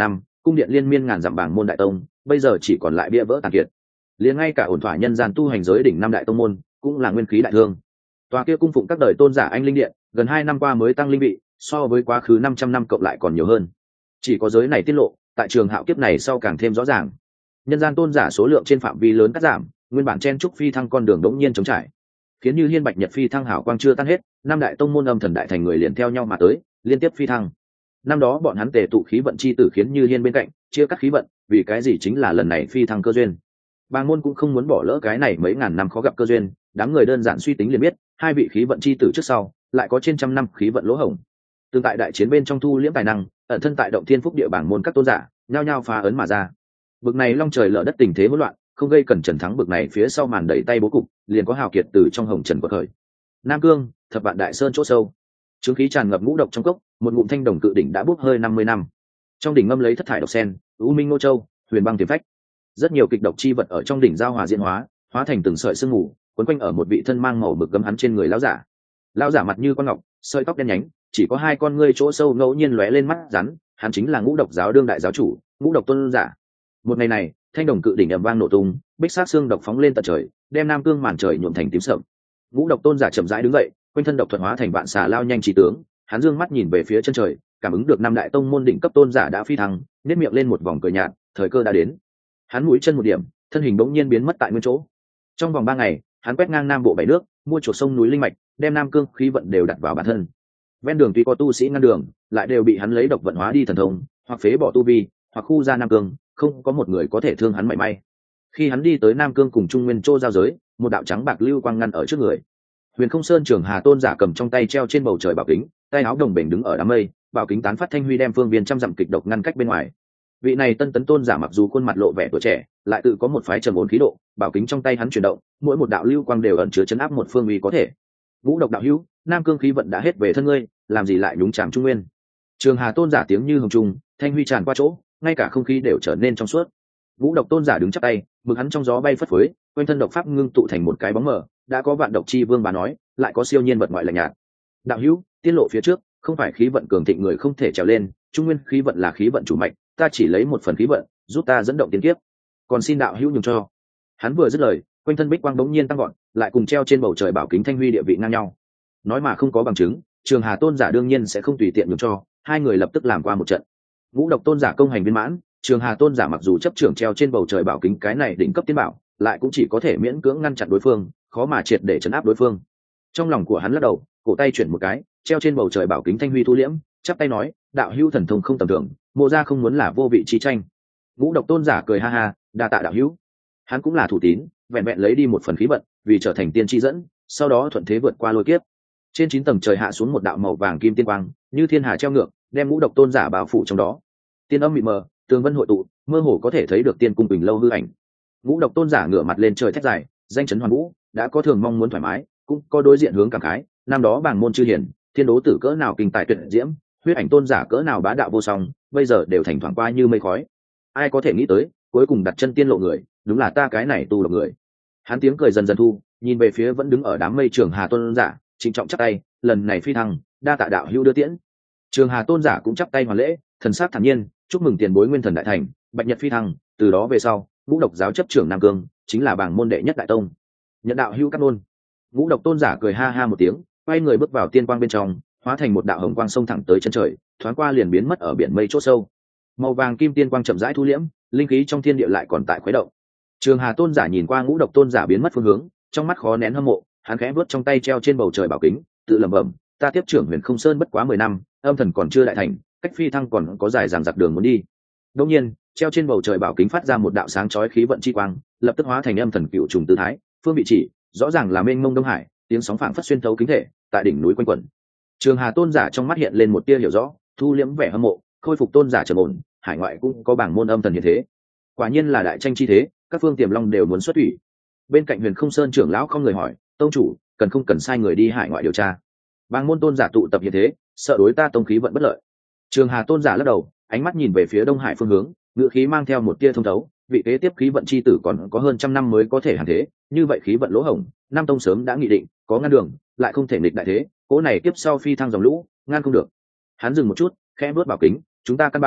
Speaker 1: cung điện liên miên ngàn dặm bảng môn đại tông bây giờ chỉ còn lại bia vỡ tàn kiệt. Liền ngay cả ổn thỏa nhân gian tu hành giới đỉnh năm đại tông môn cũng là nguyên khí đại thương. Tòa kia cung phụng các đời tôn giả anh linh điện gần hai năm qua mới tăng linh vị, so với quá khứ năm trăm năm cộng lại còn nhiều hơn. Chỉ có giới này tiết lộ, tại trường hạo kiếp này sau càng thêm rõ ràng. Nhân gian tôn giả số lượng trên phạm vi lớn cắt giảm, nguyên bản chen trúc phi thăng con đường đống nhiên trống trải, khiến như hiên bạch nhật phi thăng hảo quang chưa tan hết, năm đại tông môn âm thần đại thành người liền theo nhau mà tới, liên tiếp phi thăng. Năm đó bọn hắn tề tụ khí vận chi tử khiến như hiên bên cạnh chia cắt khí vận, vì cái gì chính là lần này phi thăng cơ duyên. Bàng môn cũng không muốn bỏ lỡ cái này mấy ngàn năm khó gặp cơ duyên, đám người đơn giản suy tính liền biết, hai vị khí vận chi tử trước sau, lại có trên trăm năm khí vận lỗ hổng. Tương tại đại chiến bên trong thu liễm tài năng, ẩn thân tại động thiên phúc địa bảng môn các tôn giả, nhao nhao phá ấn mà ra. Bực này long trời lở đất tình thế hỗn loạn, không gây cẩn trần thắng bực này phía sau màn đẩy tay bố cục, liền có hào kiệt từ trong hồng trần của thời. Nam Cương, thập vạn đại sơn chỗ sâu, chứng khí tràn ngập ngũ độc trong cốc, một ngụm thanh đồng cự đỉnh đã bốc hơi năm mươi năm. Trong đỉnh ngâm lấy thất thải độc sen, u minh ngô châu, huyền băng tiềm phách. Rất nhiều kịch độc chi vật ở trong đỉnh giao hòa diễn hóa, hóa thành từng sợi sương mù, quấn quanh ở một vị thân mang màu mực gấm hắn trên người lão giả. Lão giả mặt như con ngọc, sợi tóc đen nhánh, chỉ có hai con ngươi chỗ sâu ngẫu nhiên lóe lên mắt rắn, hắn chính là ngũ độc giáo đương đại giáo chủ, ngũ độc tôn giả. Một ngày này, thanh đồng cự đỉnh ầm vang nổ tung, bích sát xương độc phóng lên tận trời, đem Nam Cương màn trời nhuộm thành tím sậm. Ngũ độc tôn giả chậm rãi đứng dậy, quanh thân độc thuật hóa thành vạn xà lao nhanh trí tướng, hắn dương mắt nhìn về phía chân trời, cảm ứng được năm đại tông môn đỉnh cấp tôn giả đã phi thăng, nét miệng lên một vòng cười nhạt, thời cơ đã đến. Hắn mũi chân một điểm, thân hình bỗng nhiên biến mất tại nguyên chỗ. Trong vòng ba ngày, hắn quét ngang nam bộ bảy nước, mua chuộc sông núi linh mạch, đem Nam Cương khí vận đều đặt vào bản thân. Ven đường tuy có tu sĩ ngăn đường, lại đều bị hắn lấy độc vận hóa đi thần thông, hoặc phế bỏ tu vi, hoặc khu ra Nam Cương, không có một người có thể thương hắn mảy may. Khi hắn đi tới Nam Cương cùng Trung Nguyên Châu giao giới, một đạo trắng bạc lưu quang ngăn ở trước người. Huyền Không Sơn Trường Hà tôn giả cầm trong tay treo trên bầu trời bảo kính, tay áo đồng bền đứng ở đám mây, bảo kính tán phát thanh huy đem phương viên trăm dặm kịch độc ngăn cách bên ngoài. Vị này tân tấn tôn giả mặc dù khuôn mặt lộ vẻ tuổi trẻ, lại tự có một phái trầm ổn khí độ, bảo kính trong tay hắn chuyển động, mỗi một đạo lưu quang đều ẩn chứa chấn áp một phương uy có thể. Vũ độc đạo hữu, Nam Cương khí vận đã hết về thân ngươi, làm gì lại nhúng chàm Trung Nguyên? Trường Hà tôn giả tiếng như hồng trung, thanh huy tràn qua chỗ, ngay cả không khí đều trở nên trong suốt. Vũ độc tôn giả đứng chắp tay, mực hắn trong gió bay phất phới, quanh thân độc pháp ngưng tụ thành một cái bóng mờ, đã có vạn độc chi vương bà nói, lại có siêu nhiên vật ngoại lạnh nhạt. Đạo hữu, tiết lộ phía trước, không phải khí vận cường thịnh người không thể trèo lên, Trung Nguyên khí vận là khí vận chủ mạch, ta chỉ lấy một phần khí vận, giúp ta dẫn động tiến kiếp. Còn xin đạo hữu nhường cho. Hắn vừa dứt lời, quanh thân bích quang bỗng nhiên tăng gọn, lại cùng treo trên bầu trời bảo kính thanh huy địa vị ngang nhau. Nói mà không có bằng chứng, Trường Hà tôn giả đương nhiên sẽ không tùy tiện nhường cho, hai người lập tức làm qua một trận. Vũ độc tôn giả công hành viên mãn, Trường Hà tôn giả mặc dù chấp trưởng treo trên bầu trời bảo kính cái này đỉnh cấp tiên bảo, lại cũng chỉ có thể miễn cưỡng ngăn chặn đối phương, khó mà triệt để chấn áp đối phương. Trong lòng của hắn lắc đầu, cổ tay chuyển một cái, treo trên bầu trời bảo kính thanh huy thu liễm, chắp tay nói, đạo hữu thần thông không tầm thường, mộ gia không muốn là vô vị chi tranh. Ngũ độc tôn giả cười ha ha, đa tạ đạo hữu. Hắn cũng là thủ tín, vẹn vẹn lấy đi một phần khí vận, vì trở thành tiên tri dẫn, sau đó thuận thế vượt qua lôi kiếp. Trên chín tầng trời hạ xuống một đạo màu vàng kim tiên quang, như thiên hà treo ngược, đem ngũ độc tôn giả bao phủ trong đó. Tiên âm mịt mờ, tường vân hội tụ, mơ hồ có thể thấy được tiên cung bình lâu hư ảnh. Ngũ độc tôn giả ngửa mặt lên trời thét dài, danh chấn hoàn vũ, đã có thường mong muốn thoải mái, cũng có đối diện hướng cảm khái. Năm đó bảng môn chư hiển, thiên đố tử cỡ nào kinh tài tuyệt diễm, huyết ảnh tôn giả cỡ nào bá đạo vô song, bây giờ đều thành thoảng qua như mây khói. Ai có thể nghĩ tới, cuối cùng đặt chân tiên lộ người, đúng là ta cái này tu độc người. Hắn tiếng cười dần dần thu, nhìn về phía vẫn đứng ở đám mây Trường Hà tôn giả, trịnh trọng chắp tay, lần này phi thăng, đa tạ đạo hữu đưa tiễn. Trường Hà tôn giả cũng chắp tay hoàn lễ, thần sắc thản nhiên, chúc mừng tiền bối nguyên thần đại thành, bạch nhật phi thăng, từ đó về sau, ngũ độc giáo chấp trưởng Nam Cương, chính là bảng môn đệ nhất đại tông. Nhận đạo hữu cát nôn. Ngũ độc tôn giả cười ha ha một tiếng, quay người bước vào tiên quang bên trong, hóa thành một đạo hồng quang sông thẳng tới chân trời, thoáng qua liền biến mất ở biển mây chỗ sâu. Màu vàng kim tiên quang chậm rãi thu liễm, linh khí trong thiên địa lại còn tại khuấy động. Trường Hà tôn giả nhìn qua ngũ độc tôn giả biến mất phương hướng, trong mắt khó nén hâm mộ, hắn khẽ vớt trong tay treo trên bầu trời bảo kính, tự lẩm bẩm, ta tiếp trưởng Huyền Không Sơn bất quá mười năm, âm thần còn chưa đại thành, cách phi thăng còn có dài dằng dặc đường muốn đi. Đương nhiên, treo trên bầu trời bảo kính phát ra một đạo sáng chói khí vận chi quang, lập tức hóa thành âm thần cựu trùng tư thái, phương vị chỉ, rõ ràng là mênh mông đông hải, tiếng sóng phảng phất xuyên thấu kính thể, tại đỉnh núi quanh quẩn. Trường Hà tôn giả trong mắt hiện lên một tia hiểu rõ, thu liễm vẻ hâm mộ, khôi phục tôn giả trầm ổn, hải ngoại cũng có bảng môn âm thần như thế. Quả nhiên là đại tranh chi thế, các phương tiềm long đều muốn xuất thủy. Bên cạnh Huyền Không Sơn trưởng lão không người hỏi, tông chủ, cần không cần sai người đi hải ngoại điều tra? Bảng môn tôn giả tụ tập như thế, sợ đối ta tông khí vận bất lợi. Trường Hà tôn giả lắc đầu, ánh mắt nhìn về phía Đông Hải phương hướng, ngựa khí mang theo một tia thông thấu, vị kế tiếp khí vận chi tử còn có hơn trăm năm mới có thể hàng thế, như vậy khí vận lỗ hổng, Nam tông sớm đã nghị định, có ngăn đường, lại không thể nghịch đại thế, cố này tiếp sau phi thăng dòng lũ, ngăn không được. Hắn dừng một chút, khẽ bước bảo kính, chúng ta căn bản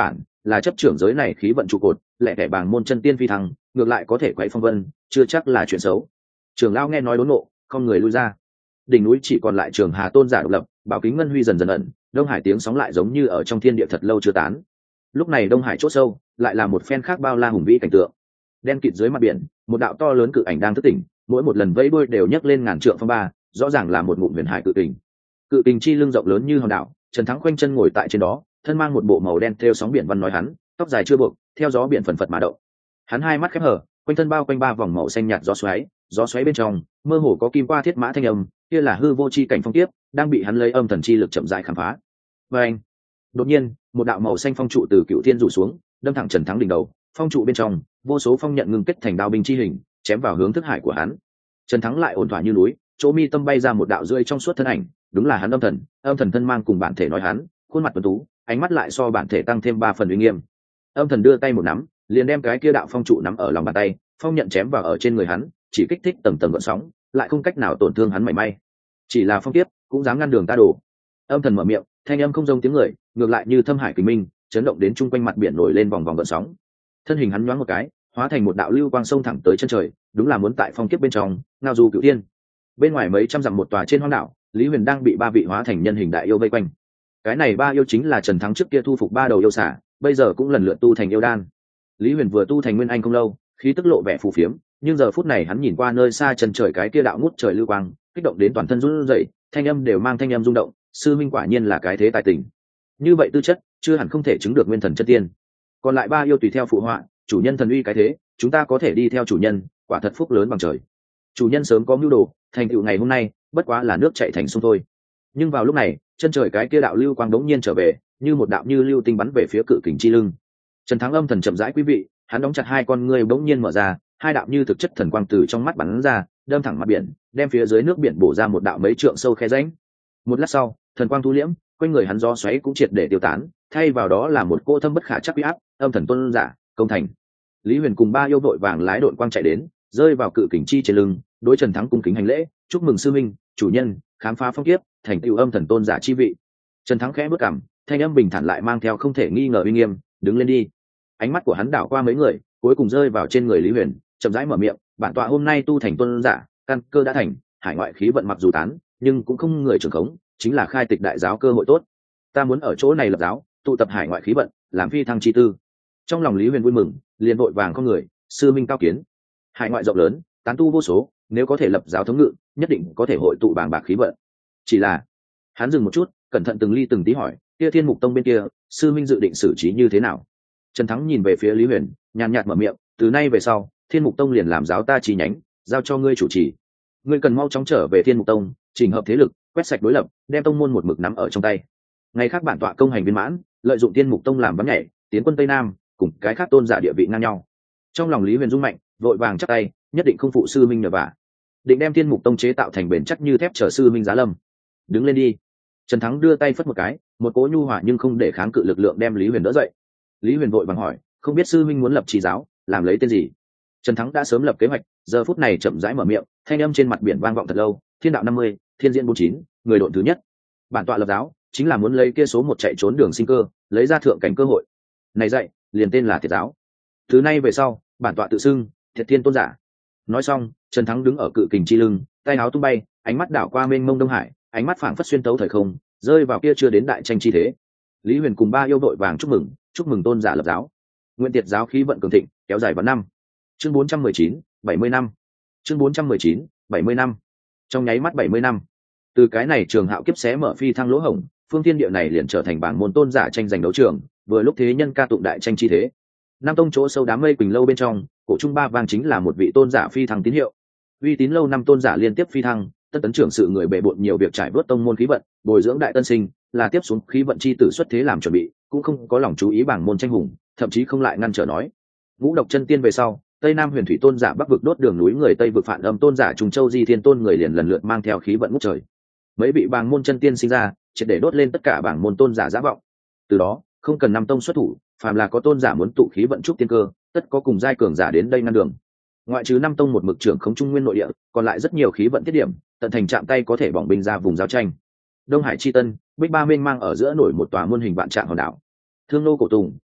Speaker 1: là chấp trưởng giới này khí vận trụ cột, lẻ tẻ bảng môn chân tiên phi thăng, ngược lại có thể quậy phong vân, chưa chắc là chuyện xấu. Trưởng lão nghe nói đốn nộ, không người lui ra. Đỉnh núi chỉ còn lại Trường Hà tôn giả độc lập, bảo kính ngân huy dần dần ẩn, Đông Hải tiếng sóng lại giống như ở trong thiên địa thật lâu chưa tán. Lúc này Đông Hải chỗ sâu, lại là một phen khác bao la hùng vĩ cảnh tượng. Đen kịt dưới mặt biển, một đạo to lớn cự ảnh đang thức tỉnh, mỗi một lần vẫy đuôi đều nhấc lên ngàn trượng phong ba, rõ ràng là một ngụm huyền hải cự kình. Cự kình chi lưng rộng lớn như hòn đảo, Trần Thắng khoanh chân ngồi tại trên đó, thân mang một bộ màu đen thêu sóng biển văn nói hắn, tóc dài chưa buộc, theo gió biển phần phật mà động. Hắn hai mắt khép hờ, quanh thân bao quanh ba vòng màu xanh nhạt gió xoáy, gió xoáy bên trong mơ hồ có kim qua thiết mã thanh âm, kia là hư vô chi cảnh phong tiếp, đang bị hắn lấy âm thần chi lực chậm rãi khám phá. Và anh, đột nhiên, một đạo màu xanh phong trụ từ cựu thiên rủ xuống, đâm thẳng Trần Thắng đỉnh đầu. Phong trụ bên trong, vô số phong nhận ngưng kết thành đao binh chi hình, chém vào hướng thức hải của hắn. Trần Thắng lại ổn thỏa như núi, chỗ mi tâm bay ra một đạo rơi trong suốt thân ảnh, đúng là hắn âm thần. Âm thần thân mang cùng bản thể nói hắn, khuôn mặt tuấn tú, ánh mắt lại so bản thể tăng thêm ba phần uy nghiêm. Âm thần đưa tay một nắm, liền đem cái kia đạo phong trụ nắm ở lòng bàn tay, phong nhận chém vào ở trên người hắn, chỉ kích thích tầng tầng gợn sóng, lại không cách nào tổn thương hắn mảy may. Chỉ là phong tiếp, cũng dám ngăn đường ta đổ. Âm thần mở miệng, thanh âm không giống tiếng người, ngược lại như thâm hải kình minh, chấn động đến chung quanh mặt biển nổi lên vòng vòng gợn sóng. Thân hình hắn nhoáng một cái, hóa thành một đạo lưu quang sông thẳng tới chân trời, đúng là muốn tại phong kiếp bên trong ngao du cửu thiên. Bên ngoài mấy trăm dặm một tòa trên hoang đảo, Lý Huyền đang bị ba vị hóa thành nhân hình đại yêu vây quanh. Cái này ba yêu chính là Trần Thắng trước kia thu phục ba đầu yêu xả, bây giờ cũng lần lượt tu thành yêu đan. Lý Huyền vừa tu thành nguyên anh không lâu, khí tức lộ vẻ phù phiếm, nhưng giờ phút này hắn nhìn qua nơi xa chân trời cái kia đạo ngút trời lưu quang, kích động đến toàn thân run rẩy, thanh âm đều mang thanh âm rung động, sư minh quả nhiên là cái thế tài tình. Như vậy tư chất, chưa hẳn không thể chứng được nguyên thần chân tiên. Còn lại ba yêu tùy theo phụ họa, chủ nhân thần uy cái thế, chúng ta có thể đi theo chủ nhân, quả thật phúc lớn bằng trời. Chủ nhân sớm có mưu đồ, thành tựu ngày hôm nay, bất quá là nước chảy thành sông thôi. Nhưng vào lúc này, chân trời cái kia đạo lưu quang đống nhiên trở về, như một đạo như lưu tinh bắn về phía cự kình chi lưng. Trần Thắng âm thần chậm rãi quý vị, hắn đóng chặt hai con ngươi đống nhiên mở ra, hai đạo như thực chất thần quang từ trong mắt bắn ra, đâm thẳng mặt biển, đem phía dưới nước biển bổ ra một đạo mấy trượng sâu khe rãnh. Một lát sau, thần quang thu liễm, quanh người hắn gió xoáy cũng triệt để tiêu tán, thay vào đó là một cô thâm bất khả chắc uy áp, âm thần tuân giả, công thành. Lý Huyền cùng ba yêu đội vàng lái đội quang chạy đến, rơi vào cự kình chi trên lưng, đối Trần Thắng cung kính hành lễ, chúc mừng sư minh, chủ nhân, khám phá phong kiếp, thành tựu âm thần tôn giả chi vị. Trần Thắng khẽ bước cằm, thanh âm bình thản lại mang theo không thể nghi ngờ uy nghiêm, đứng lên đi. Ánh mắt của hắn đảo qua mấy người, cuối cùng rơi vào trên người Lý Huyền, chậm rãi mở miệng, bản tọa hôm nay tu thành tôn giả, căn cơ đã thành, hải ngoại khí vận mặc dù tán, nhưng cũng không người trưởng khống, chính là khai tịch đại giáo cơ hội tốt. Ta muốn ở chỗ này lập giáo, tụ tập hải ngoại khí vận, làm phi thăng chi tư. Trong lòng Lý Huyền vui mừng, liền vội vàng con người, sư minh cao kiến. Hải ngoại rộng lớn, tán tu vô số, nếu có thể lập giáo thống ngự, nhất định có thể hội tụ bàng bạc khí vận. Chỉ là, hắn dừng một chút, cẩn thận từng ly từng tí hỏi, kia Thiên Mục Tông bên kia, sư minh dự định xử trí như thế nào? Trần Thắng nhìn về phía Lý Huyền, nhàn nhạt mở miệng, từ nay về sau, Thiên Mục Tông liền làm giáo ta chi nhánh, giao cho ngươi chủ trì. Ngươi cần mau chóng trở về Thiên Mục Tông, chỉnh hợp thế lực, quét sạch đối lập, đem tông môn một mực nắm ở trong tay. Ngày khác bản tọa công hành viên mãn, lợi dụng Thiên Mục Tông làm bắn nhảy, tiến quân Tây Nam, cùng cái khác tôn giả địa vị ngang nhau. Trong lòng Lý Huyền rung mạnh, vội vàng chắp tay, nhất định không phụ sư minh nhờ vả, định đem Thiên Mục Tông chế tạo thành bền chắc như thép chờ sư minh giá lâm. Đứng lên đi. Trần Thắng đưa tay phất một cái, một cỗ nhu hòa nhưng không để kháng cự lực lượng đem Lý Huyền đỡ dậy. Lý Huyền vội vàng hỏi, không biết sư minh muốn lập trì giáo, làm lấy tên gì? Trần Thắng đã sớm lập kế hoạch, giờ phút này chậm rãi mở miệng, thanh âm trên mặt biển vang vọng thật lâu, Thiên đạo năm mươi, Thiên diễn bốn chín, người độn thứ nhất. Bản tọa lập giáo, chính là muốn lấy kia số một chạy trốn đường sinh cơ, lấy ra thượng cảnh cơ hội. Này dạy, liền tên là Thiệt giáo. Thứ nay về sau, bản tọa tự xưng Thiệt Thiên tôn giả. Nói xong, Trần Thắng đứng ở cự kình chi lưng, tay áo tung bay, ánh mắt đảo qua mênh mông Đông Hải, ánh mắt phảng phất xuyên tấu thời không, rơi vào kia chưa đến đại tranh chi thế. Lý Huyền cùng ba yêu đội vàng chúc mừng, chúc mừng tôn giả lập giáo. Nguyện Tiệt giáo khí vận cường thịnh, kéo dài vào năm. Chương bốn trăm mười chín, bảy mươi năm. Chương bốn trăm mười chín, bảy mươi năm. Trong nháy mắt bảy mươi năm, từ cái này trường hạo kiếp xé mở phi thăng lỗ hổng, phương thiên địa này liền trở thành bảng môn tôn giả tranh giành đấu trường, vừa lúc thế nhân ca tụng đại tranh chi thế. Nam tông chỗ sâu đám mây quỳnh lâu bên trong, cổ trung ba vang chính là một vị tôn giả phi thăng tín hiệu. Uy tín lâu năm tôn giả liên tiếp phi thăng, tân tấn trưởng sự người bệ bội nhiều việc trải vớt tông môn khí vận, bồi dưỡng đại tân sinh, là tiếp xuống khí vận chi tử xuất thế làm chuẩn bị, cũng không có lòng chú ý bảng môn tranh hùng, thậm chí không lại ngăn trở nói. Ngũ độc chân tiên về sau, Tây Nam Huyền Thủy tôn giả Bắc vực đốt đường núi người Tây vực phản âm tôn giả Trùng Châu Di Thiên tôn người liền lần lượt mang theo khí vận ngút trời. Mấy vị bảng môn chân tiên sinh ra, triệt để đốt lên tất cả bảng môn tôn giả giả vọng. Từ đó, không cần năm tông xuất thủ, phàm là có tôn giả muốn tụ khí vận trúc tiên cơ, tất có cùng giai cường giả đến đây ngăn đường. Ngoại trừ năm tông một mực trưởng khống trung nguyên nội địa, còn lại rất nhiều khí vận tiết điểm, tận thành chạm tay có thể bỏng binh ra vùng giao tranh. Đông Hải chi tân, Bích Ba mênh mang ở giữa nổi một tòa muôn hình vạn trạng hòn đảo. Thương nô cổ tùng,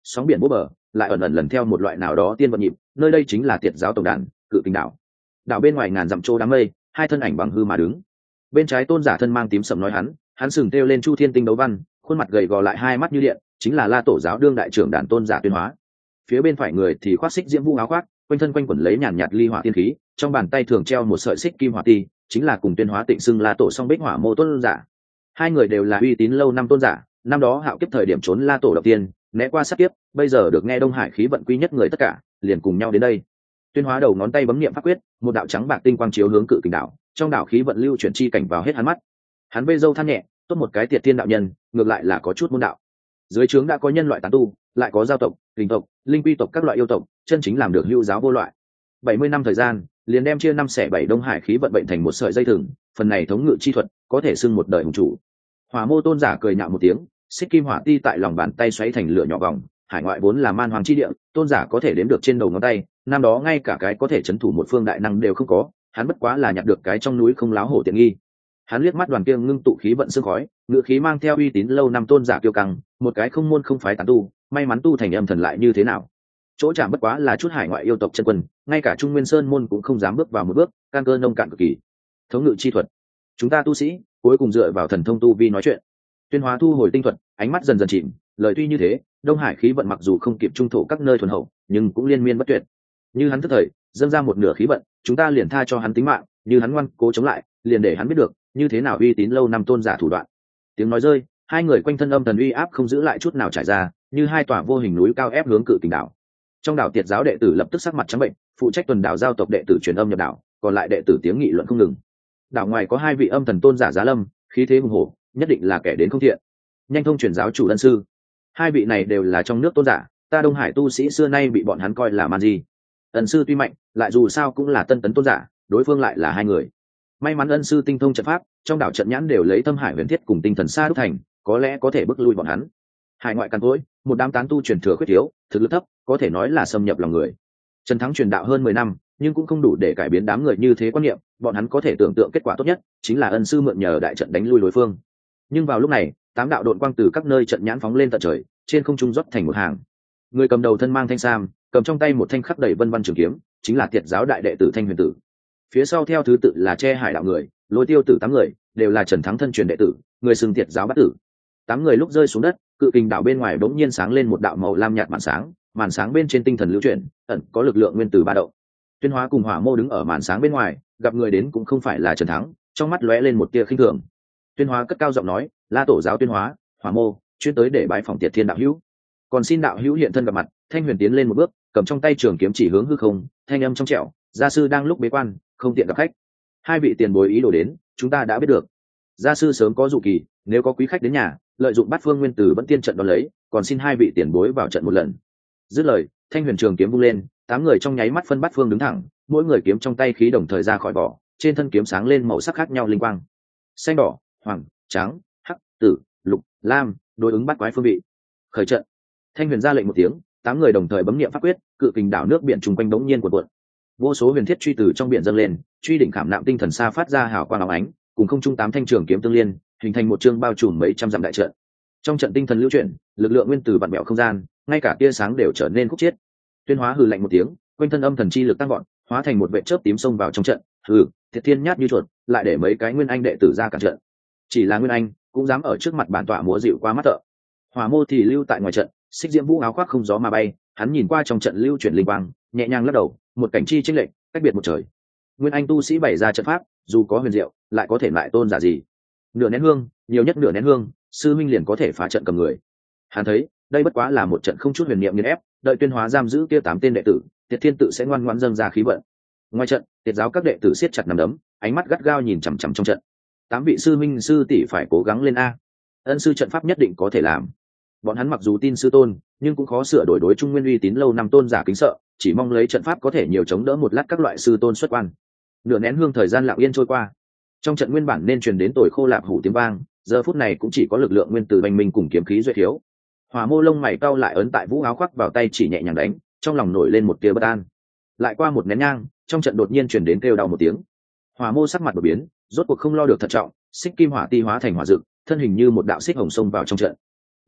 Speaker 1: sóng biển bố bờ lại ẩn ẩn lần theo một loại nào đó tiên vận nhịp, nơi đây chính là Tiệt giáo tổng đàn Cự Kình đảo. Đảo bên ngoài ngàn dặm trô đám mây, hai thân ảnh bằng hư mà đứng. Bên trái tôn giả thân mang tím sầm nói hắn hắn sừng kêu lên Chu Thiên Tinh đấu văn, khuôn mặt gầy gò lại hai mắt như điện, chính là La Tổ giáo đương đại trưởng đàn tôn giả Tuyên Hóa. Phía bên phải người thì khoác xích diễm vũ áo khoác, quanh thân quanh quẩn lấy nhàn nhạt ly hỏa tiên khí, trong bàn tay thường treo một sợi xích kim hỏa ti, chính là cùng Tuyên Hóa tịnh xưng La Tổ song bích hỏa mô tôn giả. Hai người đều là uy tín lâu năm tôn giả, năm đó hạo kiếp thời điểm trốn La Tổ đầu tiên, né qua sát kiếp, bây giờ được nghe Đông Hải khí vận quý nhất người tất cả, liền cùng nhau đến đây. Tuyên Hóa đầu ngón tay bấm niệm pháp quyết, một đạo trắng bạc tinh quang chiếu hướng Cự Kình đảo, trong đảo khí vận lưu chuyển chi cảnh vào hết hắn mắt. Hắn vây dâu than nhẹ, tốt một cái Tiệt Thiên đạo nhân, ngược lại là có chút môn đạo. Dưới trướng đã có nhân loại tán tu, lại có giao tộc, kình tộc, linh quy tộc các loại yêu tộc, chân chính làm được hữu giáo vô loại. Bảy mươi năm thời gian, liền đem chia năm xẻ bảy Đông Hải khí vận bệnh thành một sợi dây thừng, phần này thống ngự chi thuật, có thể xưng một đời hùng chủ. Hỏa Mô tôn giả cười nhạo một tiếng, xích kim hỏa ti tại lòng bàn tay xoáy thành lửa nhỏ vòng, hải ngoại vốn là man hoàng chi địa, tôn giả có thể đếm được trên đầu ngón tay, năm đó ngay cả cái có thể chấn thủ một phương đại năng đều không có, hắn bất quá là nhặt được cái trong núi không láo hổ tiện nghi. Hắn liếc mắt đoàn kia ngưng tụ khí vận sương khói, ngự khí mang theo uy tín lâu năm tôn giả kiêu căng, một cái không môn không phái tán tu, may mắn tu thành âm thần lại như thế nào? Chỗ chạm bất quá là chút hải ngoại yêu tộc chân quân, ngay cả Trung Nguyên Sơn môn cũng không dám bước vào một bước, can cơ nông cạn cực kỳ. Thống ngự chi thuật, chúng ta tu sĩ cuối cùng dựa vào thần thông tu vi nói chuyện. Tuyên Hóa thu hồi tinh thuật, ánh mắt dần dần chìm, lời tuy như thế, Đông Hải khí vận mặc dù không kịp trung thổ các nơi thuần hậu, nhưng cũng liên miên bất tuyệt. Như hắn thức thời, dâng ra một nửa khí vận, chúng ta liền tha cho hắn tính mạng, như hắn ngoan cố chống lại, liền để hắn biết được như thế nào uy tín lâu năm tôn giả thủ đoạn. Tiếng nói rơi, hai người quanh thân âm thần uy áp không giữ lại chút nào trải ra, như hai tòa vô hình núi cao ép hướng Cự Kình đảo. Trong đảo Tiệt giáo đệ tử lập tức sắc mặt trắng bệnh, phụ trách tuần đảo giao tộc đệ tử truyền âm nhập đảo, còn lại đệ tử tiếng nghị luận không ngừng. Đảo ngoài có hai vị âm thần tôn giả giá lâm, khí thế hùng hổ, nhất định là kẻ đến không thiện. Nhanh thông truyền giáo chủ ân sư, hai vị này đều là trong nước tôn giả, ta Đông Hải tu sĩ xưa nay bị bọn hắn coi là man di. Ân sư tuy mạnh, lại dù sao cũng là tân tấn tôn giả, đối phương lại là hai người. May mắn ân sư tinh thông trận pháp, trong đảo trận nhãn đều lấy Thâm Hải huyền thiết cùng tinh thần sa đúc thành, có lẽ có thể bức lui bọn hắn. Hải ngoại càn cỗi, một đám tán tu truyền thừa khuyết thiếu, thực lực thấp, có thể nói là xâm nhập lòng người. Trần Thắng truyền đạo hơn mười năm, nhưng cũng không đủ để cải biến đám người như thế quan niệm, bọn hắn có thể tưởng tượng kết quả tốt nhất chính là ân sư mượn nhờ đại trận đánh lui đối phương. Nhưng vào lúc này, tám đạo độn quang từ các nơi trận nhãn phóng lên tận trời, trên không trung rót thành một hàng. Người cầm đầu thân mang thanh sam, cầm trong tay một thanh khắc đầy vân văn trường kiếm, chính là Tiệt giáo đại đệ tử Thanh Huyền Tử. Phía sau theo thứ tự là Che Hải đạo người, Lôi Tiêu tử tám người, đều là Trần Thắng thân truyền đệ tử, người xưng Tiệt giáo bát tử. Tám người lúc rơi xuống đất, Cự Kình đảo bên ngoài bỗng nhiên sáng lên một đạo màu lam nhạt màn sáng, màn sáng bên trên tinh thần lưu chuyển, ẩn có lực lượng nguyên tử ba động. Tuyên Hóa cùng Hỏa Mô đứng ở màn sáng bên ngoài, gặp người đến cũng không phải là Trần Thắng, trong mắt lóe lên một tia khinh thường. Tuyên Hóa cất cao giọng nói, La Tổ giáo Tuyên Hóa, Hỏa Mô, chuyên tới để bái phỏng Tiệt Thiên đạo hữu. Còn xin đạo hữu hiện thân gặp mặt. Thanh Huyền tiến lên một bước, cầm trong tay trường kiếm chỉ hướng hư không, thanh âm trong trẻo, gia sư đang lúc bế quan, không tiện gặp khách. Hai vị tiền bối ý đồ đến, chúng ta đã biết được. Gia sư sớm có dụ kỳ, nếu có quý khách đến nhà, lợi dụng Bát Phương Nguyên Tử vẫn tiên trận đón lấy, còn xin hai vị tiền bối vào trận một lần. Dứt lời, Thanh Huyền trường kiếm vung lên, tám người trong nháy mắt phân Bát Phương đứng thẳng, mỗi người kiếm trong tay khí đồng thời ra khỏi vỏ, trên thân kiếm sáng lên màu sắc khác nhau linh quang, xanh đỏ, hoàng, trắng, hắc, tử, lục, lam, đối ứng bắt quái phương vị. Khởi trận. Thanh Huyền ra lệnh một tiếng, tám người đồng thời bấm niệm pháp quyết, Cự Kình đảo nước biển trùng quanh bỗng nhiên cuộn cuộn. Vô số huyền thiết truy từ trong biển dâng lên, truy đỉnh khảm nạm tinh thần xa phát ra hào quang óng ánh, cùng không trung tám thanh trường kiếm tương liên, hình thành một chương bao trùm mấy trăm dặm đại trận. Trong trận tinh thần lưu chuyển, lực lượng nguyên tử vặn bẹo không gian, ngay cả tia sáng đều trở nên khúc chiết. Tuyên Hóa hừ lạnh một tiếng, quanh thân âm thần chi lực tăng vọt, hóa thành một vệt chớp tím xông vào trong trận. Hừ, Thiệt Thiên nhát như chuột, lại để mấy cái nguyên anh đệ tử ra cản trận. Chỉ là nguyên anh, cũng dám ở trước mặt bản tọa múa dịu qua mắt thợ. Hỏa Mô thì lưu tại ngoài trận, xích diễm vũ áo khoác không gió mà bay, hắn nhìn qua trong trận lưu chuyển linh quang, nhẹ nhàng lắc đầu, một cảnh chi chênh lệch, cách biệt một trời. Nguyên anh tu sĩ bày ra trận pháp, dù có huyền diệu, lại có thể lại tôn giả gì? Nửa nén hương, nhiều nhất nửa nén hương, sư minh liền có thể phá trận cầm người. Hắn thấy, đây bất quá là một trận không chút huyền niệm nghiền ép, đợi Tuyên Hóa giam giữ kia tám tên đệ tử, Tiệt Thiên tự sẽ ngoan ngoãn dâng ra khí vận. Ngoài trận, Tiệt giáo các đệ tử siết chặt nắm đấm, ánh mắt gắt gao nhìn chằm chằm trong trận. Tám vị sư minh sư tỷ phải cố gắng lên a. Ân sư trận pháp nhất định có thể làm. Bọn hắn mặc dù tin sư tôn, nhưng cũng khó sửa đổi đối Trung Nguyên uy tín lâu năm tôn giả kính sợ, chỉ mong lấy trận pháp có thể nhiều chống đỡ một lát các loại sư tôn xuất quan. Nửa nén hương thời gian lặng yên trôi qua, trong trận nguyên bản nên truyền đến tồi khô lạp hủ tiếng vang, giờ phút này cũng chỉ có lực lượng nguyên tử bành minh cùng kiếm khí duy thiếu. Hỏa Mô lông mày cau lại ấn tại vũ áo khoác vào tay chỉ nhẹ nhàng đánh, trong lòng nổi lên một tia bất an. Lại qua một nén nhang, trong trận đột nhiên truyền đến kêu đau một tiếng. Hỏa Mô sắc mặt đột biến, rốt cuộc không lo được thận trọng, xích kim hỏa ti hóa thành hỏa dực, thân hình như một đạo xích hồng xông vào trong trận.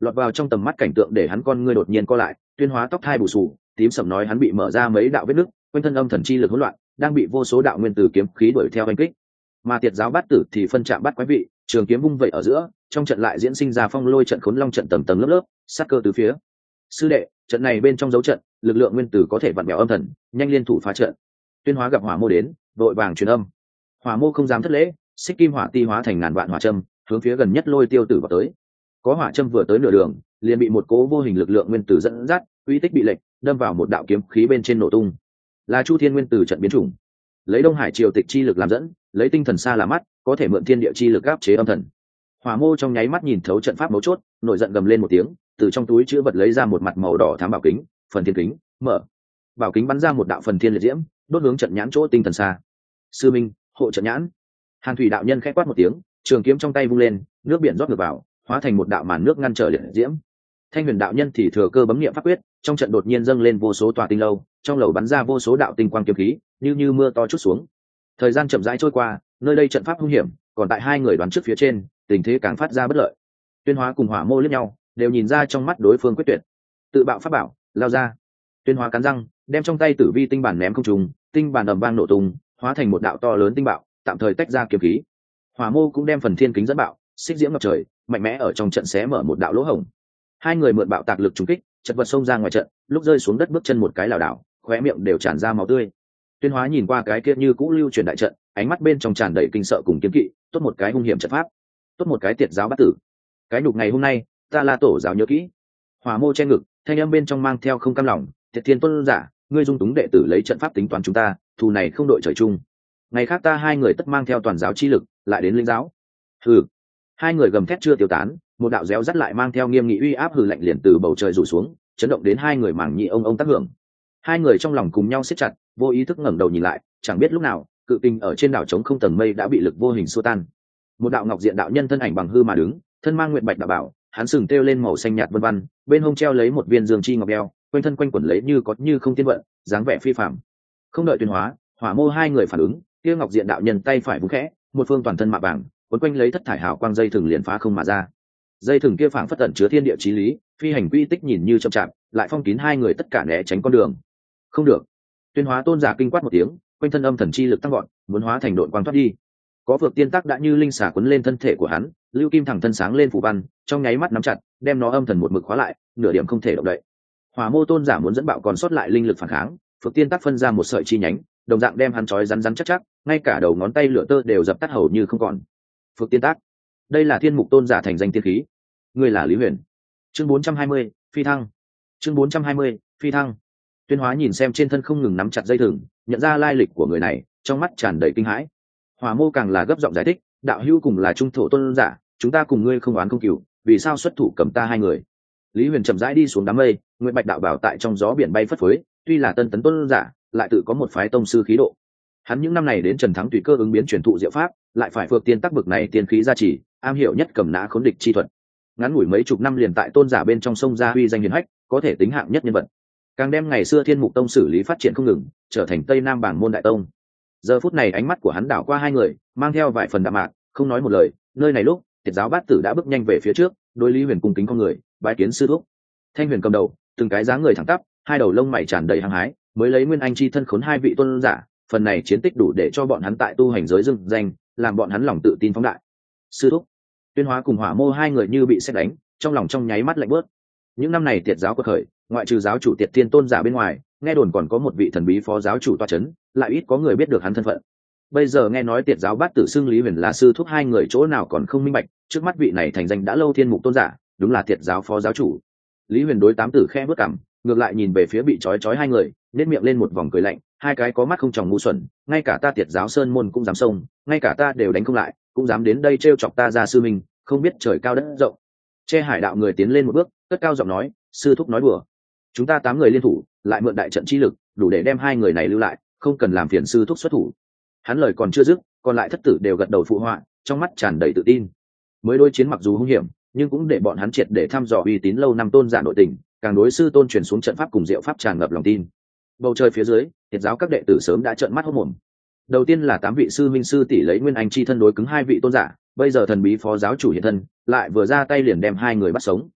Speaker 1: lọt vào trong tầm mắt cảnh tượng để hắn con ngươi đột nhiên co lại. Tuyên Hóa tóc thai bù xù, tím sậm nói hắn bị mở ra mấy đạo vết nứt, quanh thân âm thần chi lực hỗn loạn, đang bị vô số đạo nguyên tử kiếm khí đuổi theo đánh kích. Mà Tiệt giáo bát tử thì phân chạm bắt quái vị, trường kiếm vung vậy ở giữa, trong trận lại diễn sinh ra phong lôi trận khốn long trận tầng tầng lớp lớp, sát cơ tứ phía. Sư đệ, trận này bên trong dấu trận, lực lượng nguyên tử có thể vặn bèo âm thần, nhanh liên thủ phá trận. Tuyên Hóa gặp Hỏa Mô đến, vội vàng truyền âm. Hỏa Mô không dám thất lễ, xích kim hỏa ti hóa thành ngàn vạn hỏa châm, hướng phía gần nhất lôi tiêu tử vào tới. Có hỏa châm vừa tới nửa đường, liền bị một cố vô hình lực lượng nguyên tử dẫn dắt, uy tích bị lệch, đâm vào một đạo kiếm khí bên trên nổ tung. Là Chu Thiên nguyên tử trận biến chủng, lấy Đông Hải triều tịch chi lực làm dẫn, lấy tinh thần xa làm mắt, có thể mượn thiên địa chi lực áp chế âm thần. Hỏa Mô trong nháy mắt nhìn thấu trận pháp mấu chốt, nổi giận gầm lên một tiếng, từ trong túi chứa vật lấy ra một mặt màu đỏ thám bảo kính, phần thiên kính, mở. Bảo kính bắn ra một đạo phần thiên liệt diễm, đốt hướng trận nhãn chỗ tinh thần xa. Sư minh, hộ trận nhãn. Hàn Thủy đạo nhân khẽ quát một tiếng, trường kiếm trong tay vung lên, nước biển rót ngược vào, hóa thành một đạo màn nước ngăn trở liệt diễm. Thanh Huyền đạo nhân thì thừa cơ bấm niệm pháp quyết, trong trận đột nhiên dâng lên vô số tòa tinh lâu, trong lầu bắn ra vô số đạo tinh quang kiếm khí, như như mưa to chút xuống. Thời gian chậm rãi trôi qua, nơi đây trận pháp hung hiểm, còn tại hai người đoán trước phía trên, tình thế càng phát ra bất lợi. Tuyên Hóa cùng Hỏa Mô liếc nhau, đều nhìn ra trong mắt đối phương quyết tuyệt. Tự bạo pháp bảo, lao ra. Tuyên Hóa cắn răng, đem trong tay Tử Vi tinh bản ném không trùng, tinh bản ầm vang nổ tung, hóa thành một đạo to lớn tinh bạo, tạm thời tách ra kiếm khí. Hỏa Mô cũng đem phần thiên kính dẫn bạo, xích diễm ngập trời, mạnh mẽ ở trong trận xé mở một đạo lỗ hổng. Hai người mượn bạo tạc lực trùng kích, chật vật xông ra ngoài trận, lúc rơi xuống đất bước chân một cái lảo đảo, khóe miệng đều tràn ra máu tươi. Tuyên Hóa nhìn qua cái kia như cũ lưu truyền đại trận, ánh mắt bên trong tràn đầy kinh sợ cùng kiếm kỵ, tốt một cái hung hiểm trận pháp, tốt một cái Tiệt giáo bát tử. Cái nhục ngày hôm nay, ta La tổ giáo nhớ kỹ. Hỏa Mô che ngực, thanh âm bên trong mang theo không cam lòng, Tiệt Thiên Tôn giả, ngươi dung túng đệ tử lấy trận pháp tính toán chúng ta, thù này không đội trời chung. Ngày khác ta hai người tất mang theo toàn giáo chi lực, lại đến linh giáo. Hừ. Hai người gầm thét chưa tiêu tán, một đạo réo rắt lại mang theo nghiêm nghị uy áp hừ lạnh liền từ bầu trời rủ xuống, chấn động đến hai người mảng nhị ông ông tác hưởng. Hai người trong lòng cùng nhau siết chặt, vô ý thức ngẩng đầu nhìn lại, chẳng biết lúc nào, cự tinh ở trên đảo trống không tầng mây đã bị lực vô hình xua tan. Một đạo ngọc diện đạo nhân thân ảnh bằng hư mà đứng, thân mang nguyệt bạch đạo bảo, hắn sừng treo lên màu xanh nhạt vân vân, bên hông treo lấy một viên dương chi ngọc đeo, quanh thân quanh quẩn lấy như có như không tiên vận, dáng vẻ phi phàm. Không đợi Tuyên Hóa, Hỏa Mô hai người phản ứng, kia ngọc diện đạo nhân tay phải vung khẽ, một phương toàn thân mạ vàng, quấn quanh lấy thất thải hào quang dây thừng liền phá không mà ra. Dây thừng kia phảng phất tận chứa thiên địa chí lý, phi hành quy tích nhìn như chậm chạp, lại phong kín hai người tất cả né tránh con đường. Không được. Tuyên Hóa tôn giả kinh quát một tiếng, quanh thân âm thần chi lực tăng gọn, muốn hóa thành độn quang thoát đi. Có Phược Tiên Tắc đã như linh xà quấn lên thân thể của hắn, lưu kim thẳng thân sáng lên phù văn, trong nháy mắt nắm chặt, đem nó âm thần một mực khóa lại, nửa điểm không thể động đậy. Hỏa Mô tôn giả muốn dẫn bạo còn sót lại linh lực phản kháng, Phược Tiên Tắc phân ra một sợi chi nhánh, đồng dạng đem hắn trói rắn rắn chắc chắc, ngay cả đầu ngón tay lửa tơ đều dập tắt hầu như không còn. Phược Tiên Tắc, đây là Thiên Mục tôn giả thành danh tiên khí. Ngươi là Lý Huyền. Chương bốn trăm hai mươi, phi thăng. Chương bốn trăm hai mươi, phi thăng. Tuyên Hóa nhìn xem trên thân không ngừng nắm chặt dây thừng, nhận ra lai lịch của người này, trong mắt tràn đầy kinh hãi. Hỏa Mô càng là gấp giọng giải thích, đạo hữu cùng là trung thổ tôn giả, chúng ta cùng ngươi không oán không cừu, vì sao xuất thủ cầm ta hai người? Lý Huyền chậm rãi đi xuống đám mây, nguyệt bạch đạo bảo tại trong gió biển bay phất phới, tuy là tân tấn tôn giả, lại tự có một phái tông sư khí độ. Hắn những năm này đến Trần Thắng tùy cơ ứng biến truyền thụ diệu pháp, lại phải Phược Tiên Tắc bực này tiên khí gia trì, am hiểu nhất cầm nã khốn địch chi thuật. Ngắn ngủi mấy chục năm liền tại tôn giả bên trong sông ra huy danh hiển hách, có thể tính hạng nhất nhân vật. Càng đem ngày xưa Thiên Mục tông xử lý phát triển không ngừng, trở thành Tây Nam bảng môn đại tông. Giờ phút này ánh mắt của hắn đảo qua hai người, mang theo vài phần đạm mạc, không nói một lời. Nơi này lúc, Tiệt giáo bát tử đã bước nhanh về phía trước, đối Lý Huyền cung kính con người, bái kiến sư thúc. Thanh Huyền cầm đầu, từng cái dáng người thẳng tắp, hai đầu lông mày tràn đầy hăng hái, mới lấy nguyên anh chi thân khốn hai vị tôn giả, phần này chiến tích đủ để cho bọn hắn tại tu hành giới dưng danh, làm bọn hắn lòng tự tin phóng đại. Sư thúc. Tuyên Hóa cùng Hỏa Mô hai người như bị sét đánh, trong lòng trong nháy mắt lạnh bớt. Những năm này Tiệt giáo quật khởi, ngoại trừ giáo chủ Tiệt Thiên tôn giả bên ngoài, nghe đồn còn có một vị thần bí phó giáo chủ toa chấn, lại ít có người biết được hắn thân phận. Bây giờ nghe nói Tiệt giáo bát tử xưng Lý Huyền là sư thúc, hai người chỗ nào còn không minh bạch, trước mắt vị này thành danh đã lâu Thiên Mục tôn giả, đúng là Tiệt giáo phó giáo chủ. Lý Huyền đối tám tử khe bước cằm, ngược lại nhìn về phía bị trói trói hai người, nét miệng lên một vòng cười lạnh, hai cái có mắt không tròng ngu xuẩn, ngay cả ta Tiệt giáo sơn môn cũng dám xông, ngay cả ta đều đánh không lại, cũng dám đến đây trêu chọc ta gia sư mình, không biết trời cao đất rộng. Che Hải đạo người tiến lên một bước, cất cao giọng nói, sư thúc nói đùa, chúng ta tám người liên thủ, lại mượn đại trận chi lực, đủ để đem hai người này lưu lại, không cần làm phiền sư thúc xuất thủ. Hắn lời còn chưa dứt, còn lại thất tử đều gật đầu phụ họa, trong mắt tràn đầy tự tin. Mới đối chiến mặc dù hung hiểm, nhưng cũng để bọn hắn triệt để thăm dò uy tín lâu năm tôn giả nội tình, càng đối sư tôn truyền xuống trận pháp cùng diệu pháp tràn ngập lòng tin. Bầu trời phía dưới, Tiệt giáo các đệ tử sớm đã trợn mắt hốt mồm. Đầu tiên là tám vị sư minh sư tỷ lấy nguyên anh chi thân đối cứng hai vị tôn giả, bây giờ thần bí phó giáo chủ hiện thân, lại vừa ra tay liền đem hai người bắt sống.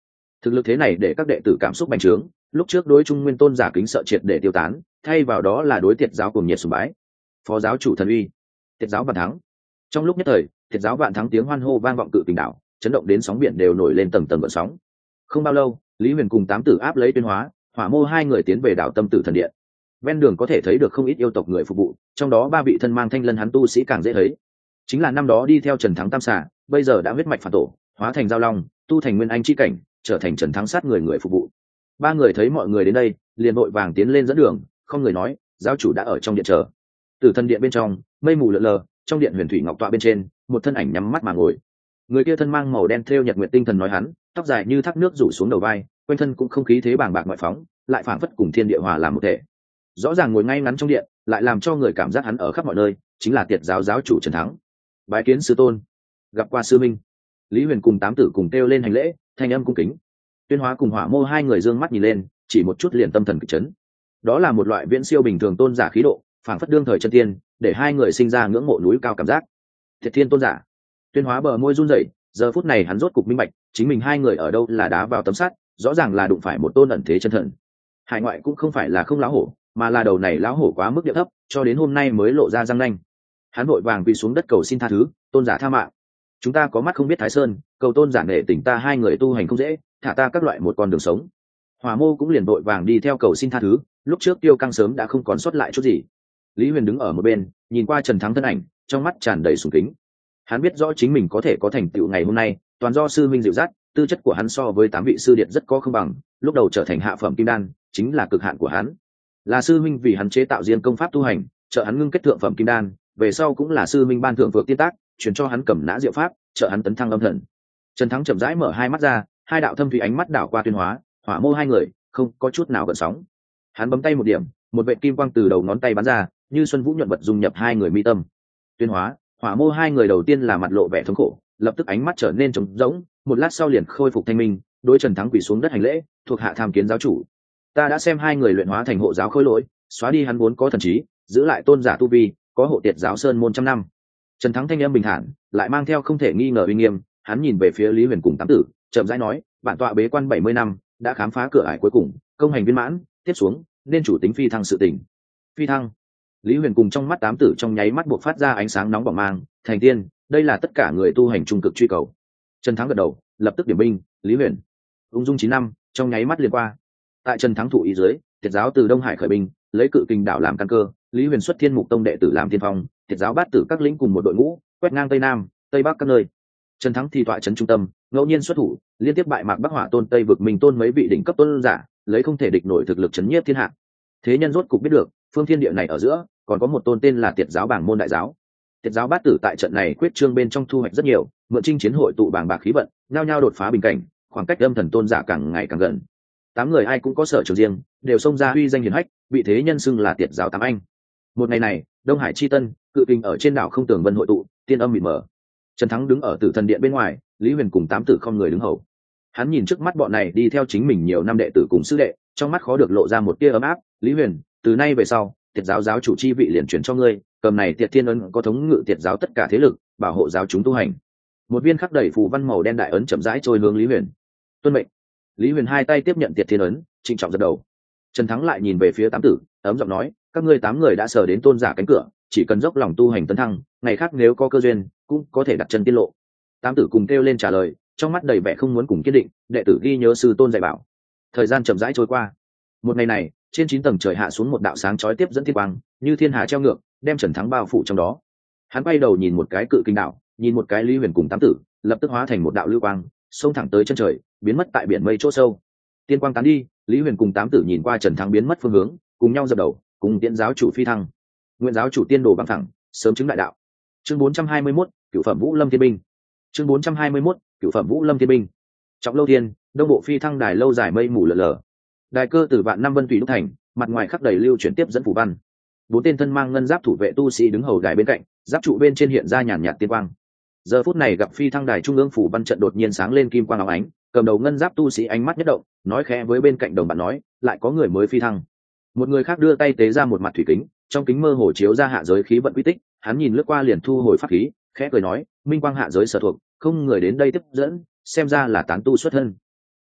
Speaker 1: Thực lực thế này để các đệ tử cảm xúc bành trướng, lúc trước đối Trung Nguyên tôn giả kính sợ triệt để tiêu tán, thay vào đó là đối Tiệt giáo cùng nhiệt sùng bái. Phó giáo chủ thần uy, Tiệt giáo vạn thắng. Trong lúc nhất thời, Tiệt giáo vạn thắng tiếng hoan hô vang vọng cự kình đảo, chấn động đến sóng biển đều nổi lên tầng tầng gợn sóng. Không bao lâu, Lý Huyền cùng tám tử áp lấy Tuyên Hóa, Hỏa Mô hai người tiến về đảo Tâm Tử thần điện. Ven đường có thể thấy được không ít yêu tộc người phục vụ, trong đó ba vị thân mang thanh lân hắn tu sĩ càng dễ thấy. Chính là năm đó đi theo Trần Thắng Tam Xà, bây giờ đã huyết mạch phản tổ, hóa thành giao long, tu thành nguyên anh chi cảnh, trở thành Trần Thắng sát người người phục vụ. Ba người thấy mọi người đến đây, liền vội vàng tiến lên dẫn đường, không người nói, giáo chủ đã ở trong điện chờ. Tử thần điện bên trong, mây mù lượn lờ, trong điện huyền thủy ngọc tọa bên trên, một thân ảnh nhắm mắt mà ngồi. Người kia thân mang màu đen thêu nhật nguyệt tinh thần nói hắn, tóc dài như thác nước rủ xuống đầu vai, quanh thân cũng không khí thế bàng bạc ngoại phóng, lại phảng phất cùng thiên địa hòa làm một thể. Rõ ràng ngồi ngay ngắn trong điện, lại làm cho người cảm giác hắn ở khắp mọi nơi, chính là Tiệt giáo giáo chủ Trần Thắng. Bái kiến sư tôn, gặp qua sư minh. Lý Huyền cùng tám tử cùng kêu lên hành lễ, thanh âm cung kính. Tuyên Hóa cùng Hỏa Mô hai người dương mắt nhìn lên, chỉ một chút liền tâm thần kịch chấn. Đó là một loại viễn siêu bình thường tôn giả khí độ, phảng phất đương thời chân tiên, để hai người sinh ra ngưỡng mộ núi cao cảm giác. Thiệt thiên tôn giả. Tuyên Hóa bờ môi run rẩy, giờ phút này hắn rốt cục minh bạch, chính mình hai người ở đâu là đá vào tấm sắt, rõ ràng là đụng phải một tôn ẩn thế chân thần. Hải ngoại cũng không phải là không lão hổ, mà là đầu này lão hổ quá mức địa thấp, cho đến hôm nay mới lộ ra răng nanh. Hắn vội vàng quỳ xuống đất cầu xin tha thứ, tôn giả tha mạng. Chúng ta có mắt không biết Thái Sơn, cầu tôn giả nể tình ta hai người tu hành không dễ, thả ta các loại một con đường sống. Hỏa Mô cũng liền vội vàng đi theo cầu xin tha thứ, lúc trước Tiêu Căng sớm đã không còn sót lại chút gì. Lý Huyền đứng ở một bên, nhìn qua Trần Thắng thân ảnh, trong mắt tràn đầy sùng kính. Hắn biết rõ chính mình có thể có thành tựu ngày hôm nay, toàn do sư minh dịu dắt, tư chất của hắn so với tám vị sư điện rất có không bằng, lúc đầu trở thành hạ phẩm kim đan, chính là cực hạn của hắn. Là sư minh vì hắn chế tạo riêng công pháp tu hành, trợ hắn ngưng kết thượng phẩm kim đan, về sau cũng là sư minh ban thượng vượt tiên tác, truyền cho hắn cầm nã diệu pháp, trợ hắn tấn thăng âm thần. Trần Thắng chậm rãi mở hai mắt ra, hai đạo thâm thủy ánh mắt đảo qua Tuyên Hóa, Hỏa Mô hai người, không có chút nào gợn sóng. Hắn bấm tay một điểm, một vệt kim quang từ đầu ngón tay bắn ra, như xuân vũ nhuận vật dung nhập hai người mi tâm. Tuyên Hóa, Hỏa Mô hai người đầu tiên là mặt lộ vẻ thống khổ, lập tức ánh mắt trở nên trống rỗng, một lát sau liền khôi phục thanh minh, đối Trần Thắng quỳ xuống đất hành lễ, thuộc hạ tham kiến giáo chủ. Ta đã xem hai người luyện hóa thành hộ giáo khối lỗi, xóa đi hắn vốn có thần trí, giữ lại tôn giả tu vi, có hộ Tiệt giáo sơn môn trăm năm. Trần Thắng thanh âm bình thản, lại mang theo không thể nghi ngờ uy nghiêm, hắn nhìn về phía Lý Huyền cùng tám tử, chậm rãi nói, bản tọa bế quan bảy mươi năm, đã khám phá cửa ải cuối cùng, công hành viên mãn, tiếp xuống, nên chủ tính phi thăng sự tình. Phi thăng. Lý Huyền cùng trong mắt tám tử trong nháy mắt buộc phát ra ánh sáng nóng bỏng mang, thành tiên, đây là tất cả người tu hành trung cực truy cầu. Trần Thắng gật đầu, lập tức điểm binh, Lý Huyền. Ung dung chín năm, trong nháy mắt liền qua. Tại Trần Thắng thủ ý dưới, Tiệt giáo từ Đông Hải khởi binh, lấy cự kình đảo làm căn cơ, Lý Huyền xuất Thiên Mục Tông đệ tử làm tiên phong, Tiệt giáo bát tử các lĩnh cùng một đội ngũ, quét ngang Tây Nam, Tây Bắc các nơi. Trần Thắng thì tọa trấn trung tâm, ngẫu nhiên xuất thủ, liên tiếp bại Mạc Bắc Hỏa Tôn Tây vực mình tôn mấy vị đỉnh cấp tôn giả, lấy không thể địch nổi thực lực chấn nhiếp thiên hạ. Thế nhân rốt cục biết được, phương thiên địa này ở giữa, còn có một tôn tên là Tiệt giáo bảng môn đại giáo. Tiệt giáo bát tử tại trận này quyết trương bên trong thu hoạch rất nhiều, mượn chinh chiến hội tụ bảng bạc khí vận, nhao nhao đột phá bình cảnh, khoảng cách âm thần tôn giả càng ngày càng gần. Tám người ai cũng có sở trường riêng, đều xông ra uy danh hiển hách, bị thế nhân xưng là Tiệt giáo tám anh. Một ngày này, Đông Hải chi tân, cự kình ở trên đảo không tường vân hội tụ, tiên âm mịt mờ. Trần Thắng đứng ở Tử Thần điện bên ngoài, Lý Huyền cùng tám tử không người đứng hầu. Hắn nhìn trước mắt bọn này đi theo chính mình nhiều năm đệ tử cùng sư đệ, trong mắt khó được lộ ra một tia ấm áp. Lý Huyền, từ nay về sau, Tiệt giáo giáo chủ chi vị liền chuyển cho ngươi, cầm này Tiệt Thiên ấn có thống ngự Tiệt giáo tất cả thế lực, bảo hộ giáo chúng tu hành. Một viên khắc đầy phù văn màu đen đại ấn chậm rãi trôi hướng Lý Huyền. Tuân mệnh. Lý Huyền hai tay tiếp nhận Tiệt Thiên ấn, trịnh trọng gật đầu. Trần Thắng lại nhìn về phía tám tử, ấm giọng nói, các ngươi tám người đã sờ đến tôn giả cánh cửa, chỉ cần dốc lòng tu hành tấn thăng, ngày khác nếu có cơ duyên, cũng có thể đặt chân tiết lộ. Tám tử cùng kêu lên trả lời, trong mắt đầy vẻ không muốn cùng kiên định, đệ tử ghi nhớ sư tôn dạy bảo. Thời gian chậm rãi trôi qua. Một ngày này, trên chín tầng trời hạ xuống một đạo sáng chói tiếp dẫn thiên quang, như thiên hà treo ngược, đem Trần Thắng bao phủ trong đó. Hắn quay đầu nhìn một cái cự kinh đạo, nhìn một cái Lý Huyền cùng tám tử, lập tức hóa thành một đạo lưu quang, xông thẳng tới chân trời, biến mất tại biển mây chỗ sâu. Tiên quang tán đi, Lý Huyền cùng tám tử nhìn qua Trần Thắng biến mất phương hướng, cùng nhau dập đầu, cùng tiễn giáo chủ phi thăng. Nguyện giáo chủ tiên đồ bằng thẳng, sớm chứng đại đạo. Chương bốn trăm hai mươi mốt, Cửu phẩm Vũ Lâm Thiên binh. Chương bốn trăm hai mươi mốt, Cửu phẩm Vũ Lâm Thiên binh. Trọng lâu thiên, đông bộ phi thăng đài lâu dài mây mù lờ lờ. Đài cơ từ vạn năm vân tùy đúc thành, mặt ngoài khắc đầy lưu chuyển tiếp dẫn phù văn. Bốn tên thân mang ngân giáp thủ vệ tu sĩ đứng hầu đài bên cạnh, giáp trụ bên trên hiện ra nhàn nhạt tiên quang. Giờ phút này gặp phi thăng đài trung ương phủ văn trận đột nhiên sáng lên kim quang óng ánh, cầm đầu ngân giáp tu sĩ ánh mắt nhất động, nói khẽ với bên cạnh đồng bạn nói, lại có người mới phi thăng. Một người khác đưa tay tế ra một mặt thủy kính, trong kính mơ hồ chiếu ra hạ giới khí vận quy tích, hắn nhìn lướt qua liền thu hồi pháp khí, khẽ cười nói, minh quang hạ giới sở thuộc, không người đến đây tiếp dẫn, xem ra là tán tu xuất thân.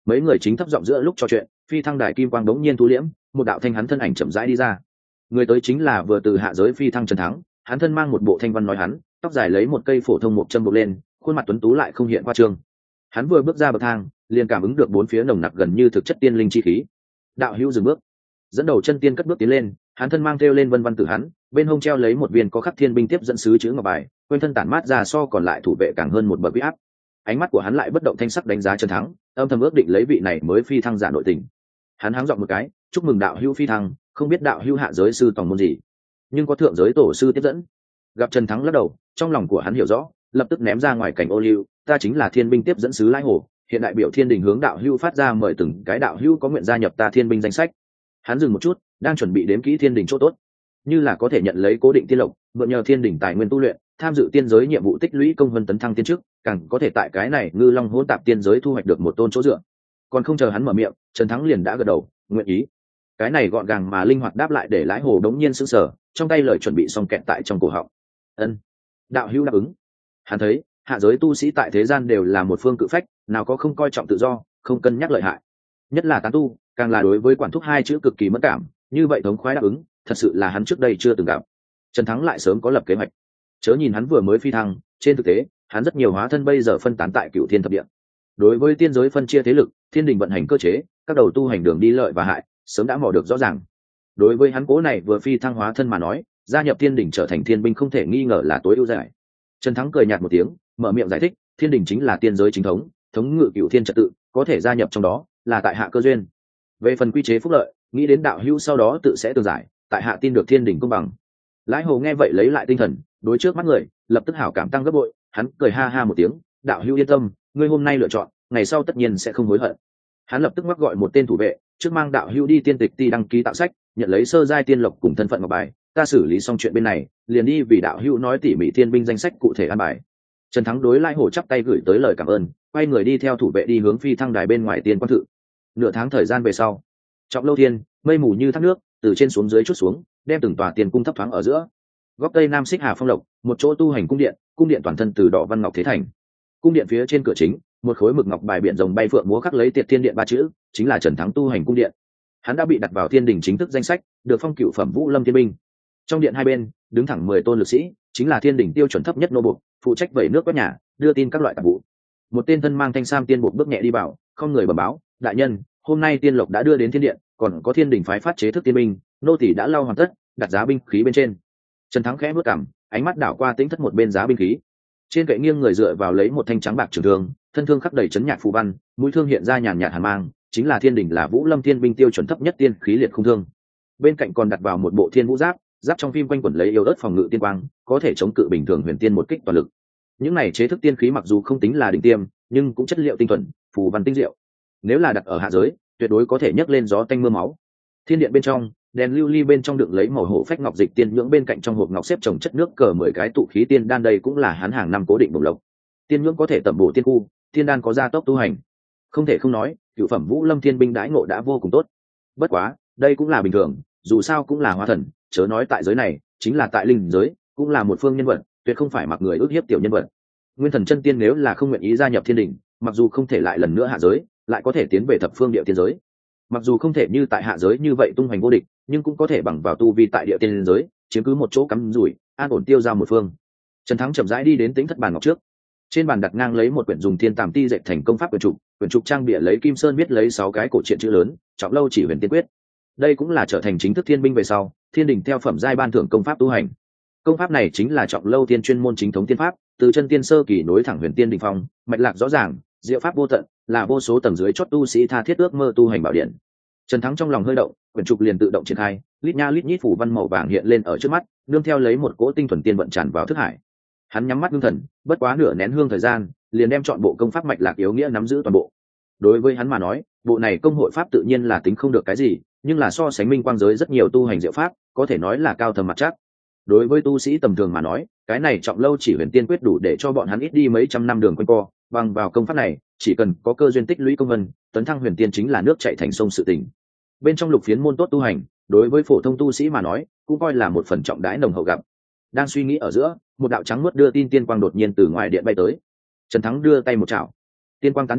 Speaker 1: mấy người chính thấp giọng giữa lúc trò chuyện, phi thăng đài kim quang đống nhiên thu liễm, một đạo thanh hắn thân ảnh chậm rãi đi ra. Người tới chính là vừa từ hạ giới phi thăng Trần Thắng, hắn thân mang một bộ thanh văn nói hắn, tóc dài lấy một cây phổ thông một châm buộc lên, khuôn mặt tuấn tú lại không hiện qua trương. Hắn vừa bước ra bậc thang, liền cảm ứng được bốn phía nồng nặc gần như thực chất tiên linh chi khí. Đạo hữu dừng bước, dẫn đầu chân tiên cất bước tiến lên, hắn thân mang theo lên vân văn tử hắn, bên hông treo lấy một viên có khắc thiên binh tiếp dẫn sứ chữ ngọc bài, quanh thân tản mát ra so còn lại thủ vệ càng hơn một bậc uy áp. Ánh mắt của hắn lại bất động thanh sắc đánh giá Trần Thắng, âm thầm ước định lấy vị này mới phi thăng giả nội tình. Hắn háng giọng một cái, chúc mừng đạo hữu phi thăng, không biết đạo hữu hạ giới sư tòng môn gì, nhưng có thượng giới tổ sư tiếp dẫn. Gặp Trần Thắng lắc đầu, trong lòng của hắn hiểu rõ, lập tức ném ra ngoài cảnh ô liu, ta chính là thiên binh tiếp dẫn sứ Lai Hồ, hiện đại biểu thiên đình hướng đạo hữu phát ra mời từng cái đạo hữu có nguyện gia nhập ta thiên binh danh sách. Hắn dừng một chút, đang chuẩn bị đếm kỹ thiên đình chỗ tốt, như là có thể nhận lấy cố định tiên lộc, mượn nhờ thiên đình tài nguyên tu luyện, tham dự tiên giới nhiệm vụ tích lũy công vân tấn thăng tiên chức, càng có thể tại cái này ngư long hỗn tạp tiên giới thu hoạch được một tôn chỗ dựa. Còn không chờ hắn mở miệng, Trần Thắng liền đã gật đầu, nguyện ý. Cái này gọn gàng mà linh hoạt đáp lại để Lái Hồ đống nhiên sững sờ, trong tay lời chuẩn bị xong kẹt tại trong cổ họng. Ân, đạo hữu đáp ứng. Hắn thấy hạ giới tu sĩ tại thế gian đều là một phương cự phách, nào có không coi trọng tự do, không cân nhắc lợi hại, nhất là tán tu, càng là đối với quản thúc hai chữ cực kỳ mất cảm, như vậy thống khoái đáp ứng, thật sự là hắn trước đây chưa từng gặp. Trần Thắng lại sớm có lập kế hoạch, chớ nhìn hắn vừa mới phi thăng, trên thực tế hắn rất nhiều hóa thân bây giờ phân tán tại Cửu Thiên thập địa. Đối với tiên giới phân chia thế lực, thiên đình vận hành cơ chế, các đầu tu hành đường đi lợi và hại sớm đã mò được rõ ràng. Đối với hắn cố này vừa phi thăng hóa thân mà nói, gia nhập thiên đình trở thành thiên binh không thể nghi ngờ là tối ưu giải. Trần Thắng cười nhạt một tiếng, mở miệng giải thích, thiên đình chính là tiên giới chính thống, thống ngự Cửu Thiên trật tự, có thể gia nhập trong đó là tại hạ cơ duyên. Về phần quy chế phúc lợi, nghĩ đến đạo hữu sau đó tự sẽ tường giải, tại hạ tin được thiên đình công bằng. Lái Hồ nghe vậy lấy lại tinh thần, đối trước mắt người lập tức hảo cảm tăng gấp bội, hắn cười ha ha một tiếng, đạo hữu yên tâm, ngươi hôm nay lựa chọn, ngày sau tất nhiên sẽ không hối hận. Hắn lập tức ngoắc gọi một tên thủ vệ, trước mang đạo hữu đi tiên tịch ti đăng ký tạo sách, nhận lấy sơ giai tiên lộc cùng thân phận ngọc bài, ta xử lý xong chuyện bên này, liền đi vì đạo hữu nói tỉ mỉ thiên binh danh sách cụ thể an bài. Trần Thắng đối Lái Hồ chắp tay gửi tới lời cảm ơn, quay người đi theo thủ vệ đi hướng phi thăng đài bên ngoài tiên quan thự. Nửa tháng thời gian về sau, Trọng Lâu Thiên, mây mù như thác nước, từ trên xuống dưới chút xuống, đem từng tòa tiền cung thấp thoáng ở giữa. Góc tây nam xích hà phong lộc, một chỗ tu hành cung điện, cung điện toàn thân từ đỏ văn ngọc thế thành. Cung điện phía trên cửa chính, một khối mực ngọc bài biển rồng bay phượng múa khắc lấy Tiệt Thiên Điện ba chữ, chính là Trần Thắng tu hành cung điện. Hắn đã bị đặt vào thiên đình chính thức danh sách, được phong cựu phẩm Vũ Lâm Thiên binh. Trong điện hai bên, đứng thẳng mười tôn lực sĩ, chính là thiên đình tiêu chuẩn thấp nhất nô buộc, phụ trách vẩy nước quét nhà, đưa tin các loại tạp vụ. Một tên thân mang thanh sam tiên buộc bước nhẹ đi vào, không người bẩm báo, đại nhân, hôm nay tiên lộc đã đưa đến thiên điện, còn có thiên đình phái phát chế thức tiên binh, nô tỳ đã lau hoàn tất, đặt giá binh khí bên trên. Trần Thắng khẽ bước cảm, ánh mắt đảo qua tính thất một bên giá binh khí. Trên kệ nghiêng người dựa vào lấy một thanh trắng bạc trường thương, thân thương khắc đầy chấn nhạc phù văn, mũi thương hiện ra nhàn nhạt hàn mang, chính là thiên đình là Vũ Lâm Thiên binh tiêu chuẩn thấp nhất tiên khí liệt không thương. Bên cạnh còn đặt vào một bộ thiên vũ giáp, giáp trong phim quanh quẩn lấy yêu ớt phòng ngự tiên quang, có thể chống cự bình thường huyền tiên một kích toàn lực. Những này chế thức tiên khí mặc dù không tính là đỉnh tiêm, nhưng cũng chất liệu tinh thuần, phù văn tinh diệu. Nếu là đặt ở hạ giới, tuyệt đối có thể nhấc lên gió tanh mưa máu. Thiên điện bên trong, đèn lưu ly bên trong đựng lấy màu hổ phách ngọc dịch tiên nhưỡng, bên cạnh trong hộp ngọc xếp trồng chất nước cờ mười cái tụ khí tiên đan, đây cũng là hắn hàng năm cố định bổng lộc. Tiên nhưỡng có thể tẩm bổ tiên khu, tiên đan có gia tốc tu hành. Không thể không nói, cửu phẩm Vũ Lâm Thiên binh đãi ngộ đã vô cùng tốt. Bất quá, đây cũng là bình thường, dù sao cũng là hóa thần, chớ nói tại giới này, chính là tại linh giới, cũng là một phương nhân vật, tuyệt không phải mặc người ước hiếp tiểu nhân vật. Nguyên Thần chân tiên nếu là không nguyện ý gia nhập thiên đình, mặc dù không thể lại lần nữa hạ giới, lại có thể tiến về thập phương địa tiên giới. Mặc dù không thể như tại hạ giới như vậy tung hoành vô địch, nhưng cũng có thể bằng vào tu vi tại địa tiên giới, chiếm cứ một chỗ cắm rủi, an ổn tiêu giao một phương. Trần Thắng chậm rãi đi đến tính thất bàn ngọc trước. Trên bàn đặt ngang lấy một quyển dùng thiên tàm ti dệt thành công pháp quyển trục, quyển trục trang bìa lấy kim sơn viết lấy sáu cái cổ truyện chữ lớn, Trọng Lâu Chỉ Huyền Tiên Quyết. Đây cũng là trở thành chính thức thiên binh về sau, thiên đình theo phẩm giai ban thưởng công pháp tu hành. Công pháp này chính là Trọng Lâu Tiên chuyên môn chính thống tiên pháp, từ chân tiên sơ kỳ nối thẳng huyền tiên đỉnh phong, mạch lạc rõ ràng, diệu pháp vô tận, là vô số tầng dưới chót tu sĩ tha thiết ước mơ tu hành bảo điện. Trần Thắng trong lòng hơi động, quyển trục liền tự động triển khai, lít nha lít nhít phủ văn màu vàng hiện lên ở trước mắt, nương theo lấy một cỗ tinh thuần tiên vận tràn vào thức hải. Hắn nhắm mắt ngưng thần, bất quá nửa nén hương thời gian, liền đem chọn bộ công pháp mạch lạc yếu nghĩa nắm giữ toàn bộ. Đối với hắn mà nói, bộ này công hội pháp tự nhiên là tính không được cái gì, nhưng là so sánh minh quang giới rất nhiều tu hành diệu pháp, có thể nói là cao thầm mặt chắc. Đối với tu sĩ tầm thường mà nói, cái này Trọng Lâu Chỉ Huyền Tiên Quyết đủ để cho bọn hắn ít đi mấy trăm năm đường quanh co, bằng vào công pháp này, chỉ cần có cơ duyên tích lũy công vân, tấn thăng huyền tiên chính là nước chảy thành sông sự tình. Bên trong lục phiến môn tốt tu hành, đối với phổ thông tu sĩ mà nói, cũng coi là một phần trọng đãi nồng hậu gặp. Đang suy nghĩ ở giữa, một đạo trắng muốt đưa tin tiên quang đột nhiên từ ngoài điện bay tới. Trần Thắng đưa tay một chảo, tiên quang tán đi,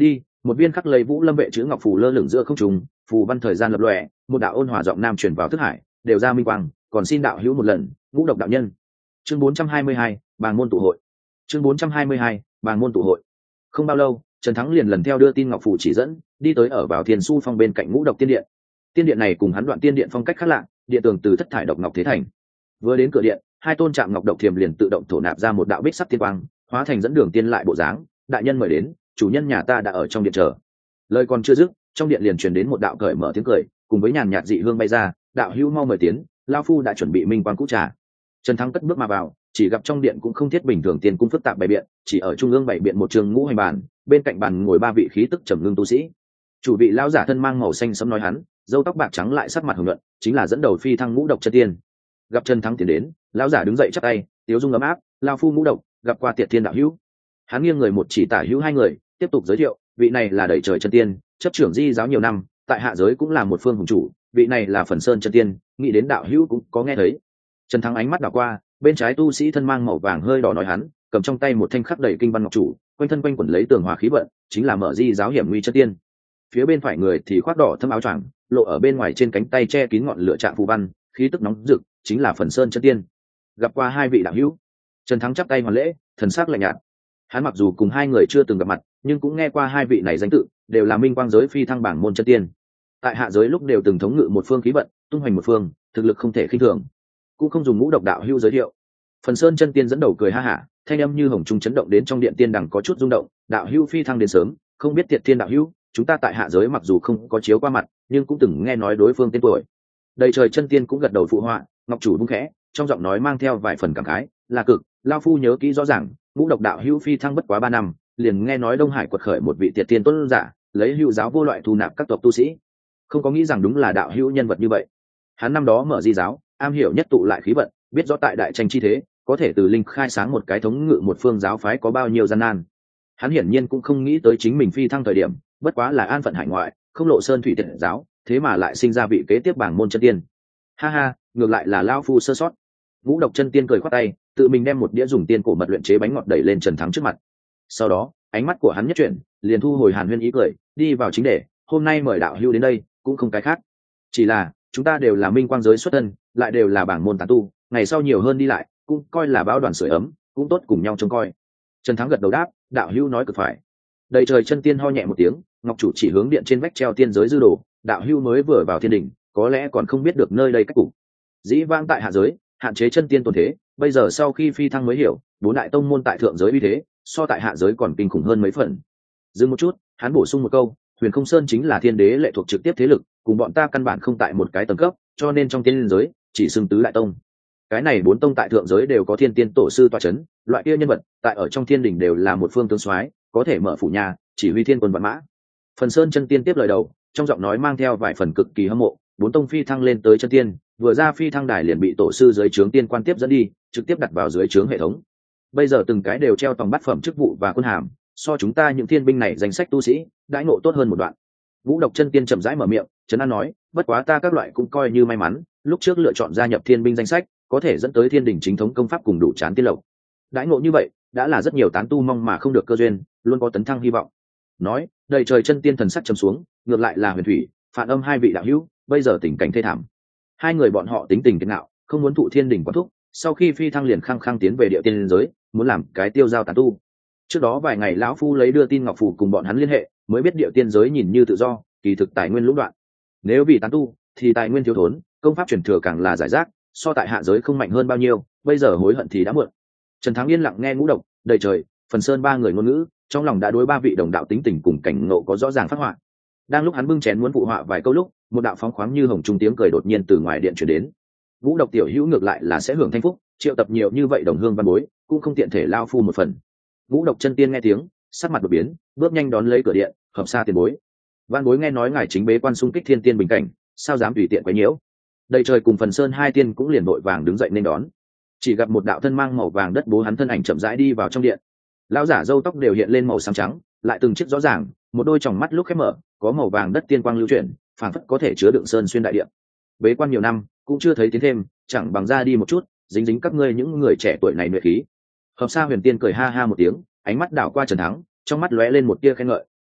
Speaker 1: một viên khắc lấy vũ lâm vệ chữ ngọc phù lơ lửng giữa không trung, phù văn thời gian lập lòe, một đạo ôn hòa giọng nam truyền vào thức hải, đều ra minh quang, còn xin đạo hữu một lần, ngũ độc đạo nhân. Chương bốn trăm hai mươi hai, bàng môn tụ hội. Chương bốn trăm hai mươi hai, bàng môn tụ hội. Không bao lâu, Trần Thắng liền lần theo đưa tin ngọc phù chỉ dẫn, đi tới ở vào Thiên Su Phong bên cạnh ngũ độc tiên điện. Tiên điện này cùng hắn Đoạn Tiên điện phong cách khác lạ, điện tường từ thất thải độc ngọc thế thành. Vừa đến cửa điện, hai tôn trạm ngọc độc thiềm liền tự động thổ nạp ra một đạo bích sắc tiên quang, hóa thành dẫn đường tiên lại bộ dáng. Đại nhân mời đến, chủ nhân nhà ta đã ở trong điện chờ. Lời còn chưa dứt, trong điện liền truyền đến một đạo cởi mở tiếng cười, cùng với nhàn nhạt dị hương bay ra. Đạo hữu mau mời tiến, lão phu đã chuẩn bị minh quang cũ trà. Trần Thắng cất bước mà vào, chỉ gặp trong điện cũng không thiết bình thường tiên cung phức tạp bày biện, chỉ ở trung ương bày biện một trường ngũ hành bàn, bên cạnh bàn ngồi ba vị khí tức trầm ngưng tu sĩ. Chủ vị lão giả thân mang màu xanh sẫm nói hắn, râu tóc bạc trắng lại sắc mặt hồng nhuận, chính là dẫn đầu phi thăng ngũ độc chân tiên. Gặp Trần Thắng tiến đến, lão giả đứng dậy chắp tay, tiếu dung ấm áp, lão phu ngũ độc, gặp qua Tiệt Thiên đạo hữu. Hắn nghiêng người một chỉ tả hữu hai người, tiếp tục giới thiệu, vị này là đẩy trời chân tiên, chấp trưởng di giáo nhiều năm, tại hạ giới cũng là một phương hùng chủ, vị này là Phần Sơn chân tiên, nghĩ đến đạo hữu cũng có nghe thấy. Trần Thắng ánh mắt đảo qua, bên trái tu sĩ thân mang màu vàng hơi đỏ nói hắn, cầm trong tay một thanh khắc đầy kinh văn ngọc chủ, quanh thân quanh quẩn lấy tường hòa khí vận, chính là mở di giáo hiểm nguy chân tiên. Phía bên phải người thì khoác đỏ thâm áo choàng, lộ ở bên ngoài trên cánh tay che kín ngọn lửa trạng phù văn, khí tức nóng rực, chính là Phần Sơn chân tiên. Gặp qua hai vị đạo hữu. Trần Thắng chắp tay hoàn lễ, thần sắc lạnh nhạt. Hắn mặc dù cùng hai người chưa từng gặp mặt, nhưng cũng nghe qua hai vị này danh tự, đều là minh quang giới phi thăng bảng môn chân tiên. Tại hạ giới lúc đều từng thống ngự một phương khí vận, tung hoành một phương, thực lực không thể khinh thường. Cũng không dùng ngũ độc đạo hữu giới thiệu. Phần Sơn chân tiên dẫn đầu cười ha hả, thanh âm như hồng trung chấn động đến trong điện tiên đằng có chút rung động. Đạo hữu phi thăng đến sớm, không biết Tiệt Thiên đạo hữu, chúng ta tại hạ giới mặc dù không có chiếu qua mặt, nhưng cũng từng nghe nói đối phương tên tuổi. Đầy trời chân tiên cũng gật đầu phụ họa, ngọc chủ bung khẽ, trong giọng nói mang theo vài phần cảm khái, là cực, lao phu nhớ kỹ rõ ràng, ngũ độc đạo hữu phi thăng bất quá ba năm, liền nghe nói Đông Hải quật khởi một vị Tiệt Thiên tuấn giả, lấy hữu giáo vô loại thu nạp các tộc tu sĩ, không có nghĩ rằng đúng là đạo hữu nhân vật như vậy. Hắn năm đó mở di giáo, am hiểu nhất tụ lại khí vận, biết rõ tại đại tranh chi thế, có thể từ linh khai sáng một cái thống ngự một phương giáo phái có bao nhiêu gian nan. Hắn hiển nhiên cũng không nghĩ tới chính mình phi thăng thời điểm, bất quá là an phận hải ngoại, không lộ sơn thủy tiện giáo, thế mà lại sinh ra vị kế tiếp bảng môn chân tiên. Ha ha, ngược lại là lao phu sơ sót. Ngũ độc chân tiên cười khoát tay, tự mình đem một đĩa dùng tiên cổ mật luyện chế bánh ngọt đẩy lên Trần Thắng trước mặt. Sau đó, ánh mắt của hắn nhất chuyển, liền thu hồi hàn huyên ý cười, đi vào chính đề. Hôm nay mời đạo hữu đến đây, cũng không cái khác, chỉ là chúng ta đều là minh quang giới xuất thân, lại đều là bảng môn tán tu, ngày sau nhiều hơn đi lại, cũng coi là báo đoàn sưởi ấm, cũng tốt cùng nhau trông coi. Trần Thắng gật đầu đáp, đạo hữu nói cực phải. Đầy trời chân tiên ho nhẹ một tiếng, ngọc chủ chỉ hướng điện trên vách treo tiên giới dư đồ, đạo hữu mới vừa vào thiên đình, có lẽ còn không biết được nơi đây cách cục. Dĩ vãng tại hạ giới, hạn chế chân tiên tồn thế, bây giờ sau khi phi thăng mới hiểu, bốn đại tông môn tại thượng giới uy thế, so tại hạ giới còn kinh khủng hơn mấy phần. Dừng một chút, hắn bổ sung một câu, Huyền Không Sơn chính là thiên đế lệ thuộc trực tiếp thế lực, cùng bọn ta căn bản không tại một cái tầng cấp, cho nên trong tiên giới chỉ xưng tứ đại tông. Cái này bốn tông tại thượng giới đều có thiên tiên tổ sư tọa chấn, loại kia nhân vật tại ở trong thiên đình đều là một phương tướng soái, có thể mở phủ nhà, chỉ huy thiên quân vạn mã. Phần Sơn chân tiên tiếp lời đầu, trong giọng nói mang theo vài phần cực kỳ hâm mộ, bốn tông phi thăng lên tới chân tiên, vừa ra phi thăng đài liền bị tổ sư dưới trướng tiên quan tiếp dẫn đi, trực tiếp đặt vào dưới trướng hệ thống. Bây giờ từng cái đều treo tòng bát phẩm chức vụ và quân hàm, so chúng ta những thiên binh này danh sách tu sĩ, đãi ngộ tốt hơn một đoạn. Vũ độc chân tiên chậm rãi mở miệng, trấn an nói, bất quá ta các loại cũng coi như may mắn, lúc trước lựa chọn gia nhập thiên binh danh sách, có thể dẫn tới thiên đình chính thống công pháp cùng đủ chán tiên lộc. Đãi ngộ như vậy, đã là rất nhiều tán tu mong mà không được cơ duyên, luôn có tấn thăng hy vọng. Nói, đầy trời chân tiên thần sắc trầm xuống, ngược lại là Huyền Thủy, Phản Âm hai vị đạo hữu, bây giờ tình cảnh thê thảm. Hai người bọn họ tính tình kiên ngạo, không muốn thụ thiên đình quản thúc, sau khi phi thăng liền khăng khăng tiến về địa tiên giới, muốn làm cái tiêu giao tán tu. Trước đó vài ngày lão phu lấy đưa tin ngọc phù cùng bọn hắn liên hệ, mới biết địa tiên giới nhìn như tự do, kỳ thực tài nguyên lũng đoạn. Nếu vì tán tu, thì tài nguyên thiếu thốn, công pháp truyền thừa càng là giải rác, so tại hạ giới không mạnh hơn bao nhiêu, bây giờ hối hận thì đã muộn. Trần Thắng yên lặng nghe ngũ độc, đầy trời, Phần Sơn ba người ngôn ngữ, trong lòng đã đối ba vị đồng đạo tính tình cùng cảnh ngộ có rõ ràng phát họa. Đang lúc hắn bưng chén muốn phụ họa vài câu lúc, một đạo phóng khoáng như hồng trung tiếng cười đột nhiên từ ngoài điện truyền đến. Ngũ độc tiểu hữu ngược lại là sẽ hưởng thanh phúc, triệu tập nhiều như vậy đồng hương văn bối, cũng không tiện thể lao phu một phần. Ngũ độc chân tiên nghe tiếng, sắc mặt đột biến, bước nhanh đón lấy cửa điện, hợp xa tiền bối. Văn bối nghe nói ngài chính bế quan xung kích thiên tiên bình cảnh, sao dám tùy tiện quấy nhiễu. Đầy trời cùng Phần Sơn hai tiên cũng liền vội vàng đứng dậy nên đón. Chỉ gặp một đạo thân mang màu vàng đất bố hắn thân ảnh chậm rãi đi vào trong điện. Lão giả râu tóc đều hiện lên màu xám trắng, lại từng chiếc rõ ràng, một đôi tròng mắt lúc khép mở, có màu vàng đất tiên quang lưu chuyển, phảng phất có thể chứa đựng sơn xuyên đại điện. Bế quan nhiều năm, cũng chưa thấy tiến thêm, chẳng bằng ra đi một chút, dính dính các ngươi những người trẻ tuổi này nhuệ khí. Hợp Sa Huyền Tiên cười ha ha một tiếng, ánh mắt đảo qua Trần Thắng, trong mắt lóe lên một tia khen ngợi,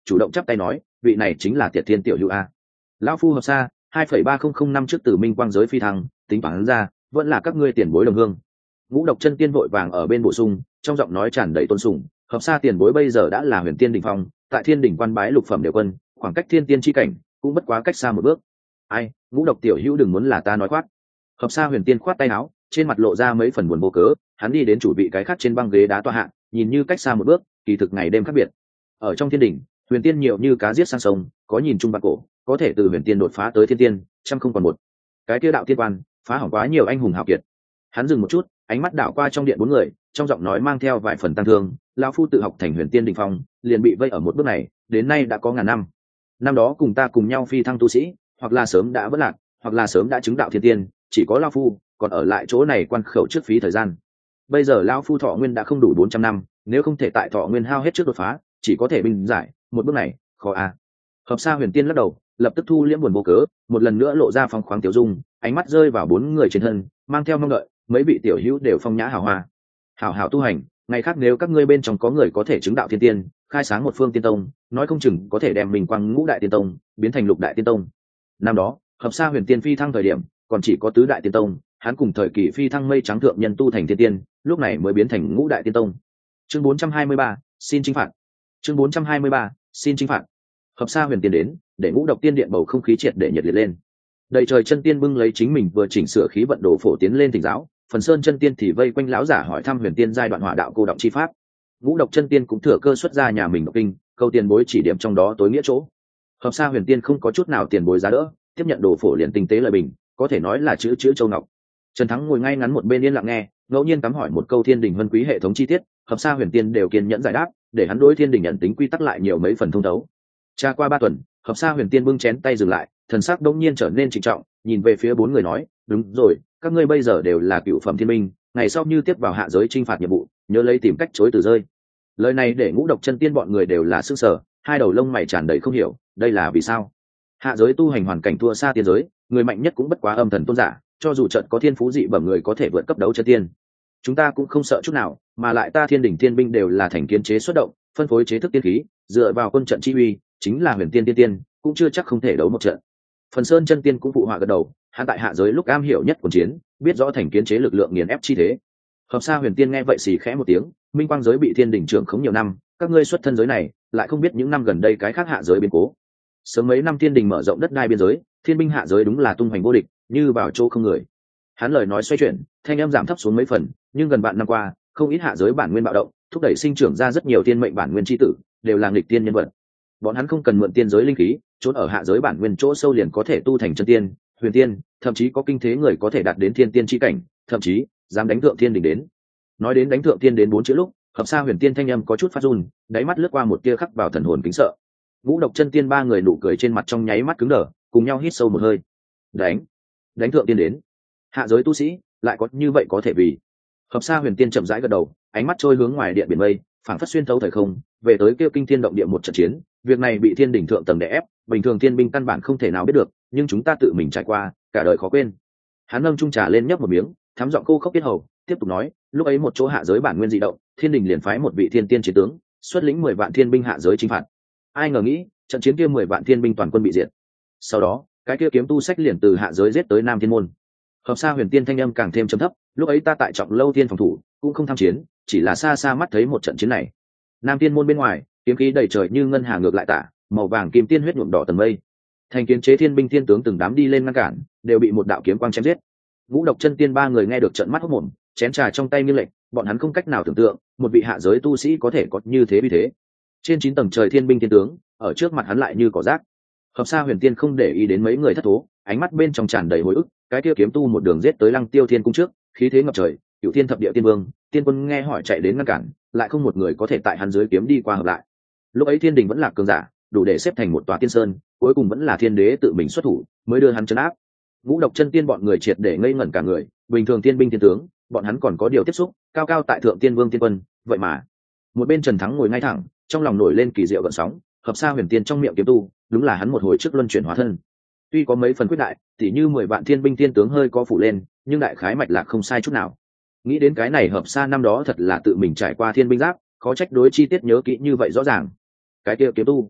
Speaker 1: chủ động chắp tay nói, vị này chính là Tiệt Thiên tiểu hữu a. Lão phu hợp xa hai phẩy ba không không năm trước từ minh quang giới phi thăng, tính toán ra vẫn là các ngươi tiền bối đồng hương. Ngũ Độc Chân Tiên vội vàng ở bên bổ sung, trong giọng nói tràn đầy tôn sùng, hợp xa tiền bối bây giờ đã là huyền tiên đỉnh phong, tại thiên đỉnh quan bái lục phẩm đều quân, khoảng cách thiên tiên chi cảnh cũng bất quá cách xa một bước. Ai, Ngũ Độc tiểu hữu đừng muốn là ta nói khoát. Hợp xa huyền tiên khoát tay áo, trên mặt lộ ra mấy phần buồn vô cớ, hắn đi đến chủ vị cái khác trên băng ghế đá tọa hạ, nhìn như cách xa một bước, kỳ thực ngày đêm khác biệt. Ở trong thiên đỉnh, huyền tiên nhiều như cá giết sang sông, có nhìn trung bạc cổ, có thể từ huyền tiên đột phá tới thiên tiên, trăm không còn một. Cái kia đạo tiên quan, phá hỏng quá nhiều anh hùng hào kiệt. Hắn dừng một chút, ánh mắt đảo qua trong điện bốn người, trong giọng nói mang theo vài phần tăng thương, lão phu tự học thành huyền tiên đỉnh phong, liền bị vây ở một bước này, đến nay đã có ngàn năm. Năm đó cùng ta cùng nhau phi thăng tu sĩ, hoặc là sớm đã vỡ lạc, hoặc là sớm đã chứng đạo thiên tiên, chỉ có lão phu còn ở lại chỗ này quan khẩu trước phí thời gian. Bây giờ lão phu thọ nguyên đã không đủ bốn trăm năm, nếu không thể tại thọ nguyên hao hết trước đột phá, chỉ có thể bình giải, một bước này, khó a. À. Hợp Sa huyền tiên lắc đầu, lập tức thu liễm buồn vô cớ, một lần nữa lộ ra phong khoáng tiểu dung, ánh mắt rơi vào bốn người trên thân, mang theo mong đợi, mấy vị tiểu hữu đều phong nhã hào hoa. Hảo hảo tu hành, ngày khác nếu các ngươi bên trong có người có thể chứng đạo thiên tiên, khai sáng một phương tiên tông, nói không chừng có thể đem mình quang ngũ đại tiên tông biến thành lục đại tiên tông. Năm đó, Hợp Sa huyền tiên phi thăng thời điểm, còn chỉ có tứ đại tiên tông, hắn cùng thời kỳ phi thăng mây trắng thượng nhân tu thành thiên tiên, lúc này mới biến thành ngũ đại tiên tông. Chương bốn trăm hai mươi ba, xin chinh phạt. Chương bốn trăm hai mươi ba, xin chinh phạt. Hợp Sa huyền tiên đến, để Ngũ Độc Tiên điện bầu không khí triệt để nhiệt liệt lên. Đầy trời chân tiên bưng lấy chính mình vừa chỉnh sửa khí vận đồ phổ tiến lên thỉnh giáo, Phần Sơn chân tiên thì vây quanh lão giả hỏi thăm huyền tiên giai đoạn hỏa đạo cô động chi pháp. Ngũ Độc chân tiên cũng thừa cơ xuất ra nhà mình độc kinh, câu tiền bối chỉ điểm trong đó tối nghĩa chỗ. Hợp Sa huyền tiên không có chút nào tiền bối giá đỡ, tiếp nhận đồ phổ liền tinh tế lời bình, có thể nói là chữ chữ châu ngọc. Trần Thắng ngồi ngay ngắn một bên yên lặng nghe, ngẫu nhiên cắm hỏi một câu thiên đình vân quý hệ thống chi tiết, Hợp Sa huyền tiên đều kiên nhẫn giải đáp, để hắn đối thiên đình nhận tính quy tắc lại nhiều mấy phần thông thấu. Tra qua ba tuần, Hợp Sa huyền tiên bưng chén tay dừng lại, thần sắc đông nhiên trở nên trịnh trọng, nhìn về phía bốn người nói, đúng rồi, các ngươi bây giờ đều là cựu phẩm thiên minh, ngày sau như tiếp vào hạ giới chinh phạt nhiệm vụ, nhớ lấy tìm cách chối từ rơi. Lời này để Ngũ Độc chân tiên bọn người đều là sững sờ, hai đầu lông mày tràn đầy không hiểu, đây là vì sao? Hạ giới tu hành hoàn cảnh thua xa tiên giới, người mạnh nhất cũng bất quá âm thần tôn giả, cho dù trận có thiên phú dị bẩm người có thể vượt cấp đấu chân tiên. Chúng ta cũng không sợ chút nào, mà lại ta thiên đỉnh thiên binh đều là thành kiến chế xuất động, phân phối chế thức tiên khí, dựa vào quân trận chi uy, chính là huyền tiên tiên tiên, cũng chưa chắc không thể đấu một trận. Phần Sơn chân tiên cũng phụ họa gật đầu, hắn tại hạ giới lúc am hiểu nhất quân chiến, biết rõ thành kiến chế lực lượng nghiền ép chi thế. Hợp Sa huyền tiên nghe vậy xì khẽ một tiếng, minh quang giới bị thiên đỉnh trưởng khống nhiều năm, các ngươi xuất thân giới này, lại không biết những năm gần đây cái khác hạ giới biến cố. Sớm mấy năm thiên đình mở rộng đất đai biên giới, thiên binh hạ giới đúng là tung hoành vô địch, như vào chỗ không người. Hắn lời nói xoay chuyển, thanh âm giảm thấp xuống mấy phần, nhưng gần vạn năm qua, không ít hạ giới bản nguyên bạo động, thúc đẩy sinh trưởng ra rất nhiều tiên mệnh bản nguyên chi tử, đều là nghịch tiên nhân vật. Bọn hắn không cần mượn tiên giới linh khí, trốn ở hạ giới bản nguyên chỗ sâu liền có thể tu thành chân tiên, huyền tiên, thậm chí có kinh thế người có thể đạt đến thiên tiên chi cảnh, thậm chí dám đánh thượng thiên đỉnh đến. Nói đến đánh thượng tiên đến bốn chữ lúc, Hợp Sa huyền tiên thanh âm có chút phát run, đáy mắt lướt qua một tia khắc vào thần hồn kính sợ. Ngũ Độc chân tiên ba người nụ cười trên mặt trong nháy mắt cứng đờ, cùng nhau hít sâu một hơi. Đánh, đánh thượng tiên đến. Hạ giới tu sĩ lại có như vậy có thể vì? Hợp Sa huyền tiên chậm rãi gật đầu, ánh mắt trôi hướng ngoài điện biển mây, phảng phất xuyên thấu thời không, về tới kêu kinh thiên động địa một trận chiến. Việc này bị thiên đỉnh thượng tầng đè ép, bình thường thiên binh căn bản không thể nào biết được, nhưng chúng ta tự mình trải qua, cả đời khó quên. Hắn nâng chung trà lên nhấp một miếng, thắm giọng khô khốc tiết hầu, tiếp tục nói, lúc ấy một chỗ hạ giới bản nguyên dị động, thiên đình liền phái một vị thiên tiên chiến tướng, xuất lĩnh mười vạn thiên binh hạ giới chinh phạt. Ai ngờ nghĩ, trận chiến kia mười vạn thiên binh toàn quân bị diệt. Sau đó, cái kia kiếm tu sách liền từ hạ giới giết tới Nam Thiên môn. Hợp Sa huyền tiên thanh âm càng thêm trầm thấp, lúc ấy ta tại Trọng Lâu Tiên phòng thủ, cũng không tham chiến, chỉ là xa xa mắt thấy một trận chiến này. Nam Thiên môn bên ngoài, kiếm khí đầy trời như ngân hà ngược lại tả, màu vàng kim tiên huyết nhuộm đỏ tầng mây. Thành kiến chế thiên binh thiên tướng từng đám đi lên ngăn cản, đều bị một đạo kiếm quang chém giết. Ngũ Độc chân tiên ba người nghe được trận mắt hốc mồm, chén trà trong tay như lệnh, bọn hắn không cách nào tưởng tượng, một vị hạ giới tu sĩ có thể có như thế uy thế. Trên chín tầng trời thiên binh thiên tướng, ở trước mặt hắn lại như cỏ rác. Hợp Sa huyền tiên không để ý đến mấy người thất thố, ánh mắt bên trong tràn đầy hồi ức, cái kia kiếm tu một đường giết tới Lăng Tiêu Thiên cung trước, khí thế ngập trời, cửu thiên thập địa tiên vương, tiên quân nghe hỏi chạy đến ngăn cản, lại không một người có thể tại hắn dưới kiếm đi qua hợp lại. Lúc ấy thiên đình vẫn là cường giả, đủ để xếp thành một tòa tiên sơn, cuối cùng vẫn là thiên đế tự mình xuất thủ, mới đưa hắn trấn áp. Ngũ Độc chân tiên bọn người triệt để ngây ngẩn cả người, bình thường tiên binh tiên tướng, bọn hắn còn có điều tiếp xúc, cao cao tại thượng tiên vương tiên quân, vậy mà một bên Trần Thắng ngồi ngay thẳng, trong lòng nổi lên kỳ diệu gợn sóng. Hợp Sa huyền tiên trong miệng kiếm tu, đúng là hắn một hồi trước luân chuyển hóa thân. Tuy có mấy phần quyết đại, tỉ như mười vạn thiên binh tiên tướng hơi có phủ lên, nhưng đại khái mạch lạc không sai chút nào. Nghĩ đến cái này Hợp Sa năm đó thật là tự mình trải qua thiên binh giáp, khó trách đối chi tiết nhớ kỹ như vậy rõ ràng. Cái kia kiếm tu,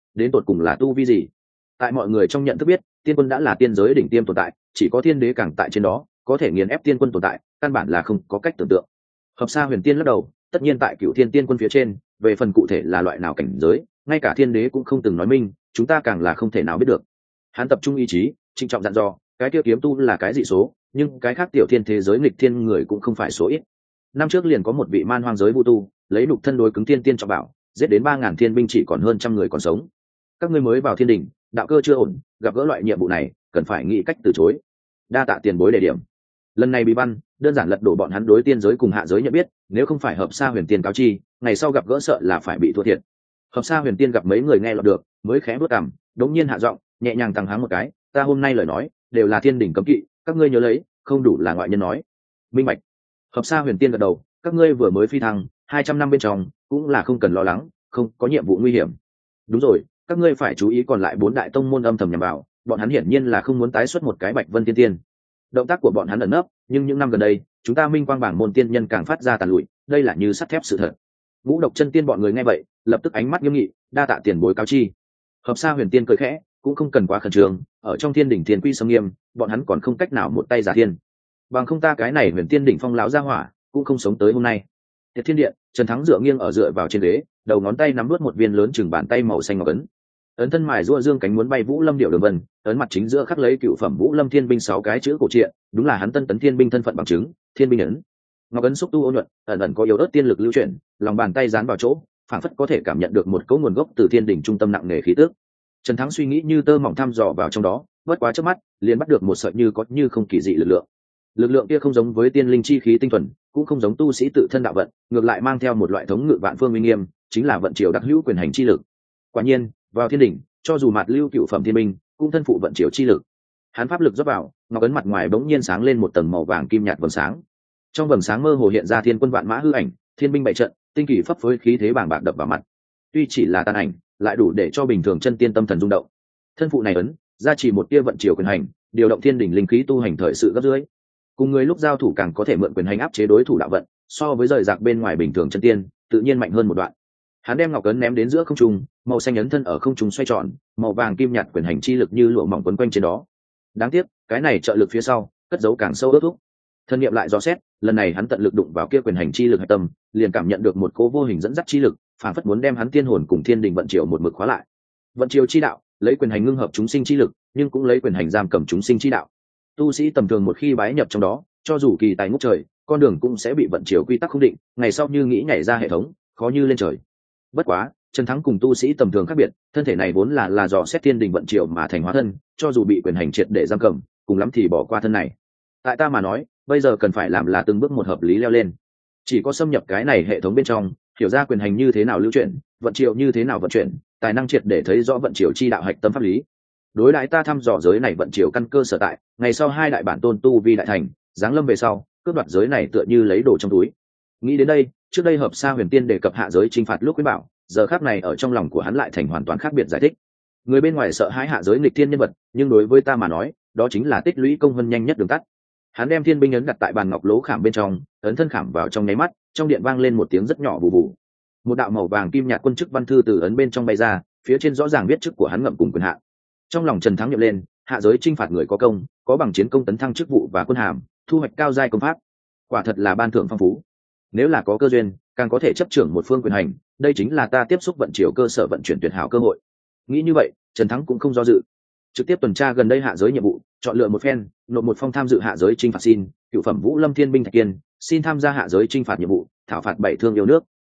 Speaker 1: đến tột cùng là tu vi gì? Tại mọi người trong nhận thức biết, tiên quân đã là tiên giới đỉnh tiêm tồn tại, chỉ có thiên đế càng tại trên đó, có thể nghiền ép tiên quân tồn tại, căn bản là không có cách tưởng tượng. Hợp Sa Huyền Tiên lắc đầu, tất nhiên tại Cửu Thiên Tiên Quân phía trên, về phần cụ thể là loại nào cảnh giới, ngay cả thiên đế cũng không từng nói minh, chúng ta càng là không thể nào biết được. Hắn tập trung ý chí, trịnh trọng dặn dò, cái kia kiếm tu là cái dị số, nhưng cái khác tiểu thiên thế giới nghịch thiên người cũng không phải số ít. Năm trước liền có một vị man hoang giới vu tu, lấy nục thân đối cứng thiên tiên trọng bảo, giết đến ba ngàn thiên binh chỉ còn hơn trăm người còn sống. Các ngươi mới vào thiên đỉnh, đạo cơ chưa ổn, gặp gỡ loại nhiệm vụ này, cần phải nghĩ cách từ chối. Đa tạ tiền bối đề điểm. Lần này bị văn đơn giản lật đổ bọn hắn đối tiên giới cùng hạ giới nhận biết, nếu không phải Hợp Sa Huyền Tiên cáo chi, ngày sau gặp gỡ sợ là phải bị thua thiệt. Hợp Sa Huyền Tiên gặp mấy người nghe lọt được, mới khẽ bước cằm, đống nhiên hạ giọng, nhẹ nhàng tăng háng một cái, ta hôm nay lời nói đều là thiên đỉnh cấm kỵ, các ngươi nhớ lấy, không đủ là ngoại nhân nói. Minh bạch. Hợp Sa Huyền Tiên gật đầu, các ngươi vừa mới phi thăng, hai trăm năm bên trong cũng là không cần lo lắng, không có nhiệm vụ nguy hiểm. Đúng rồi, các ngươi phải chú ý còn lại bốn đại tông môn âm thầm nhằm vào, bọn hắn hiển nhiên là không muốn tái xuất một cái Bạch Vân Tiên Tiên. Động tác của bọn hắn ẩn nấp, nhưng những năm gần đây chúng ta minh quang bảng môn tiên nhân càng phát ra tàn lụi, đây là như sắt thép sự thật. Ngũ Độc Chân Tiên bọn người nghe vậy, lập tức ánh mắt nghiêm nghị, đa tạ tiền bối cáo chi. Hợp Sa Huyền Tiên cười khẽ, cũng không cần quá khẩn trương, ở trong thiên đỉnh thiên quy sâm nghiêm, bọn hắn còn không cách nào một tay giả thiên. Bằng không ta cái này Huyền Tiên đỉnh phong lão gia hỏa, cũng không sống tới hôm nay. Tiệt Thiên Điện, Trần Thắng dựa nghiêng ở dựa vào trên ghế, đầu ngón tay nắm nuốt một viên lớn chừng bàn tay màu xanh ngọc ấn. Ấn thân mài rũa dương cánh muốn bay Vũ Lâm điệu đường vân, ấn mặt chính giữa khắc lấy cựu phẩm Vũ Lâm Thiên binh sáu cái chữ cổ truyện, đúng là hắn Tân Tấn Thiên binh thân phận bằng chứng, Thiên binh ấn. Ngọc ấn xúc tu ôn nhuận, ẩn ẩn có yếu ớt tiên lực lưu chuyển, lòng bàn tay dán vào chỗ, phảng phất có thể cảm nhận được một cấu nguồn gốc từ thiên đỉnh trung tâm nặng nề khí tức. Trần Thắng suy nghĩ như tơ mỏng thăm dò vào trong đó, bất quá chớp mắt, liền bắt được một sợi như có như không kỳ dị lực lượng. Lực lượng kia không giống với tiên linh chi khí tinh thuần, cũng không giống tu sĩ tự thân đạo vận, ngược lại mang theo một loại thống ngự vạn phương uy nghiêm, chính là vận triều đặc hữu quyền hành chi lực. Quả nhiên, vào thiên đỉnh, cho dù mạt lưu cựu phẩm thiên binh, cũng thân phụ vận triều chi lực. Hắn pháp lực rót vào, ngọc ấn mặt ngoài bỗng nhiên sáng lên một tầng màu vàng kim nhạt vầng sáng. Trong vầng sáng mơ hồ hiện ra thiên quân vạn mã hư ảnh, thiên binh bày trận, tinh kỳ phấp phới khí thế bàng bạc đập vào mặt. Tuy chỉ là tàn ảnh, lại đủ để cho bình thường chân tiên tâm thần rung động. Thân phụ này ấn, gia trì một tia vận triều quyền hành, điều động thiên đỉnh linh khí tu hành thời sự gấp dưới. Cùng người lúc giao thủ càng có thể mượn quyền hành áp chế đối thủ đạo vận, so với rời rạc bên ngoài bình thường chân tiên, tự nhiên mạnh hơn một đoạn. Hắn đem ngọc ấn ném đến giữa không trung, màu xanh ấn thân ở không trung xoay tròn, màu vàng kim nhạt quyền hành chi lực như lụa mỏng quấn quanh trên đó. Đáng tiếc, cái này trợ lực phía sau, cất giấu càng sâu ước thúc. Thân niệm lại dò xét, lần này hắn tận lực đụng vào kia quyền hành chi lực hạch tâm, liền cảm nhận được một cỗ vô hình dẫn dắt chi lực, phản phất muốn đem hắn tiên hồn cùng thiên đình vận triều một mực khóa lại. Vận triều chi đạo, lấy quyền hành ngưng hợp chúng sinh chi lực, nhưng cũng lấy quyền hành giam cầm chúng sinh chi đạo. Tu sĩ tầm thường một khi bái nhập trong đó, cho dù kỳ tài ngút trời, con đường cũng sẽ bị vận chiều quy tắc không định, ngày sau như nghĩ nhảy ra hệ thống, khó như lên trời. Bất quá, Trần Thắng cùng tu sĩ tầm thường khác biệt, thân thể này vốn là là dò xét thiên đình vận chiều mà thành hóa thân, cho dù bị quyền hành triệt để giam cầm, cùng lắm thì bỏ qua thân này. Tại ta mà nói, bây giờ cần phải làm là từng bước một hợp lý leo lên. Chỉ có xâm nhập cái này hệ thống bên trong, hiểu ra quyền hành như thế nào lưu chuyển, vận chiều như thế nào vận chuyển, tài năng triệt để thấy rõ vận chiều chi đạo hạch tâm pháp lý. Đối đãi ta thăm dò giới này vận chiều căn cơ sở tại, ngày sau hai đại bản tôn tu vi đại thành, giáng lâm về sau, cướp đoạt giới này tựa như lấy đồ trong túi. Nghĩ đến đây, trước đây Hợp Sa Huyền Tiên đề cập hạ giới chinh phạt lúc với bảo, giờ khắc này ở trong lòng của hắn lại thành hoàn toàn khác biệt giải thích. Người bên ngoài sợ hãi hạ giới nghịch thiên nhân vật, nhưng đối với ta mà nói, đó chính là tích lũy công vân nhanh nhất đường tắt. Hắn đem thiên binh ấn đặt tại bàn ngọc lỗ khảm bên trong, ấn thân khảm vào trong nháy mắt, trong điện vang lên một tiếng rất nhỏ bù bù. Một đạo màu vàng kim nhạt quân chức văn thư từ ấn bên trong bay ra, phía trên rõ ràng viết chức của hắn ngậm cùng quyền hạn. Trong lòng Trần Thắng nhậm lên, hạ giới chinh phạt người có công, có bằng chiến công tấn thăng chức vụ và quân hàm, thu hoạch cao giai công pháp, quả thật là ban thưởng phong phú. Nếu là có cơ duyên, càng có thể chấp trưởng một phương quyền hành, đây chính là ta tiếp xúc vận chiều cơ sở vận chuyển tuyệt hảo cơ hội. Nghĩ như vậy, Trần Thắng cũng không do dự, trực tiếp tuần tra gần đây hạ giới nhiệm vụ, chọn lựa một phen, nộp một phong tham dự hạ giới chinh phạt xin, cựu phẩm Vũ Lâm Thiên binh Thạch Kiên, xin tham gia hạ giới chinh phạt nhiệm vụ, thảo phạt bảy thương yêu nước.